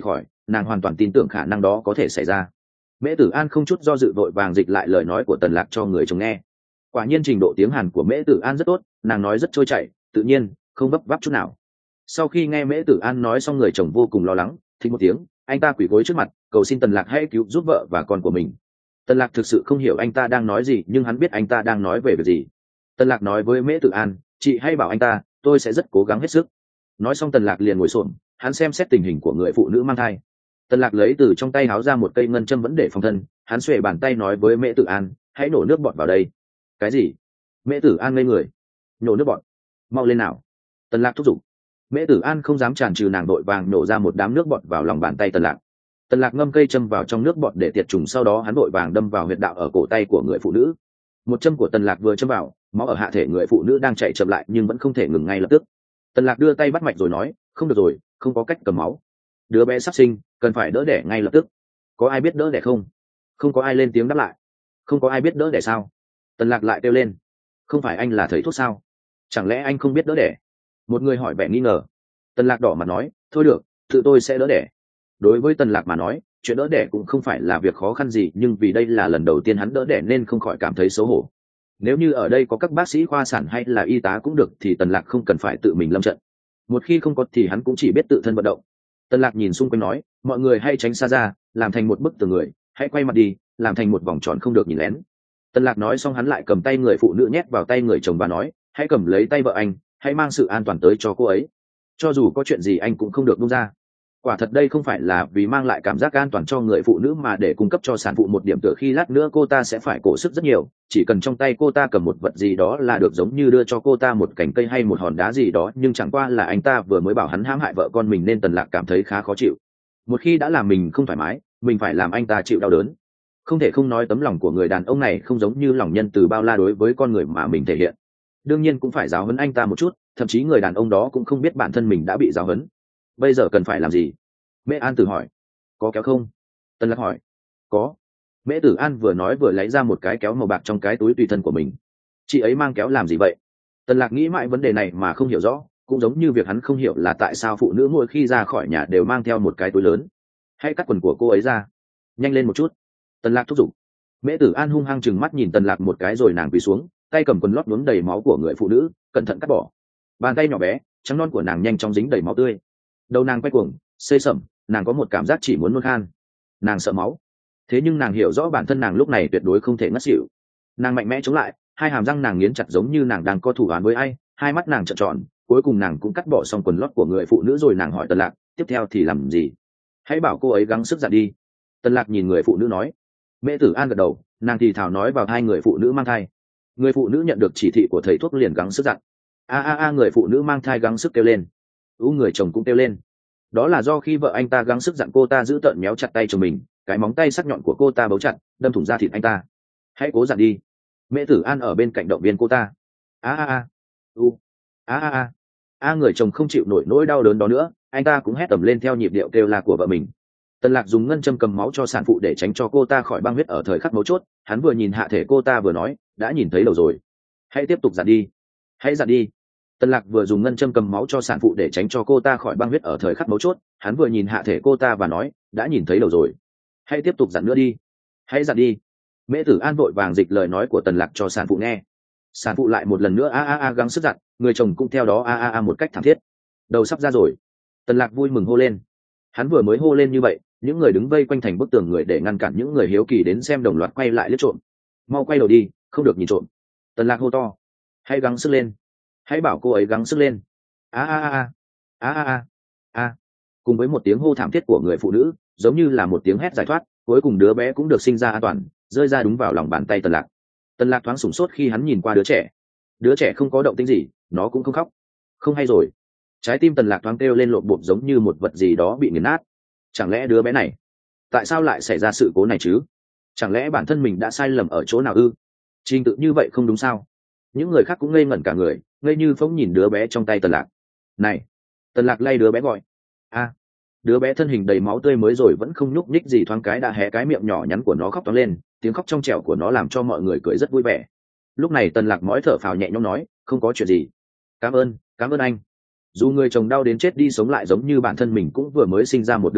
nàng hoàn toàn tin tưởng khả năng đó có thể xảy ra. Mễ Tử An không chút do dự vội vàng dịch lại lời nói của Tần Lạc cho người chồng nghe. Quả nhiên trình độ tiếng Hàn của Mễ Tử An rất tốt, nàng nói rất trôi chảy, tự nhiên, không vấp váp chút nào. Sau khi nghe Mễ Tử An nói xong, người chồng vô cùng lo lắng, thì một tiếng, anh ta quỳ gối trước mặt, cầu xin Tần Lạc hãy cứu giúp vợ và con của mình. Tần Lạc thực sự không hiểu anh ta đang nói gì, nhưng hắn biết anh ta đang nói về việc gì. Tần Lạc nói với Mễ Tử An, chị hãy bảo anh ta, tôi sẽ rất cố gắng hết sức. Nói xong Tần Lạc liền ngồi xổm, hắn xem xét tình hình của người phụ nữ mang thai. Tần Lạc lấy từ trong tay áo ra một cây ngân châm vẫn để phòng thân, hắn xuề bàn tay nói với Mễ Tử An, hãy nổ nước bọt vào đây. Cái gì? Mễ Tử An ngây người. Nổ nước bọt? Mau lên nào. Tần Lạc thúc giục. Mễ Tử An không dám chần chừ, nàng đội vàng nổ ra một đám nước bọt vào lòng bàn tay Tần Lạc. Tần Lạc ngâm cây châm vào trong nước bọt để tiệt trùng, sau đó hắn đội vàng đâm vào huyệt đạo ở cổ tay của người phụ nữ. Một châm của Tần Lạc vừa châm vào, máu ở hạ thể người phụ nữ đang chảy chậm lại nhưng vẫn không thể ngừng ngay lập tức. Tần Lạc đưa tay bắt mạch rồi nói, không được rồi, không có cách cầm máu. Đứa bé sắp sinh, cần phải đỡ đẻ ngay lập tức. Có ai biết đỡ đẻ không? Không có ai lên tiếng đáp lại. Không có ai biết đỡ đẻ sao? Tần Lạc lại kêu lên, không phải anh là thầy thuốc sao? Chẳng lẽ anh không biết đỡ đẻ? Một người hỏi vẻ nghi ngờ. Tần Lạc đỏ mặt nói, thôi được, tự tôi sẽ đỡ đẻ. Đối với Tần Lạc mà nói, chuyện đỡ đẻ cũng không phải là việc khó khăn gì, nhưng vì đây là lần đầu tiên hắn đỡ đẻ nên không khỏi cảm thấy xấu hổ. Nếu như ở đây có các bác sĩ khoa sản hay là y tá cũng được thì Tần Lạc không cần phải tự mình lâm trận. Một khi không có thì hắn cũng chỉ biết tự thân vận động. Tần Lạc nhìn xung quanh nói, mọi người hãy tránh xa ra, làm thành một bức tường người, hãy quay mặt đi, làm thành một vòng tròn không được nhìn lén. Tần Lạc nói xong hắn lại cầm tay người phụ nữ nhét vào tay người chồng và nói, hãy cầm lấy tay vợ anh, hãy mang sự an toàn tới cho cô ấy. Cho dù có chuyện gì anh cũng không được buông ra. Quả thật đây không phải là vì mang lại cảm giác an toàn cho người phụ nữ mà để cung cấp cho sản phụ một điểm tựa khi lát nữa cô ta sẽ phải cổ sức rất nhiều, chỉ cần trong tay cô ta cầm một vật gì đó là được, giống như đưa cho cô ta một cành cây hay một hòn đá gì đó, nhưng chẳng qua là anh ta vừa mới bảo hắn hãm hại vợ con mình nên Tần Lạc cảm thấy khá khó chịu. Một khi đã làm mình không thoải mái, mình phải làm anh ta chịu đau đớn. Không thể không nói tấm lòng của người đàn ông này không giống như lòng nhân từ bao la đối với con người mà mình thể hiện. Đương nhiên cũng phải giáo huấn anh ta một chút, thậm chí người đàn ông đó cũng không biết bản thân mình đã bị giáo huấn. Bây giờ cần phải làm gì? Mễ An Tử hỏi. Có kéo không? Tần Lạc hỏi. Có. Mễ Tử An vừa nói vừa lấy ra một cái kéo màu bạc trong cái túi tùy thân của mình. Chị ấy mang kéo làm gì vậy? Tần Lạc nghĩ mãi vấn đề này mà không hiểu rõ, cũng giống như việc hắn không hiểu là tại sao phụ nữ mỗi khi ra khỏi nhà đều mang theo một cái túi lớn. Hãy cắt quần của cô ấy ra. Nhanh lên một chút. Tần Lạc thúc giục. Mễ Tử An hung hăng trừng mắt nhìn Tần Lạc một cái rồi nàng quỳ xuống, tay cầm quần lót nhuốm đầy máu của người phụ nữ, cẩn thận cắt bỏ. Bàn tay nhỏ bé, trắng non của nàng nhanh chóng dính đầy máu tươi. Đầu nàng quay cuồng, xê sẩm, nàng có một cảm giác chỉ muốn nôn khan. Nàng sợ máu, thế nhưng nàng hiểu rõ bản thân nàng lúc này tuyệt đối không thể ngất xỉu. Nàng mạnh mẽ chống lại, hai hàm răng nàng nghiến chặt giống như nàng đang có thủ án với ai, hai mắt nàng trợn tròn, cuối cùng nàng cũng cắt bỏ xong quần lót của người phụ nữ rồi nàng hỏi Tần Lạc, tiếp theo thì làm gì? Hãy bảo cô ấy gắng sức dặn đi. Tần Lạc nhìn người phụ nữ nói. Mễ Tử An gật đầu, nàng thì thào nói vào hai người phụ nữ mang thai. Người phụ nữ nhận được chỉ thị của thầy thuốc liền gắng sức dặn. A a a, người phụ nữ mang thai gắng sức kêu lên. U, người chồng cũng kêu lên. Đó là do khi vợ anh ta gắng sức dặn cô ta giữ tợn méo chặt tay chồng mình, cái móng tay sắc nhọn của cô ta bấu chặt, đâm thủng da thịt anh ta. Hãy cố dặn đi. Mễ Tử An ở bên cạnh động viên cô ta. A a a. U. A a a. A, người chồng không chịu nổi nỗi đau đớn đó nữa, anh ta cũng hét tầm lên theo nhịp điệu kêu la của vợ mình. Tần Lạc dùng ngân châm cầm máu cho sản phụ để tránh cho cô ta khỏi băng huyết ở thời khắc mấu chốt, hắn vừa nhìn hạ thể cô ta vừa nói, đã nhìn thấy đầu rồi. Hãy tiếp tục dặn đi. Hãy dặn đi. Tần Lạc vừa dùng ngân châm cầm máu cho sản phụ để tránh cho cô ta khỏi băng huyết ở thời khắc mấu chốt, hắn vừa nhìn hạ thể cô ta và nói, đã nhìn thấy đầu rồi. Hãy tiếp tục dặn nữa đi. Hãy dặn đi. Mễ Tử An vội vàng dịch lời nói của Tần Lạc cho sản phụ nghe. Sản phụ lại một lần nữa a a a gắng sức dặn, người chồng cũng theo đó a a a một cách thảm thiết. Đầu sắp ra rồi. Tần Lạc vui mừng hô lên. Hắn vừa mới hô lên như vậy, những người đứng vây quanh thành bức tường người để ngăn cản những người hiếu kỳ đến xem đồng loạt quay lại liếc trộm. Mau quay đầu đi, không được nhìn trộm. Tần Lạc hô to. Hãy gắng sức lên. Hãy bảo cô ấy gắng sức lên. A a a a a a a. Cùng với một tiếng hô thảm thiết của người phụ nữ, giống như là một tiếng hét giải thoát, cuối cùng đứa bé cũng được sinh ra an toàn, rơi ra đúng vào lòng bàn tay Tần Lạc. Tần Lạc thoáng sửng sốt khi hắn nhìn qua đứa trẻ. Đứa trẻ không có động tĩnh gì, nó cũng không khóc. Không hay rồi. Trái tim Tần Lạc thoáng kêu lên lộp bộp giống như một vật gì đó bị nghiền nát. Chẳng lẽ đứa bé này, tại sao lại xảy ra sự cố này chứ? Chẳng lẽ bản thân mình đã sai lầm ở chỗ nào ư? Trình tự như vậy không đúng sao? Những người khác cũng ngây ngẩn cả người, ngây như phóng nhìn đứa bé trong tay Tần Lạc. Này! Tần Lạc lay đứa bé gọi. A! Đứa bé thân hình đầy máu tươi mới rồi vẫn không nhúc nhích gì, thoáng cái đã hé cái miệng nhỏ nhắn của nó khóc toáng lên, tiếng khóc trong trẻo của nó làm cho mọi người cười rất vui vẻ. Lúc này Tần Lạc mói thở phào nhẹ nhõm nói, không có chuyện gì. Cảm ơn, cảm ơn anh. Dù người chồng đau đến chết đi sống lại giống như bản thân mình cũng vừa mới sinh ra một đứa con,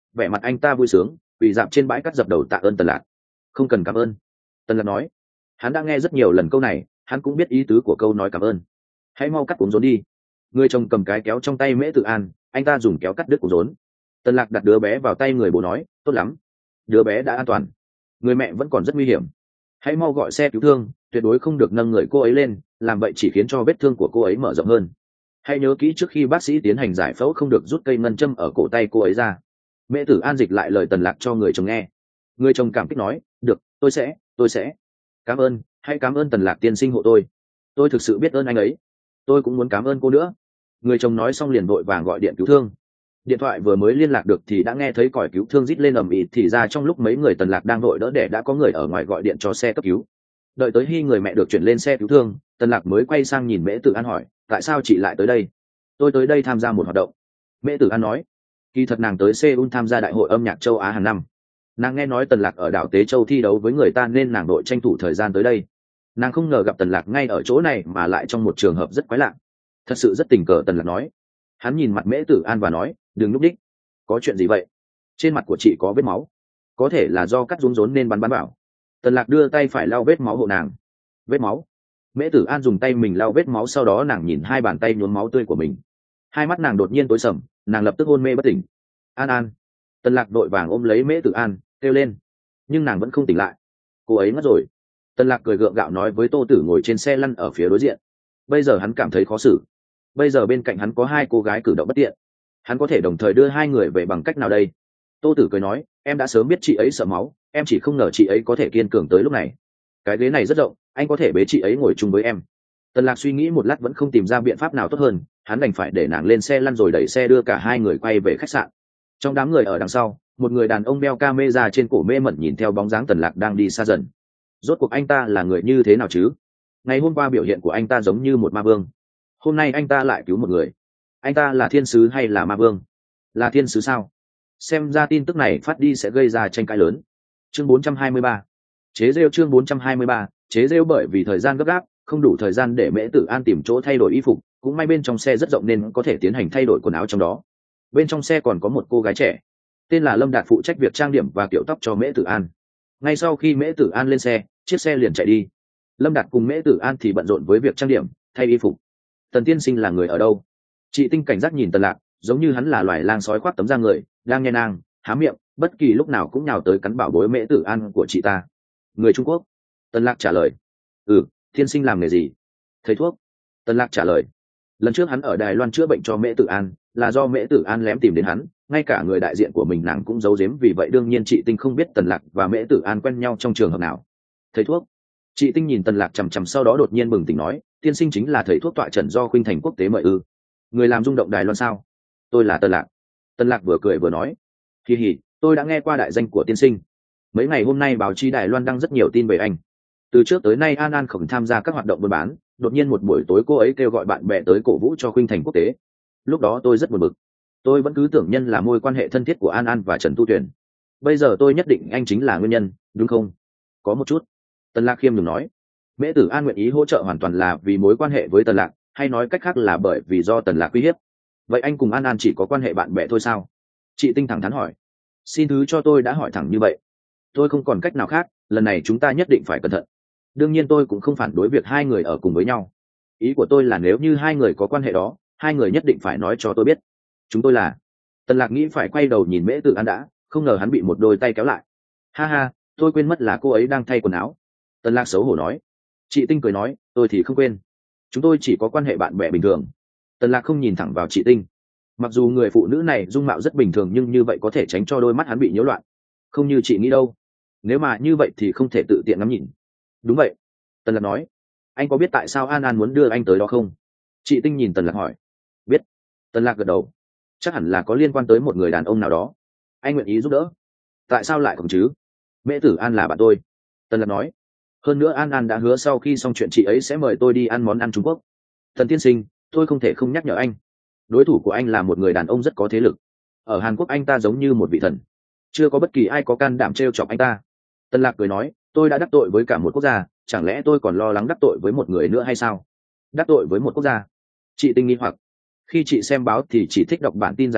vẻ mặt anh ta vui sướng, quỳ dạp trên bãi cắt dập đầu tạ ơn Tần Lạc. Không cần cảm ơn, Tần Lạc nói. Hắn đã nghe rất nhiều lần câu này, hắn cũng biết ý tứ của câu nói cảm ơn. Hãy mau cắt cuống rốn đi. Người chồng cầm cái kéo trong tay Mễ Tử An, anh ta dùng kéo cắt đứt cuống rốn. Tần Lạc đặt đứa bé vào tay người bố nói, tốt lắm, đứa bé đã an toàn. Người mẹ vẫn còn rất nguy hiểm, hãy mau gọi xe cứu thương, tuyệt đối không được nâng người cô ấy lên, làm vậy chỉ khiến cho vết thương của cô ấy mở rộng hơn. Hãy nhớ kỹ trước khi bác sĩ tiến hành giải phẫu không được rút cây ngân châm ở cổ tay cô ấy ra. Mễ Tử An dịch lại lời Tần Lạc cho người chồng nghe. Người chồng cảm kích nói, được, tôi sẽ, tôi sẽ. Cảm ơn, hãy cảm ơn Tần Lạc tiên sinh hộ tôi. Tôi thực sự biết ơn anh ấy. Tôi cũng muốn cảm ơn cô nữa. Người chồng nói xong liền vội vàng gọi điện cứu thương. Điện thoại vừa mới liên lạc được thì đã nghe thấy còi cứu thương rít lên ầm ĩ, thì ra trong lúc mấy người Tần Lạc đang vội đỡ đẻ đã có người ở ngoài gọi điện cho xe cấp cứu. Đợi tới khi người mẹ được chuyển lên xe cứu thương, Tần Lạc mới quay sang nhìn Mễ Tử An hỏi, tại sao chị lại tới đây? Tôi tới đây tham gia một hoạt động. Mễ Tử An nói, kỳ thật nàng tới Seoul tham gia đại hội âm nhạc châu Á hàng năm. Nàng nghe nói Tần Lạc ở đảo Tế Châu thi đấu với người ta nên nàng đội tranh thủ thời gian tới đây. Nàng không ngờ gặp Tần Lạc ngay ở chỗ này mà lại trong một trường hợp rất quái lạ. Thật sự rất tình cờ, Tần Lạc nói. Hắn nhìn mặt Mễ Tử An và nói, đừng núp đích. Có chuyện gì vậy? Trên mặt của chị có vết máu, có thể là do cắt rốn rốn nên bắn bắn vào. Tần Lạc đưa tay phải lau vết máu hộ nàng. Vết máu? Mễ Tử An dùng tay mình lau vết máu, sau đó nàng nhìn hai bàn tay nhuốm máu tươi của mình. Hai mắt nàng đột nhiên tối sầm, nàng lập tức hôn mê bất tỉnh. An An. Tần Lạc đội vàng ôm lấy Mễ Tử An, kêu lên, nhưng nàng vẫn không tỉnh lại. Cô ấy ngất rồi. Tần Lạc cười gượng gạo nói với Tô Tử ngồi trên xe lăn ở phía đối diện. Bây giờ hắn cảm thấy khó xử. Bây giờ bên cạnh hắn có hai cô gái cử động bất tiện, hắn có thể đồng thời đưa hai người về bằng cách nào đây? Tô Tử cười nói, em đã sớm biết chị ấy sợ máu, em chỉ không ngờ chị ấy có thể kiên cường tới lúc này. Cái ghế này rất rộng, anh có thể bế chị ấy ngồi chung với em. Tần Lạc suy nghĩ một lát vẫn không tìm ra biện pháp nào tốt hơn, hắn đành phải để nàng lên xe lăn rồi đẩy xe đưa cả hai người quay về khách sạn. Trong đám người ở đằng sau, một người đàn ông đeo camera trên cổ mê mẩn nhìn theo bóng dáng Tần Lạc đang đi xa dần. Rốt cuộc anh ta là người như thế nào chứ? Ngày hôm qua biểu hiện của anh ta giống như một ma vương, hôm nay anh ta lại cứu một người. Anh ta là thiên sứ hay là ma vương? Là thiên sứ sao? Xem ra tin tức này phát đi sẽ gây ra tranh cãi lớn. Chương bốn trăm hai mươi ba, chế rêu. Chương bốn trăm hai mươi ba, chế rêu. Bởi vì thời gian gấp gáp, không đủ thời gian để Mễ Tử An tìm chỗ thay đổi y phục, cũng may bên trong xe rất rộng nên có thể tiến hành thay đổi quần áo trong đó. Bên trong xe còn có một cô gái trẻ, tên là Lâm Đạt, phụ trách việc trang điểm và kiểu tóc cho Mễ Tử An. Ngay sau khi Mễ Tử An lên xe, chiếc xe liền chạy đi. Lâm Đạt cùng Mễ Tử An thì bận rộn với việc trang điểm, thay y phục. Tần tiên sinh là người ở đâu? Chị Tinh cảnh giác nhìn Tần Lạc, giống như hắn là loài lang sói khoác tấm da người, đang nhe nang, há miệng, bất kỳ lúc nào cũng nhào tới cắn bảo bối Mễ Tử An của chị ta. Người Trung Quốc. Tần Lạc trả lời. Ừ, tiên sinh làm nghề gì? Thầy thuốc. Tần Lạc trả lời. Lần trước hắn ở Đài Loan chữa bệnh cho Mễ Tử An, là do Mễ Tử An lén tìm đến hắn, ngay cả người đại diện của mình nàng cũng giấu giếm, vì vậy đương nhiên chị Tinh không biết Tần Lạc và Mễ Tử An quen nhau trong trường hợp nào. Thầy thuốc. Chị Tinh nhìn Tần Lạc chằm chằm, sau đó đột nhiên bừng tỉnh nói, tiên sinh chính là thầy thuốc tọa trần do Khuynh Thành Quốc tế mời ư? Người làm rung động Đài Loan sao? Tôi là Tần Lạc. Tần Lạc vừa cười vừa nói, kỳ hỉ, tôi đã nghe qua đại danh của tiên sinh. Mấy ngày hôm nay báo chí Đài Loan đăng rất nhiều tin về anh. Từ trước tới nay An An không tham gia các hoạt động buôn bán, đột nhiên một buổi tối cô ấy kêu gọi bạn bè tới cổ vũ cho Khuynh Thành Quốc tế. Lúc đó tôi rất buồn bực, tôi vẫn cứ tưởng nhân là mối quan hệ thân thiết của An An và Trần Tu Tuyền. Bây giờ tôi nhất định anh chính là nguyên nhân, đúng không? Có một chút. Tần Lạc khiêm nhường nói. Mễ Tử An nguyện ý hỗ trợ hoàn toàn là vì mối quan hệ với Tần Lạc, hay nói cách khác là bởi vì do Tần Lạc uy hiếp. Vậy anh cùng An An chỉ có quan hệ bạn bè thôi sao? Chị Tinh thẳng thắn hỏi. Xin thứ cho tôi đã hỏi thẳng như vậy. Tôi không còn cách nào khác, lần này chúng ta nhất định phải cẩn thận. Đương nhiên tôi cũng không phản đối việc hai người ở cùng với nhau. Ý của tôi là nếu như hai người có quan hệ đó, hai người nhất định phải nói cho tôi biết. Chúng tôi là... Tần Lạc nghĩ phải quay đầu nhìn Mễ Tử An đã, không ngờ hắn bị một đôi tay kéo lại. Ha ha, tôi quên mất là cô ấy đang thay quần áo. Tần Lạc xấu hổ nói. Chị Tinh cười nói, tôi thì không quên. Chúng tôi chỉ có quan hệ bạn bè bình thường. Tần Lạc không nhìn thẳng vào chị Tinh. Mặc dù người phụ nữ này dung mạo rất bình thường, nhưng như vậy có thể tránh cho đôi mắt hắn bị nhiễu loạn. Không như chị nghĩ đâu. Nếu mà như vậy thì không thể tự tiện ngắm nhìn. Đúng vậy. Tần Lạc nói. Anh có biết tại sao An An muốn đưa anh tới đó không? Chị Tinh nhìn Tần Lạc hỏi. Biết. Tần Lạc gật đầu. Chắc hẳn là có liên quan tới một người đàn ông nào đó. Anh nguyện ý giúp đỡ. Tại sao lại không chứ? Mễ Tử An là bạn tôi. Tần Lạc nói. Hơn nữa An An đã hứa sau khi xong chuyện chị ấy sẽ mời tôi đi ăn món ăn Trung Quốc. Thần tiên sinh, tôi không thể không nhắc nhở anh. Đối thủ của anh là một người đàn ông rất có thế lực. Ở Hàn Quốc anh ta giống như một vị thần. Chưa có bất kỳ ai có can đảm trêu chọc anh ta. Tần Lạc cười nói, tôi đã đắc tội với cả một quốc gia, chẳng lẽ tôi còn lo lắng đắc tội với một người nữa hay sao? Đắc tội với một quốc gia? Chị Tinh nghi hoặc. Khi chị xem báo thì chỉ thích đọc bản tin giải trí,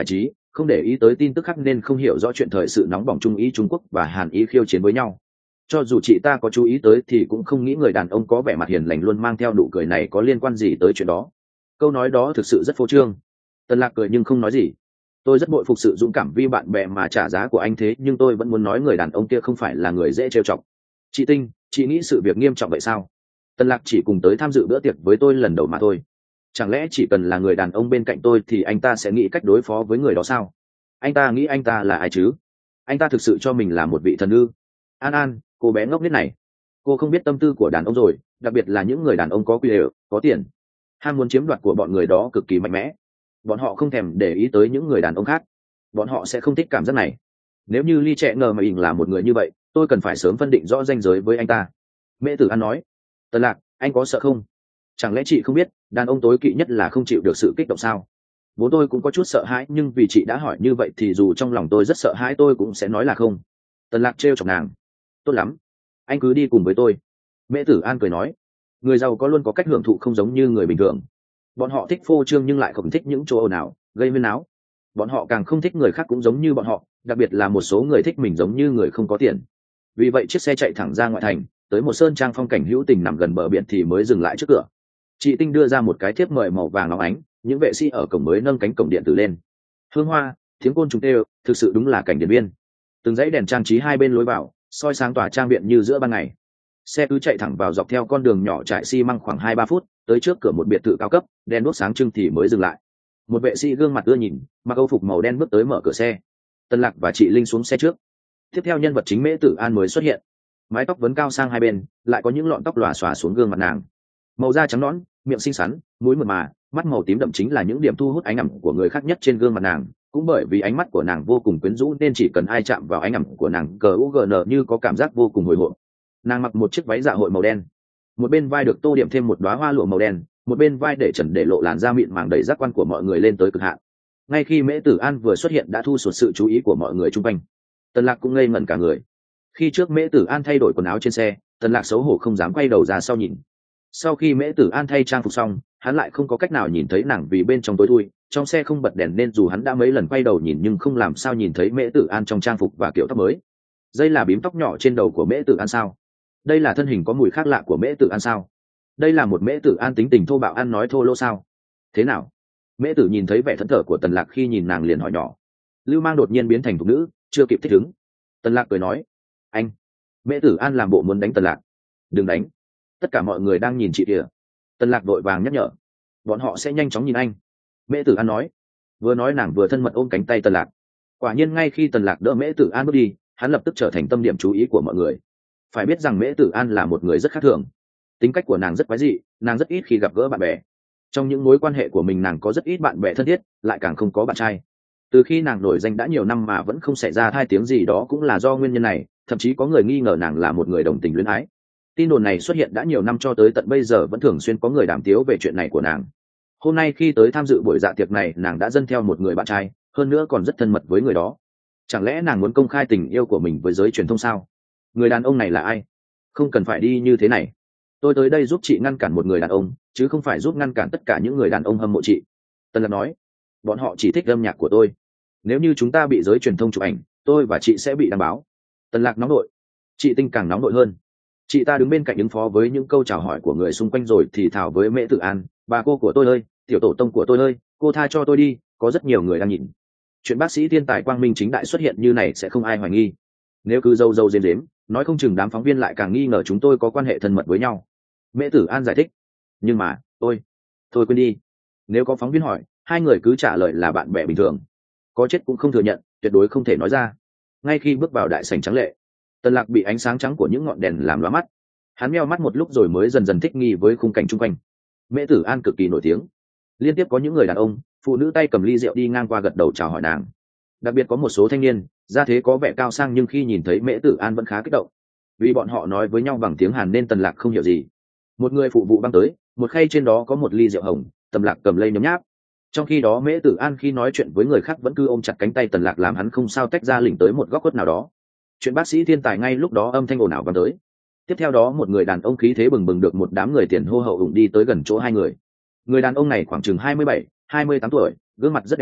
không để ý tới tin tức khác nên không hiểu rõ chuyện thời sự nóng bỏng Trung Ý Trung Quốc và Hàn Ý khiêu chiến với nhau. Cho dù chị ta có chú ý tới thì cũng không nghĩ người đàn ông có vẻ mặt hiền lành luôn mang theo nụ cười này có liên quan gì tới chuyện đó. Câu nói đó thực sự rất phô trương. Tần Lạc cười nhưng không nói gì. Tôi rất bội phục sự dũng cảm vì bạn bè mà trả giá của anh, thế nhưng tôi vẫn muốn nói người đàn ông kia không phải là người dễ trêu chọc. Chị Tinh, chị nghĩ sự việc nghiêm trọng vậy sao? Tần Lạc chỉ cùng tới tham dự bữa tiệc với tôi lần đầu mà thôi. Chẳng lẽ chỉ cần là người đàn ông bên cạnh tôi thì anh ta sẽ nghĩ cách đối phó với người đó sao? Anh ta nghĩ anh ta là ai chứ? Anh ta thực sự cho mình là một vị thần ư? An An, cô bé ngốc nghếch này, cô không biết tâm tư của đàn ông rồi, đặc biệt là những người đàn ông có quyền, có tiền. Ham muốn chiếm đoạt của bọn người đó cực kỳ mạnh mẽ. Bọn họ không thèm để ý tới những người đàn ông khác. Bọn họ sẽ không thích cảm giác này. Nếu như Ly Trẻ ngờ mà ỉn là một người như vậy, tôi cần phải sớm phân định rõ ranh giới với anh ta. Mễ Tử An nói. Tần Lạc, anh có sợ không? Chẳng lẽ chị không biết đàn ông tối kỵ nhất là không chịu được sự kích động sao? Bố tôi cũng có chút sợ hãi, nhưng vì chị đã hỏi như vậy thì dù trong lòng tôi rất sợ hãi tôi cũng sẽ nói là không. Tần Lạc trêu chọc nàng. Tốt lắm, anh cứ đi cùng với tôi. Mễ Tử An cười nói. Người giàu có luôn có cách hưởng thụ không giống như người bình thường. Bọn họ thích phô trương nhưng lại không thích những chỗ ồn ào gây huyên náo. Bọn họ càng không thích người khác cũng giống như bọn họ, đặc biệt là một số người thích mình giống như người không có tiền. Vì vậy chiếc xe chạy thẳng ra ngoại thành, tới một sơn trang phong cảnh hữu tình nằm gần bờ biển thì mới dừng lại trước cửa. Chị Tinh đưa ra một cái thiếp mời màu vàng óng ánh, những vệ sĩ ở cổng mới nâng cánh cổng điện tử lên. Hương hoa, tiếng côn trùng kêu, thực sự đúng là cảnh điện biên. Từng dãy đèn trang trí hai bên lối vào, soi sáng tỏa trang viện như giữa ban ngày. Xe cứ chạy thẳng vào dọc theo con đường nhỏ trải xi măng khoảng hai ba phút, tới trước cửa một biệt thự cao cấp, đèn đuốc sáng trưng thì mới dừng lại. Một vệ sĩ gương mặt ưa nhìn, mặc âu phục màu đen bước tới mở cửa xe. Tân Lạc và chị Linh xuống xe trước. Tiếp theo nhân vật chính Mễ Tử An mới xuất hiện. Mái tóc vấn cao sang hai bên, lại có những lọn tóc lòa xòa xuống gương mặt nàng. Màu da trắng nõn, miệng xinh xắn, mũi mượt mà, mắt màu tím đậm chính là những điểm thu hút ánh ẩm của người khác nhất trên gương mặt nàng. Cũng bởi vì ánh mắt của nàng vô cùng quyến rũ nên chỉ cần ai chạm vào ánh ẩm của nàng cờ u gờ nờ như có cảm giác vô cùng hồi hộp. Nàng mặc một chiếc váy dạ hội màu đen, một bên vai được tô điểm thêm một đóa hoa lụa màu đen, một bên vai để trần để lộ làn da mịn màng đầy giác quan của mọi người lên tới cực hạn. Ngay khi Mễ Tử An vừa xuất hiện đã thu hút sự chú ý của mọi người chung quanh. Tần Lạc cũng ngây ngẩn cả người. Khi trước Mễ Tử An thay đổi quần áo trên xe, Tần Lạc xấu hổ không dám quay đầu ra sau nhìn. Sau khi Mễ Tử An thay trang phục xong, hắn lại không có cách nào nhìn thấy nàng vì bên trong tối thui, trong xe không bật đèn nên dù hắn đã mấy lần quay đầu nhìn nhưng không làm sao nhìn thấy Mễ Tử An trong trang phục và kiểu tóc mới. Đây là bím tóc nhỏ trên đầu của Mễ Tử An sao? Đây là thân hình có mùi khác lạ của Mễ Tử An sao? Đây là một Mễ Tử An tính tình thô bạo ăn nói thô lỗ sao? Thế nào? Mễ Tử nhìn thấy vẻ thẫn thờ của Tần Lạc khi nhìn nàng liền hỏi nhỏ. Lưu Mang đột nhiên biến thành thục nữ, chưa kịp thích ứng. Tần Lạc cười nói, anh. Mễ Tử An làm bộ muốn đánh Tần Lạc. Đừng đánh, tất cả mọi người đang nhìn chị kìa. Tần Lạc vội vàng nhắc nhở, bọn họ sẽ nhanh chóng nhìn anh. Mễ Tử An nói. Vừa nói nàng vừa thân mật ôm cánh tay Tần Lạc. Quả nhiên ngay khi Tần Lạc đỡ Mễ Tử An bước đi, hắn lập tức trở thành tâm điểm chú ý của mọi người. Phải biết rằng Mễ Tử An là một người rất khác thường. Tính cách của nàng rất quái dị, nàng rất ít khi gặp gỡ bạn bè. Trong những mối quan hệ của mình nàng có rất ít bạn bè thân thiết, lại càng không có bạn trai. Từ khi nàng nổi danh đã nhiều năm mà vẫn không xảy ra thai tiếng gì đó cũng là do nguyên nhân này, thậm chí có người nghi ngờ nàng là một người đồng tình luyến ái. Tin đồn này xuất hiện đã nhiều năm cho tới tận bây giờ vẫn thường xuyên có người đàm tiếu về chuyện này của nàng. Hôm nay khi tới tham dự buổi dạ tiệc này nàng đã dâng theo một người bạn trai, hơn nữa còn rất thân mật với người đó. Chẳng lẽ nàng muốn công khai tình yêu của mình với giới truyền thông sao? Người đàn ông này là ai? Không cần phải đi như thế này. Tôi tới đây giúp chị ngăn cản một người đàn ông, chứ không phải giúp ngăn cản tất cả những người đàn ông hâm mộ chị. Tân Lạc nói, bọn họ chỉ thích âm nhạc của tôi. Nếu như chúng ta bị giới truyền thông chụp ảnh, tôi và chị sẽ bị đăng báo. Tân Lạc nóng nội. Chị Tinh càng nóng nội hơn. Chị ta đứng bên cạnh ứng phó với những câu chào hỏi của người xung quanh rồi thì thào với Mễ Tử An, bà cô của tôi ơi, tiểu tổ tông của tôi ơi, cô tha cho tôi đi, có rất nhiều người đang nhìn. Chuyện bác sĩ thiên tài quang minh chính đại xuất hiện như này sẽ không ai hoài nghi. Nếu cứ dâu dâu dếm dếm, nói không chừng đám phóng viên lại càng nghi ngờ chúng tôi có quan hệ thân mật với nhau. Mễ Tử An giải thích. Nhưng mà, tôi, thôi quên đi. Nếu có phóng viên hỏi, hai người cứ trả lời là bạn bè bình thường. Có chết cũng không thừa nhận, tuyệt đối không thể nói ra. Ngay khi bước vào đại sảnh trắng lệ, Tần Lạc bị ánh sáng trắng của những ngọn đèn làm lóa mắt. Hắn meo mắt một lúc rồi mới dần dần thích nghi với khung cảnh chung quanh. Mễ Tử An cực kỳ nổi tiếng. Liên tiếp có những người đàn ông, phụ nữ tay cầm ly rượu đi ngang qua gật đầu chào hỏi nàng. Đặc biệt có một số thanh niên, gia thế có vẻ cao sang nhưng khi nhìn thấy Mễ Tử An vẫn khá kích động. Vì bọn họ nói với nhau bằng tiếng Hàn nên Tần Lạc không hiểu gì. Một người phụ vụ băng tới, một khay trên đó có một ly rượu hồng, Tần Lạc cầm lấy nhấm nháp. Trong khi đó Mễ Tử An khi nói chuyện với người khác vẫn cứ ôm chặt cánh tay Tần Lạc làm hắn không sao tách ra lỉnh tới một góc khuất nào đó. Chuyện bác sĩ thiên tài ngay lúc đó âm thanh ồn ào vang tới. Tiếp theo đó một người đàn ông khí thế bừng bừng được một đám người tiền hô hậu ủng đi tới gần chỗ hai người. Người đàn ông này khoảng chừng hai mươi bảy, hai mươi tám tuổi, gương mặt rất đẹp trai,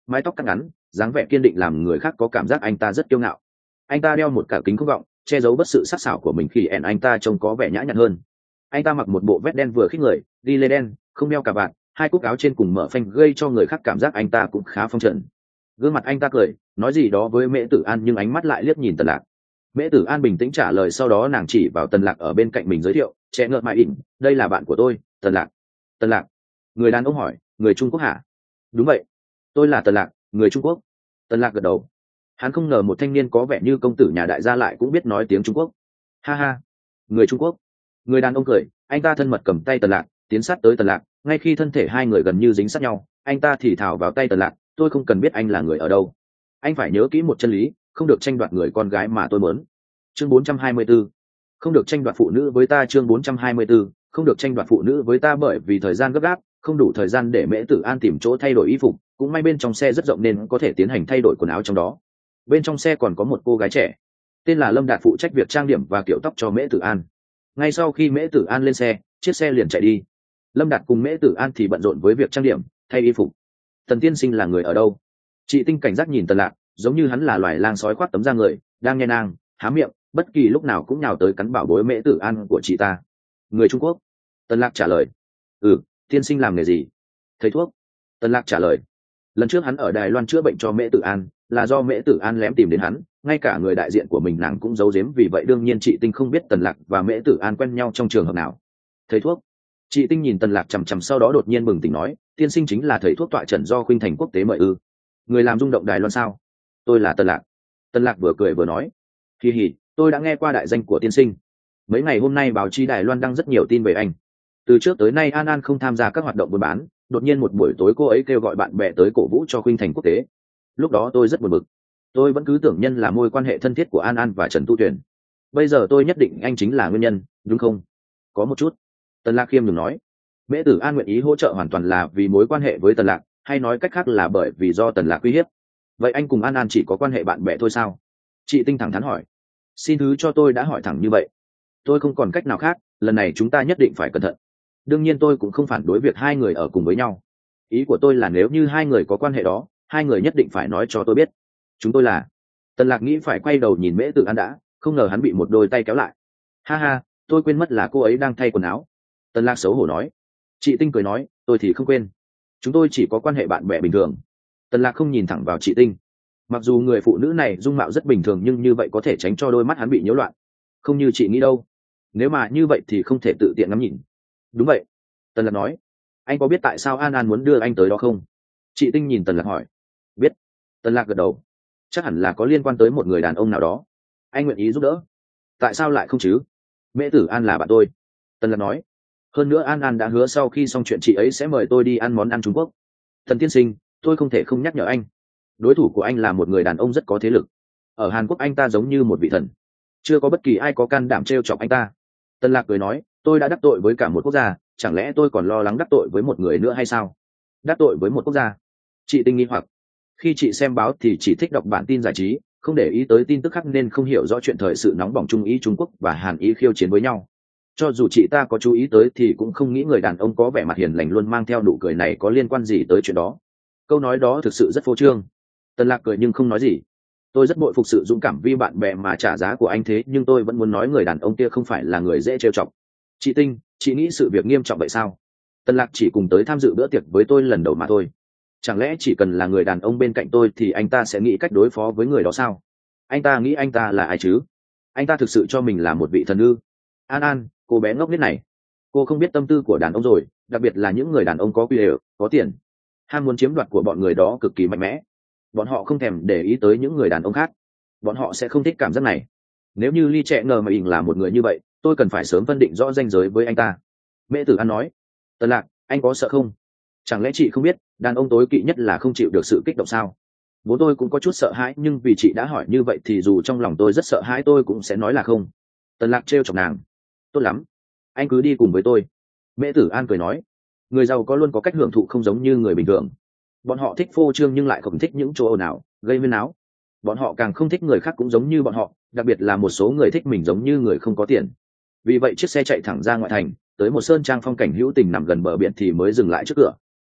mái tóc cắt ngắn, dáng vẻ kiên định làm người khác có cảm giác anh ta rất kiêu ngạo. Anh ta đeo một cả kính không gọng, che giấu bất sự sắc sảo của mình khi ẻn anh ta trông có vẻ nhã nhặn hơn. Anh ta mặc một bộ vest đen vừa khít người, đi lê đen, không đeo cà vạt, hai cúc áo trên cùng mở phanh gây cho người khác cảm giác anh ta cũng khá phong trần. Gương mặt anh ta cười, nói gì đó với Mễ Tử An nhưng ánh mắt lại liếc nhìn Tần Lạc. Mễ Tử An bình tĩnh trả lời, sau đó nàng chỉ vào Tần Lạc ở bên cạnh mình giới thiệu, trẻ ngợt mại ỉn, đây là bạn của tôi, Tần Lạc. Tần Lạc? Người đàn ông hỏi, người Trung Quốc hả? Đúng vậy, tôi là Tần Lạc, người Trung Quốc. Tần Lạc gật đầu. Hắn không ngờ một thanh niên có vẻ như công tử nhà đại gia lại cũng biết nói tiếng Trung Quốc. Ha ha, người Trung Quốc. Người đàn ông cười, anh ta thân mật cầm tay Tần Lạc, tiến sát tới Tần Lạc. Ngay khi thân thể hai người gần như dính sát nhau, anh ta thì thào vào tay Tần Lạc, tôi không cần biết anh là người ở đâu. Anh phải nhớ kỹ một chân lý, không được tranh đoạt người con gái mà tôi muốn. Chương bốn trăm hai mươi 4. Không được tranh đoạt phụ nữ với ta. Chương bốn trăm hai mươi 4. Không được tranh đoạt phụ nữ với ta. Bởi vì thời gian gấp gáp, không đủ thời gian để Mễ Tử An tìm chỗ thay đổi y phục, cũng may bên trong xe rất rộng nên có thể tiến hành thay đổi quần áo trong đó. Bên trong xe còn có một cô gái trẻ, tên là Lâm Đạt, phụ trách việc trang điểm và kiểu tóc cho Mễ Tử An. Ngay sau khi Mễ Tử An lên xe, chiếc xe liền chạy đi. Lâm Đạt cùng Mễ Tử An thì bận rộn với việc trang điểm, thay y phục. Tần tiên sinh là người ở đâu? Chị Tinh cảnh giác nhìn Tần Lạc, giống như hắn là loài lang sói khoác tấm da người, đang nhe nang, há miệng, bất kỳ lúc nào cũng nhào tới cắn bảo bối Mễ Tử An của chị ta. Người Trung Quốc. Tần Lạc trả lời. Ừ, tiên sinh làm nghề gì? Thầy thuốc. Tần Lạc trả lời. Lần trước hắn ở Đài Loan chữa bệnh cho Mễ Tử An, là do Mễ Tử An lén tìm đến hắn, ngay cả người đại diện của mình nàng cũng giấu giếm, vì vậy đương nhiên chị Tinh không biết Tần Lạc và Mễ Tử An quen nhau trong trường hợp nào. Thầy thuốc. Chị Tinh nhìn Tần Lạc chằm chằm, sau đó đột nhiên bừng tỉnh nói, tiên sinh chính là thầy thuốc tọa trần do Khuynh Thành quốc tế mời ư? Người làm rung động Đài Loan sao? Tôi là Tần Lạc. Tần Lạc vừa cười vừa nói, kỳ hỉ, tôi đã nghe qua đại danh của tiên sinh. Mấy ngày hôm nay báo chí Đài Loan đăng rất nhiều tin về anh. Từ trước tới nay An An không tham gia các hoạt động buôn bán, đột nhiên một buổi tối cô ấy kêu gọi bạn bè tới cổ vũ cho Khuynh Thành quốc tế. Lúc đó tôi rất buồn bực, tôi vẫn cứ tưởng nhân là mối quan hệ thân thiết của An An và Trần Tu Tuyển. Bây giờ tôi nhất định anh chính là nguyên nhân, đúng không? Có một chút. Tần Lạc khiêm nhường nói. Mễ Tử An nguyện ý hỗ trợ hoàn toàn là vì mối quan hệ với Tần Lạc, hay nói cách khác là bởi vì do Tần Lạc uy hiếp. Vậy anh cùng An An chỉ có quan hệ bạn bè thôi sao? Chị Tinh thẳng thắn hỏi. Xin thứ cho tôi đã hỏi thẳng như vậy. Tôi không còn cách nào khác, lần này chúng ta nhất định phải cẩn thận. Đương nhiên tôi cũng không phản đối việc hai người ở cùng với nhau. Ý của tôi là nếu như hai người có quan hệ đó, hai người nhất định phải nói cho tôi biết. Chúng tôi là. Tần Lạc nghĩ phải quay đầu nhìn Mễ Tử An đã, không ngờ hắn bị một đôi tay kéo lại. Ha ha, tôi quên mất là cô ấy đang thay quần áo. Tần Lạc xấu hổ nói. Chị Tinh cười nói, tôi thì không quên. Chúng tôi chỉ có quan hệ bạn bè bình thường. Tần Lạc không nhìn thẳng vào chị Tinh. Mặc dù người phụ nữ này dung mạo rất bình thường, nhưng như vậy có thể tránh cho đôi mắt hắn bị nhiễu loạn. Không như chị nghĩ đâu. Nếu mà như vậy thì không thể tự tiện ngắm nhìn. Đúng vậy. Tần Lạc nói. Anh có biết tại sao An An muốn đưa anh tới đó không? Chị Tinh nhìn Tần Lạc hỏi. Biết. Tần Lạc gật đầu. Chắc hẳn là có liên quan tới một người đàn ông nào đó. Anh nguyện ý giúp đỡ. Tại sao lại không chứ? Mễ Tử An là bạn tôi. Tần Lạc nói. Hơn nữa An An đã hứa sau khi xong chuyện chị ấy sẽ mời tôi đi ăn món ăn Trung Quốc. Thần tiên sinh, tôi không thể không nhắc nhở anh. Đối thủ của anh là một người đàn ông rất có thế lực. Ở Hàn Quốc anh ta giống như một vị thần. Chưa có bất kỳ ai có can đảm trêu chọc anh ta. Tần Lạc cười nói, tôi đã đắc tội với cả một quốc gia, chẳng lẽ tôi còn lo lắng đắc tội với một người nữa hay sao? Đắc tội với một quốc gia? Chị Tinh nghi hoặc. Khi chị xem báo thì chỉ thích đọc bản tin giải trí, không để ý tới tin tức khác nên không hiểu rõ chuyện thời sự nóng bỏng Trung Ý Trung Quốc và Hàn Ý khiêu chiến với nhau. Cho dù chị ta có chú ý tới thì cũng không nghĩ người đàn ông có vẻ mặt hiền lành luôn mang theo nụ cười này có liên quan gì tới chuyện đó. Câu nói đó thực sự rất phô trương. Tần Lạc cười nhưng không nói gì. Tôi rất bội phục sự dũng cảm vì bạn bè mà trả giá của anh, thế nhưng tôi vẫn muốn nói người đàn ông kia không phải là người dễ trêu chọc. Chị Tinh, chị nghĩ sự việc nghiêm trọng vậy sao? Tần Lạc chỉ cùng tới tham dự bữa tiệc với tôi lần đầu mà thôi. Chẳng lẽ chỉ cần là người đàn ông bên cạnh tôi thì anh ta sẽ nghĩ cách đối phó với người đó sao? Anh ta nghĩ anh ta là ai chứ? Anh ta thực sự cho mình là một vị thần ư? An An, cô bé ngốc nghếch này, cô không biết tâm tư của đàn ông rồi, đặc biệt là những người đàn ông có quyền, có tiền. Ham muốn chiếm đoạt của bọn người đó cực kỳ mạnh mẽ. Bọn họ không thèm để ý tới những người đàn ông khác. Bọn họ sẽ không thích cảm giác này. Nếu như Ly Trẻ ngờ mà ỉn là một người như vậy, tôi cần phải sớm phân định rõ ranh giới với anh ta. Mễ Tử An nói. Tần Lạc, anh có sợ không? Chẳng lẽ chị không biết đàn ông tối kỵ nhất là không chịu được sự kích động sao? Bố tôi cũng có chút sợ hãi, nhưng vì chị đã hỏi như vậy thì dù trong lòng tôi rất sợ hãi tôi cũng sẽ nói là không. Tần Lạc trêu chọc nàng. Tốt lắm, anh cứ đi cùng với tôi. Mễ Tử An cười nói. Người giàu có luôn có cách hưởng thụ không giống như người bình thường. Bọn họ thích phô trương nhưng lại không thích những chỗ ồn ào, gây huyên náo. Bọn họ càng không thích người khác cũng giống như bọn họ, đặc biệt là một số người thích mình giống như người không có tiền. Vì vậy chiếc xe chạy thẳng ra ngoại thành, tới một sơn trang phong cảnh hữu tình nằm gần bờ biển thì mới dừng lại trước cửa.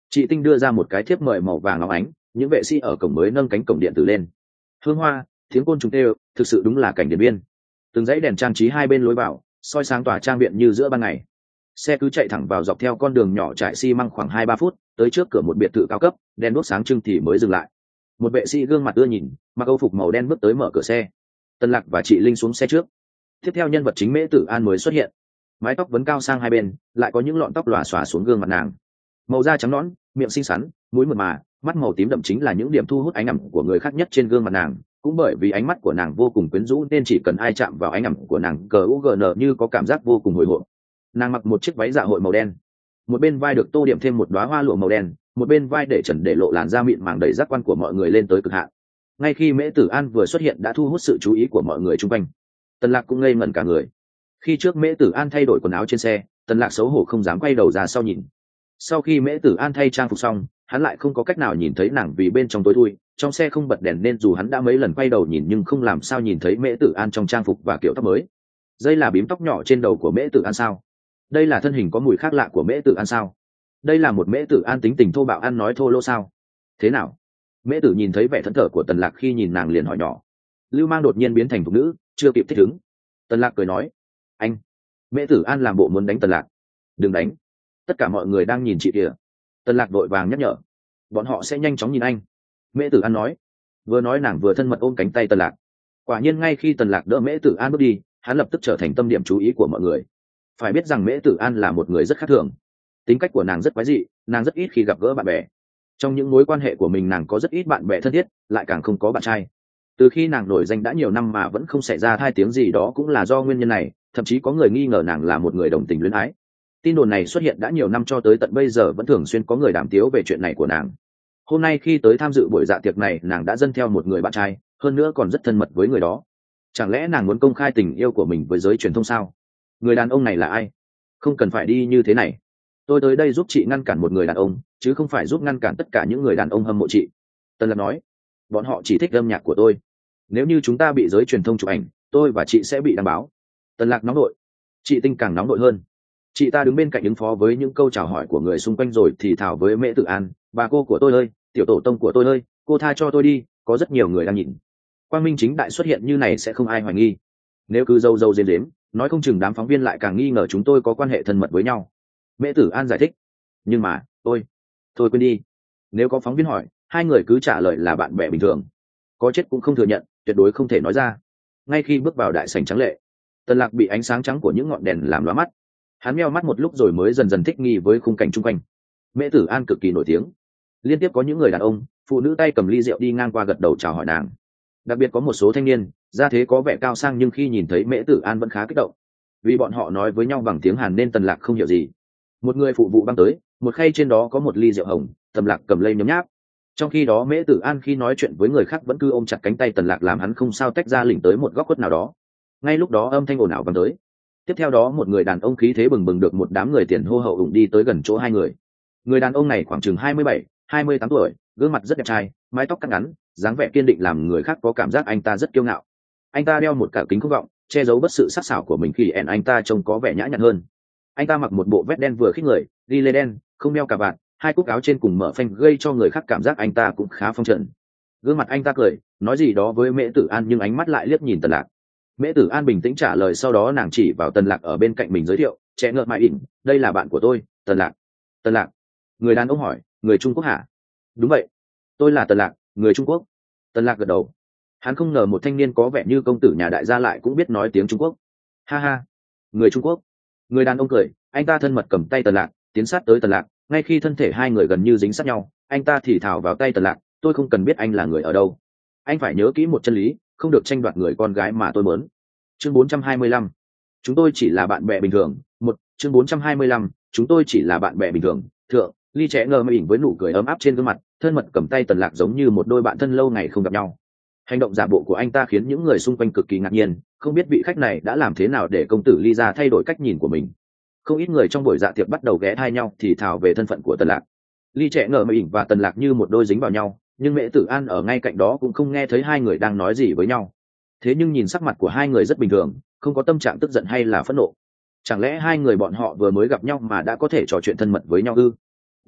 Chị Tinh đưa ra một cái thiếp mời màu vàng óng ánh, những vệ sĩ ở cổng mới nâng cánh cổng điện tử lên. Hương hoa, tiếng côn trùng kêu, thực sự đúng là cảnh điện biên. Từng dãy đèn trang trí hai bên lối vào, soi sáng tỏa trang viện như giữa ban ngày. Xe cứ chạy thẳng vào dọc theo con đường nhỏ trải xi măng khoảng hai ba phút, tới trước cửa một biệt thự cao cấp, đèn đuốc sáng trưng thì mới dừng lại. Một vệ sĩ gương mặt ưa nhìn, mặc âu phục màu đen bước tới mở cửa xe. Tân Lạc và chị Linh xuống xe trước. Tiếp theo nhân vật chính Mễ Tử An mới xuất hiện. Mái tóc vấn cao sang hai bên, lại có những lọn tóc lòa xòa xuống gương mặt nàng. Màu da trắng nõn, miệng xinh xắn, mũi mượt mà, mắt màu tím đậm chính là những điểm thu hút ánh ẩm của người khác nhất trên gương mặt nàng. Cũng bởi vì ánh mắt của nàng vô cùng quyến rũ nên chỉ cần ai chạm vào ánh ẩm của nàng cờ u gờ nờ như có cảm giác vô cùng hồi hộp. Nàng mặc một chiếc váy dạ hội màu đen, một bên vai được tô điểm thêm một đóa hoa lụa màu đen, một bên vai để trần để lộ làn da mịn màng đầy giác quan của mọi người lên tới cực hạn. Ngay khi Mễ Tử An vừa xuất hiện đã thu hút sự chú ý của mọi người xung quanh. Tần Lạc cũng ngây ngẩn cả người. Khi trước Mễ Tử An thay đổi quần áo trên xe, Tần Lạc xấu hổ không dám quay đầu ra sau nhìn. Sau khi Mễ Tử An thay trang phục xong, hắn lại không có cách nào nhìn thấy nàng vì bên trong tối thui, trong xe không bật đèn nên dù hắn đã mấy lần quay đầu nhìn nhưng không làm sao nhìn thấy Mễ Tử An trong trang phục và kiểu tóc mới. Đây là bím tóc nhỏ trên đầu của Mễ Tử An sao? Đây là thân hình có mùi khác lạ của Mễ Tử An sao? Đây là một Mễ Tử An tính tình thô bạo ăn nói thô lỗ sao? Thế nào? Mễ Tử nhìn thấy vẻ thẫn thờ của Tần Lạc khi nhìn nàng liền hỏi nhỏ. Lưu Mang đột nhiên biến thành thục nữ, chưa kịp thích ứng. Tần Lạc cười nói, anh. Mễ Tử An làm bộ muốn đánh Tần Lạc. Đừng đánh, tất cả mọi người đang nhìn chị kìa. Tần Lạc vội vàng nhắc nhở, bọn họ sẽ nhanh chóng nhìn anh. Mễ Tử An nói. Vừa nói nàng vừa thân mật ôm cánh tay Tần Lạc. Quả nhiên ngay khi Tần Lạc đỡ Mễ Tử An bước đi, hắn lập tức trở thành tâm điểm chú ý của mọi người. Phải biết rằng Mễ Tử An là một người rất khác thường, tính cách của nàng rất quái dị, nàng rất ít khi gặp gỡ bạn bè. Trong những mối quan hệ của mình nàng có rất ít bạn bè thân thiết, lại càng không có bạn trai. Từ khi nàng nổi danh đã nhiều năm mà vẫn không xảy ra thai tiếng gì đó cũng là do nguyên nhân này, thậm chí có người nghi ngờ nàng là một người đồng tình luyến ái. Tin đồn này xuất hiện đã nhiều năm cho tới tận bây giờ vẫn thường xuyên có người đàm tiếu về chuyện này của nàng. Hôm nay khi tới tham dự buổi dạ tiệc này nàng đã dâng theo một người bạn trai, hơn nữa còn rất thân mật với người đó. Chẳng lẽ nàng muốn công khai tình yêu của mình với giới truyền thông sao? Người đàn ông này là ai? Không cần phải đi như thế này. Tôi tới đây giúp chị ngăn cản một người đàn ông, chứ không phải giúp ngăn cản tất cả những người đàn ông hâm mộ chị. Tân Lạc nói, bọn họ chỉ thích âm nhạc của tôi. Nếu như chúng ta bị giới truyền thông chụp ảnh, tôi và chị sẽ bị đăng báo. Tân Lạc nóng nội. Chị Tinh càng nóng nội hơn. Chị ta đứng bên cạnh ứng phó với những câu chào hỏi của người xung quanh rồi thì thào với Mễ Tử An, bà cô của tôi ơi, tiểu tổ tông của tôi ơi, cô tha cho tôi đi, có rất nhiều người đang nhìn. Quang minh chính đại xuất hiện như này sẽ không ai hoài nghi. Nếu cứ dâu dâu dếm dếm, nói không chừng đám phóng viên lại càng nghi ngờ chúng tôi có quan hệ thân mật với nhau. Mễ Tử An giải thích. Nhưng mà, tôi, thôi quên đi. Nếu có phóng viên hỏi, hai người cứ trả lời là bạn bè bình thường. Có chết cũng không thừa nhận, tuyệt đối không thể nói ra. Ngay khi bước vào đại sảnh trắng lệ, Tần Lạc bị ánh sáng trắng của những ngọn đèn làm lóa mắt. Hắn meo mắt một lúc rồi mới dần dần thích nghi với khung cảnh chung quanh. Mễ Tử An cực kỳ nổi tiếng. Liên tiếp có những người đàn ông, phụ nữ tay cầm ly rượu đi ngang qua gật đầu chào hỏi nàng. Đặc biệt có một số thanh niên, gia thế có vẻ cao sang nhưng khi nhìn thấy Mễ Tử An vẫn khá kích động. Vì bọn họ nói với nhau bằng tiếng Hàn nên Tần Lạc không hiểu gì. Một người phụ vụ băng tới, một khay trên đó có một ly rượu hồng, Tần Lạc cầm lên nhấm nháp. Trong khi đó Mễ Tử An khi nói chuyện với người khác vẫn cứ ôm chặt cánh tay Tần Lạc làm hắn không sao tách ra lỉnh tới một góc khuất nào đó. Ngay lúc đó âm thanh ồn ào vang tới. Tiếp theo đó một người đàn ông khí thế bừng bừng được một đám người tiền hô hậu ủng đi tới gần chỗ hai người. Người đàn ông này khoảng chừng hai mươi bảy, hai mươi tám tuổi, gương mặt rất đẹp trai, mái tóc cắt ngắn, dáng vẻ kiên định làm người khác có cảm giác anh ta rất kiêu ngạo. Anh ta đeo một cả kính không vọng, che giấu bất sự sắc sảo của mình khi ẻn anh ta trông có vẻ nhã nhặn hơn. Anh ta mặc một bộ vest đen vừa khít người, ghi lê đen, không đeo cà vạt, hai cúc áo trên cùng mở phanh gây cho người khác cảm giác anh ta cũng khá phong trần. Gương mặt anh ta cười, nói gì đó với Mễ Tử An nhưng ánh mắt lại liếc nhìn Tần Lạc. Mễ Tử An bình tĩnh trả lời, sau đó nàng chỉ vào Tần Lạc ở bên cạnh mình giới thiệu, trẻ ngợt mại ỉn, đây là bạn của tôi, Tần Lạc. Tần Lạc? Người đàn ông hỏi, người Trung Quốc hả? Đúng vậy, tôi là Tần Lạc, người Trung Quốc. Tần Lạc gật đầu. Hắn không ngờ một thanh niên có vẻ như công tử nhà đại gia lại cũng biết nói tiếng Trung Quốc. Ha ha, người Trung Quốc. Người đàn ông cười, anh ta thân mật cầm tay Tần Lạc, tiến sát tới Tần Lạc. Ngay khi thân thể hai người gần như dính sát nhau, anh ta thì thào vào tay Tần Lạc, tôi không cần biết anh là người ở đâu. Anh phải nhớ kỹ một chân lý, không được tranh đoạt người con gái mà tôi muốn. Chương bốn trăm hai mươi lăm. Chúng tôi chỉ là bạn bè bình thường. Một, chương bốn trăm hai mươi lăm. Chúng tôi chỉ là bạn bè bình thường. Thượng, ly trẻ ngờ mỉm với nụ cười ấm áp trên gương mặt, thân mật cầm tay Tần Lạc giống như một đôi bạn thân lâu ngày không gặp nhau. Hành động giả bộ của anh ta khiến những người xung quanh cực kỳ ngạc nhiên, không biết vị khách này đã làm thế nào để công tử ly ra thay đổi cách nhìn của mình. Không ít người trong buổi dạ tiệc bắt đầu ghé thai nhau thì thào về thân phận của Tần Lạc. Ly trẻ ngờ mỉm và Tần Lạc như một đôi dính vào nhau, nhưng Mễ Tử An ở ngay cạnh đó cũng không nghe thấy hai người đang nói gì với nhau. Thế nhưng nhìn sắc mặt của hai người rất bình thường, không có tâm trạng tức giận hay là phẫn nộ. Chẳng lẽ hai người bọn họ vừa mới gặp nhau mà đã có thể trò chuyện thân mật với nhau ư?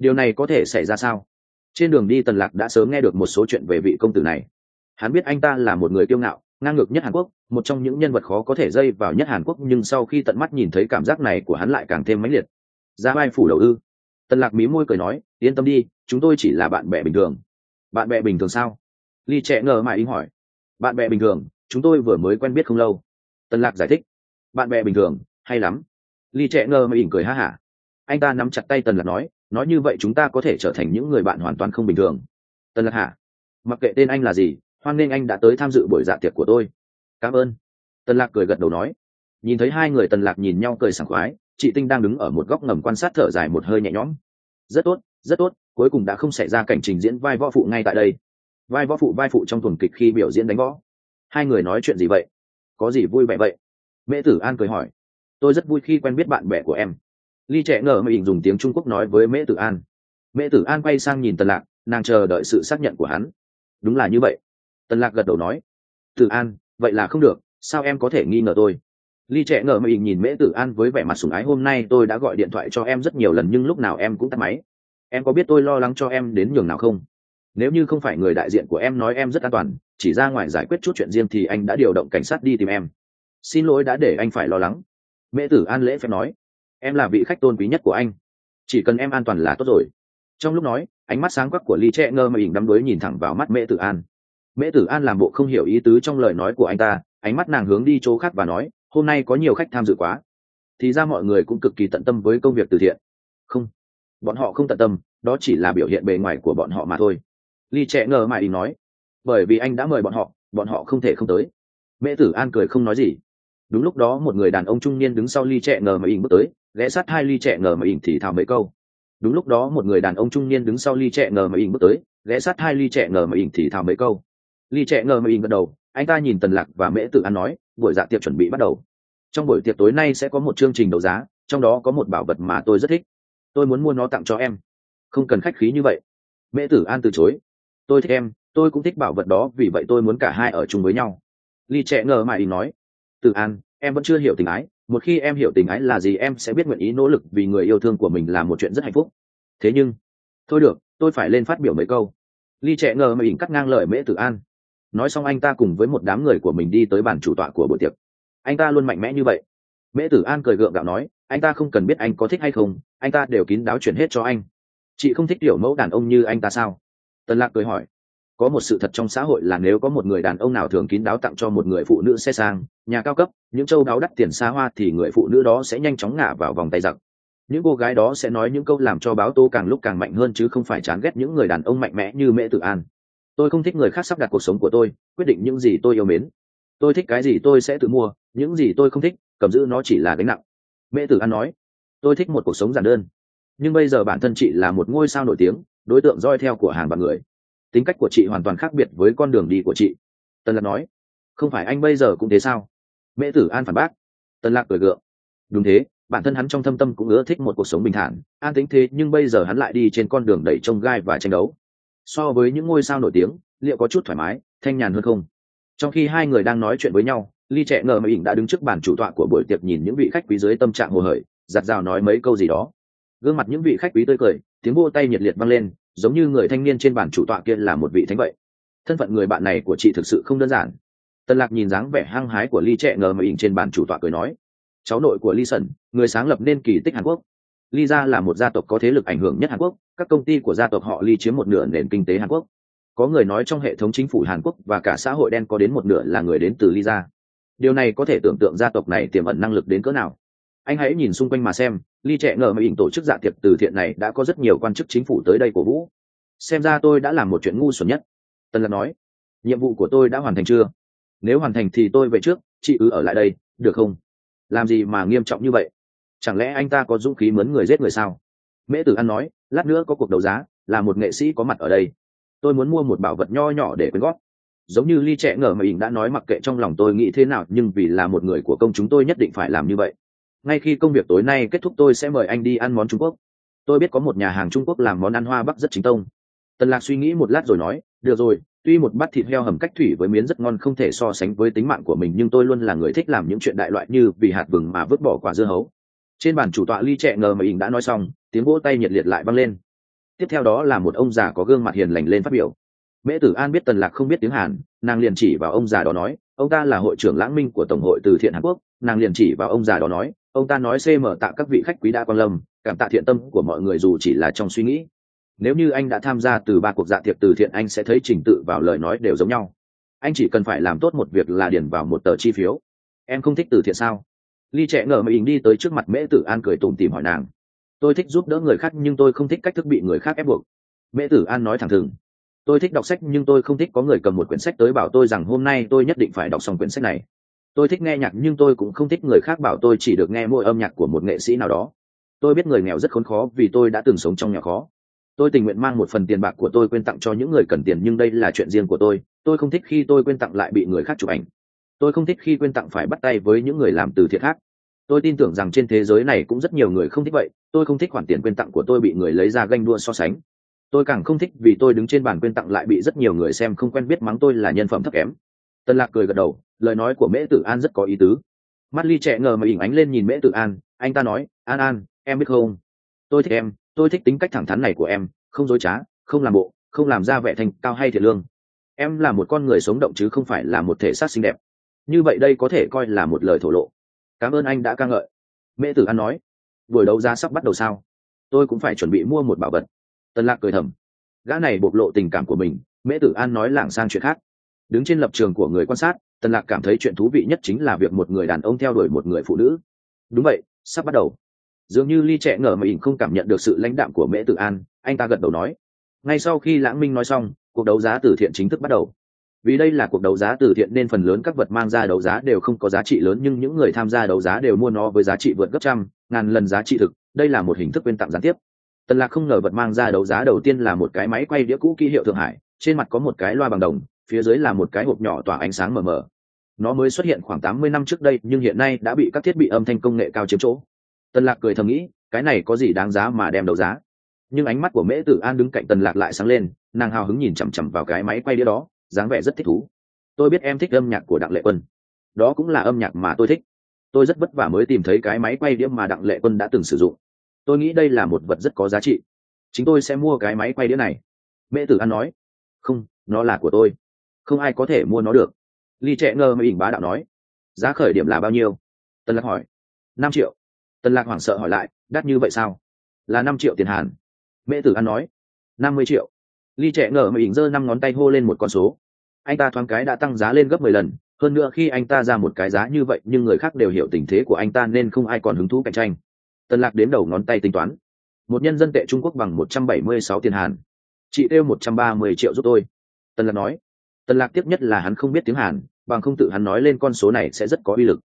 Điều này có thể xảy ra sao? Trên đường đi Tần Lạc đã sớm nghe được một số chuyện về vị công tử này. Hắn biết anh ta là một người kiêu ngạo, ngang ngược nhất Hàn Quốc, một trong những nhân vật khó có thể dây vào nhất Hàn Quốc, nhưng sau khi tận mắt nhìn thấy cảm giác này của hắn lại càng thêm mãnh liệt. Ra vai phủ đầu ư? Tần Lạc mí môi cười nói, yên tâm đi, chúng tôi chỉ là bạn bè bình thường. Bạn bè bình thường sao? Ly Trẻ ngờ mãi ý hỏi. Bạn bè bình thường, chúng tôi vừa mới quen biết không lâu. Tần Lạc giải thích. Bạn bè bình thường, hay lắm. Ly Trẻ ngờ mãi ỉn cười ha hả. Anh ta nắm chặt tay Tần Lạc nói, nói như vậy chúng ta có thể trở thành những người bạn hoàn toàn không bình thường. Tần Lạc hả? Mặc kệ tên anh là gì, hoan nghênh anh đã tới tham dự buổi dạ tiệc của tôi. Cảm ơn. Tần Lạc cười gật đầu nói. Nhìn thấy hai người Tần Lạc nhìn nhau cười sảng khoái, chị Tinh đang đứng ở một góc ngầm quan sát thở dài một hơi nhẹ nhõm. Rất tốt, rất tốt, cuối cùng đã không xảy ra cảnh trình diễn vai võ phụ ngay tại đây. Vai võ phụ vai phụ trong tuần kịch khi biểu diễn đánh võ. Hai người nói chuyện gì vậy? Có gì vui vẻ vậy? Mễ Tử An cười hỏi. Tôi rất vui khi quen biết bạn bè của em. Ly Trẻ ngờ mà ỉn dùng tiếng Trung Quốc nói với Mễ Tử An. Mễ Tử An quay sang nhìn Tần Lạc, nàng chờ đợi sự xác nhận của hắn. Đúng là như vậy. Tần Lạc gật đầu nói. Tử An, vậy là không được, sao em có thể nghi ngờ tôi? Ly Trẻ ngờ mà ỉn nhìn Mễ Tử An với vẻ mặt sủng ái. Hôm nay tôi đã gọi điện thoại cho em rất nhiều lần nhưng lúc nào em cũng tắt máy. Em có biết tôi lo lắng cho em đến nhường nào không? Nếu như không phải người đại diện của em nói em rất an toàn, chỉ ra ngoài giải quyết chút chuyện riêng thì anh đã điều động cảnh sát đi tìm em. Xin lỗi đã để anh phải lo lắng. Mễ Tử An lễ phép nói. Em là vị khách tôn quý nhất của anh, chỉ cần em an toàn là tốt rồi. Trong lúc nói, ánh mắt sáng quắc của Ly Trẻ ngơ mà ỉn đắm đuối nhìn thẳng vào mắt Mễ Tử An. Mễ Tử An làm bộ không hiểu ý tứ trong lời nói của anh ta, ánh mắt nàng hướng đi chỗ khác và nói, hôm nay có nhiều khách tham dự quá. Thì ra mọi người cũng cực kỳ tận tâm với công việc từ thiện. Không, bọn họ không tận tâm, đó chỉ là biểu hiện bề ngoài của bọn họ mà thôi. Ly Trẻ ngơ mà ỉn nói. Bởi vì anh đã mời bọn họ, bọn họ không thể không tới. Mễ Tử An cười không nói gì. Đúng lúc đó một người đàn ông trung niên đứng sau Ly Trẻ ngờ mà ỉn bước tới, ghé sát hai Ly Trẻ ngờ mà ỉn thì thào mấy câu. Đúng lúc đó một người đàn ông trung niên đứng sau Ly Trẻ ngờ mà ỉn bước tới, ghé sát hai Ly Trẻ ngờ mà ỉn thì thào mấy câu. Ly Trẻ ngờ mà ỉn gật đầu, anh ta nhìn Tần Lạc và Mễ Tử An nói, buổi dạ tiệc chuẩn bị bắt đầu. Trong buổi tiệc tối nay sẽ có một chương trình đấu giá, trong đó có một bảo vật mà tôi rất thích. Tôi muốn mua nó tặng cho em. Không cần khách khí như vậy. Mễ Tử An từ chối. Tôi thích em, tôi cũng thích bảo vật đó, vì vậy tôi muốn cả hai ở chung với nhau. Ly Trẻ ngờ mà ỉn nói. Tử An, em vẫn chưa hiểu tình ái, một khi em hiểu tình ái là gì em sẽ biết nguyện ý nỗ lực vì người yêu thương của mình là một chuyện rất hạnh phúc. Thế nhưng thôi được, tôi phải lên phát biểu mấy câu. Ly Trẻ ngờ mà ỉn cắt ngang lời Mễ Tử An. Nói xong anh ta cùng với một đám người của mình đi tới bàn chủ tọa của buổi tiệc. Anh ta luôn mạnh mẽ như vậy. Mễ Tử An cười gượng gạo nói, anh ta không cần biết anh có thích hay không, anh ta đều kín đáo chuyển hết cho anh. Chị không thích tiểu mẫu đàn ông như anh ta sao? Tần Lạc cười hỏi. Có một sự thật trong xã hội là nếu có một người đàn ông nào thường kín đáo tặng cho một người phụ nữ xe sang, nhà cao cấp, những châu đáo đắt tiền xa hoa thì người phụ nữ đó sẽ nhanh chóng ngả vào vòng tay giặc. Những cô gái đó sẽ nói những câu làm cho báo tố càng lúc càng mạnh hơn chứ không phải chán ghét những người đàn ông mạnh mẽ như Mễ Tử An. Tôi không thích người khác sắp đặt cuộc sống của tôi, quyết định những gì tôi yêu mến. Tôi thích cái gì tôi sẽ tự mua, những gì tôi không thích, cầm giữ nó chỉ là gánh nặng. Mễ Tử An nói. Tôi thích một cuộc sống giản đơn. Nhưng bây giờ bản thân chị là một ngôi sao nổi tiếng, đối tượng dõi theo của hàng vạn người. Tính cách của chị hoàn toàn khác biệt với con đường đi của chị. Tần Lạc nói. Không phải anh bây giờ cũng thế sao? Mễ Tử An phản bác. Tần Lạc cười gượng. Đúng thế, bản thân hắn trong thâm tâm cũng ưa thích một cuộc sống bình thản, an tĩnh thế, nhưng bây giờ hắn lại đi trên con đường đầy chông gai và tranh đấu. So với những ngôi sao nổi tiếng, liệu có chút thoải mái, thanh nhàn hơn không? Trong khi hai người đang nói chuyện với nhau, Ly Trẻ ngờ mà ỉn đã đứng trước bàn chủ tọa của buổi tiệc nhìn những vị khách quý dưới tâm trạng hồ hởi, giặt rào nói mấy câu gì đó. Gương mặt những vị khách quý tươi cười, tiếng vỗ tay nhiệt liệt vang lên, giống như người thanh niên trên bàn chủ tọa kia là một vị thánh vậy. Thân phận người bạn này của chị thực sự không đơn giản. Tần Lạc nhìn dáng vẻ hăng hái của Ly Trẻ ngờ mà ỉn trên bàn chủ tọa cười nói. Cháu nội của Ly Sẩn, người sáng lập nên kỳ tích Hàn Quốc. Ly gia là một gia tộc có thế lực ảnh hưởng nhất Hàn Quốc, các công ty của gia tộc họ Ly chiếm một nửa nền kinh tế Hàn Quốc. Có người nói trong hệ thống chính phủ Hàn Quốc và cả xã hội đen có đến một nửa là người đến từ Ly gia. Điều này có thể tưởng tượng gia tộc này tiềm ẩn năng lực đến cỡ nào. Anh hãy nhìn xung quanh mà xem, Ly Trẻ ngờ mà ỉn tổ chức dạ tiệc từ thiện này đã có rất nhiều quan chức chính phủ tới đây cổ vũ. Xem ra tôi đã làm một chuyện ngu xuẩn nhất. Tần Lạc nói. Nhiệm vụ của tôi đã hoàn thành chưa? Nếu hoàn thành thì tôi về trước, chị cứ ở lại đây, được không? Làm gì mà nghiêm trọng như vậy? Chẳng lẽ anh ta có dũng khí mướn người giết người sao? Mễ Tử An nói, lát nữa có cuộc đấu giá, là một nghệ sĩ có mặt ở đây. Tôi muốn mua một bảo vật nho nhỏ để quyên góp. Giống như Ly Trẻ ngờ mà ỉn đã nói, mặc kệ trong lòng tôi nghĩ thế nào, nhưng vì là một người của công chúng tôi nhất định phải làm như vậy. Ngay khi công việc tối nay kết thúc tôi sẽ mời anh đi ăn món Trung Quốc. Tôi biết có một nhà hàng Trung Quốc làm món ăn Hoa Bắc rất chính tông. Tần Lạc suy nghĩ một lát rồi nói, được rồi, tuy một bát thịt heo hầm cách thủy với miến rất ngon không thể so sánh với tính mạng của mình, nhưng tôi luôn là người thích làm những chuyện đại loại như vì hạt vừng mà vứt bỏ quả dưa hấu. Trên bàn chủ tọa Ly Trẻ ngờ mà ỉn đã nói xong, tiếng vỗ tay nhiệt liệt lại vang lên. tiếp theo đó là một ông già có gương mặt hiền lành lên phát biểu. Mễ Tử An biết Tần Lạc không biết tiếng Hàn, nàng liền chỉ vào ông già đó nói, ông ta là hội trưởng Lãng Minh của Tổng hội từ thiện Hàn Quốc. Nàng liền chỉ vào ông già đó nói, ông ta nói cm tạ các vị khách quý đã quan lâm, cảm tạ thiện tâm của mọi người dù chỉ là trong suy nghĩ. Nếu như anh đã tham gia từ ba cuộc dạ tiệc từ thiện, anh sẽ thấy trình tự vào lời nói đều giống nhau. Anh chỉ cần phải làm tốt một việc là điền vào một tờ chi phiếu. Em không thích từ thiện sao? Ly Trẻ ngờ mà ý đi tới trước mặt Mễ Tử An cười tủm tỉm hỏi nàng. Tôi thích giúp đỡ người khác nhưng tôi không thích cách thức bị người khác ép buộc. Mễ Tử An nói thẳng thừng. Tôi thích đọc sách nhưng tôi không thích có người cầm một quyển sách tới bảo tôi rằng hôm nay tôi nhất định phải đọc xong quyển sách này. Tôi thích nghe nhạc nhưng tôi cũng không thích người khác bảo tôi chỉ được nghe mỗi âm nhạc của một nghệ sĩ nào đó. Tôi biết người nghèo rất khốn khó vì tôi đã từng sống trong nhà khó. Tôi tình nguyện mang một phần tiền bạc của tôi quyên tặng cho những người cần tiền nhưng đây là chuyện riêng của tôi. Tôi không thích khi tôi quyên tặng lại bị người khác chụp ảnh. Tôi không thích khi quyên tặng phải bắt tay với những người làm từ thiện khác. Tôi tin tưởng rằng trên thế giới này cũng rất nhiều người không thích vậy. Tôi không thích khoản tiền quyên tặng của tôi bị người lấy ra ganh đua so sánh. Tôi càng không thích vì tôi đứng trên bàn quyên tặng lại bị rất nhiều người xem không quen biết mắng tôi là nhân phẩm thấp kém. Tân Lạc cười gật đầu, lời nói của Mễ Tử An rất có ý tứ. Mắt Ly Trẻ ngờ mà ỉn ánh lên nhìn Mễ Tử An, anh ta nói, An An, em biết không? Tôi thích em, tôi thích tính cách thẳng thắn này của em, không dối trá, không làm bộ, không làm ra vẻ thành cao hay thiệt lương. Em là một con người sống động chứ không phải là một thể xác xinh đẹp. Như vậy đây có thể coi là một lời thổ lộ. Cảm ơn anh đã ca ngợi. Mễ Tử An nói, buổi đấu giá sắp bắt đầu sao? Tôi cũng phải chuẩn bị mua một bảo vật. Tân Lạc cười thầm, gã này bộc lộ tình cảm của mình. Mễ Tử An nói lảng sang chuyện khác. Đứng trên lập trường của người quan sát, Tân Lạc cảm thấy chuyện thú vị nhất chính là việc một người đàn ông theo đuổi một người phụ nữ. Đúng vậy, sắp bắt đầu. Dường như Ly Trẻ ngờ mà ỉn không cảm nhận được sự lãnh đạm của Mễ Tử An, anh ta gật đầu nói. Ngay sau khi Lãng Minh nói xong, cuộc đấu giá từ thiện chính thức bắt đầu. Vì đây là cuộc đấu giá từ thiện nên phần lớn các vật mang ra đấu giá đều không có giá trị lớn nhưng những người tham gia đấu giá đều mua nó với giá trị vượt gấp trăm, ngàn lần giá trị thực. Đây là một hình thức quyên tặng gián tiếp. Tần Lạc không ngờ vật mang ra đấu giá đầu tiên là một cái máy quay đĩa cũ kỹ hiệu Thượng Hải, trên mặt có một cái loa bằng đồng, phía dưới là một cái hộp nhỏ tỏa ánh sáng mờ mờ. Nó mới xuất hiện khoảng tám mươi năm trước đây nhưng hiện nay đã bị các thiết bị âm thanh công nghệ cao chiếm chỗ. Tần Lạc cười thầm nghĩ, cái này có gì đáng giá mà đem đấu giá. Nhưng ánh mắt của Mễ Tử An đứng cạnh Tần Lạc lại sáng lên, nàng hào hứng nhìn chằm chằm vào cái máy quay đĩa đó, dáng vẻ rất thích thú. Tôi biết em thích âm nhạc của Đặng Lệ Quân. Đó cũng là âm nhạc mà tôi thích. Tôi rất vất vả mới tìm thấy cái máy quay đĩa mà Đặng Lệ Quân đã từng sử dụng. Tôi nghĩ đây là một vật rất có giá trị. Chính tôi sẽ mua cái máy quay đĩa này. Mễ Tử An nói. Không, nó là của tôi. Không ai có thể mua nó được. Ly Trẻ ngờ mà ỉn bá đạo nói. Giá khởi điểm là bao nhiêu? Tần Lạc hỏi. Năm triệu. Tần Lạc hoảng sợ hỏi lại, đắt như vậy sao? Là năm triệu tiền Hàn. Mễ Tử An nói. Năm mươi triệu. Ly Trẻ ngờ mà ỉn giơ năm ngón tay hô lên một con số. Anh ta thoáng cái đã tăng giá lên gấp mười lần. Hơn nữa khi anh ta ra một cái giá như vậy nhưng người khác đều hiểu tình thế của anh ta nên không ai còn hứng thú cạnh tranh. Tần Lạc đếm đầu ngón tay tính toán. Một nhân dân tệ Trung Quốc bằng một trăm bảy mươi sáu tiền Hàn. Chị kêu một trăm ba mươi triệu giúp tôi. Tần Lạc nói. Tần Lạc tiếp nhất là hắn không biết tiếng Hàn, bằng không tự hắn nói lên con số này sẽ rất có uy lực.